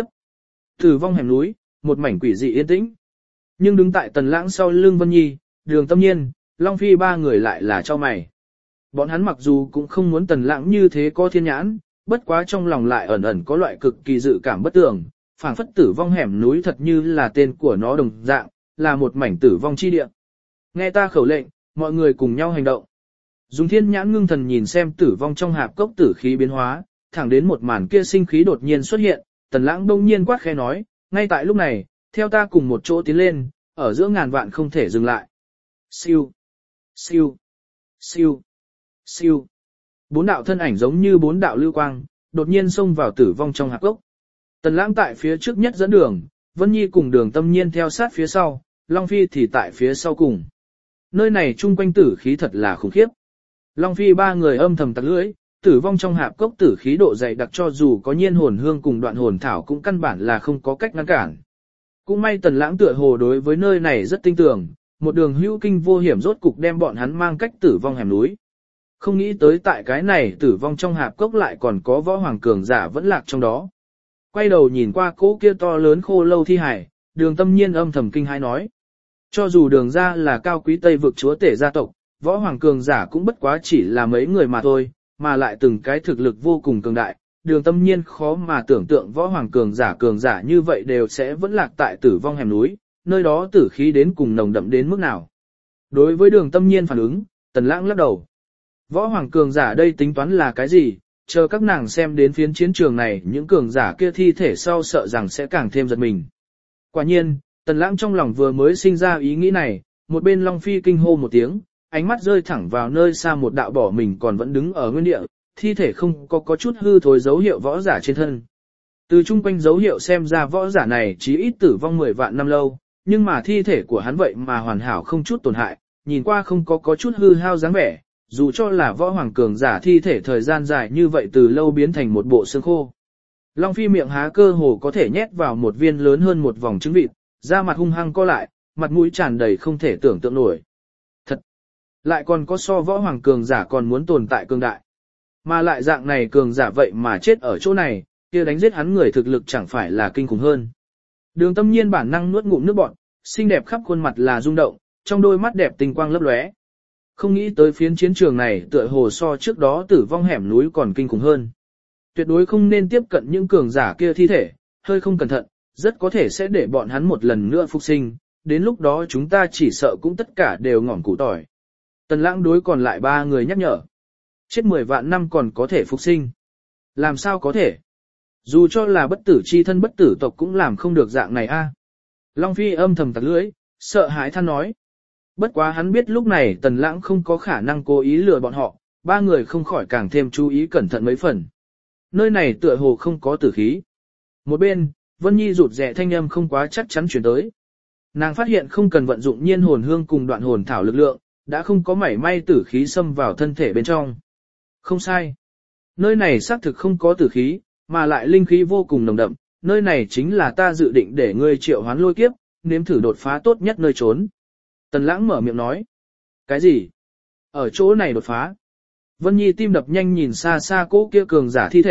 Tử vong hẻm núi, một mảnh quỷ dị yên tĩnh. Nhưng đứng tại Tần Lãng sau lưng Vân Nhi, Đường Tâm Nhiên, Long Phi ba người lại là cho mày. Bọn hắn mặc dù cũng không muốn Tần Lãng như thế có thiên nhãn, bất quá trong lòng lại ẩn ẩn có loại cực kỳ dự cảm bất tường, phảng phất tử vong hẻm núi thật như là tên của nó đồng dạng, là một mảnh tử vong chi địa. Nghe ta khẩu lệnh, mọi người cùng nhau hành động. Dùng thiên nhãn ngưng thần nhìn xem tử vong trong hạp cốc tử khí biến hóa, thẳng đến một màn kia sinh khí đột nhiên xuất hiện, Tần Lãng đông nhiên quát khẽ nói, ngay tại lúc này, theo ta cùng một chỗ tiến lên, ở giữa ngàn vạn không thể dừng lại. Siêu, siêu, siêu, siêu. Bốn đạo thân ảnh giống như bốn đạo lưu quang, đột nhiên xông vào tử vong trong hạp cốc. Tần Lãng tại phía trước nhất dẫn đường, Vân Nhi cùng Đường Tâm Nhiên theo sát phía sau, Long Phi thì tại phía sau cùng. Nơi này chung quanh tử khí thật là khủng khiếp. Long Phi ba người âm thầm tặc lưỡi, tử vong trong hạp cốc tử khí độ dày đặc cho dù có nhiên hồn hương cùng đoạn hồn thảo cũng căn bản là không có cách ngăn cản. Cũng may Tần Lãng tựa hồ đối với nơi này rất tinh tường, một đường hữu kinh vô hiểm rốt cục đem bọn hắn mang cách tử vong hẻm núi. Không nghĩ tới tại cái này tử vong trong hạp cốc lại còn có võ hoàng cường giả vẫn lạc trong đó. Quay đầu nhìn qua cỗ kia to lớn khô lâu thi hải, Đường Tâm Nhiên âm thầm kinh hãi nói. Cho dù Đường gia là cao quý Tây vực chúa tể gia tộc, võ hoàng cường giả cũng bất quá chỉ là mấy người mà thôi, mà lại từng cái thực lực vô cùng cường đại. Đường Tâm Nhiên khó mà tưởng tượng võ hoàng cường giả cường giả như vậy đều sẽ vẫn lạc tại tử vong hẻm núi, nơi đó tử khí đến cùng nồng đậm đến mức nào. Đối với Đường Tâm Nhiên phản ứng, Tần Lãng lắc đầu. Võ hoàng cường giả đây tính toán là cái gì, chờ các nàng xem đến phiến chiến trường này những cường giả kia thi thể sau sợ rằng sẽ càng thêm giật mình. Quả nhiên, Tần Lãng trong lòng vừa mới sinh ra ý nghĩ này, một bên Long Phi kinh hô một tiếng, ánh mắt rơi thẳng vào nơi xa một đạo bỏ mình còn vẫn đứng ở nguyên địa, thi thể không có có chút hư thối dấu hiệu võ giả trên thân. Từ chung quanh dấu hiệu xem ra võ giả này chí ít tử vong mười vạn năm lâu, nhưng mà thi thể của hắn vậy mà hoàn hảo không chút tổn hại, nhìn qua không có có chút hư hao dáng vẻ, dù cho là võ hoàng cường giả thi thể thời gian dài như vậy từ lâu biến thành một bộ xương khô. Long Phi miệng há cơ hồ có thể nhét vào một viên lớn hơn một vòng trứng vịt, da mặt hung hăng co lại, mặt mũi tràn đầy không thể tưởng tượng nổi. Thật! Lại còn có so võ hoàng cường giả còn muốn tồn tại cường đại. Mà lại dạng này cường giả vậy mà chết ở chỗ này, kia đánh giết hắn người thực lực chẳng phải là kinh khủng hơn. Đường Tâm Nhiên bản năng nuốt ngụm nước bọt, xinh đẹp khắp khuôn mặt là rung động, trong đôi mắt đẹp tinh quang lấp lóe. Không nghĩ tới phiến chiến trường này tựa hồ so trước đó tử vong hẻm núi còn kinh khủng hơn. Tuyệt đối không nên tiếp cận những cường giả kia thi thể, hơi không cẩn thận, rất có thể sẽ để bọn hắn một lần nữa phục sinh, đến lúc đó chúng ta chỉ sợ cũng tất cả đều ngỏm củ tỏi. Tần Lãng đối còn lại ba người nhắc nhở. Chết mười vạn năm còn có thể phục sinh. Làm sao có thể? Dù cho là bất tử chi thân bất tử tộc cũng làm không được dạng này a. Long Phi âm thầm tặc lưỡi, sợ hãi than nói. Bất quá hắn biết lúc này Tần Lãng không có khả năng cố ý lừa bọn họ, ba người không khỏi càng thêm chú ý cẩn thận mấy phần. Nơi này tựa hồ không có tử khí. Một bên, Vân Nhi rụt rè thanh âm không quá chắc chắn chuyển tới. Nàng phát hiện không cần vận dụng nhiên hồn hương cùng đoạn hồn thảo lực lượng, đã không có mảy may tử khí xâm vào thân thể bên trong. Không sai. Nơi này xác thực không có tử khí, mà lại linh khí vô cùng nồng đậm, nơi này chính là ta dự định để ngươi triệu hoán lôi kiếp, nếm thử đột phá tốt nhất nơi trốn. Tần Lãng mở miệng nói. Cái gì? Ở chỗ này đột phá? Vân Nhi tim đập nhanh nhìn xa xa cỗ kia cường giả thi thể,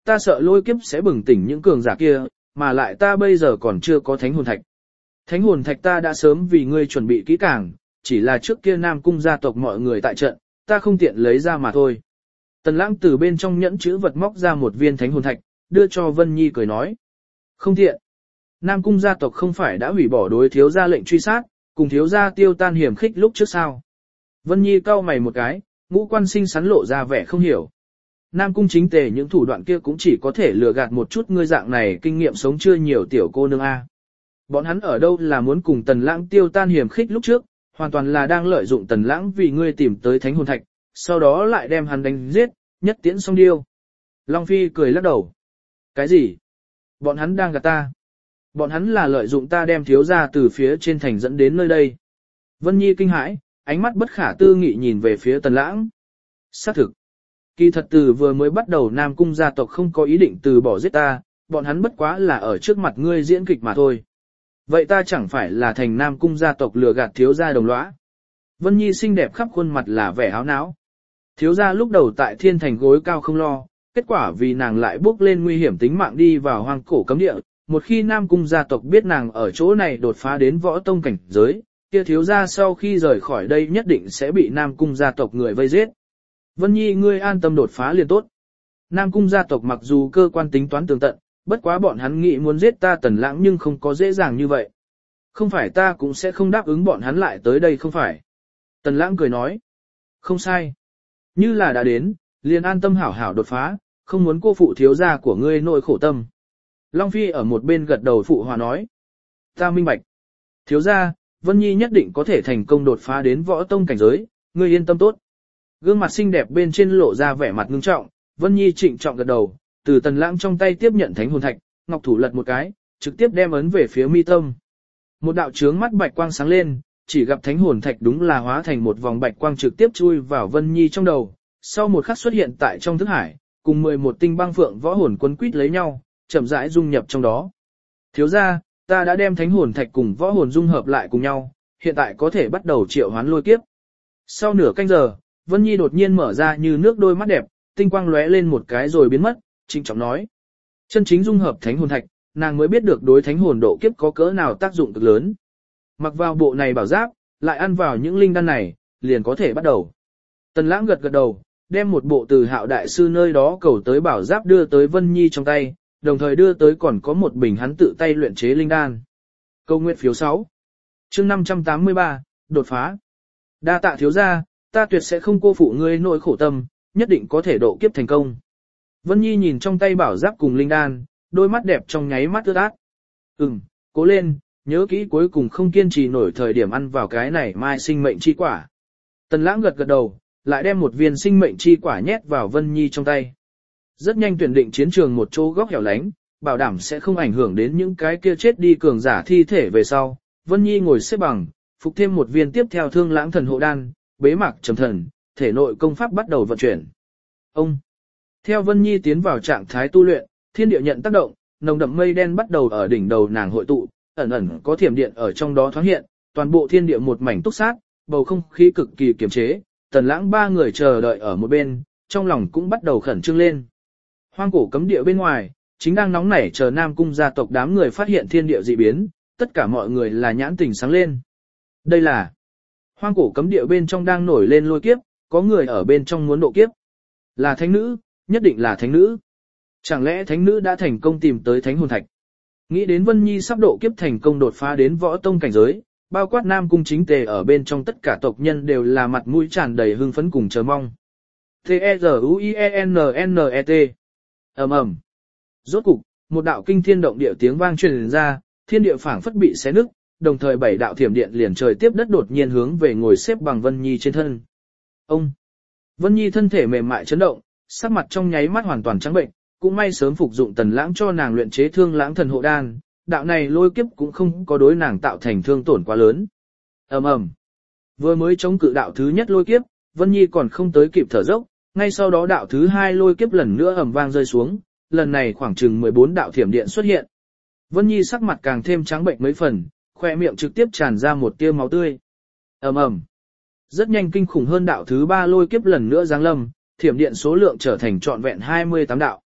ta sợ lôi kiếp sẽ bừng tỉnh những cường giả kia, mà lại ta bây giờ còn chưa có thánh hồn thạch. Thánh hồn thạch ta đã sớm vì ngươi chuẩn bị kỹ càng, chỉ là trước kia Nam Cung gia tộc mọi người tại trận, ta không tiện lấy ra mà thôi. Tần Lãng từ bên trong nhẫn chữ vật móc ra một viên thánh hồn thạch, đưa cho Vân Nhi cười nói. Không tiện. Nam Cung gia tộc không phải đã hủy bỏ đối thiếu gia lệnh truy sát, cùng thiếu gia tiêu tan hiểm khích lúc trước sao. Vân Nhi cau mày một cái, ngũ quan sinh sắn lộ ra vẻ không hiểu. Nam Cung chính tề những thủ đoạn kia cũng chỉ có thể lừa gạt một chút ngươi dạng này kinh nghiệm sống chưa nhiều tiểu cô nương A. Bọn hắn ở đâu là muốn cùng Tần Lãng tiêu tan hiểm khích lúc trước, hoàn toàn là đang lợi dụng Tần Lãng vì ngươi tìm tới thánh hồn thạch, sau đó lại đem hắn đánh giết, nhất tiễn xong điêu. Long Phi cười lắc đầu. Cái gì? Bọn hắn đang gạt ta. Bọn hắn là lợi dụng ta đem thiếu gia từ phía trên thành dẫn đến nơi đây. Vân Nhi kinh hãi, ánh mắt bất khả tư nghị nhìn về phía Tần Lãng. Xác thực. Kỳ thật từ vừa mới bắt đầu Nam Cung gia tộc không có ý định từ bỏ giết ta, bọn hắn bất quá là ở trước mặt ngươi diễn kịch mà thôi. Vậy ta chẳng phải là thành Nam Cung gia tộc lừa gạt thiếu gia đồng lõa. Vân Nhi xinh đẹp khắp khuôn mặt là vẻ áo não. Thiếu gia lúc đầu tại thiên thành gối cao không lo, kết quả vì nàng lại bước lên nguy hiểm tính mạng đi vào hoang cổ cấm địa. Một khi Nam Cung gia tộc biết nàng ở chỗ này đột phá đến võ tông cảnh giới, kia thiếu gia sau khi rời khỏi đây nhất định sẽ bị Nam Cung gia tộc người vây giết. Vân Nhi ngươi an tâm đột phá liền tốt. Nam Cung gia tộc mặc dù cơ quan tính toán tường tận, bất quá bọn hắn nghĩ muốn giết ta Tần Lãng nhưng không có dễ dàng như vậy. Không phải ta cũng sẽ không đáp ứng bọn hắn lại tới đây không phải. Tần Lãng cười nói. Không sai. Như là đã đến, liền an tâm hảo hảo đột phá, không muốn cô phụ thiếu gia của ngươi nội khổ tâm. Long Phi ở một bên gật đầu phụ hòa nói. Ta minh bạch. Thiếu gia, Vân Nhi nhất định có thể thành công đột phá đến võ tông cảnh giới, ngươi yên tâm tốt. Gương mặt xinh đẹp bên trên lộ ra vẻ mặt ngưng trọng, Vân Nhi trịnh trọng gật đầu, từ Tần Lãng trong tay tiếp nhận thánh hồn thạch, ngọc thủ lật một cái, trực tiếp đem ấn về phía mi tâm. Một đạo chướng mắt bạch quang sáng lên, chỉ gặp thánh hồn thạch đúng là hóa thành một vòng bạch quang trực tiếp chui vào Vân Nhi trong đầu, sau một khắc xuất hiện tại trong thức hải, cùng mười một tinh băng phượng võ hồn quấn quýt lấy nhau, chậm rãi dung nhập trong đó. Thiếu gia, ta đã đem thánh hồn thạch cùng võ hồn dung hợp lại cùng nhau, hiện tại có thể bắt đầu triệu hoán lôi kiếp. Sau nửa canh giờ, Vân Nhi đột nhiên mở ra như nước đôi mắt đẹp, tinh quang lóe lên một cái rồi biến mất, trịnh trọng nói. Chân chính dung hợp thánh hồn thạch, nàng mới biết được đối thánh hồn độ kiếp có cỡ nào tác dụng cực lớn. Mặc vào bộ này bảo giáp, lại ăn vào những linh đan này, liền có thể bắt đầu. Tần Lãng gật gật đầu, đem một bộ từ Hạo đại sư nơi đó cầu tới bảo giáp đưa tới Vân Nhi trong tay, đồng thời đưa tới còn có một bình hắn tự tay luyện chế linh đan. Câu nguyện phiếu sáu. Chương năm trăm tám mươi ba, đột phá. Đa tạ thiếu gia, ta tuyệt sẽ không cô phụ ngươi nỗi khổ tâm, nhất định có thể độ kiếp thành công. Vân Nhi nhìn trong tay bảo giáp cùng linh đan, đôi mắt đẹp trong nháy mắt ướt át. Ừm, cố lên, nhớ kỹ cuối cùng không kiên trì nổi thời điểm ăn vào cái này mai sinh mệnh chi quả. Tần Lãng gật gật đầu, lại đem một viên sinh mệnh chi quả nhét vào Vân Nhi trong tay. Rất nhanh tuyển định chiến trường một chỗ góc hẻo lánh, bảo đảm sẽ không ảnh hưởng đến những cái kia chết đi cường giả thi thể về sau. Vân Nhi ngồi xếp bằng, phục thêm một viên tiếp theo Thương Lãng thần hộ đan, bế mạc trầm thần, thể nội công pháp bắt đầu vận chuyển. Ông. Theo Vân Nhi tiến vào trạng thái tu luyện, thiên địa nhận tác động, nồng đậm mây đen bắt đầu ở đỉnh đầu nàng hội tụ, ẩn ẩn có thiểm điện ở trong đó thoáng hiện, toàn bộ thiên địa một mảnh túc sát, bầu không khí cực kỳ kiềm chế. Tần Lãng ba người chờ đợi ở một bên, trong lòng cũng bắt đầu khẩn trương lên. Hoang cổ cấm địa bên ngoài, chính đang nóng nảy chờ Nam Cung gia tộc đám người phát hiện thiên địa dị biến, tất cả mọi người là nhãn tình sáng lên. Đây là hoang cổ cấm địa bên trong đang nổi lên lôi kiếp, có người ở bên trong muốn độ kiếp. Là thánh nữ, nhất định là thánh nữ. Chẳng lẽ thánh nữ đã thành công tìm tới thánh hồn thạch? Nghĩ đến Vân Nhi sắp độ kiếp thành công đột phá đến võ tông cảnh giới, bao quát Nam Cung chính tề ở bên trong tất cả tộc nhân đều là mặt mũi tràn đầy hưng phấn cùng chờ mong. T-E-Z-U-I-E-N-N-E-T ầm ầm. Rốt cục, một đạo kinh thiên động địa tiếng vang truyền ra, thiên địa phảng phất bị xé nứt, đồng thời bảy đạo thiểm điện liền trời tiếp đất đột nhiên hướng về ngồi xếp bằng Vân Nhi trên thân. Ông. Vân Nhi thân thể mềm mại chấn động, sắc mặt trong nháy mắt hoàn toàn trắng bệnh, cũng may sớm phục dụng Tần Lãng cho nàng luyện chế Thương Lãng thần hộ đan, đạo này lôi kiếp cũng không có đối nàng tạo thành thương tổn quá lớn. Ầm ầm. Vừa mới chống cự đạo thứ nhất lôi kiếp, Vân Nhi còn không tới kịp thở dốc, ngay sau đó đạo thứ hai lôi kiếp lần nữa ầm vang rơi xuống, lần này khoảng chừng mười bốn đạo thiểm điện xuất hiện. Vân Nhi sắc mặt càng thêm trắng bệnh mấy phần, khoe miệng trực tiếp tràn ra một tia máu tươi. Ầm ầm. Rất nhanh kinh khủng hơn đạo thứ ba lôi kiếp lần nữa giáng lâm, thiểm điện số lượng trở thành trọn vẹn hai mươi tám đạo.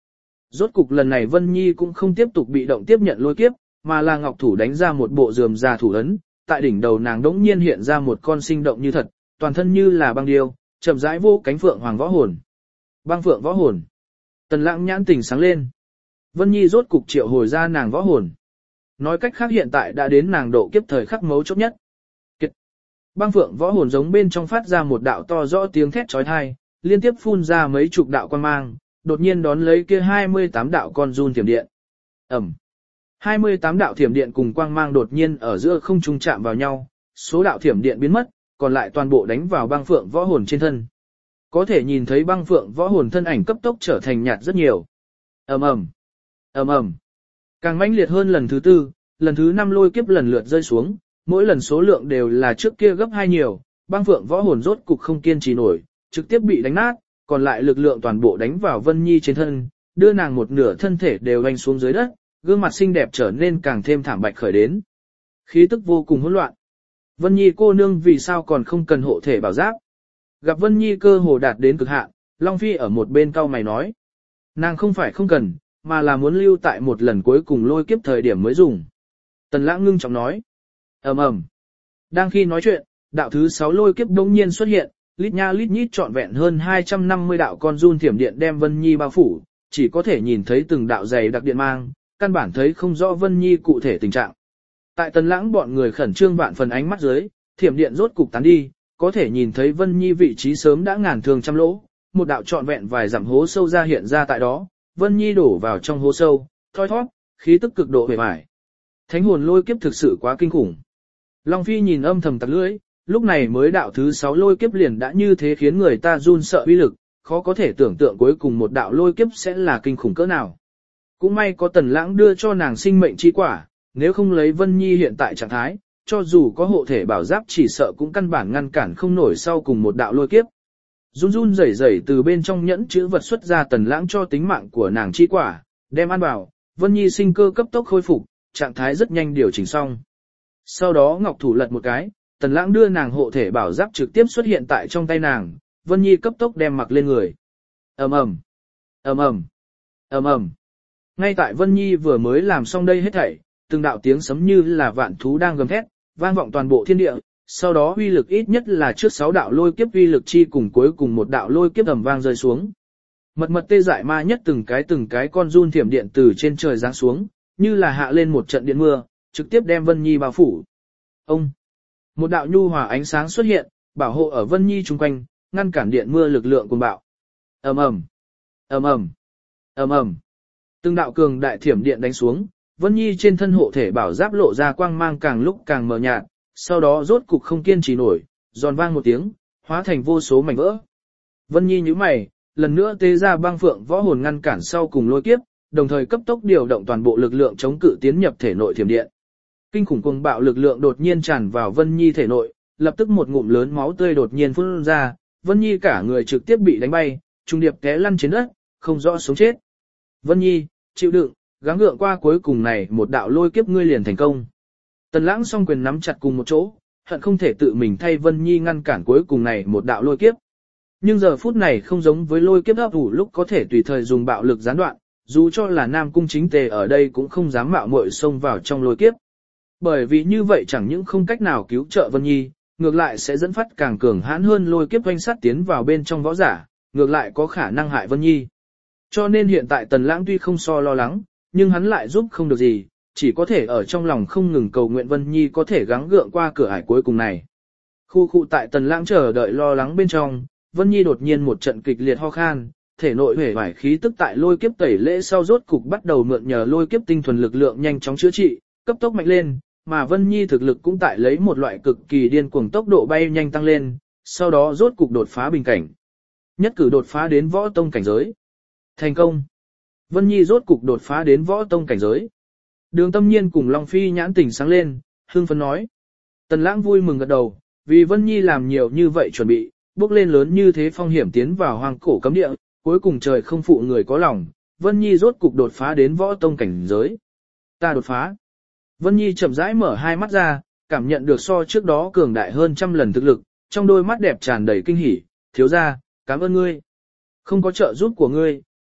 Rốt cục lần này Vân Nhi cũng không tiếp tục bị động tiếp nhận lôi kiếp, mà là ngọc thủ đánh ra một bộ rườm rà thủ ấn, tại đỉnh đầu nàng đống nhiên hiện ra một con sinh động như thật, toàn thân như là băng điêu, chậm rãi vô cánh phượng hoàng võ hồn. Băng phượng võ hồn. Tần Lãng nhãn tỉnh sáng lên. Vân Nhi rốt cục triệu hồi ra nàng võ hồn. Nói cách khác hiện tại đã đến nàng độ kiếp thời khắc mấu chốt nhất. Kiệt. Băng phượng võ hồn giống bên trong phát ra một đạo to rõ tiếng thét chói tai, liên tiếp phun ra mấy chục đạo quang mang, đột nhiên đón lấy kia hai mươi tám đạo con run thiểm điện. Ẩm. hai mươi tám đạo thiểm điện cùng quang mang đột nhiên ở giữa không trung chạm vào nhau, số đạo thiểm điện biến mất, còn lại toàn bộ đánh vào băng phượng võ hồn trên thân. Có thể nhìn thấy băng phượng võ hồn thân ảnh cấp tốc trở thành nhạt rất nhiều. Ầm ầm, ầm ầm. Càng mãnh liệt hơn lần thứ tư, lần thứ năm lôi kiếp lần lượt rơi xuống, mỗi lần số lượng đều là trước kia gấp hai nhiều, băng phượng võ hồn rốt cục không kiên trì nổi, trực tiếp bị đánh nát, còn lại lực lượng toàn bộ đánh vào Vân Nhi trên thân, đưa nàng một nửa thân thể đều đánh xuống dưới đất, gương mặt xinh đẹp trở nên càng thêm thảm bạch khởi đến. Khí tức vô cùng hỗn loạn. Vân Nhi cô nương vì sao còn không cần hộ thể bảo giáp? Gặp Vân Nhi cơ hồ đạt đến cực hạn, Long Phi ở một bên cau mày nói. Nàng không phải không cần, mà là muốn lưu tại một lần cuối cùng lôi kiếp thời điểm mới dùng. Tần Lãng ngưng trọng nói. ầm ầm. Đang khi nói chuyện, đạo thứ sáu lôi kiếp đống nhiên xuất hiện, lít nha lít nhít trọn vẹn hơn hai trăm năm mươi đạo con run thiểm điện đem Vân Nhi bao phủ, chỉ có thể nhìn thấy từng đạo dày đặc điện mang, căn bản thấy không rõ Vân Nhi cụ thể tình trạng. Tại Tần Lãng bọn người khẩn trương vạn phần ánh mắt dưới, thiểm điện rốt cục tán đi, có thể nhìn thấy Vân Nhi vị trí sớm đã ngàn thương trăm lỗ, một đạo trọn vẹn vài dặm hố sâu ra hiện ra tại đó, Vân Nhi đổ vào trong hố sâu, thoi thoát, khí tức cực độ bề bại. Thánh hồn lôi kiếp thực sự quá kinh khủng. Long Phi nhìn âm thầm tặc lưỡi, lúc này mới đạo thứ sáu lôi kiếp liền đã như thế khiến người ta run sợ uy lực, khó có thể tưởng tượng cuối cùng một đạo lôi kiếp sẽ là kinh khủng cỡ nào. Cũng may có Tần Lãng đưa cho nàng sinh mệnh chi quả, nếu không lấy Vân Nhi hiện tại trạng thái, cho dù có hộ thể bảo giáp chỉ sợ cũng căn bản ngăn cản không nổi sau cùng một đạo lôi kiếp. Run run rẩy rẩy từ bên trong nhẫn chữ vật xuất ra Tần Lãng cho tính mạng của nàng chi quả, đem ăn vào, Vân Nhi sinh cơ cấp tốc khôi phục, trạng thái rất nhanh điều chỉnh xong. Sau đó ngọc thủ lật một cái, Tần Lãng đưa nàng hộ thể bảo giáp trực tiếp xuất hiện tại trong tay nàng, Vân Nhi cấp tốc đem mặc lên người. Ầm ầm, ầm ầm, ầm ầm. Ngay tại Vân Nhi vừa mới làm xong đây hết thảy, từng đạo tiếng sấm như là vạn thú đang gầm thét, vang vọng toàn bộ thiên địa, sau đó uy lực ít nhất là trước sáu đạo lôi kiếp uy lực chi cùng cuối cùng một đạo lôi kiếp ầm vang rơi xuống. Mật mật tê dại ma nhất từng cái từng cái con run thiểm điện từ trên trời giáng xuống, như là hạ lên một trận điện mưa, trực tiếp đem Vân Nhi bao phủ. Ông, một đạo nhu hòa ánh sáng xuất hiện, bảo hộ ở Vân Nhi chung quanh, ngăn cản điện mưa lực lượng cuồng bạo. Ầm ầm, ầm ầm, ầm ầm. Từng đạo cường đại thiểm điện đánh xuống, Vân Nhi trên thân hộ thể bảo giáp lộ ra quang mang càng lúc càng mờ nhạt, sau đó rốt cục không kiên trì nổi, giòn vang một tiếng, hóa thành vô số mảnh vỡ. Vân Nhi nhíu mày, lần nữa tế ra băng phượng võ hồn ngăn cản sau cùng lôi kiếp, đồng thời cấp tốc điều động toàn bộ lực lượng chống cự tiến nhập thể nội thiểm điện. Kinh khủng cuồng bạo lực lượng đột nhiên tràn vào Vân Nhi thể nội, lập tức một ngụm lớn máu tươi đột nhiên phun ra, Vân Nhi cả người trực tiếp bị đánh bay, trung điệp té lăn trên đất, không rõ sống chết. Vân Nhi, chịu đựng, gắng gượng qua cuối cùng này một đạo lôi kiếp ngươi liền thành công. Tần Lãng song quyền nắm chặt cùng một chỗ, hận không thể tự mình thay Vân Nhi ngăn cản cuối cùng này một đạo lôi kiếp. Nhưng giờ phút này không giống với lôi kiếp ấp ủ lúc có thể tùy thời dùng bạo lực gián đoạn, dù cho là Nam Cung Chính Tề ở đây cũng không dám mạo muội xông vào trong lôi kiếp. Bởi vì như vậy chẳng những không cách nào cứu trợ Vân Nhi, ngược lại sẽ dẫn phát càng cường hãn hơn lôi kiếp oanh sát tiến vào bên trong võ giả, ngược lại có khả năng hại Vân Nhi. Cho nên hiện tại Tần Lãng tuy không so lo lắng, nhưng hắn lại giúp không được gì, chỉ có thể ở trong lòng không ngừng cầu nguyện Vân Nhi có thể gắng gượng qua cửa ải cuối cùng này. Khu khu tại Tần Lãng chờ đợi lo lắng bên trong, Vân Nhi đột nhiên một trận kịch liệt ho khan, thể nội hể vải khí tức tại lôi kiếp tẩy lễ sau rốt cục bắt đầu mượn nhờ lôi kiếp tinh thuần lực lượng nhanh chóng chữa trị, cấp tốc mạnh lên, mà Vân Nhi thực lực cũng tại lấy một loại cực kỳ điên cuồng tốc độ bay nhanh tăng lên, sau đó rốt cục đột phá bình cảnh. Nhất cử đột phá đến võ tông cảnh giới. Thành công. Vân Nhi rốt cục đột phá đến võ tông cảnh giới. Đường Tâm Nhiên cùng Long Phi nhãn tỉnh sáng lên, hưng phấn nói. Tần Lãng vui mừng gật đầu, vì Vân Nhi làm nhiều như vậy chuẩn bị, bước lên lớn như thế phong hiểm tiến vào hoang cổ cấm địa, cuối cùng trời không phụ người có lòng, Vân Nhi rốt cục đột phá đến võ tông cảnh giới. Ta đột phá. Vân Nhi chậm rãi mở hai mắt ra, cảm nhận được so trước đó cường đại hơn trăm lần thực lực, trong đôi mắt đẹp tràn đầy kinh hỉ, thiếu gia, cảm ơn ngươi. Không có trợ giúp của ngươi,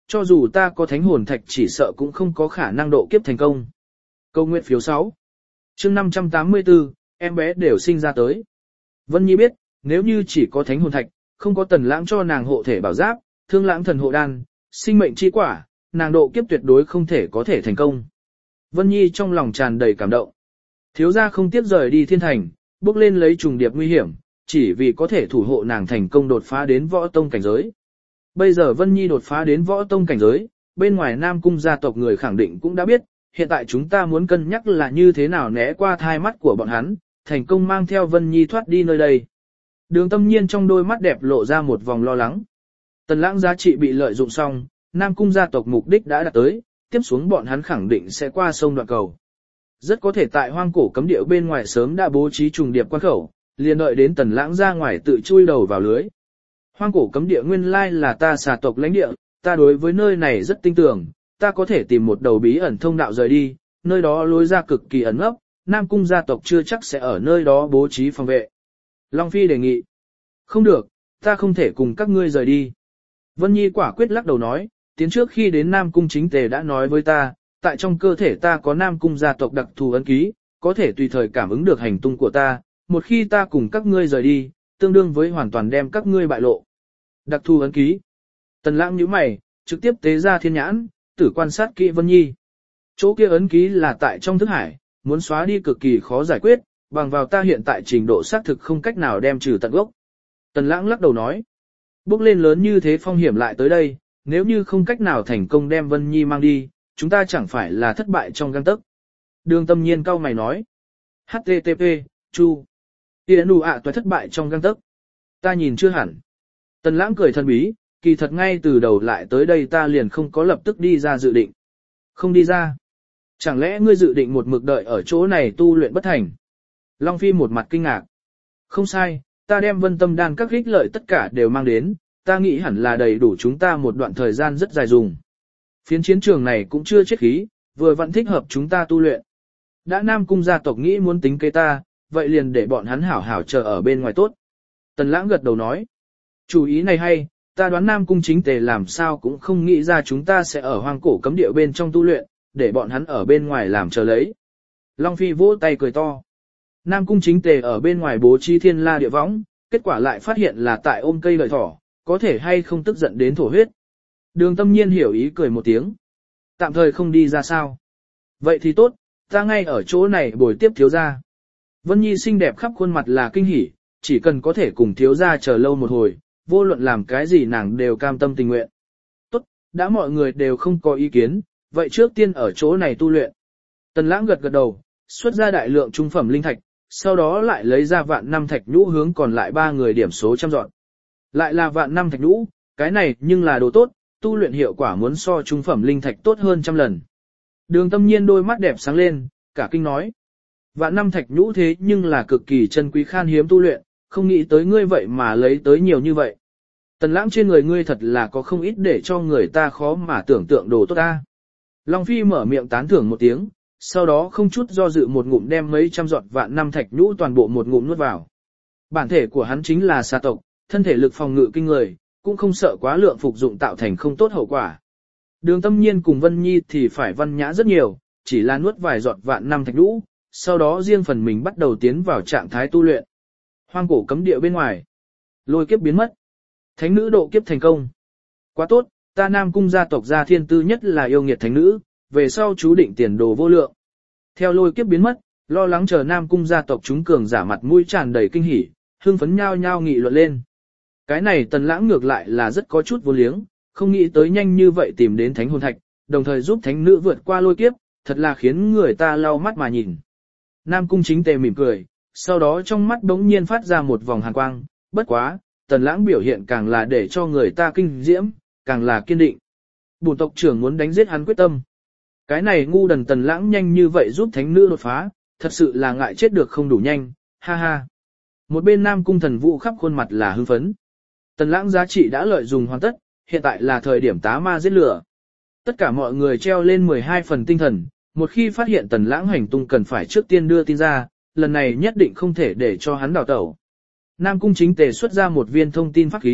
cho dù ta có thánh hồn thạch chỉ sợ cũng không có khả năng độ kiếp thành công. Câu nguyện phiếu sáu. Chương năm trăm tám mươi tư, em bé đều sinh ra tới. Vân Nhi biết, nếu như chỉ có thánh hồn thạch, không có Tần Lãng cho nàng hộ thể bảo giáp, thương lãng thần hộ đan, sinh mệnh chi quả, nàng độ kiếp tuyệt đối không thể có thể thành công. Vân Nhi trong lòng tràn đầy cảm động. Thiếu gia không tiếp rời đi thiên thành, bước lên lấy trùng điệp nguy hiểm, chỉ vì có thể thủ hộ nàng thành công đột phá đến võ tông cảnh giới. Bây giờ Vân Nhi đột phá đến võ tông cảnh giới, bên ngoài Nam Cung gia tộc người khẳng định cũng đã biết, hiện tại chúng ta muốn cân nhắc là như thế nào né qua thai mắt của bọn hắn, thành công mang theo Vân Nhi thoát đi nơi đây. Đường Tâm Nhiên trong đôi mắt đẹp lộ ra một vòng lo lắng. Tần Lãng giá trị bị lợi dụng xong, Nam Cung gia tộc mục đích đã đạt tới, tiếp xuống bọn hắn khẳng định sẽ qua sông đoạn cầu. Rất có thể tại hoang cổ cấm địa bên ngoài sớm đã bố trí trùng điệp quan khẩu, liền đợi đến Tần Lãng ra ngoài tự chui đầu vào lưới. Hoang cổ cấm địa nguyên lai là ta xà tộc lãnh địa, ta đối với nơi này rất tin tưởng, ta có thể tìm một đầu bí ẩn thông đạo rời đi, nơi đó lối ra cực kỳ ẩn ấp, Nam Cung gia tộc chưa chắc sẽ ở nơi đó bố trí phòng vệ. Long Phi đề nghị. Không được, ta không thể cùng các ngươi rời đi. Vân Nhi quả quyết lắc đầu nói, tiến trước khi đến Nam Cung chính tề đã nói với ta, tại trong cơ thể ta có Nam Cung gia tộc đặc thù ấn ký, có thể tùy thời cảm ứng được hành tung của ta, một khi ta cùng các ngươi rời đi, tương đương với hoàn toàn đem các ngươi bại lộ. Đặc thù ấn ký. Tần Lãng nhíu mày, trực tiếp tế ra thiên nhãn, tử quan sát kỹ Vân Nhi. Chỗ kia ấn ký là tại trong thức hải, muốn xóa đi cực kỳ khó giải quyết, bằng vào ta hiện tại trình độ xác thực không cách nào đem trừ tận gốc. Tần Lãng lắc đầu nói, bước lên lớn như thế phong hiểm lại tới đây, nếu như không cách nào thành công đem Vân Nhi mang đi, chúng ta chẳng phải là thất bại trong gang tấc. Đường Tâm Nhiên cau mày nói, hát tê tê pê, chu, Yến đủ ạ toại thất bại trong gang tấc. Ta nhìn chưa hẳn. Tần Lãng cười thần bí, kỳ thật ngay từ đầu lại tới đây ta liền không có lập tức đi ra dự định. Không đi ra. Chẳng lẽ ngươi dự định một mực đợi ở chỗ này tu luyện bất thành? Long Phi một mặt kinh ngạc. Không sai, ta đem Vân Tâm đan các ích lợi tất cả đều mang đến, ta nghĩ hẳn là đầy đủ chúng ta một đoạn thời gian rất dài dùng. Phiến chiến trường này cũng chưa chết khí, vừa vẫn thích hợp chúng ta tu luyện. Đã Nam Cung gia tộc nghĩ muốn tính kế ta, vậy liền để bọn hắn hảo hảo chờ ở bên ngoài tốt. Tần Lãng gật đầu nói. Chủ ý này hay, ta đoán Nam Cung chính tề làm sao cũng không nghĩ ra chúng ta sẽ ở hoang cổ cấm địa bên trong tu luyện, để bọn hắn ở bên ngoài làm chờ lấy. Long Phi vỗ tay cười to. Nam Cung chính tề ở bên ngoài bố trí thiên la địa võng, kết quả lại phát hiện là tại ôm cây lợi thỏ, có thể hay không tức giận đến thổ huyết. Đường Tâm Nhiên hiểu ý cười một tiếng. Tạm thời không đi ra sao. Vậy thì tốt, ta ngay ở chỗ này bồi tiếp thiếu gia. Vân Nhi xinh đẹp khắp khuôn mặt là kinh hỉ, chỉ cần có thể cùng thiếu gia chờ lâu một hồi, vô luận làm cái gì nàng đều cam tâm tình nguyện. Tốt, đã mọi người đều không có ý kiến, vậy trước tiên ở chỗ này tu luyện. Tần Lãng gật gật đầu, xuất ra đại lượng trung phẩm linh thạch, sau đó lại lấy ra vạn năm thạch nhũ hướng còn lại ba người điểm số trăm dọn. Lại là vạn năm thạch nhũ, cái này nhưng là đồ tốt, tu luyện hiệu quả muốn so trung phẩm linh thạch tốt hơn trăm lần. Đường Tâm Nhiên đôi mắt đẹp sáng lên, cả kinh nói. Vạn năm thạch nhũ thế nhưng là cực kỳ chân quý khan hiếm tu luyện, không nghĩ tới ngươi vậy mà lấy tới nhiều như vậy. Tần Lãng trên người ngươi thật là có không ít để cho người ta khó mà tưởng tượng đồ tốt ta. Long Phi mở miệng tán thưởng một tiếng, sau đó không chút do dự một ngụm đem mấy trăm giọt vạn năm thạch nhũ toàn bộ một ngụm nuốt vào. Bản thể của hắn chính là xà tộc, thân thể lực phòng ngự kinh người, cũng không sợ quá lượng phục dụng tạo thành không tốt hậu quả. Đường Tâm Nhiên cùng Vân Nhi thì phải văn nhã rất nhiều, chỉ là nuốt vài giọt vạn năm thạch nhũ, sau đó riêng phần mình bắt đầu tiến vào trạng thái tu luyện. Hoang cổ cấm địa bên ngoài, lôi kiếp biến mất, thánh nữ độ kiếp thành công. Quá tốt, ta Nam Cung gia tộc gia thiên tư nhất là yêu nghiệt thánh nữ, về sau chú định tiền đồ vô lượng. Theo lôi kiếp biến mất, lo lắng chờ Nam Cung gia tộc chúng cường giả mặt mũi tràn đầy kinh hỉ, hưng phấn nhao nhao nghị luận lên. Cái này Tần Lãng ngược lại là rất có chút vô liếng, không nghĩ tới nhanh như vậy tìm đến thánh hồn thạch, đồng thời giúp thánh nữ vượt qua lôi kiếp, thật là khiến người ta lau mắt mà nhìn. Nam Cung chính tề mỉm cười, sau đó trong mắt đống nhiên phát ra một vòng hàn quang, bất quá, Tần Lãng biểu hiện càng là để cho người ta kinh diễm, càng là kiên định. Bổn tộc trưởng muốn đánh giết hắn quyết tâm. Cái này ngu đần Tần Lãng nhanh như vậy giúp thánh nữ đột phá, thật sự là ngại chết được không đủ nhanh, ha ha. Một bên Nam Cung Thần Vũ khắp khuôn mặt là hưng phấn. Tần Lãng giá trị đã lợi dụng hoàn tất, hiện tại là thời điểm tá ma giết lửa. Tất cả mọi người treo lên mười hai phần tinh thần, một khi phát hiện Tần Lãng hành tung cần phải trước tiên đưa tin ra, lần này nhất định không thể để cho hắn đào tẩu. Nam Cung chính tề xuất ra một viên thông tin pháp khí,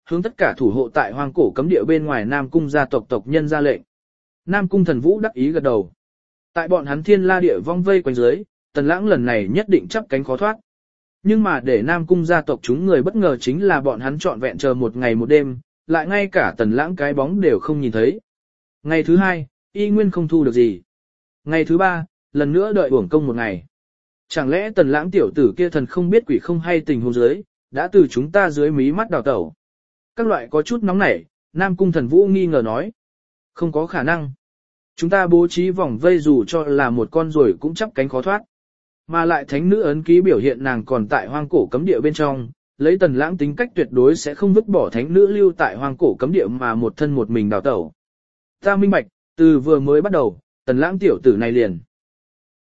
hướng tất cả thủ hộ tại hoang cổ cấm địa bên ngoài Nam Cung gia tộc tộc nhân ra lệnh. Nam Cung Thần Vũ đắc ý gật đầu. Tại bọn hắn thiên la địa vong vây quanh dưới, Tần Lãng lần này nhất định chắp cánh khó thoát. Nhưng mà để Nam Cung gia tộc chúng người bất ngờ chính là bọn hắn trọn vẹn chờ một ngày một đêm, lại ngay cả Tần Lãng cái bóng đều không nhìn thấy. Ngày thứ hai, y nguyên không thu được gì. Ngày thứ ba, lần nữa đợi uổng công một ngày. Chẳng lẽ Tần Lãng tiểu tử kia thần không biết quỷ không hay tình huống dưới, đã từ chúng ta dưới mí mắt đào tẩu. Các loại có chút nóng nảy, Nam Cung Thần Vũ nghi ngờ nói. Không có khả năng. Chúng ta bố trí vòng vây dù cho là một con rồi cũng chắp cánh khó thoát. Mà lại thánh nữ ấn ký biểu hiện nàng còn tại hoang cổ cấm địa bên trong, lấy Tần Lãng tính cách tuyệt đối sẽ không vứt bỏ thánh nữ lưu tại hoang cổ cấm địa mà một thân một mình đào tẩu. Ta minh bạch, từ vừa mới bắt đầu, Tần Lãng tiểu tử này liền.